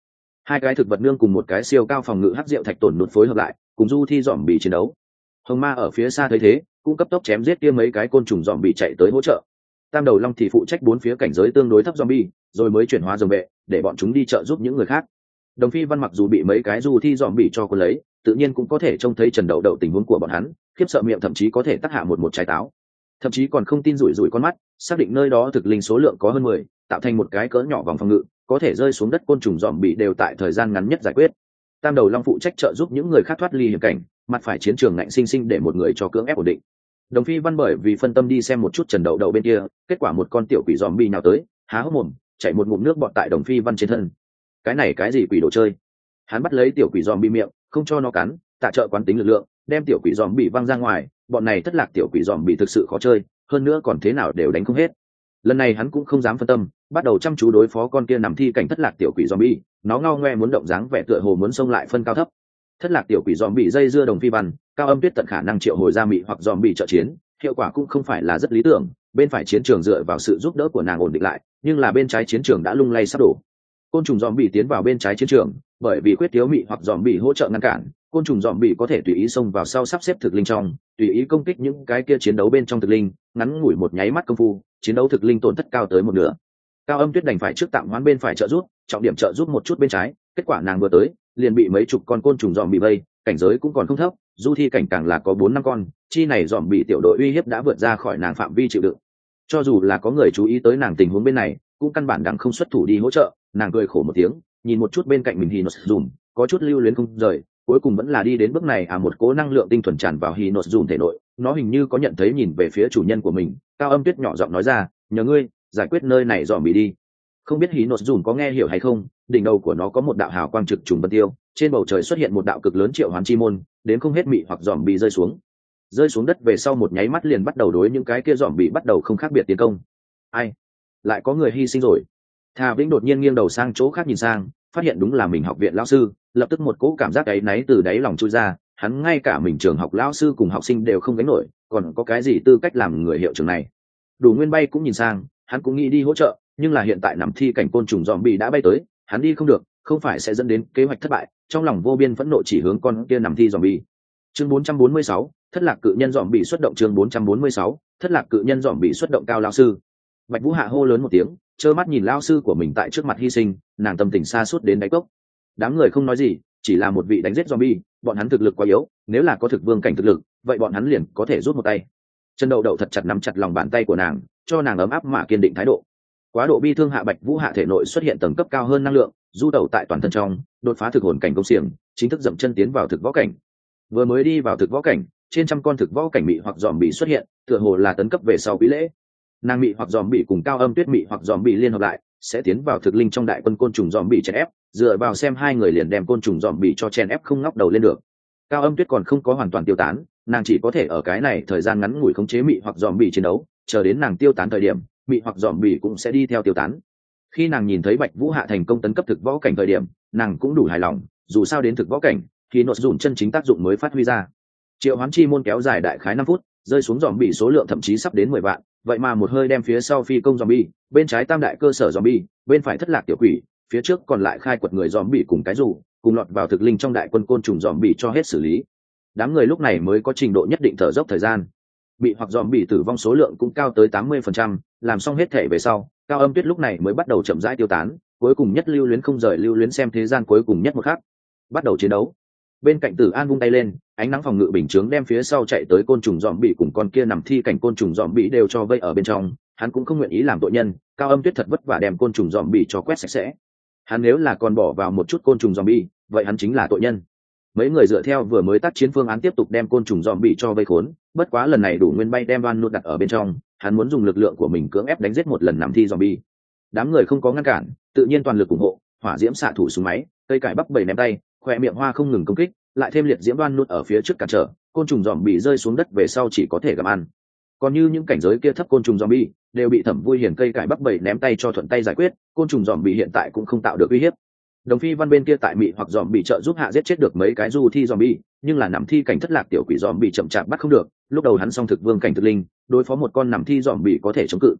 Hai cái thực vật nương cùng một cái siêu cao phòng ngự hắc diệu thạch tổn nụt phối hợp lại, cùng du thi dòm bị chiến đấu. Hồng ma ở phía xa thấy thế, cũng cấp tốc chém giết kia mấy cái côn trùng dòm bị chạy tới hỗ trợ. Tam đầu long thì phụ trách bốn phía cảnh giới tương đối thấp zombie, rồi mới chuyển hóa rồng vệ, để bọn chúng đi trợ giúp những người khác. Đồng Phi Văn mặc dù bị mấy cái du thi dòm bị cho cuốn lấy, tự nhiên cũng có thể trông thấy Trần Đậu Đậu tình huống của bọn hắn, khiếp sợ miệng thậm chí có thể tác hạ một trái táo. Thậm chí còn không tin rủi rủi con mắt, xác định nơi đó thực linh số lượng có hơn 10, tạo thành một cái cỡ nhỏ vòng phòng ngự, có thể rơi xuống đất côn trùng dòm bị đều tại thời gian ngắn nhất giải quyết. Tam đầu long phụ trách trợ giúp những người khác thoát ly hiểm cảnh, mặt phải chiến trường ngạnh sinh sinh để một người cho cưỡng ép ổn định. Đồng Phi Văn bởi vì phân tâm đi xem một chút Trần Đậu Đậu bên kia, kết quả một con tiểu quỷ zombie nhào tới, há hốc mồm, chảy một ngụm nước bọt tại Đồng Phi Văn trên thân. Cái này cái gì quỷ đồ chơi? Hắn bắt lấy tiểu quỷ zombie miệng, không cho nó cắn, tạ trợ quán tính lực lượng, đem tiểu quỷ zombie văng ra ngoài, bọn này thất lạc tiểu quỷ zombie thực sự khó chơi, hơn nữa còn thế nào đều đánh không hết. Lần này hắn cũng không dám phân tâm, bắt đầu chăm chú đối phó con kia nằm thi cảnh thất lạc tiểu quỷ zombie, nó ngao ngoe muốn động dáng vẻ tựa hồ muốn xông lại phân cao thấp. Thất lạc tiểu quỷ zombie dây dưa Đồng Phi Văn, Cao Âm Tuyết tận khả năng triệu hồi ra mị hoặc zombie trợ chiến, hiệu quả cũng không phải là rất lý tưởng, bên phải chiến trường dựa vào sự giúp đỡ của nàng ổn định lại, nhưng là bên trái chiến trường đã lung lay sắp đổ. Côn trùng zombie tiến vào bên trái chiến trường, bởi vì khuyết thiếu mị hoặc zombie hỗ trợ ngăn cản, côn trùng zombie có thể tùy ý xông vào sau sắp xếp thực linh trong, tùy ý công kích những cái kia chiến đấu bên trong thực linh, ngắn ngủi một nháy mắt công phu, chiến đấu thực linh tổn thất cao tới một nửa. Cao Âm Tuyết đành phải trước tạm hoán bên phải trợ giúp, trọng điểm trợ giúp một chút bên trái, kết quả nàng vừa tới, liền bị mấy chục con côn trùng zombie vây, cảnh giới cũng còn không thấp, du thi cảnh càng là có 4-5 con, chi này dòm bị tiểu đội uy hiếp đã vượt ra khỏi nàng phạm vi chịu đựng. Cho dù là có người chú ý tới nàng tình huống bên này, cũng căn bản đặng không xuất thủ đi hỗ trợ, nàng cười khổ một tiếng, nhìn một chút bên cạnh mình Hinos Dùm, có chút lưu luyến không rời, cuối cùng vẫn là đi đến bước này một cỗ năng lượng tinh thuần tràn vào Hinos Dùm thể nội, nó hình như có nhận thấy nhìn về phía chủ nhân của mình, Cao Âm Tuyết nhỏ giọng nói ra, nhờ ngươi giải quyết nơi này dòm bị đi. Không biết Hinos Dùm có nghe hiểu hay không, đỉnh đầu của nó có một đạo hào quang trực trùng vân tiêu, trên bầu trời xuất hiện một đạo cực lớn triệu hoán chi môn, đến không hết mị hoặc dòm bị rơi xuống đất về sau một nháy mắt liền bắt đầu đối những cái kia dòm bị bắt đầu không khác biệt tiến công. Ai, lại có người hy sinh rồi. Thà Vĩnh đột nhiên nghiêng đầu sang chỗ khác nhìn sang, phát hiện đúng là mình học viện lão sư, lập tức một cỗ cảm giác áy náy từ đáy lòng trôi ra, hắn ngay cả mình trường học lão sư cùng học sinh đều không gánh nổi, còn có cái gì tư cách làm người hiệu trưởng này. Đủ Nguyên Bay cũng nhìn sang, hắn cũng nghĩ đi hỗ trợ, nhưng là hiện tại nằm thi cảnh côn trùng dòm bị đã bay tới, hắn đi không được, không phải sẽ dẫn đến kế hoạch thất bại, trong lòng vô biên phẫn nộ chỉ hướng con kia nằm thi dòm bị. Chương 446, thất lạc cự nhân dòm bị xuất động. Chương 446, thất lạc cự nhân dòm bị xuất động. Cao lão sư. Bạch Vũ Hạ hô lớn một tiếng, trơ mắt nhìn lão sư của mình tại trước mặt hy sinh, nàng tâm tình xa suốt đến đáy cốc. Đám người không nói gì, chỉ là một vị đánh giết zombie, bọn hắn thực lực quá yếu, nếu là có thực vương cảnh thực lực, vậy bọn hắn liền có thể rút một tay. Trần Đậu Đậu thật chặt nắm chặt lòng bàn tay của nàng, cho nàng ấm áp mà kiên định thái độ. Quá độ bi thương hạ Bạch Vũ Hạ thể nội xuất hiện tầng cấp cao hơn năng lượng, du tẩu tại toàn thân trong, đột phá thực hồn cảnh công xiềng, chính thức dậm chân tiến vào thực võ cảnh. Vừa mới đi vào thực võ cảnh, trên trăm con thực võ cảnh mị hoặc dòm bị xuất hiện, tựa hồ là tấn cấp về sau quý lễ. Nàng mị hoặc dòm bị cùng Cao Âm Tuyết mị hoặc dòm bị liên hợp lại, sẽ tiến vào thực linh trong đại quân côn trùng dòm bị chèn ép, dựa vào xem hai người liền đem côn trùng dòm bị cho chèn ép không ngóc đầu lên được. Cao Âm Tuyết còn không có hoàn toàn tiêu tán, nàng chỉ có thể ở cái này thời gian ngắn ngủi khống chế mị hoặc dòm bị chiến đấu, chờ đến nàng tiêu tán thời điểm, mị hoặc dòm bị cũng sẽ đi theo tiêu tán. Khi nàng nhìn thấy Bạch Vũ Hạ thành công tấn cấp thực võ cảnh thời điểm, nàng cũng đủ hài lòng, dù sao đến thực võ cảnh thì nội dụng chân chính tác dụng mới phát huy ra. Triệu hoán chi môn kéo dài đại khái 5 phút, rơi xuống dòm bị số lượng thậm chí sắp đến 10 vạn, vậy mà một hơi đem phía sau phi công zombie, bên trái tam đại cơ sở zombie, bên phải thất lạc tiểu quỷ, phía trước còn lại khai quật người zombie cùng cái dù, cùng lọt vào thực linh trong đại quân côn trùng zombie cho hết xử lý. Đám người lúc này mới có trình độ nhất định thở dốc thời gian. Bị hoặc zombie tử vong số lượng cũng cao tới 80%, làm xong hết thể về sau, Cao Âm Tuyết lúc này mới bắt đầu chậm rãi tiêu tán, cuối cùng nhất lưu luyến không rời lưu luyến xem thế gian cuối cùng nhất một khắc. Bắt đầu chiến đấu. Bên cạnh Tử An vung tay lên, ánh nắng phòng ngự bình chướng đem phía sau chạy tới côn trùng dòm bị cùng con kia nằm thi cảnh côn trùng dòm bị đều cho vây ở bên trong. Hắn cũng không nguyện ý làm tội nhân, Cao Âm Tuyết thật vất vả đem côn trùng dòm bị cho quét sạch sẽ. Hắn nếu là còn bỏ vào một chút côn trùng dòm bị, vậy hắn chính là tội nhân. Mấy người dựa theo vừa mới tác chiến phương án tiếp tục đem côn trùng dòm bị cho vây khốn, bất quá lần này Đủ Nguyên Bay đem Đoan Nút đặt ở bên trong, hắn muốn dùng lực lượng của mình cưỡng ép đánh giết một lần nằm thi dòm bị. Đám người không có ngăn cản, tự nhiên toàn lực ủng hộ, hỏa diễm xạ thủ súng máy, cây cải bắp bầy ném tay, khoe miệng hoa không ngừng công kích, lại thêm liệt diễm Đoan Nút ở phía trước cản trở, côn trùng dòm bị rơi xuống đất về sau chỉ có thể gặm ăn. Còn như những cảnh giới kia thấp côn trùng dòm bị đều bị Thẩm Vui Hiền cây cải bắp bầy ném tay cho thuận tay giải quyết, côn trùng dòm bị hiện tại cũng không tạo được uy hiếp. Đồng Phi Văn bên kia tại mị hoặc dòm bị trợ giúp hạ giết chết được mấy cái du thi dòm bị, nhưng là nằm thi cảnh thất lạc tiểu quỷ dòm bị chậm chạp bắt không được. Lúc đầu hắn song thực vương cảnh thực linh, đối phó một con nằm thi dòm bị có thể chống cự.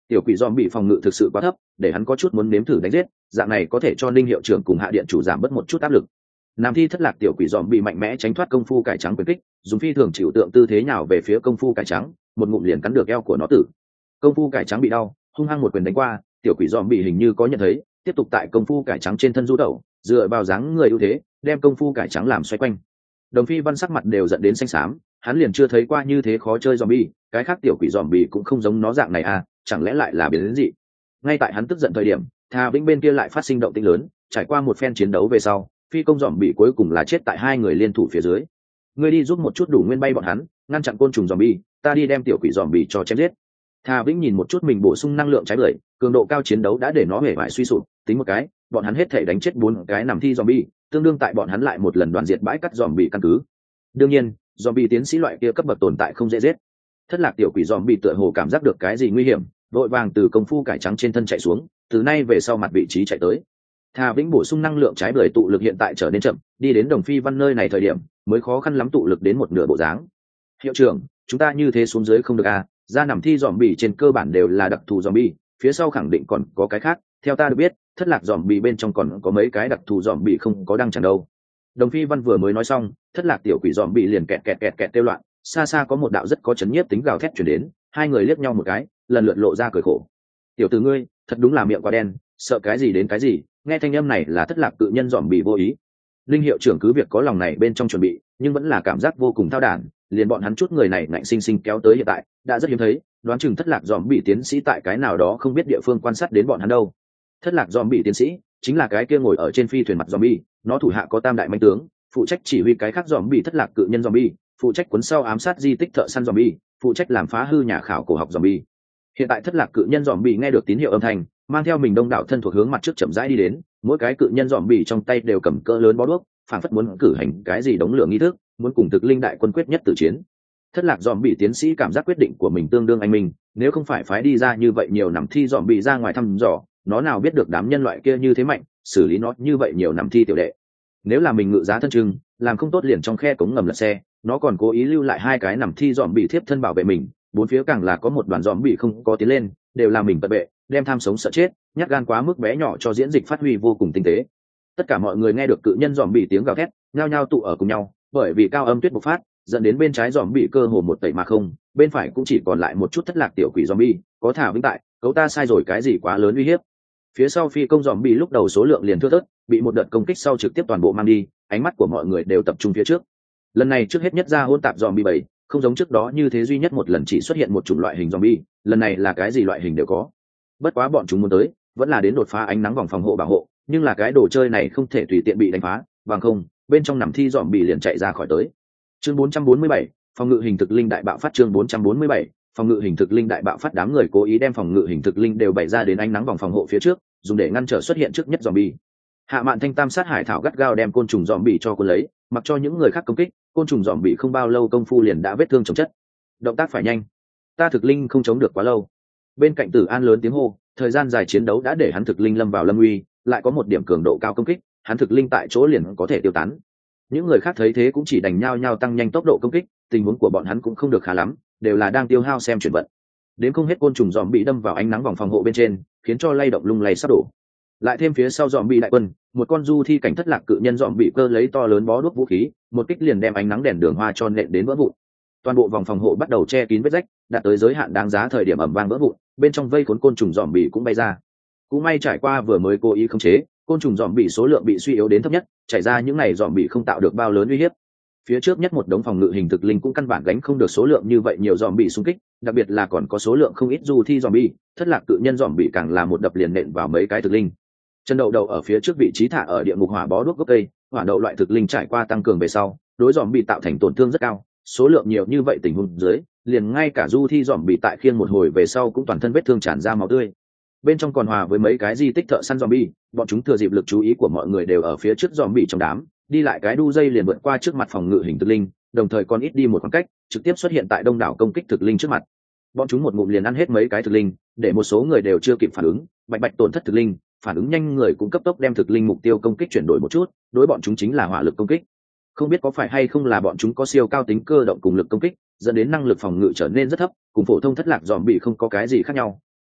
Tiểu quỷ dòm bị phòng ngự thực sự quá thấp, để hắn có chút muốn nếm thử đánh giết, dạng này có thể cho Ninh hiệu trưởng cùng hạ điện chủ giảm bớt một chút áp lực. Nam thi thất lạc tiểu quỷ dòm bị mạnh mẽ tránh thoát công phu cải trắng quyền kích, dùng phi thường chịu tượng tư thế nhào về phía công phu cải trắng, một ngụm liền cắn được eo của nó tử. Công phu cải trắng bị đau, hung hăng một quyền đánh qua, tiểu quỷ dòm bị hình như có nhận thấy, tiếp tục tại công phu cải trắng trên thân du tẩu, dựa vào dáng người ưu thế, đem công phu cải trắng làm xoay quanh. Đồng Phi Văn sắc mặt đều giận đến xanh xám, hắn liền chưa thấy qua như thế khó chơi zombie, cái khác tiểu quỷ zombie cũng không giống nó dạng này à, chẳng lẽ lại là biến đến gì? Ngay tại hắn tức giận thời điểm, Thà Vĩnh bên kia lại phát sinh động tĩnh lớn, trải qua một phen chiến đấu về sau, phi công zombie cuối cùng là chết tại hai người liên thủ phía dưới. Ngươi đi giúp một chút đủ nguyên bay bọn hắn, ngăn chặn côn trùng zombie, ta đi đem tiểu quỷ zombie cho chém giết. Thà Vĩnh nhìn một chút mình bổ sung năng lượng trái bưởi, cường độ cao chiến đấu đã để nó hề bại suy sụp, tính một cái, bọn hắn hết thể đánh chết 4 cái nằm thi zombie, tương đương tại bọn hắn lại một lần đoàn diệt bãi cắt zombie căn cứ. Đương nhiên, zombie tiến sĩ loại kia cấp bậc tồn tại không dễ giết. Thất lạc tiểu quỷ zombie tựa hồ cảm giác được cái gì nguy hiểm, vội vàng từ công phu cải trắng trên thân chạy xuống, từ nay về sau mặt vị trí chạy tới. Thà Vĩnh bổ sung năng lượng trái bưởi tụ lực hiện tại trở nên chậm, đi đến Đồng Phi Văn nơi này thời điểm, mới khó khăn lắm tụ lực đến một nửa bộ dáng. Hiệu trưởng, chúng ta như thế xuống dưới không được à, ra nằm thi zombie trên cơ bản đều là đặc thù zombie, phía sau khẳng định còn có cái khác, theo ta được biết, thất lạc zombie bên trong còn có mấy cái đặc thù zombie không có đăng chẳng đâu. Đồng Phi Văn vừa mới nói xong, thất lạc tiểu quỷ zombie liền kẹt kẹt kẹt kẹt kêu loạn, xa xa có một đạo rất có chấn nhiếp tính gào thét truyền đến, hai người liếc nhau một cái, lần lượt lộ ra cười khổ. Tiểu tử ngươi, thật đúng là miệng quá đen, sợ cái gì đến cái gì, nghe thanh âm này là thất lạc tự nhân zombie vô ý. Linh hiệu trưởng cứ việc có lòng này bên trong chuẩn bị, nhưng vẫn là cảm giác vô cùng thao đản, liền bọn hắn chút người này ngạnh sinh sinh kéo tới hiện tại, đã rất hiếm thấy, đoán chừng thất lạc zombie tiến sĩ tại cái nào đó không biết địa phương quan sát đến bọn hắn đâu. Thất lạc zombie tiến sĩ chính là cái kia ngồi ở trên phi thuyền mặt zombie, nó thủ hạ có tam đại manh tướng, phụ trách chỉ huy cái khác zombie thất lạc cự nhân zombie, phụ trách cuốn sau ám sát di tích thợ săn zombie, phụ trách làm phá hư nhà khảo cổ học zombie. Hiện tại thất lạc cự nhân zombie nghe được tín hiệu âm thanh, mang theo mình đông đảo thân thuộc hướng mặt trước chậm rãi đi đến, mỗi cái cự nhân zombie trong tay đều cầm cỡ lớn bó đuốc, phảng phất muốn cử hành cái gì đống lửa nghi thức, muốn cùng thực linh đại quân quyết nhất tử chiến. Thất lạc zombie tiến sĩ cảm giác quyết định của mình tương đương anh minh, nếu không phải phái đi ra như vậy nhiều nằm thi zombie ra ngoài thăm dò, nó nào biết được đám nhân loại kia như thế mạnh, xử lý nó như vậy nhiều nằm thi tiểu đệ. Nếu là mình ngự giá thân trưng, làm không tốt liền trong khe cống ngầm lật xe, nó còn cố ý lưu lại 2 cái nằm thi zombie thiếp thân bảo vệ mình, bốn phía càng là có một đoàn zombie không có tiến lên, đều là mình tận bệ, đem tham sống sợ chết, nhát gan quá mức bé nhỏ cho diễn dịch phát huy vô cùng tinh tế. Tất cả mọi người nghe được cự nhân zombie tiếng gào thét, nhao nhao tụ ở cùng nhau, bởi vì cao âm tuyết bộc phát, dẫn đến bên trái zombie cơ hồ một tẩy mà không, bên phải cũng chỉ còn lại một chút thất lạc tiểu quỷ zombie, có Thả Vĩnh tại, cấu ta sai rồi cái gì quá lớn uy hiếp. Phía sau phi công zombie lúc đầu số lượng liền thưa thớt, bị một đợt công kích sau trực tiếp toàn bộ mang đi, ánh mắt của mọi người đều tập trung phía trước. Lần này trước hết nhất ra hỗn tạp zombie 7, không giống trước đó như thế duy nhất một lần chỉ xuất hiện một chủng loại hình zombie, lần này là cái gì loại hình đều có. Bất quá bọn chúng muốn tới, vẫn là đến đột phá ánh nắng vòng phòng hộ bảo hộ, nhưng là cái đồ chơi này không thể tùy tiện bị đánh phá, bằng không, bên trong nằm thi zombie liền chạy ra khỏi tới. Chương 447, phòng ngự hình thực linh đại bạo phát. Chương 447, phòng ngự hình thực linh đại bạo phát. Đám người cố ý đem phòng ngự hình thực linh đều bày ra đến ánh nắng vòng phòng hộ phía trước, dùng để ngăn trở xuất hiện trước nhất zombie. Hạ Mạn Thanh tam sát hải thảo gắt gao đem côn trùng zombie cho cuốn lấy, mặc cho những người khác công kích, côn trùng zombie không bao lâu công phu liền đã vết thương chồng chất. Động tác phải nhanh, ta thực linh không chống được quá lâu. Bên cạnh Tử An lớn tiếng hô, thời gian dài chiến đấu đã để hắn thực linh lâm vào lâm uy, lại có một điểm cường độ cao công kích, hắn thực linh tại chỗ liền có thể tiêu tán. Những người khác thấy thế cũng chỉ đành nhao nhao tăng nhanh tốc độ công kích, tình huống của bọn hắn cũng không được khá lắm, đều là đang tiêu hao xem chuyển vận. Đến không hết côn trùng dòm bị đâm vào ánh nắng vòng phòng hộ bên trên, khiến cho lay động lung lay sắp đổ. Lại thêm phía sau dòm bị đại quân, một con du thi cảnh thất lạc cự nhân dòm bị cơ lấy to lớn bó đuốc vũ khí, một kích liền đem ánh nắng đèn đường hoa cho nện đến vỡ vụn. Toàn bộ vòng phòng hộ bắt đầu che kín vết rách, đạt tới giới hạn đáng giá thời điểm ầm vang vỡ vụn, bên trong vây cuốn côn trùng dòm bị cũng bay ra. Cũng may trải qua vừa mới cố ý khống chế, côn trùng dòm bị số lượng bị suy yếu đến thấp nhất, chảy ra những này dòm bị không tạo được bao lớn uy hiếp. Phía trước nhất một đống phòng ngự hình thực linh cũng căn bản gánh không được số lượng như vậy nhiều dòm bị xung kích, đặc biệt là còn có số lượng không ít du thi dòm bị, thất lạc cự nhân dòm bị càng là một đập liền nện vào mấy cái thực linh. Chân đậu đầu ở phía trước vị trí thả ở địa ngục hỏa bó đuốc gốc cây, hỏa đậu loại thực linh trải qua tăng cường về sau, đối dòm bị tạo thành tổn thương rất cao, số lượng nhiều như vậy tình huống dưới, liền ngay cả du thi dòm bị tại khiêng một hồi về sau cũng toàn thân vết thương tràn ra máu tươi. Bên trong còn hòa với mấy cái di tích thợ săn zombie, bọn chúng thừa dịp lực chú ý của mọi người đều ở phía trước zombie trong đám, đi lại cái đu dây liền vượt qua trước mặt phòng ngự hình thực linh, đồng thời còn ít đi một khoảng cách, trực tiếp xuất hiện tại đông đảo công kích thực linh trước mặt. Bọn chúng một ngụm liền ăn hết mấy cái thực linh, để một số người đều chưa kịp phản ứng, bạch bạch tổn thất thực linh, phản ứng nhanh người cũng cấp tốc đem thực linh mục tiêu công kích chuyển đổi một chút, đối bọn chúng chính là hỏa lực công kích. Không biết có phải hay không là bọn chúng có siêu cao tính cơ động cùng lực công kích, dẫn đến năng lực phòng ngự trở nên rất thấp, cùng phổ thông thất lạc zombie không có cái gì khác nhau.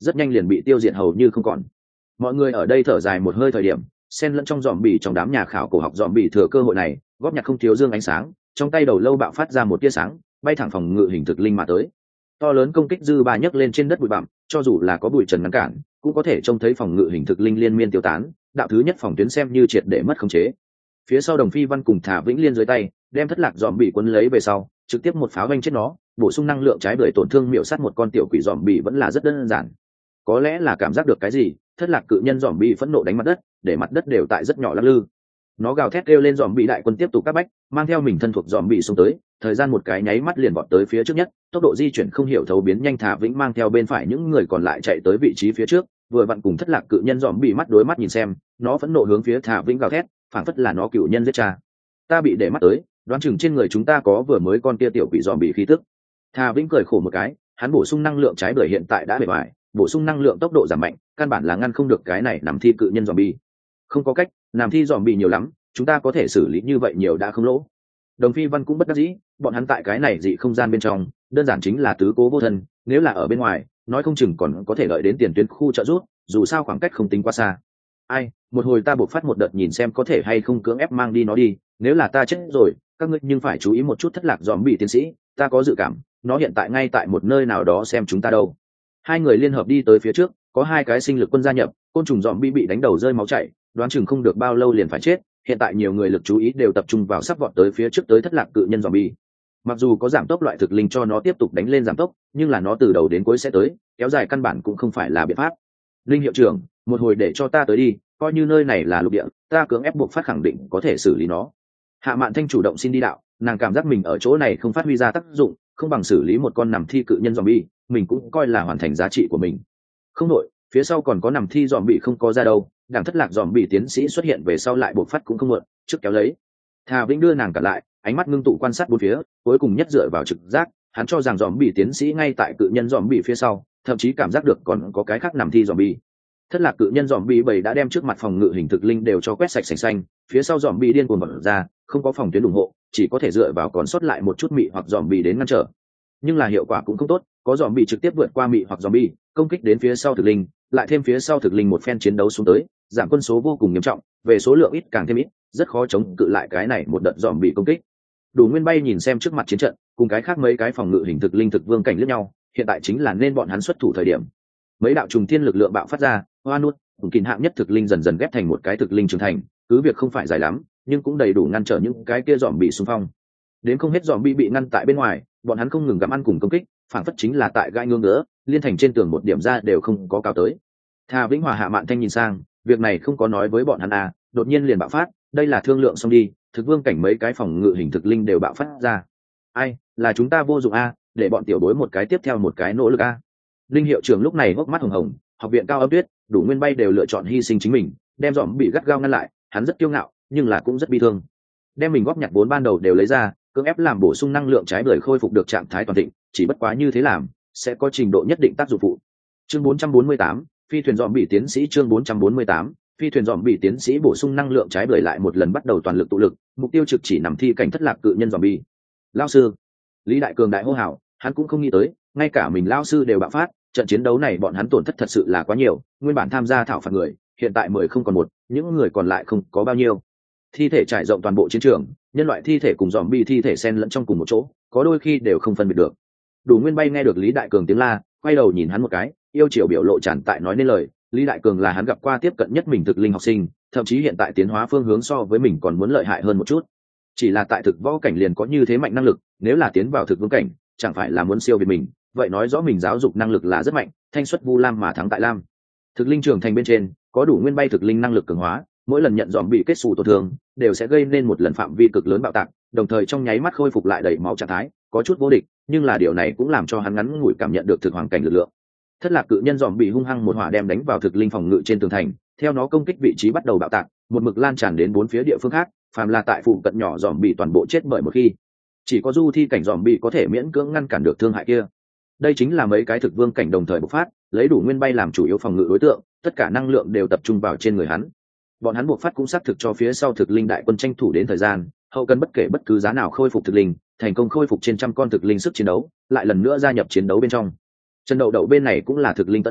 rất nhanh liền bị tiêu diệt hầu như không còn. Mọi người ở đây thở dài một hơi thời điểm, xen lẫn trong dòm bì trong đám nhà khảo cổ học dòm bì thừa cơ hội này góp nhặt không thiếu dương ánh sáng, trong tay đầu lâu bạo phát ra một tia sáng, bay thẳng phòng ngự hình thực linh mà tới. To lớn công kích dư ba nhấc lên trên đất bụi bặm, cho dù là có bụi trần ngăn cản cũng có thể trông thấy phòng ngự hình thực linh liên miên tiêu tán, đạo thứ nhất phòng tuyến xem như triệt để mất khống chế. Phía sau Đồng Phi Văn cùng Thả Vĩnh Liên dưới tay đem thất lạc dòm bị quấn lấy về sau, trực tiếp một pháo vanh chết nó, bổ sung năng lượng trái bưởi tổn thương miểu sát một con tiểu quỷ dòm bị vẫn là rất đơn giản. Có lẽ là cảm giác được cái gì, thất lạc cự nhân dòm bị phẫn nộ đánh mặt đất, để mặt đất đều tại rất nhỏ lắc lư. Nó gào thét kêu lên, dòm bị đại quân tiếp tục các bách, mang theo mình thân thuộc dòm bị xông tới, thời gian một cái nháy mắt liền vọt tới phía trước nhất, tốc độ di chuyển không hiểu thấu biến nhanh. Thả Vĩnh mang theo bên phải những người còn lại chạy tới vị trí phía trước, vừa vặn cùng thất lạc cự nhân dòm bị mắt đối mắt nhìn xem, nó phẫn nộ hướng phía Thả Vĩnh gào thét, phảng phất là nó cựu nhân giết cha. Ta bị để mắt tới, đoán chừng trên người chúng ta có vừa mới con kia tiểu quỷ dòm bị khí tức. Thả Vĩnh cười khổ một cái, hắn bổ sung năng lượng trái bưởi hiện tại đã bề bài, bổ sung năng lượng tốc độ giảm mạnh, căn bản là ngăn không được cái này nằm thi cự nhân dòm bị. Không có cách, nằm thi dòm bị nhiều lắm, chúng ta có thể xử lý như vậy nhiều đã không lỗ. Đồng Phi Văn cũng bất đắc dĩ, bọn hắn tại cái này dị không gian bên trong đơn giản chính là tứ cố vô thân, nếu là ở bên ngoài nói không chừng còn có thể đợi đến tiền tuyến khu trợ giúp, dù sao khoảng cách không tính quá xa. Ai, một hồi ta buộc phát một đợt nhìn xem có thể hay không cưỡng ép mang đi nó đi, nếu là ta chết rồi các ngươi nhưng phải chú ý một chút thất lạc dòm bị tiến sĩ, ta có dự cảm nó hiện tại ngay tại một nơi nào đó xem chúng ta đâu. Hai người liên hợp đi tới phía trước, có hai cái sinh lực quân gia nhập, côn trùng dòm bị đánh đầu rơi máu chảy, đoán chừng không được bao lâu liền phải chết. Hiện tại nhiều người lực chú ý đều tập trung vào sắp vọt tới phía trước tới thất lạc cự nhân zombie. Mặc dù có giảm tốc loại thực linh cho nó tiếp tục đánh lên giảm tốc, nhưng là nó từ đầu đến cuối sẽ tới, kéo dài căn bản cũng không phải là biện pháp. Linh hiệu trưởng, một hồi để cho ta tới đi, coi như nơi này là lục địa, ta cưỡng ép buộc phát khẳng định có thể xử lý nó. Hạ Mạn Thanh chủ động xin đi đạo, nàng cảm giác mình ở chỗ này không phát huy ra tác dụng, không bằng xử lý một con nằm thi cự nhân zombie, mình cũng coi là hoàn thành giá trị của mình. Không đội, phía sau còn có nằm thi zombie không có ra đâu. Đảng thất lạc dòm bị tiến sĩ xuất hiện về sau lại bộc phát cũng không muộn, trước kéo lấy. Thà Vĩnh đưa nàng cả lại, ánh mắt ngưng tụ quan sát bốn phía, cuối cùng nhất dựa vào trực giác, hắn cho rằng dòm bị tiến sĩ ngay tại cự nhân dòm bị phía sau, thậm chí cảm giác được còn có cái khác nằm thi dòm bị. Thất lạc cự nhân dòm bị bầy đã đem trước mặt phòng ngự hình thực linh đều cho quét sạch sành xanh, phía sau dòm bị điên cuồng bật ra, không có phòng tuyến ủng hộ, chỉ có thể dựa vào còn sót lại một chút mị hoặc dòm bị đến ngăn trở. Nhưng là hiệu quả cũng không tốt, có dòm bị trực tiếp vượt qua mị hoặc dòm bị, công kích đến phía sau thực linh, lại thêm phía sau thực linh một phen chiến đấu xuống tới, giảm quân số vô cùng nghiêm trọng, về số lượng ít càng thêm ít, rất khó chống cự lại cái này một đợt dòm bị công kích. Đủ Nguyên Bay nhìn xem trước mặt chiến trận, cùng cái khác mấy cái phòng ngự hình thực linh thực vương cảnh lẫn nhau, hiện tại chính là nên bọn hắn xuất thủ thời điểm. Mấy đạo trùng thiên lực lượng bạo phát ra, hoa nút, cùng kín hạng nhất thực linh dần dần ghép thành một cái thực linh trưởng thành, cứ việc không phải dài lắm, nhưng cũng đầy đủ ngăn trở những cái kia dòm bị xung phong. Đến không hết dòm bị ngăn tại bên ngoài, bọn hắn không ngừng gặm ăn cùng công kích, phản phất chính là tại gai ngưỡng nữa, liên thành trên tường một điểm ra đều không có cao tới. Thà Vĩnh Hòa Hạ Mạn Thanh nhìn sang, việc này không có nói với bọn hắn à, đột nhiên liền bạo phát, đây là thương lượng xong đi, thực vương cảnh mấy cái phòng ngự hình thực linh đều bạo phát ra. Ai, là chúng ta vô dụng a, để bọn tiểu bối một cái tiếp theo một cái nỗ lực a. Linh hiệu trưởng lúc này hốc mắt hồng hồng, học viện Cao Âm Tuyết, Đủ Nguyên Bay đều lựa chọn hy sinh chính mình, đem dòm bị gắt gao ngăn lại, hắn rất kiêu ngạo, nhưng là cũng rất bi thương. Đem mình góp nhặt vốn ban đầu đều lấy ra, cưỡng ép làm bổ sung năng lượng trái bưởi khôi phục được trạng thái toàn thịnh, chỉ bất quá như thế làm sẽ có trình độ nhất định tác dụng phụ. Chương 448, phi thuyền dòm bị tiến sĩ. Chương 448, phi thuyền dòm bị tiến sĩ bổ sung năng lượng trái bưởi lại một lần bắt đầu toàn lực tụ lực, mục tiêu trực chỉ nằm thi cảnh thất lạc cự nhân dòm bị. Lão sư, Lý Đại Cường đại hô hào, hắn cũng không nghĩ tới, ngay cả mình lão sư đều bạo phát, trận chiến đấu này bọn hắn tổn thất thật sự là quá nhiều, nguyên bản tham gia thảo phạt người, hiện tại 10 không còn một, những người còn lại không có bao nhiêu. Thi thể trải rộng toàn bộ chiến trường, nhân loại thi thể cùng dòm bị thi thể xen lẫn trong cùng một chỗ, có đôi khi đều không phân biệt được. Đủ Nguyên Bay nghe được Lý Đại Cường tiếng la, quay đầu nhìn hắn một cái, yêu chiều biểu lộ tràn tại nói nên lời. Lý Đại Cường là hắn gặp qua tiếp cận nhất mình thực linh học sinh, thậm chí hiện tại tiến hóa phương hướng so với mình còn muốn lợi hại hơn một chút. Chỉ là tại thực võ cảnh liền có như thế mạnh năng lực, nếu là tiến vào thực vương cảnh, chẳng phải là muốn siêu việt mình, vậy nói rõ mình giáo dục năng lực là rất mạnh, thanh xuất Vu Lam mà thắng tại Lam. Thực linh trường thành bên trên, có Đủ Nguyên Bay thực linh năng lực cường hóa, mỗi lần nhận dòm bị kết xù tổn thương, đều sẽ gây nên một lần phạm vi cực lớn bạo tạc, đồng thời trong nháy mắt khôi phục lại đầy máu trạng thái, có chút vô địch, nhưng là điều này cũng làm cho hắn ngắn ngủi cảm nhận được thực hoàng cảnh lực lượng. Thất lạc cự nhân dòm bị hung hăng một hỏa đem đánh vào thực linh phòng ngự trên tường thành, theo nó công kích vị trí bắt đầu bạo tạc, một mực lan tràn đến bốn phía địa phương khác, phàm là tại phụ cận nhỏ dòm bị toàn bộ chết bởi một khi. Chỉ có du thi cảnh dòm bị có thể miễn cưỡng ngăn cản được thương hại kia. Đây chính là mấy cái thực vương cảnh đồng thời bộc phát, lấy Đủ Nguyên Bay làm chủ yếu phòng ngự đối tượng, tất cả năng lượng đều tập trung vào trên người hắn. Bọn hắn buộc phát cũng xác thực cho phía sau thực linh đại quân tranh thủ đến thời gian, hậu cần bất kể bất cứ giá nào khôi phục thực linh, thành công khôi phục trên trăm con thực linh sức chiến đấu, lại lần nữa gia nhập chiến đấu bên trong. Trần Đậu Đậu bên này cũng là thực linh tận ra,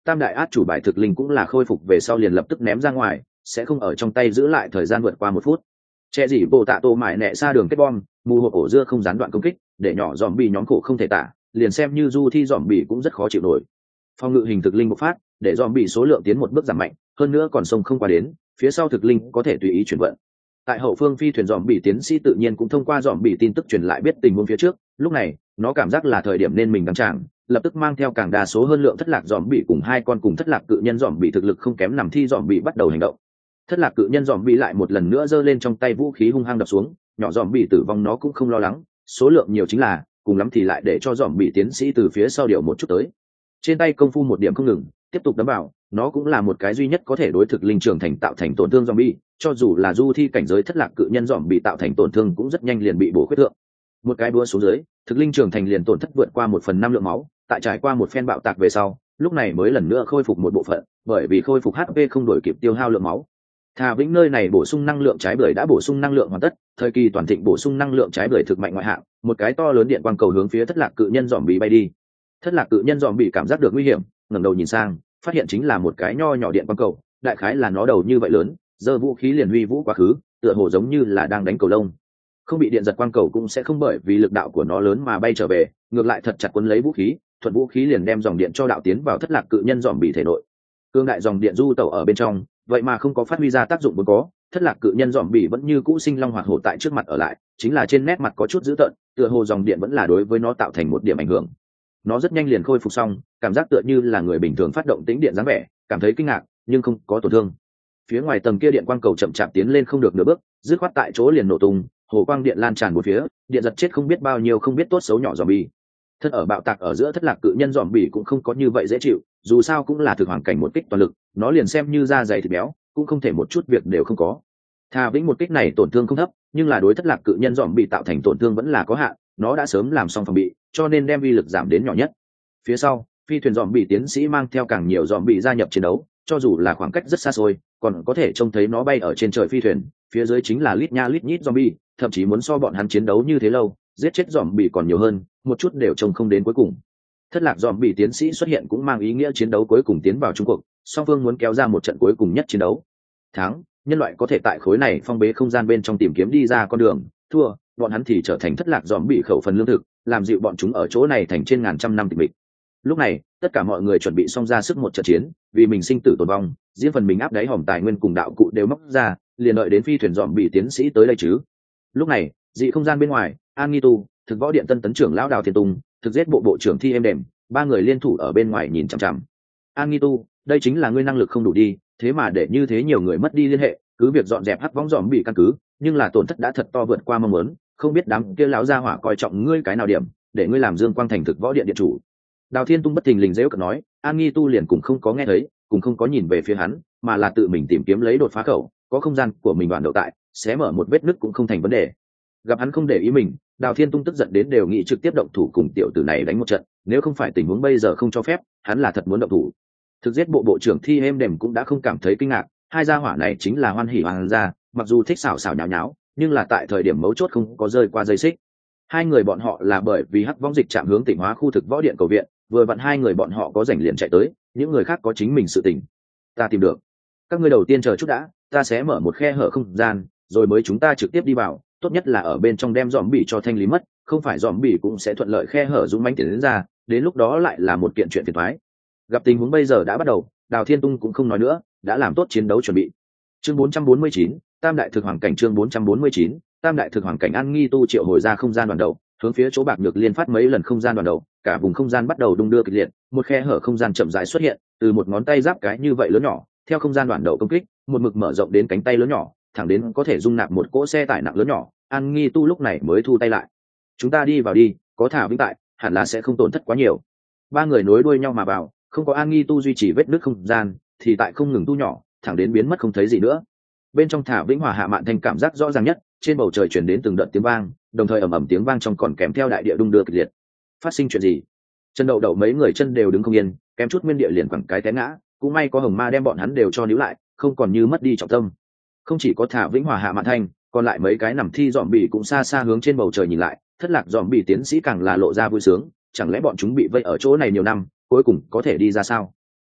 tam đại át chủ bài thực linh cũng là khôi phục về sau liền lập tức ném ra ngoài, sẽ không ở trong tay giữ lại thời gian vượt qua 1 phút. Che gì bộ tạ tô mải nẹ xa đường kết bom, mù hộp ổ dưa không gián đoạn công kích, để nhỏ dòm bị nhóm khổ không thể tả, liền xem như du thi dòm bị cũng rất khó chịu nổi. Phòng ngự hình thực linh bộc phát, để dòm bị số lượng tiến một bước giảm mạnh, hơn nữa còn sông không qua đến, phía sau thực linh có thể tùy ý chuyển vận. Tại hậu phương phi thuyền dòm bị tiến sĩ tự nhiên cũng thông qua dòm bị tin tức truyền lại biết tình huống phía trước, lúc này nó cảm giác là thời điểm nên mình đăng tràng, lập tức mang theo càng đa số hơn lượng thất lạc dòm bị cùng 2 con cùng thất lạc cự nhân dòm bị thực lực không kém nằm thi dòm bị bắt đầu hành động. Thất lạc cự nhân dòm bị lại một lần nữa giơ lên trong tay vũ khí hung hăng đập xuống, nhỏ dòm bị tử vong nó cũng không lo lắng, số lượng nhiều chính là cùng lắm thì lại để cho dòm bị tiến sĩ từ phía sau điều một chút tới. Trên tay công phu một điểm không ngừng, tiếp tục đấm vào, nó cũng là một cái duy nhất có thể đối thực linh trưởng thành tạo thành tổn thương zombie, cho dù là du thi cảnh giới thất lạc cự nhân dòm bị tạo thành tổn thương cũng rất nhanh liền bị bổ khuyết thượng. Một cái búa xuống dưới, thực linh trưởng thành liền tổn thất vượt qua 1/5 lượng máu, tại trải qua một phen bạo tạc về sau, lúc này mới lần nữa khôi phục một bộ phận, bởi vì khôi phục HP không đổi kịp tiêu hao lượng máu. Thà Vĩnh nơi này bổ sung năng lượng trái bưởi đã bổ sung năng lượng hoàn tất, thời kỳ toàn thịnh bổ sung năng lượng trái bưởi thực mạnh ngoại hạng, một cái to lớn điện quang cầu hướng phía thất lạc cự nhân dòm bị bay đi. Thất lạc cự nhân dòm bị cảm giác được nguy hiểm, ngẩng đầu nhìn sang, phát hiện chính là một cái nho nhỏ điện quang cầu, đại khái là nó đầu như vậy lớn, giơ vũ khí liền huy vũ quá khứ, tựa hồ giống như là đang đánh cầu lông. Không bị điện giật quang cầu cũng sẽ không bởi vì lực đạo của nó lớn mà bay trở về, ngược lại thật chặt quấn lấy vũ khí, thuận vũ khí liền đem dòng điện cho đạo tiến vào thất lạc cự nhân dòm bị thể nội. Cương đại dòng điện du tẩu ở bên trong, vậy mà không có phát huy ra tác dụng vốn có, thất lạc cự nhân dòm bị vẫn như cũ sinh long hoạt hổ tại trước mặt ở lại, chính là trên nét mặt có chút dữ tợn, tựa hồ dòng điện vẫn là đối với nó tạo thành một điểm ảnh hưởng. Nó rất nhanh liền khôi phục xong, cảm giác tựa như là người bình thường phát động tĩnh điện dáng vẻ, cảm thấy kinh ngạc nhưng không có tổn thương. Phía ngoài tầng kia điện quang cầu chậm chạp tiến lên không được nửa bước, dứt khoát tại chỗ liền nổ tung, hồ quang điện lan tràn một phía, điện giật chết không biết bao nhiêu không biết tốt xấu nhỏ zombie. Thân ở bạo tạc ở giữa thất lạc cự nhân zombie cũng không có như vậy dễ chịu, dù sao cũng là thực hoàn cảnh một kích toàn lực, nó liền xem như da dày thịt béo, cũng không thể một chút việc đều không có. Thà Vĩnh một kích này tổn thương không thấp, nhưng là đối thất lạc cự nhân zombie tạo thành tổn thương vẫn là có hạn, nó đã sớm làm xong phòng bị, cho nên đem uy lực giảm đến nhỏ nhất. Phía sau, phi thuyền zombie tiến sĩ mang theo càng nhiều zombie gia nhập chiến đấu, cho dù là khoảng cách rất xa xôi, còn có thể trông thấy nó bay ở trên trời phi thuyền, phía dưới chính là lít nha lít nhít zombie, thậm chí muốn so bọn hắn chiến đấu như thế lâu, giết chết zombie còn nhiều hơn, một chút đều trông không đến cuối cùng. Thất lạc zombie tiến sĩ xuất hiện cũng mang ý nghĩa chiến đấu cuối cùng tiến vào chung cuộc, song phương muốn kéo ra một trận cuối cùng nhất chiến đấu. Thắng, nhân loại có thể tại khối này phong bế không gian bên trong tìm kiếm đi ra con đường, thua, bọn hắn thì trở thành thất lạc zombie khẩu phần lương thực, làm dịu bọn chúng ở chỗ này thành trên ngàn trăm năm tịch mịch. Lúc này, tất cả mọi người chuẩn bị xong ra sức một trận chiến, vì mình sinh tử tồn vong, riêng phần mình áp đáy hòm tài nguyên cùng đạo cụ đều móc ra, liền đợi đến phi thuyền dòm bị tiến sĩ tới đây chứ. Lúc này, dị không gian bên ngoài, An Nghi Tu, thực võ điện tân tấn trưởng lão Đào Thiên Tùng, thực giết bộ trưởng Thi Êm Đềm, ba người liên thủ ở bên ngoài nhìn chằm chằm. An Nghi Tu, đây chính là ngươi năng lực không đủ đi, thế mà để như thế nhiều người mất đi liên hệ, cứ việc dọn dẹp hắc võng dòm bị căn cứ, nhưng là tổn thất đã thật to vượt qua mong muốn, không biết đám kia lão gia hỏa coi trọng ngươi cái nào điểm, để ngươi làm Dương Quang thành thực võ điện điện chủ. Đào Thiên Tung bất thình lình dễu cợt nói, An Nghi Tu liền cũng không có nghe thấy, cũng không có nhìn về phía hắn, mà là tự mình tìm kiếm lấy đột phá khẩu, có không gian của mình đoạn đậu tại, xé mở một vết nứt cũng không thành vấn đề. Gặp hắn không để ý mình, Đào Thiên Tung tức giận đến đều nghĩ trực tiếp động thủ cùng tiểu tử này đánh một trận, nếu không phải tình huống bây giờ không cho phép, hắn là thật muốn động thủ. Thực giết bộ trưởng Thi Êm Đềm cũng đã không cảm thấy kinh ngạc, hai gia hỏa này chính là hoan hỉ hoàng gia, mặc dù thích xảo xảo nháo nháo, nhưng là tại thời điểm mấu chốt không có rơi qua dây xích. Hai người bọn họ là bởi vì hắc võng dịch chạm hướng Tỉnh Hóa khu thực võ điện cầu viện, vừa vặn hai người bọn họ có rảnh liền chạy tới, những người khác có chính mình sự tình. Ta tìm được. Các ngươi đầu tiên chờ chút đã, ta sẽ mở một khe hở không gian, rồi mới chúng ta trực tiếp đi vào, tốt nhất là ở bên trong đem dòm bỉ cho thanh lý mất, không phải dòm bỉ cũng sẽ thuận lợi khe hở dũng mãnh tiến đến ra, đến lúc đó lại là một kiện chuyện phiền toái. Gặp tình huống bây giờ đã bắt đầu, Đào Thiên Tung cũng không nói nữa, đã làm tốt chiến đấu chuẩn bị. Chương 449, Tam đại thực hoàng cảnh chương 449, Tam đại thực hoàng cảnh. An Nghi Tu triệu hồi ra không gian đoàn đầu, hướng phía chỗ Bạc Nhược liên phát mấy lần không gian đoàn đầu, cả vùng không gian bắt đầu đung đưa kịch liệt, một khe hở không gian chậm rãi xuất hiện, từ một ngón tay giáp cái như vậy lớn nhỏ, theo không gian đoàn đầu công kích, một mực mở rộng đến cánh tay lớn nhỏ, thẳng đến có thể dung nạp một cỗ xe tải nặng lớn nhỏ. An Nghi Tu lúc này mới thu tay lại. Chúng ta đi vào đi, có Thả Vĩnh tại, hẳn là sẽ không tổn thất quá nhiều. Ba người nối đuôi nhau mà vào, không có An Nghi Tu duy trì vết nứt không gian, thì tại không ngừng tu nhỏ, thẳng đến biến mất không thấy gì nữa. Bên trong Thả Vĩnh Hòa Hạ Mạn Thanh cảm giác rõ ràng nhất, trên bầu trời truyền đến từng đợt tiếng vang, đồng thời ầm ầm tiếng vang trong còn kèm theo đại địa đung đưa kịch liệt. Phát sinh chuyện gì? Chân đậu đậu mấy người chân đều đứng không yên, kém chút nguyên địa liền quẳng cái té ngã, cũng may có Hồng Ma đem bọn hắn đều cho níu lại, không còn như mất đi trọng tâm. Không chỉ có Thả Vĩnh Hòa Hạ Mạn Thanh, còn lại mấy cái nằm thi dòm bỉ cũng xa xa hướng trên bầu trời nhìn lại, thất lạc dòm bỉ tiến sĩ càng là lộ ra vui sướng, chẳng lẽ bọn chúng bị vây ở chỗ này nhiều năm, cuối cùng có thể đi ra sao?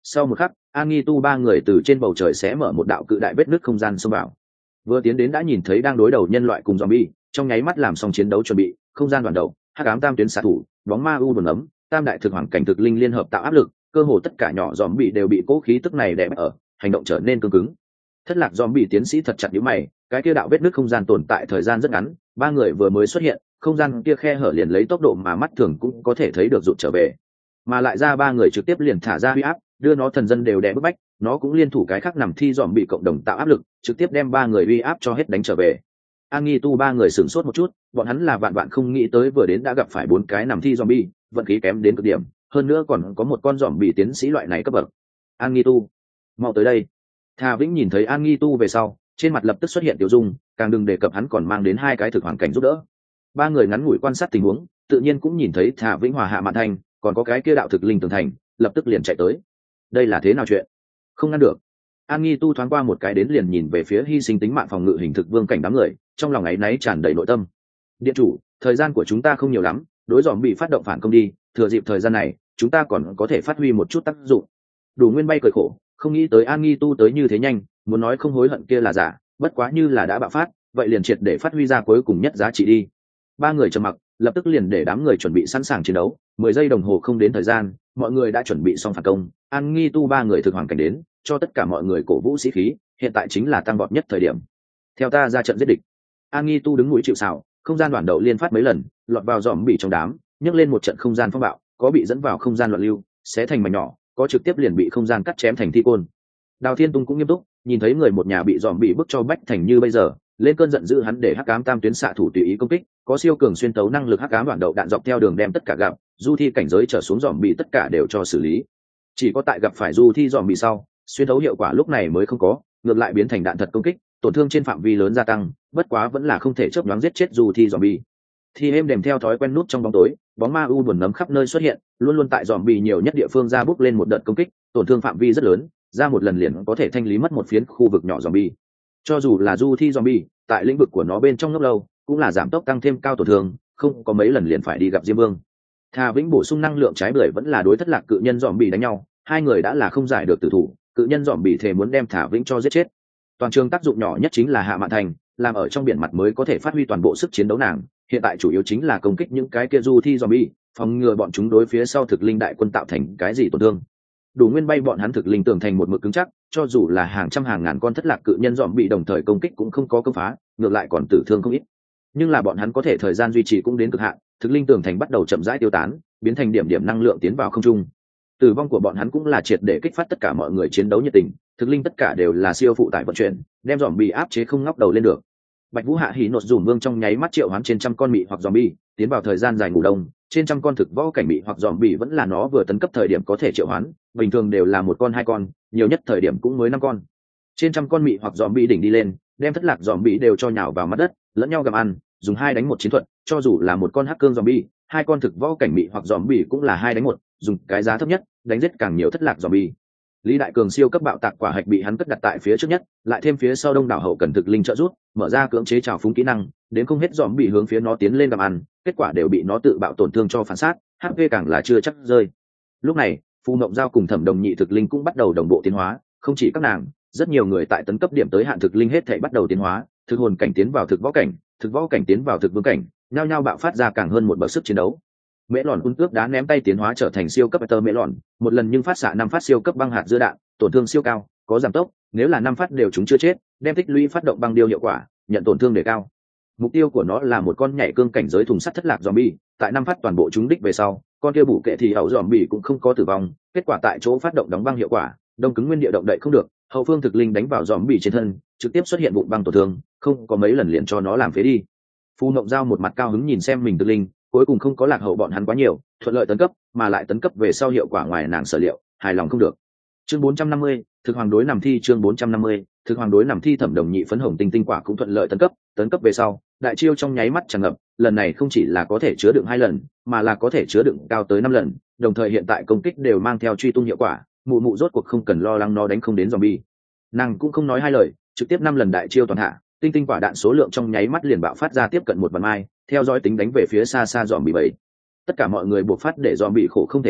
Sau một khắc, An Nghi Tu ba người từ trên bầu trời sẽ mở một đạo cự đại vết nứt không gian xông vào. Vừa tiến đến đã nhìn thấy đang đối đầu nhân loại cùng zombie, trong nháy mắt làm xong chiến đấu chuẩn bị, không gian đoàn đầu, hắc ám tam tuyến xạ thủ, bóng ma u đồn ấm, tam đại thực hoàng cảnh thực linh liên hợp tạo áp lực, cơ hồ tất cả nhỏ zombie đều bị cố khí tức này đè ở, hành động trở nên cứng cứng. Thất lạc zombie tiến sĩ thật chặt nhíu mày, cái kia đạo vết nứt không gian tồn tại thời gian rất ngắn, ba người vừa mới xuất hiện, không gian kia khe hở liền lấy tốc độ mà mắt thường cũng có thể thấy được rụt trở về, mà lại ra ba người trực tiếp liền thả ra huy áp, đưa nó thần dân đều đè bức bách, nó cũng liên thủ cái khác nằm thi dòm bị cộng đồng tạo áp lực, trực tiếp đem ba người uy áp cho hết đánh trở về. An Nghi Tu ba người sửng sốt một chút, bọn hắn là vạn vạn không nghĩ tới vừa đến đã gặp phải bốn cái nằm thi zombie, vận khí kém đến cực điểm, hơn nữa còn có một con zombie tiến sĩ loại này cấp bậc. An Nghi Tu, mau tới đây. Thà Vĩnh nhìn thấy An Nghi Tu về sau, trên mặt lập tức xuất hiện tiểu dung, càng đừng đề cập hắn còn mang đến hai cái thực hoàn cảnh giúp đỡ. Ba người ngắn ngủi quan sát tình huống, tự nhiên cũng nhìn thấy Thà Vĩnh hòa hạ mạn thanh, còn có cái kia đạo thực linh tường thành, lập tức liền chạy tới. Đây là thế nào chuyện? Không ngăn được. An Nghi Tu thoáng qua một cái đến liền nhìn về phía hy sinh tính mạng phòng ngự hình thực vương cảnh đám người, trong lòng áy náy tràn đầy nội tâm. Điện chủ, thời gian của chúng ta không nhiều lắm, đối dòm bị phát động phản công đi, thừa dịp thời gian này, chúng ta còn có thể phát huy một chút tác dụng. Đủ Nguyên bay cười khổ, không nghĩ tới An Nghi Tu tới như thế nhanh, muốn nói không hối hận kia là giả, bất quá như là đã bạo phát, vậy liền triệt để phát huy ra cuối cùng nhất giá trị đi. Ba người trầm mặc, lập tức liền để đám người chuẩn bị sẵn sàng chiến đấu. 10 giây đồng hồ không đến thời gian, mọi người đã chuẩn bị xong phản công. An Nghi Tu ba người thực hoàn cảnh đến, cho tất cả mọi người cổ vũ sĩ khí, hiện tại chính là tăng vọt nhất thời điểm. Theo ta ra trận giết địch. An Nghi Tu đứng mũi chịu sào, không gian đoàn đầu liên phát mấy lần, lọt vào dòm bị trong đám, nhấc lên một trận không gian phong bạo, có bị dẫn vào không gian loạn lưu, xé thành mảnh nhỏ, có trực tiếp liền bị không gian cắt chém thành thi côn. Đào Thiên Tung cũng nghiêm túc, nhìn thấy người một nhà bị dòm bị bức cho bách thành như bây giờ, lên cơn giận dữ hắn để hắc ám tam tuyến xạ thủ tùy ý công kích, có siêu cường xuyên tấu năng lực hắc ám đoạn đậu đạn dọc theo đường đem tất cả gặp du thi cảnh giới trở xuống dòm bị tất cả đều cho xử lý. Chỉ có tại gặp phải du thi dòm bị sau, xuyên tấu hiệu quả lúc này mới không có, ngược lại biến thành đạn thật công kích, tổn thương trên phạm vi lớn gia tăng, bất quá vẫn là không thể chớp nhoáng giết chết du thi zombie. Thì êm đềm theo thói quen nút trong bóng tối, bóng ma u buồn nấm khắp nơi xuất hiện, luôn luôn tại zombie nhiều nhất địa phương ra bước lên một đợt công kích, tổn thương phạm vi rất lớn, ra một lần liền có thể thanh lý mất một phiến khu vực nhỏ zombie. Cho dù là du thi zombie, tại lĩnh vực của nó bên trong ngốc lâu, cũng là giảm tốc tăng thêm cao tổn thương, không có mấy lần liền phải đi gặp Diêm Vương. Thà Vĩnh bổ sung năng lượng trái bưởi vẫn là đối thất lạc cự nhân zombie đánh nhau, hai người đã là không giải được tử thủ, cự nhân zombie thề muốn đem Thà Vĩnh cho giết chết. Toàn trường tác dụng nhỏ nhất chính là hạ mạn thành, làm ở trong biển mặt mới có thể phát huy toàn bộ sức chiến đấu nàng, hiện tại chủ yếu chính là công kích những cái kia du thi zombie, phòng ngừa bọn chúng đối phía sau thực linh đại quân tạo thành cái gì tổn thương. Đủ Nguyên bay bọn hắn thực linh tường thành một mực cứng chắc, cho dù là hàng trăm hàng ngàn con thất lạc cự nhân zombie đồng thời công kích cũng không có công phá, ngược lại còn tử thương không ít. Nhưng là bọn hắn có thể thời gian duy trì cũng đến cực hạn, thực linh tường thành bắt đầu chậm rãi tiêu tán, biến thành điểm điểm năng lượng tiến vào không trung. Tử vong của bọn hắn cũng là triệt để kích phát tất cả mọi người chiến đấu nhiệt tình, thực linh tất cả đều là siêu phụ tải vận chuyển, đem zombie áp chế không ngóc đầu lên được. Bạch Vũ Hạ Hỉ nột dùm vương trong nháy mắt triệu hoán trên trăm con mị hoặc zombie, tiến vào thời gian dài ngủ đông, trên trăm con thực võ cảnh mị hoặc zombie vẫn là nó vừa tấn cấp thời điểm có thể triệu hoán, bình thường đều là một con hai con, nhiều nhất thời điểm cũng mới 5 con. Trên trăm con mị hoặc zombie đỉnh đi lên, đem thất lạc zombie đều cho nhào vào mặt đất, lẫn nhau gặm ăn, dùng 2 đánh 1 chiến thuật, cho dù là một con hắc cương zombie, 2 con thực võ cảnh mị hoặc zombie cũng là 2 đánh 1, dùng cái giá thấp nhất, đánh giết càng nhiều thất lạc zombie. Lý Đại Cường siêu cấp bạo tạc quả hạch bị hắn cất đặt tại phía trước nhất, lại thêm phía sau đông đảo hậu cần thực linh trợ giúp, mở ra cưỡng chế trào phúng kỹ năng, đến không hết dòm bị hướng phía nó tiến lên gặm ăn, kết quả đều bị nó tự bạo tổn thương cho phản sát, HP càng là chưa chắc rơi. Lúc này, Phù Mộng Giao cùng Thẩm Đồng Nhị thực linh cũng bắt đầu đồng bộ tiến hóa, không chỉ các nàng, rất nhiều người tại tấn cấp điểm tới hạn thực linh hết thảy bắt đầu tiến hóa, thực hồn cảnh tiến vào thực võ cảnh tiến vào thực vương cảnh, nhao nhao bạo phát ra càng hơn một bậc sức chiến đấu. Mễ Lòn ung cướp đá ném tay tiến hóa trở thành siêu cấp tơ Mễ Lòn, một lần nhưng phát xạ 5 phát siêu cấp băng hạt dưa đạn, tổn thương siêu cao, có giảm tốc, nếu là 5 phát đều chúng chưa chết, đem tích lũy phát động băng điêu hiệu quả, nhận tổn thương đề cao. Mục tiêu của nó là một con nhảy cương cảnh giới thùng sắt thất lạc zombie, tại 5 phát toàn bộ chúng đích về sau, con kia bủ kệ thì ẩu zombie cũng không có tử vong, kết quả tại chỗ phát động đóng băng hiệu quả, đông cứng nguyên địa động đậy không được, hậu phương thực linh đánh vào zombie trên thân, trực tiếp xuất hiện vụn băng tổn thương, không có mấy lần liền cho nó làm phế đi. Phu Mộng Giao một mặt cao hứng nhìn xem mình thực linh, cuối cùng không có lạc hậu bọn hắn quá nhiều, thuận lợi tấn cấp, mà lại tấn cấp về sau hiệu quả ngoài nàng sở liệu, hài lòng không được. Chương 450, thực hoàng đối nằm thi chương 450, thực hoàng đối nằm thi Thẩm Đồng Nhị phấn hồng tinh tinh quả cũng thuận lợi tấn cấp về sau, đại chiêu trong nháy mắt tràn ngập, lần này không chỉ là có thể chứa đựng 2 lần, mà là có thể chứa đựng cao tới 5 lần, đồng thời hiện tại công kích đều mang theo truy tung hiệu quả, mụ mụ rốt cuộc không cần lo lắng nó đánh không đến zombie. Nàng cũng không nói hai lời, trực tiếp 5 lần đại chiêu toàn hạ, tinh tinh quả đạn số lượng trong nháy mắt liền bạo phát ra tiếp cận 1 vạn mai, theo dõi tính đánh về phía xa xa zombie bầy. Tất cả mọi người buộc phát để zombie khổ không thể tả,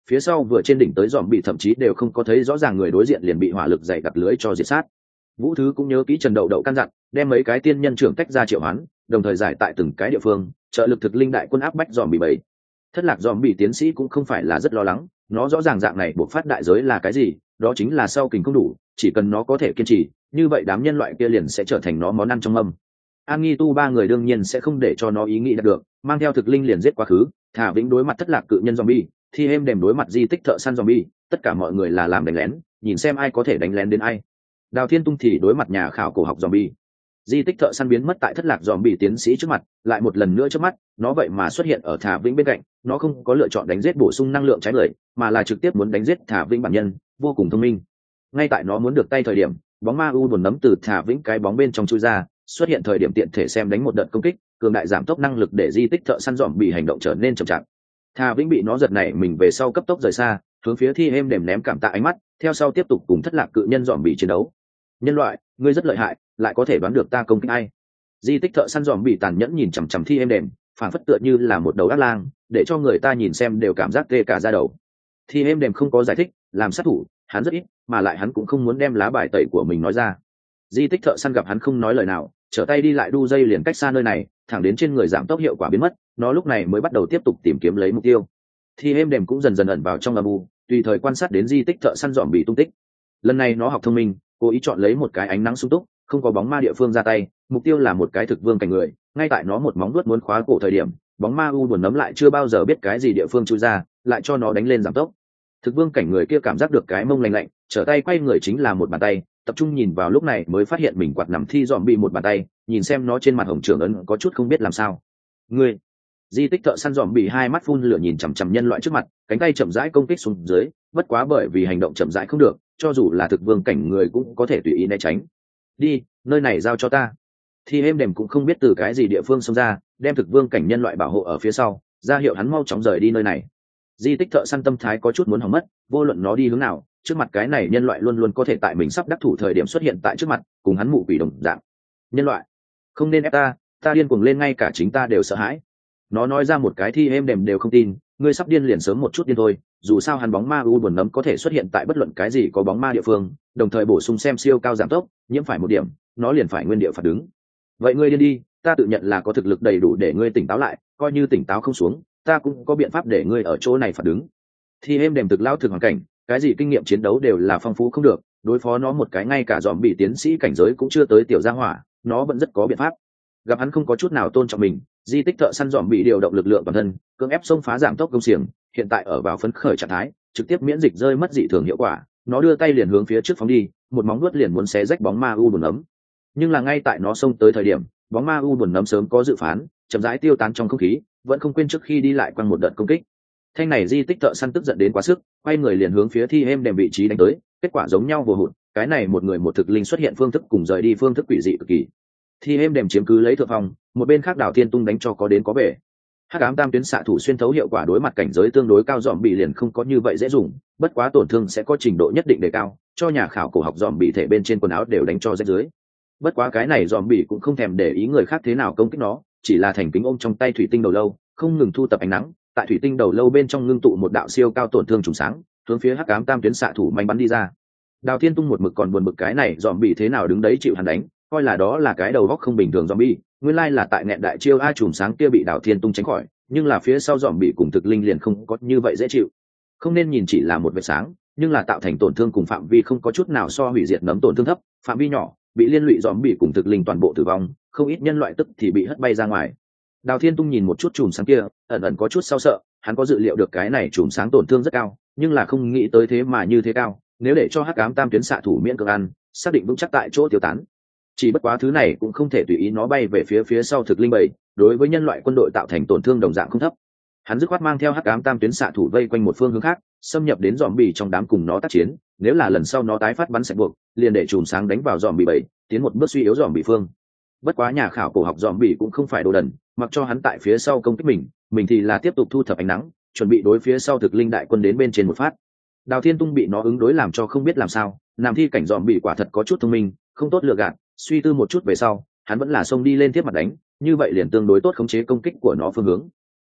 phía sau vừa trên đỉnh tới dòm bị thậm chí đều không có thấy rõ ràng người đối diện liền bị hỏa lực dày đặt lưới cho diệt sát. Vũ Thứ cũng nhớ kỹ Trần Đậu Đậu căn dặn, đem mấy cái tiên nhân trưởng tách ra triệu hoán, đồng thời giải tại từng cái địa phương, trợ lực thực linh đại quân áp bách dòm bị bầy. Thất lạc dòm bị tiến sĩ cũng không phải là rất lo lắng, nó rõ ràng dạng này buộc phát đại giới là cái gì, đó chính là sau kình không đủ, chỉ cần nó có thể kiên trì, như vậy đám nhân loại kia liền sẽ trở thành nó món ăn trong mâm. An Nghi Tu ba người đương nhiên sẽ không để cho nó ý nghĩ đạt được, mang theo thực linh liền giết quá khứ, thả Vĩnh đối mặt thất lạc cự nhân zombie, Thi Êm đềm đối mặt di tích thợ săn zombie, tất cả mọi người là làm đánh lén, nhìn xem ai có thể đánh lén đến ai. Đào Thiên Tung thì đối mặt nhà khảo cổ học zombie. Di tích thợ săn biến mất tại thất lạc zombie tiến sĩ trước mặt, lại một lần nữa trước mắt, nó vậy mà xuất hiện ở Thả Vĩnh bên cạnh, nó không có lựa chọn đánh giết bổ sung năng lượng trái người, mà là trực tiếp muốn đánh giết Thả Vĩnh bản nhân, vô cùng thông minh. Ngay tại nó muốn được tay thời điểm, bóng ma u buồn nấm từ Thả Vĩnh cái bóng bên trong chui ra, xuất hiện thời điểm tiện thể xem đánh một đợt công kích, cường đại giảm tốc năng lực để di tích thợ săn zombie hành động trở nên chậm chạp. Thả Vĩnh bị nó giật nảy mình về sau cấp tốc rời xa, hướng phía Thi Êm đềm ném cảm tạ ánh mắt, theo sau tiếp tục cùng thất lạc cự nhân zombie chiến đấu. Nhân loại, ngươi rất lợi hại, lại có thể đoán được ta công kích ai. Di tích thợ săn zombie tàn nhẫn nhìn chằm chằm Thi Êm đềm, phảng phất tựa như là một đầu ác lang, để cho người ta nhìn xem đều cảm giác tê cả da đầu. Thi Êm đềm không có giải thích, làm sát thủ hắn rất ít, mà lại hắn cũng không muốn đem lá bài tẩy của mình nói ra. Di tích thợ săn gặp hắn không nói lời nào, trở tay đi lại đu dây liền cách xa nơi này, thẳng đến trên người giảm tốc hiệu quả biến mất, nó lúc này mới bắt đầu tiếp tục tìm kiếm lấy mục tiêu. Thi Êm đềm cũng dần dần ẩn vào trong âm u, tùy thời quan sát đến di tích thợ săn zombie tung tích. Lần này nó học thông minh, cố ý chọn lấy một cái ánh nắng sung túc, không có bóng ma địa phương ra tay, mục tiêu là một cái thực vương cảnh người. Ngay tại nó một móng vuốt muốn khóa cổ thời điểm, bóng ma u buồn nấm lại chưa bao giờ biết cái gì địa phương chui ra, lại cho nó đánh lên giảm tốc. Thực vương cảnh người kia cảm giác được cái mông lạnh lạnh, trở tay quay người chính là một bàn tay, tập trung nhìn vào lúc này mới phát hiện mình quạt nằm thi dòm bị một bàn tay, nhìn xem nó trên mặt hồng trưởng ấn có chút không biết làm sao. Ngươi, di tích thợ săn dòm bị hai mắt phun lửa nhìn chằm chằm nhân loại trước mặt, cánh tay chậm rãi công kích xuống dưới, bất quá bởi vì hành động chậm rãi không được, cho dù là thực vương cảnh người cũng có thể tùy ý né tránh. Đi, nơi này giao cho ta. Thi Êm đềm cũng không biết từ cái gì địa phương xông ra, đem thực vương cảnh nhân loại bảo hộ ở phía sau, ra hiệu hắn mau chóng rời đi nơi này. Di tích thợ săn tâm thái có chút muốn hỏng mất, vô luận nó đi hướng nào, trước mặt cái này nhân loại luôn luôn có thể tại mình sắp đắc thủ thời điểm xuất hiện tại trước mặt, cùng hắn mụ quỷ đồng dạng. Nhân loại, không nên ép ta điên cuồng lên ngay cả chính ta đều sợ hãi. Nó nói ra một cái Thi Êm đềm đều không tin, ngươi sắp điên liền sớm một chút điên thôi, dù sao hắn bóng ma u buồn nấm có thể xuất hiện tại bất luận cái gì có bóng ma địa phương, đồng thời bổ sung xem siêu cao giảm tốc, nhiễm phải một điểm, nó liền phải nguyên địa phạt đứng. Vậy ngươi điên đi, ta tự nhận là có thực lực đầy đủ để ngươi tỉnh táo lại, coi như tỉnh táo không xuống, ta cũng có biện pháp để ngươi ở chỗ này phạt đứng. Thi Êm đềm thực lao thực hoàn cảnh, cái gì kinh nghiệm chiến đấu đều là phong phú không được, đối phó nó một cái ngay cả dòm bị tiến sĩ cảnh giới cũng chưa tới tiểu gia hỏa, nó vẫn rất có biện pháp. Gặp hắn không có chút nào tôn trọng mình, di tích thợ săn dòm bị điều động lực lượng toàn thân, cưỡng ép xông phá giảm tốc công xiềng, hiện tại ở vào phấn khởi trạng thái, trực tiếp miễn dịch rơi mất dị thường hiệu quả, nó đưa tay liền hướng phía trước phóng đi, một móng vuốt liền muốn xé rách bóng ma u buồn nấm. Nhưng là ngay tại nó xông tới thời điểm, bóng ma u buồn nấm sớm có dự phán, chậm rãi tiêu tán trong không khí, vẫn không quên trước khi đi lại quăng một đợt công kích. Thanh này di tích thợ săn tức giận đến quá sức, quay người liền hướng phía Thi Êm đềm vị trí đánh tới, kết quả giống nhau vừa hụt, cái này một người một thực linh xuất hiện phương thức cùng rời đi phương thức quỷ dị cực kỳ. Thi Êm đềm chiếm cứ lấy thượng phong, một bên khác Đào Thiên Tung đánh cho có đến có về. Hắc ám tam tuyến xạ thủ xuyên thấu hiệu quả đối mặt cảnh giới tương đối cao dòm bị liền không có như vậy dễ dùng, bất quá tổn thương sẽ có trình độ nhất định đề cao, cho nhà khảo cổ học dòm bị thể bên trên quần áo đều đánh cho rách dưới. Bất quá cái này dòm bị cũng không thèm để ý người khác thế nào công kích nó, chỉ là thành kính ôm trong tay thủy tinh đầu lâu, không ngừng thu tập ánh nắng, tại thủy tinh đầu lâu bên trong ngưng tụ một đạo siêu cao tổn thương trùng sáng, hướng phía hắc ám tam tuyến xạ thủ manh bắn đi ra. Đào Thiên Tung một mực còn buồn bực cái này dòm bị thế nào đứng đấy chịu hắn đánh, coi là đó là cái đầu góc không bình thường zombie, nguyên lai là tại nghẹn đại chiêu a chùm sáng kia bị Đào Thiên Tung tránh khỏi, nhưng là phía sau zombie cùng thực linh liền không có như vậy dễ chịu. Không nên nhìn chỉ là một vệt sáng, nhưng là tạo thành tổn thương cùng phạm vi không có chút nào so hủy diệt nấm tổn thương thấp, phạm vi nhỏ, bị liên lụy zombie cùng thực linh toàn bộ tử vong, không ít nhân loại tức thì bị hất bay ra ngoài. Đào Thiên Tung nhìn một chút chùm sáng kia, ẩn ẩn có chút sao sợ, hắn có dự liệu được cái này chùm sáng tổn thương rất cao, nhưng là không nghĩ tới thế mà như thế cao, nếu để cho hắc ám tam tuyến xạ thủ miễn cưỡng ăn, xác định vững chắc tại chỗ tiêu tán. Chỉ bất quá thứ này cũng không thể tùy ý nó bay về phía sau thực linh bầy, đối với nhân loại quân đội tạo thành tổn thương đồng dạng không thấp. Hắn dứt khoát mang theo hắc ám tam tuyến xạ thủ vây quanh một phương hướng khác, xâm nhập đến dòm bì trong đám cùng nó tác chiến, nếu là lần sau nó tái phát bắn sạch buộc, liền để chùm sáng đánh vào dòm bì bầy, tiến một bước suy yếu dòm bì phương. Bất quá nhà khảo cổ học dòm bì cũng không phải đồ đần, mặc cho hắn tại phía sau công kích mình thì là tiếp tục thu thập ánh nắng, chuẩn bị đối phía sau thực linh đại quân đến bên trên một phát. Đào Thiên Tung bị nó ứng đối làm cho không biết làm sao, làm thi cảnh dòm bì quả thật có chút thông minh, không tốt lừa gạt, suy tư một chút về sau, hắn vẫn là xông đi lên tiếp mặt đánh, như vậy liền tương đối tốt khống chế công kích của nó phương hướng.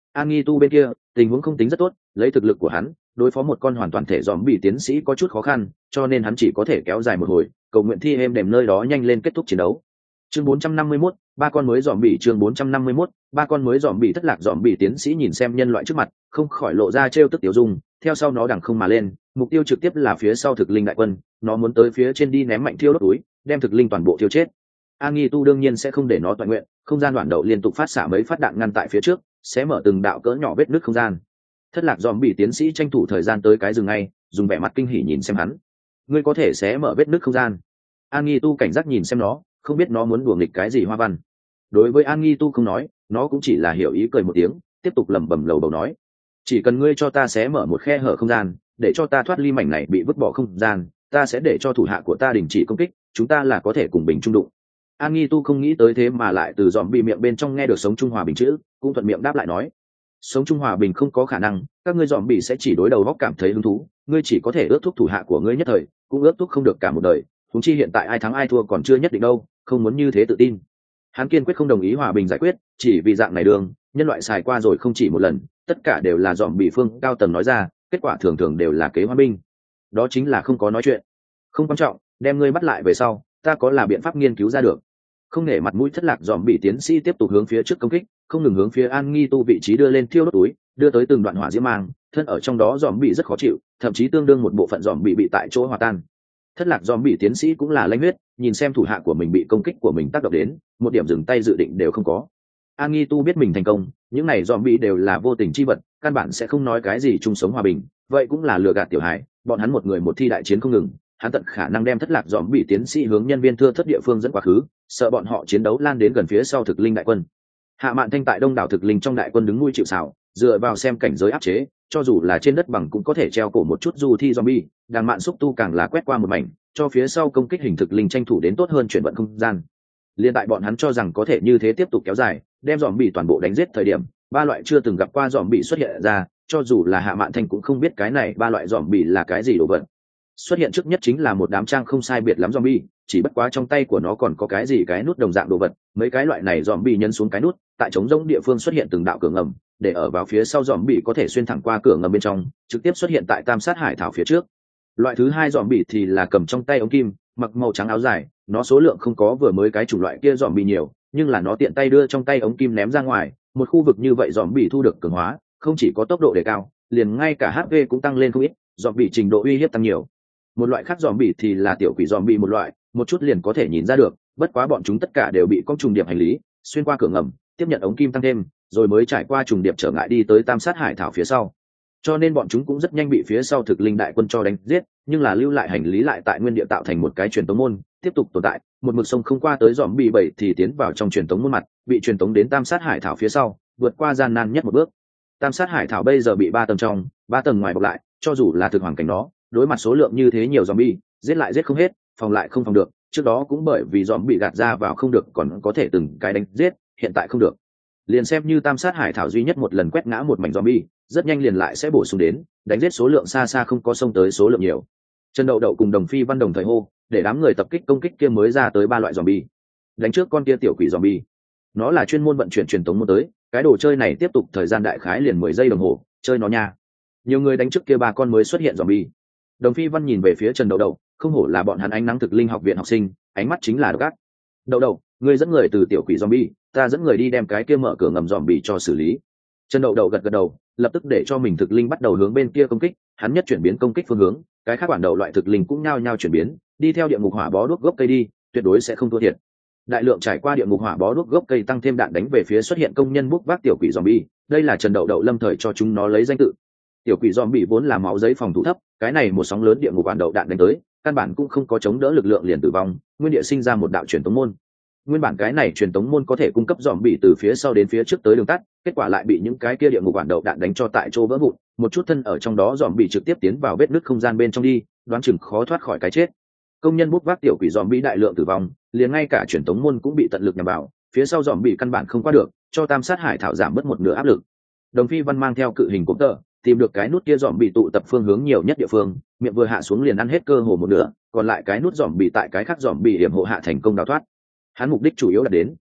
Anitu bên kia tình huống không tính rất tốt, lấy thực lực của hắn đối phó một con hoàn toàn thể dòm bị tiến sĩ có chút khó khăn, cho nên hắn chỉ có thể kéo dài một hồi, cầu nguyện thi êm đềm nơi đó nhanh lên kết thúc chiến đấu. Chương 451, ba con mới dòm bị. Chương 451, ba con mới dòm bị. Thất lạc dòm bị tiến sĩ nhìn xem nhân loại trước mặt, không khỏi lộ ra trêu tức tiểu dung, theo sau nó đằng không mà lên, mục tiêu trực tiếp là phía sau thực linh đại quân, nó muốn tới phía trên đi ném mạnh thiêu đốt túi, đem thực linh toàn bộ thiêu chết. Anitu đương nhiên sẽ không để nó toàn nguyện, không gian đoạn đậu liên tục phát xạ mấy phát đạn ngăn tại phía trước, sẽ mở từng đạo cỡ nhỏ vết nứt không gian. Thất lạc dòm bị tiến sĩ tranh thủ thời gian tới cái rừng ngay, dùng vẻ mặt kinh hỉ nhìn xem hắn. Ngươi có thể sẽ mở vết nứt không gian. Anitu cảnh giác nhìn xem nó, không biết nó muốn đùa nghịch cái gì hoa văn. Đối với Anitu không nói, nó cũng chỉ là hiểu ý cười một tiếng, tiếp tục lẩm bẩm lầu bầu nói: chỉ cần ngươi cho ta xé mở một khe hở không gian, để cho ta thoát ly mảnh này bị vứt bỏ không gian, ta sẽ để cho thủ hạ của ta đình chỉ công kích, chúng ta là có thể cùng bình chung đụng. Anitu không nghĩ tới thế mà lại từ dòm bị miệng bên trong nghe được sống trung hòa bình chữ, cũng thuận miệng đáp lại nói: sống trung hòa bình không có khả năng, các ngươi dòm bị sẽ chỉ đối đầu góc cảm thấy hứng thú, ngươi chỉ có thể ước thúc thủ hạ của ngươi nhất thời, cũng ước thúc không được cả một đời, huống chi hiện tại ai thắng ai thua còn chưa nhất định đâu, không muốn như thế tự tin. Hắn kiên quyết không đồng ý hòa bình giải quyết, chỉ vì dạng này đường nhân loại xài qua rồi không chỉ một lần, tất cả đều là dòm bị phương cao tầng nói ra, kết quả thường thường đều là kế hòa binh, đó chính là không có nói chuyện. Không quan trọng, đem ngươi bắt lại về sau, ta có là biện pháp nghiên cứu ra được. Không nể mặt mũi thất lạc dòm bị tiến sĩ tiếp tục hướng phía trước công kích, không ngừng hướng phía Anitu vị trí đưa lên thiêu đốt túi, đưa tới từng đoạn hỏa diễm mang, thân ở trong đó dòm bị rất khó chịu, thậm chí tương đương một bộ phận dòm bị tại chỗ hòa tan. Thất lạc dòm bị tiến sĩ cũng là lanh huyết, nhìn xem thủ hạ của mình bị công kích của mình tác động đến, một điểm dừng tay dự định đều không có. Anitu biết mình thành công, những này dòm bị đều là vô tình chi vật, căn bản sẽ không nói cái gì chung sống hòa bình, vậy cũng là lừa gạt tiểu hài, bọn hắn một người một thi đại chiến không ngừng, hắn tận khả năng đem thất lạc dòm bị tiến sĩ hướng nhân viên thưa thất địa phương dẫn quá khứ, sợ bọn họ chiến đấu lan đến gần phía sau thực linh đại quân. Hạ Mạn Thanh tại đông đảo thực linh trong đại quân đứng nuôi chịu sào, dựa vào xem cảnh giới áp chế, cho dù là trên đất bằng cũng có thể treo cổ một chút dù thi zombie, đàng mạn xúc tu càng là quét qua một mảnh, cho phía sau công kích hình thực linh tranh thủ đến tốt hơn chuyển vận không gian. Liên tại bọn hắn cho rằng có thể như thế tiếp tục kéo dài, đem zombie toàn bộ đánh giết thời điểm, ba loại chưa từng gặp qua zombie xuất hiện ra, cho dù là Hạ Mạn Thanh cũng không biết cái này ba loại zombie là cái gì đồ vật. Xuất hiện trước nhất chính là một đám trang không sai biệt lắm zombie, chỉ bất quá trong tay của nó còn có cái gì cái nút đồng dạng đồ vật, mấy cái loại này zombie nhấn xuống cái nút, tại trống rỗng địa phương xuất hiện từng đạo cửa ngầm, để ở vào phía sau zombie có thể xuyên thẳng qua cửa ngầm bên trong, trực tiếp xuất hiện tại Tam Sát Hải Thảo phía trước. Loại thứ hai zombie thì là cầm trong tay ống kim, mặc màu trắng áo dài, nó số lượng không có vừa mới cái chủng loại kia zombie nhiều, nhưng là nó tiện tay đưa trong tay ống kim ném ra ngoài, một khu vực như vậy zombie thu được cường hóa, không chỉ có tốc độ đề cao, liền ngay cả HP cũng tăng lên không ít, zombie trình độ uy hiếp tăng nhiều. Một loại khác zombie thì là tiểu quỷ zombie một loại, một chút liền có thể nhìn ra được, bất quá bọn chúng tất cả đều bị con trùng điệp hành lý, xuyên qua cửa ngầm, tiếp nhận ống kim tăng thêm, rồi mới trải qua trùng điệp trở ngại đi tới Tam Sát Hải Thảo phía sau. Cho nên bọn chúng cũng rất nhanh bị phía sau thực linh đại quân cho đánh giết, nhưng là lưu lại hành lý lại tại nguyên địa tạo thành một cái truyền tống môn, tiếp tục tồn tại, một mực sông không qua tới zombie bảy thì tiến vào trong truyền tống môn mặt, bị truyền tống đến Tam Sát Hải Thảo phía sau, vượt qua gian nan nhất một bước. Tam Sát Hải Thảo bây giờ bị 3 tầng trong, 3 tầng ngoài bọc lại, cho dù là thực hoàn cảnh đó, đối mặt số lượng như thế nhiều zombie, giết lại giết không hết, phòng lại không phòng được, trước đó cũng bởi vì zombie gạt ra vào không được còn có thể từng cái đánh giết, hiện tại không được. Liền xem như Tam Sát Hải Thảo duy nhất một lần quét ngã một mảnh zombie, rất nhanh liền lại sẽ bổ sung đến, đánh giết số lượng xa xa không có xông tới số lượng nhiều. Trần Đậu Đậu cùng Đồng Phi Văn đồng thời hô, để đám người tập kích công kích kia mới ra tới 3 loại zombie. Đánh trước con kia tiểu quỷ zombie. Nó là chuyên môn vận chuyển truyền tống môn tới, cái đồ chơi này tiếp tục thời gian đại khái liền 10 giây đồng hồ, chơi nó nha. Nhiều người đánh trước kia 3 con mới xuất hiện zombie. Đồng Phi Văn nhìn về phía Trần Đậu Đậu, không hổ là bọn hắn ánh nắng thực linh học viện học sinh, ánh mắt chính là độc ác. Đậu Đậu, ngươi dẫn người từ tiểu quỷ zombie, ta dẫn người đi đem cái kia mở cửa ngầm zombie cho xử lý. Trần Đậu Đậu gật gật đầu, lập tức để cho mình thực linh bắt đầu hướng bên kia công kích, hắn nhất chuyển biến công kích phương hướng, cái khác quản đầu loại thực linh cũng nhao nhao chuyển biến, đi theo địa ngục hỏa bó đuốc gốc cây đi, tuyệt đối sẽ không thua thiệt. Đại lượng trải qua địa ngục hỏa bó đuốc gốc cây tăng thêm đạn đánh về phía xuất hiện công nhân bốc vác tiểu quỷ zombie, đây là Trần Đậu Đậu lâm thời cho chúng nó lấy danh tự. Tiểu quỷ zombie vốn là máu giấy phòng thủ thấp, cái này một sóng lớn địa ngục quản đầu đạn đánh tới, căn bản cũng không có chống đỡ lực lượng liền tử vong, nguyên địa sinh ra một đạo truyền tống môn. Nguyên bản cái này truyền tống môn có thể cung cấp zombie từ phía sau đến phía trước tới đường tắt, kết quả lại bị những cái kia địa ngục quản đầu đạn đánh cho tại chỗ vỡ vụn, một chút thân ở trong đó zombie trực tiếp tiến vào vết nứt không gian bên trong đi, đoán chừng khó thoát khỏi cái chết. Công nhân bút vác tiểu quỷ zombie đại lượng tử vong, liền ngay cả truyền tống môn cũng bị tận lực nhằm vào, phía sau zombie căn bản không qua được, cho Tam Sát Hải Thảo giảm bớt một nửa áp lực. Đồng Phi Văn mang theo cự hình cụm tơ, tìm được cái nút kia zombie tụ tập phương hướng nhiều nhất địa phương, miệng vừa hạ xuống liền ăn hết cơ hồ một nửa, còn lại cái nút zombie tại cái khác zombie hiểm hộ hạ thành công đào thoát. Hắn mục đích chủ yếu là đến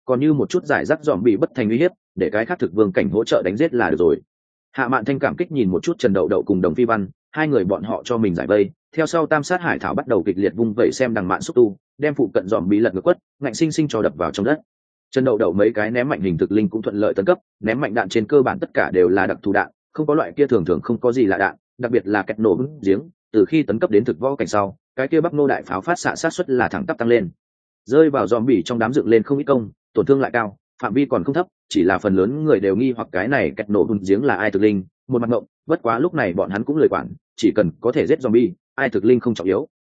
còn như một chút giải rác dòm bị bất thành uy hiếp, để cái khác thực vương cảnh hỗ trợ đánh giết là được rồi. Hạ Mạn Thanh cảm kích nhìn một chút Trần Đậu Đậu cùng Đồng Phi Văn, hai người bọn họ cho mình giải vây, theo sau Tam Sát Hải Thảo bắt đầu kịch liệt vung vẩy xem đằng mạn xúc tu, đem phụ cận dòm bị lật ngược quất, ngạnh sinh sinh cho đập vào trong đất. Trần Đậu Đậu mấy cái ném mạnh hình thực linh cũng thuận lợi tấn cấp, ném mạnh đạn trên cơ bản tất cả đều là đặc thù đạn, không có loại kia thường thường không có gì lạ đạn, đặc biệt là kẹt nổ vững giếng, từ khi tấn cấp đến thực võ cảnh sau, cái kia Bắc Nô đại pháo phát xạ sát suất là thẳng tắp tăng lên. Rơi vào dòm bỉ trong đám dựng lên không ít công, tổn thương lại cao, phạm vi còn không thấp, chỉ là phần lớn người đều nghi hoặc cái này kẹt nổ vững giếng là ai thực linh, một mặt ngộng, bất quá lúc này bọn hắn cũng lười quản, chỉ cần có thể giết zombie, ai thực linh không trọng yếu.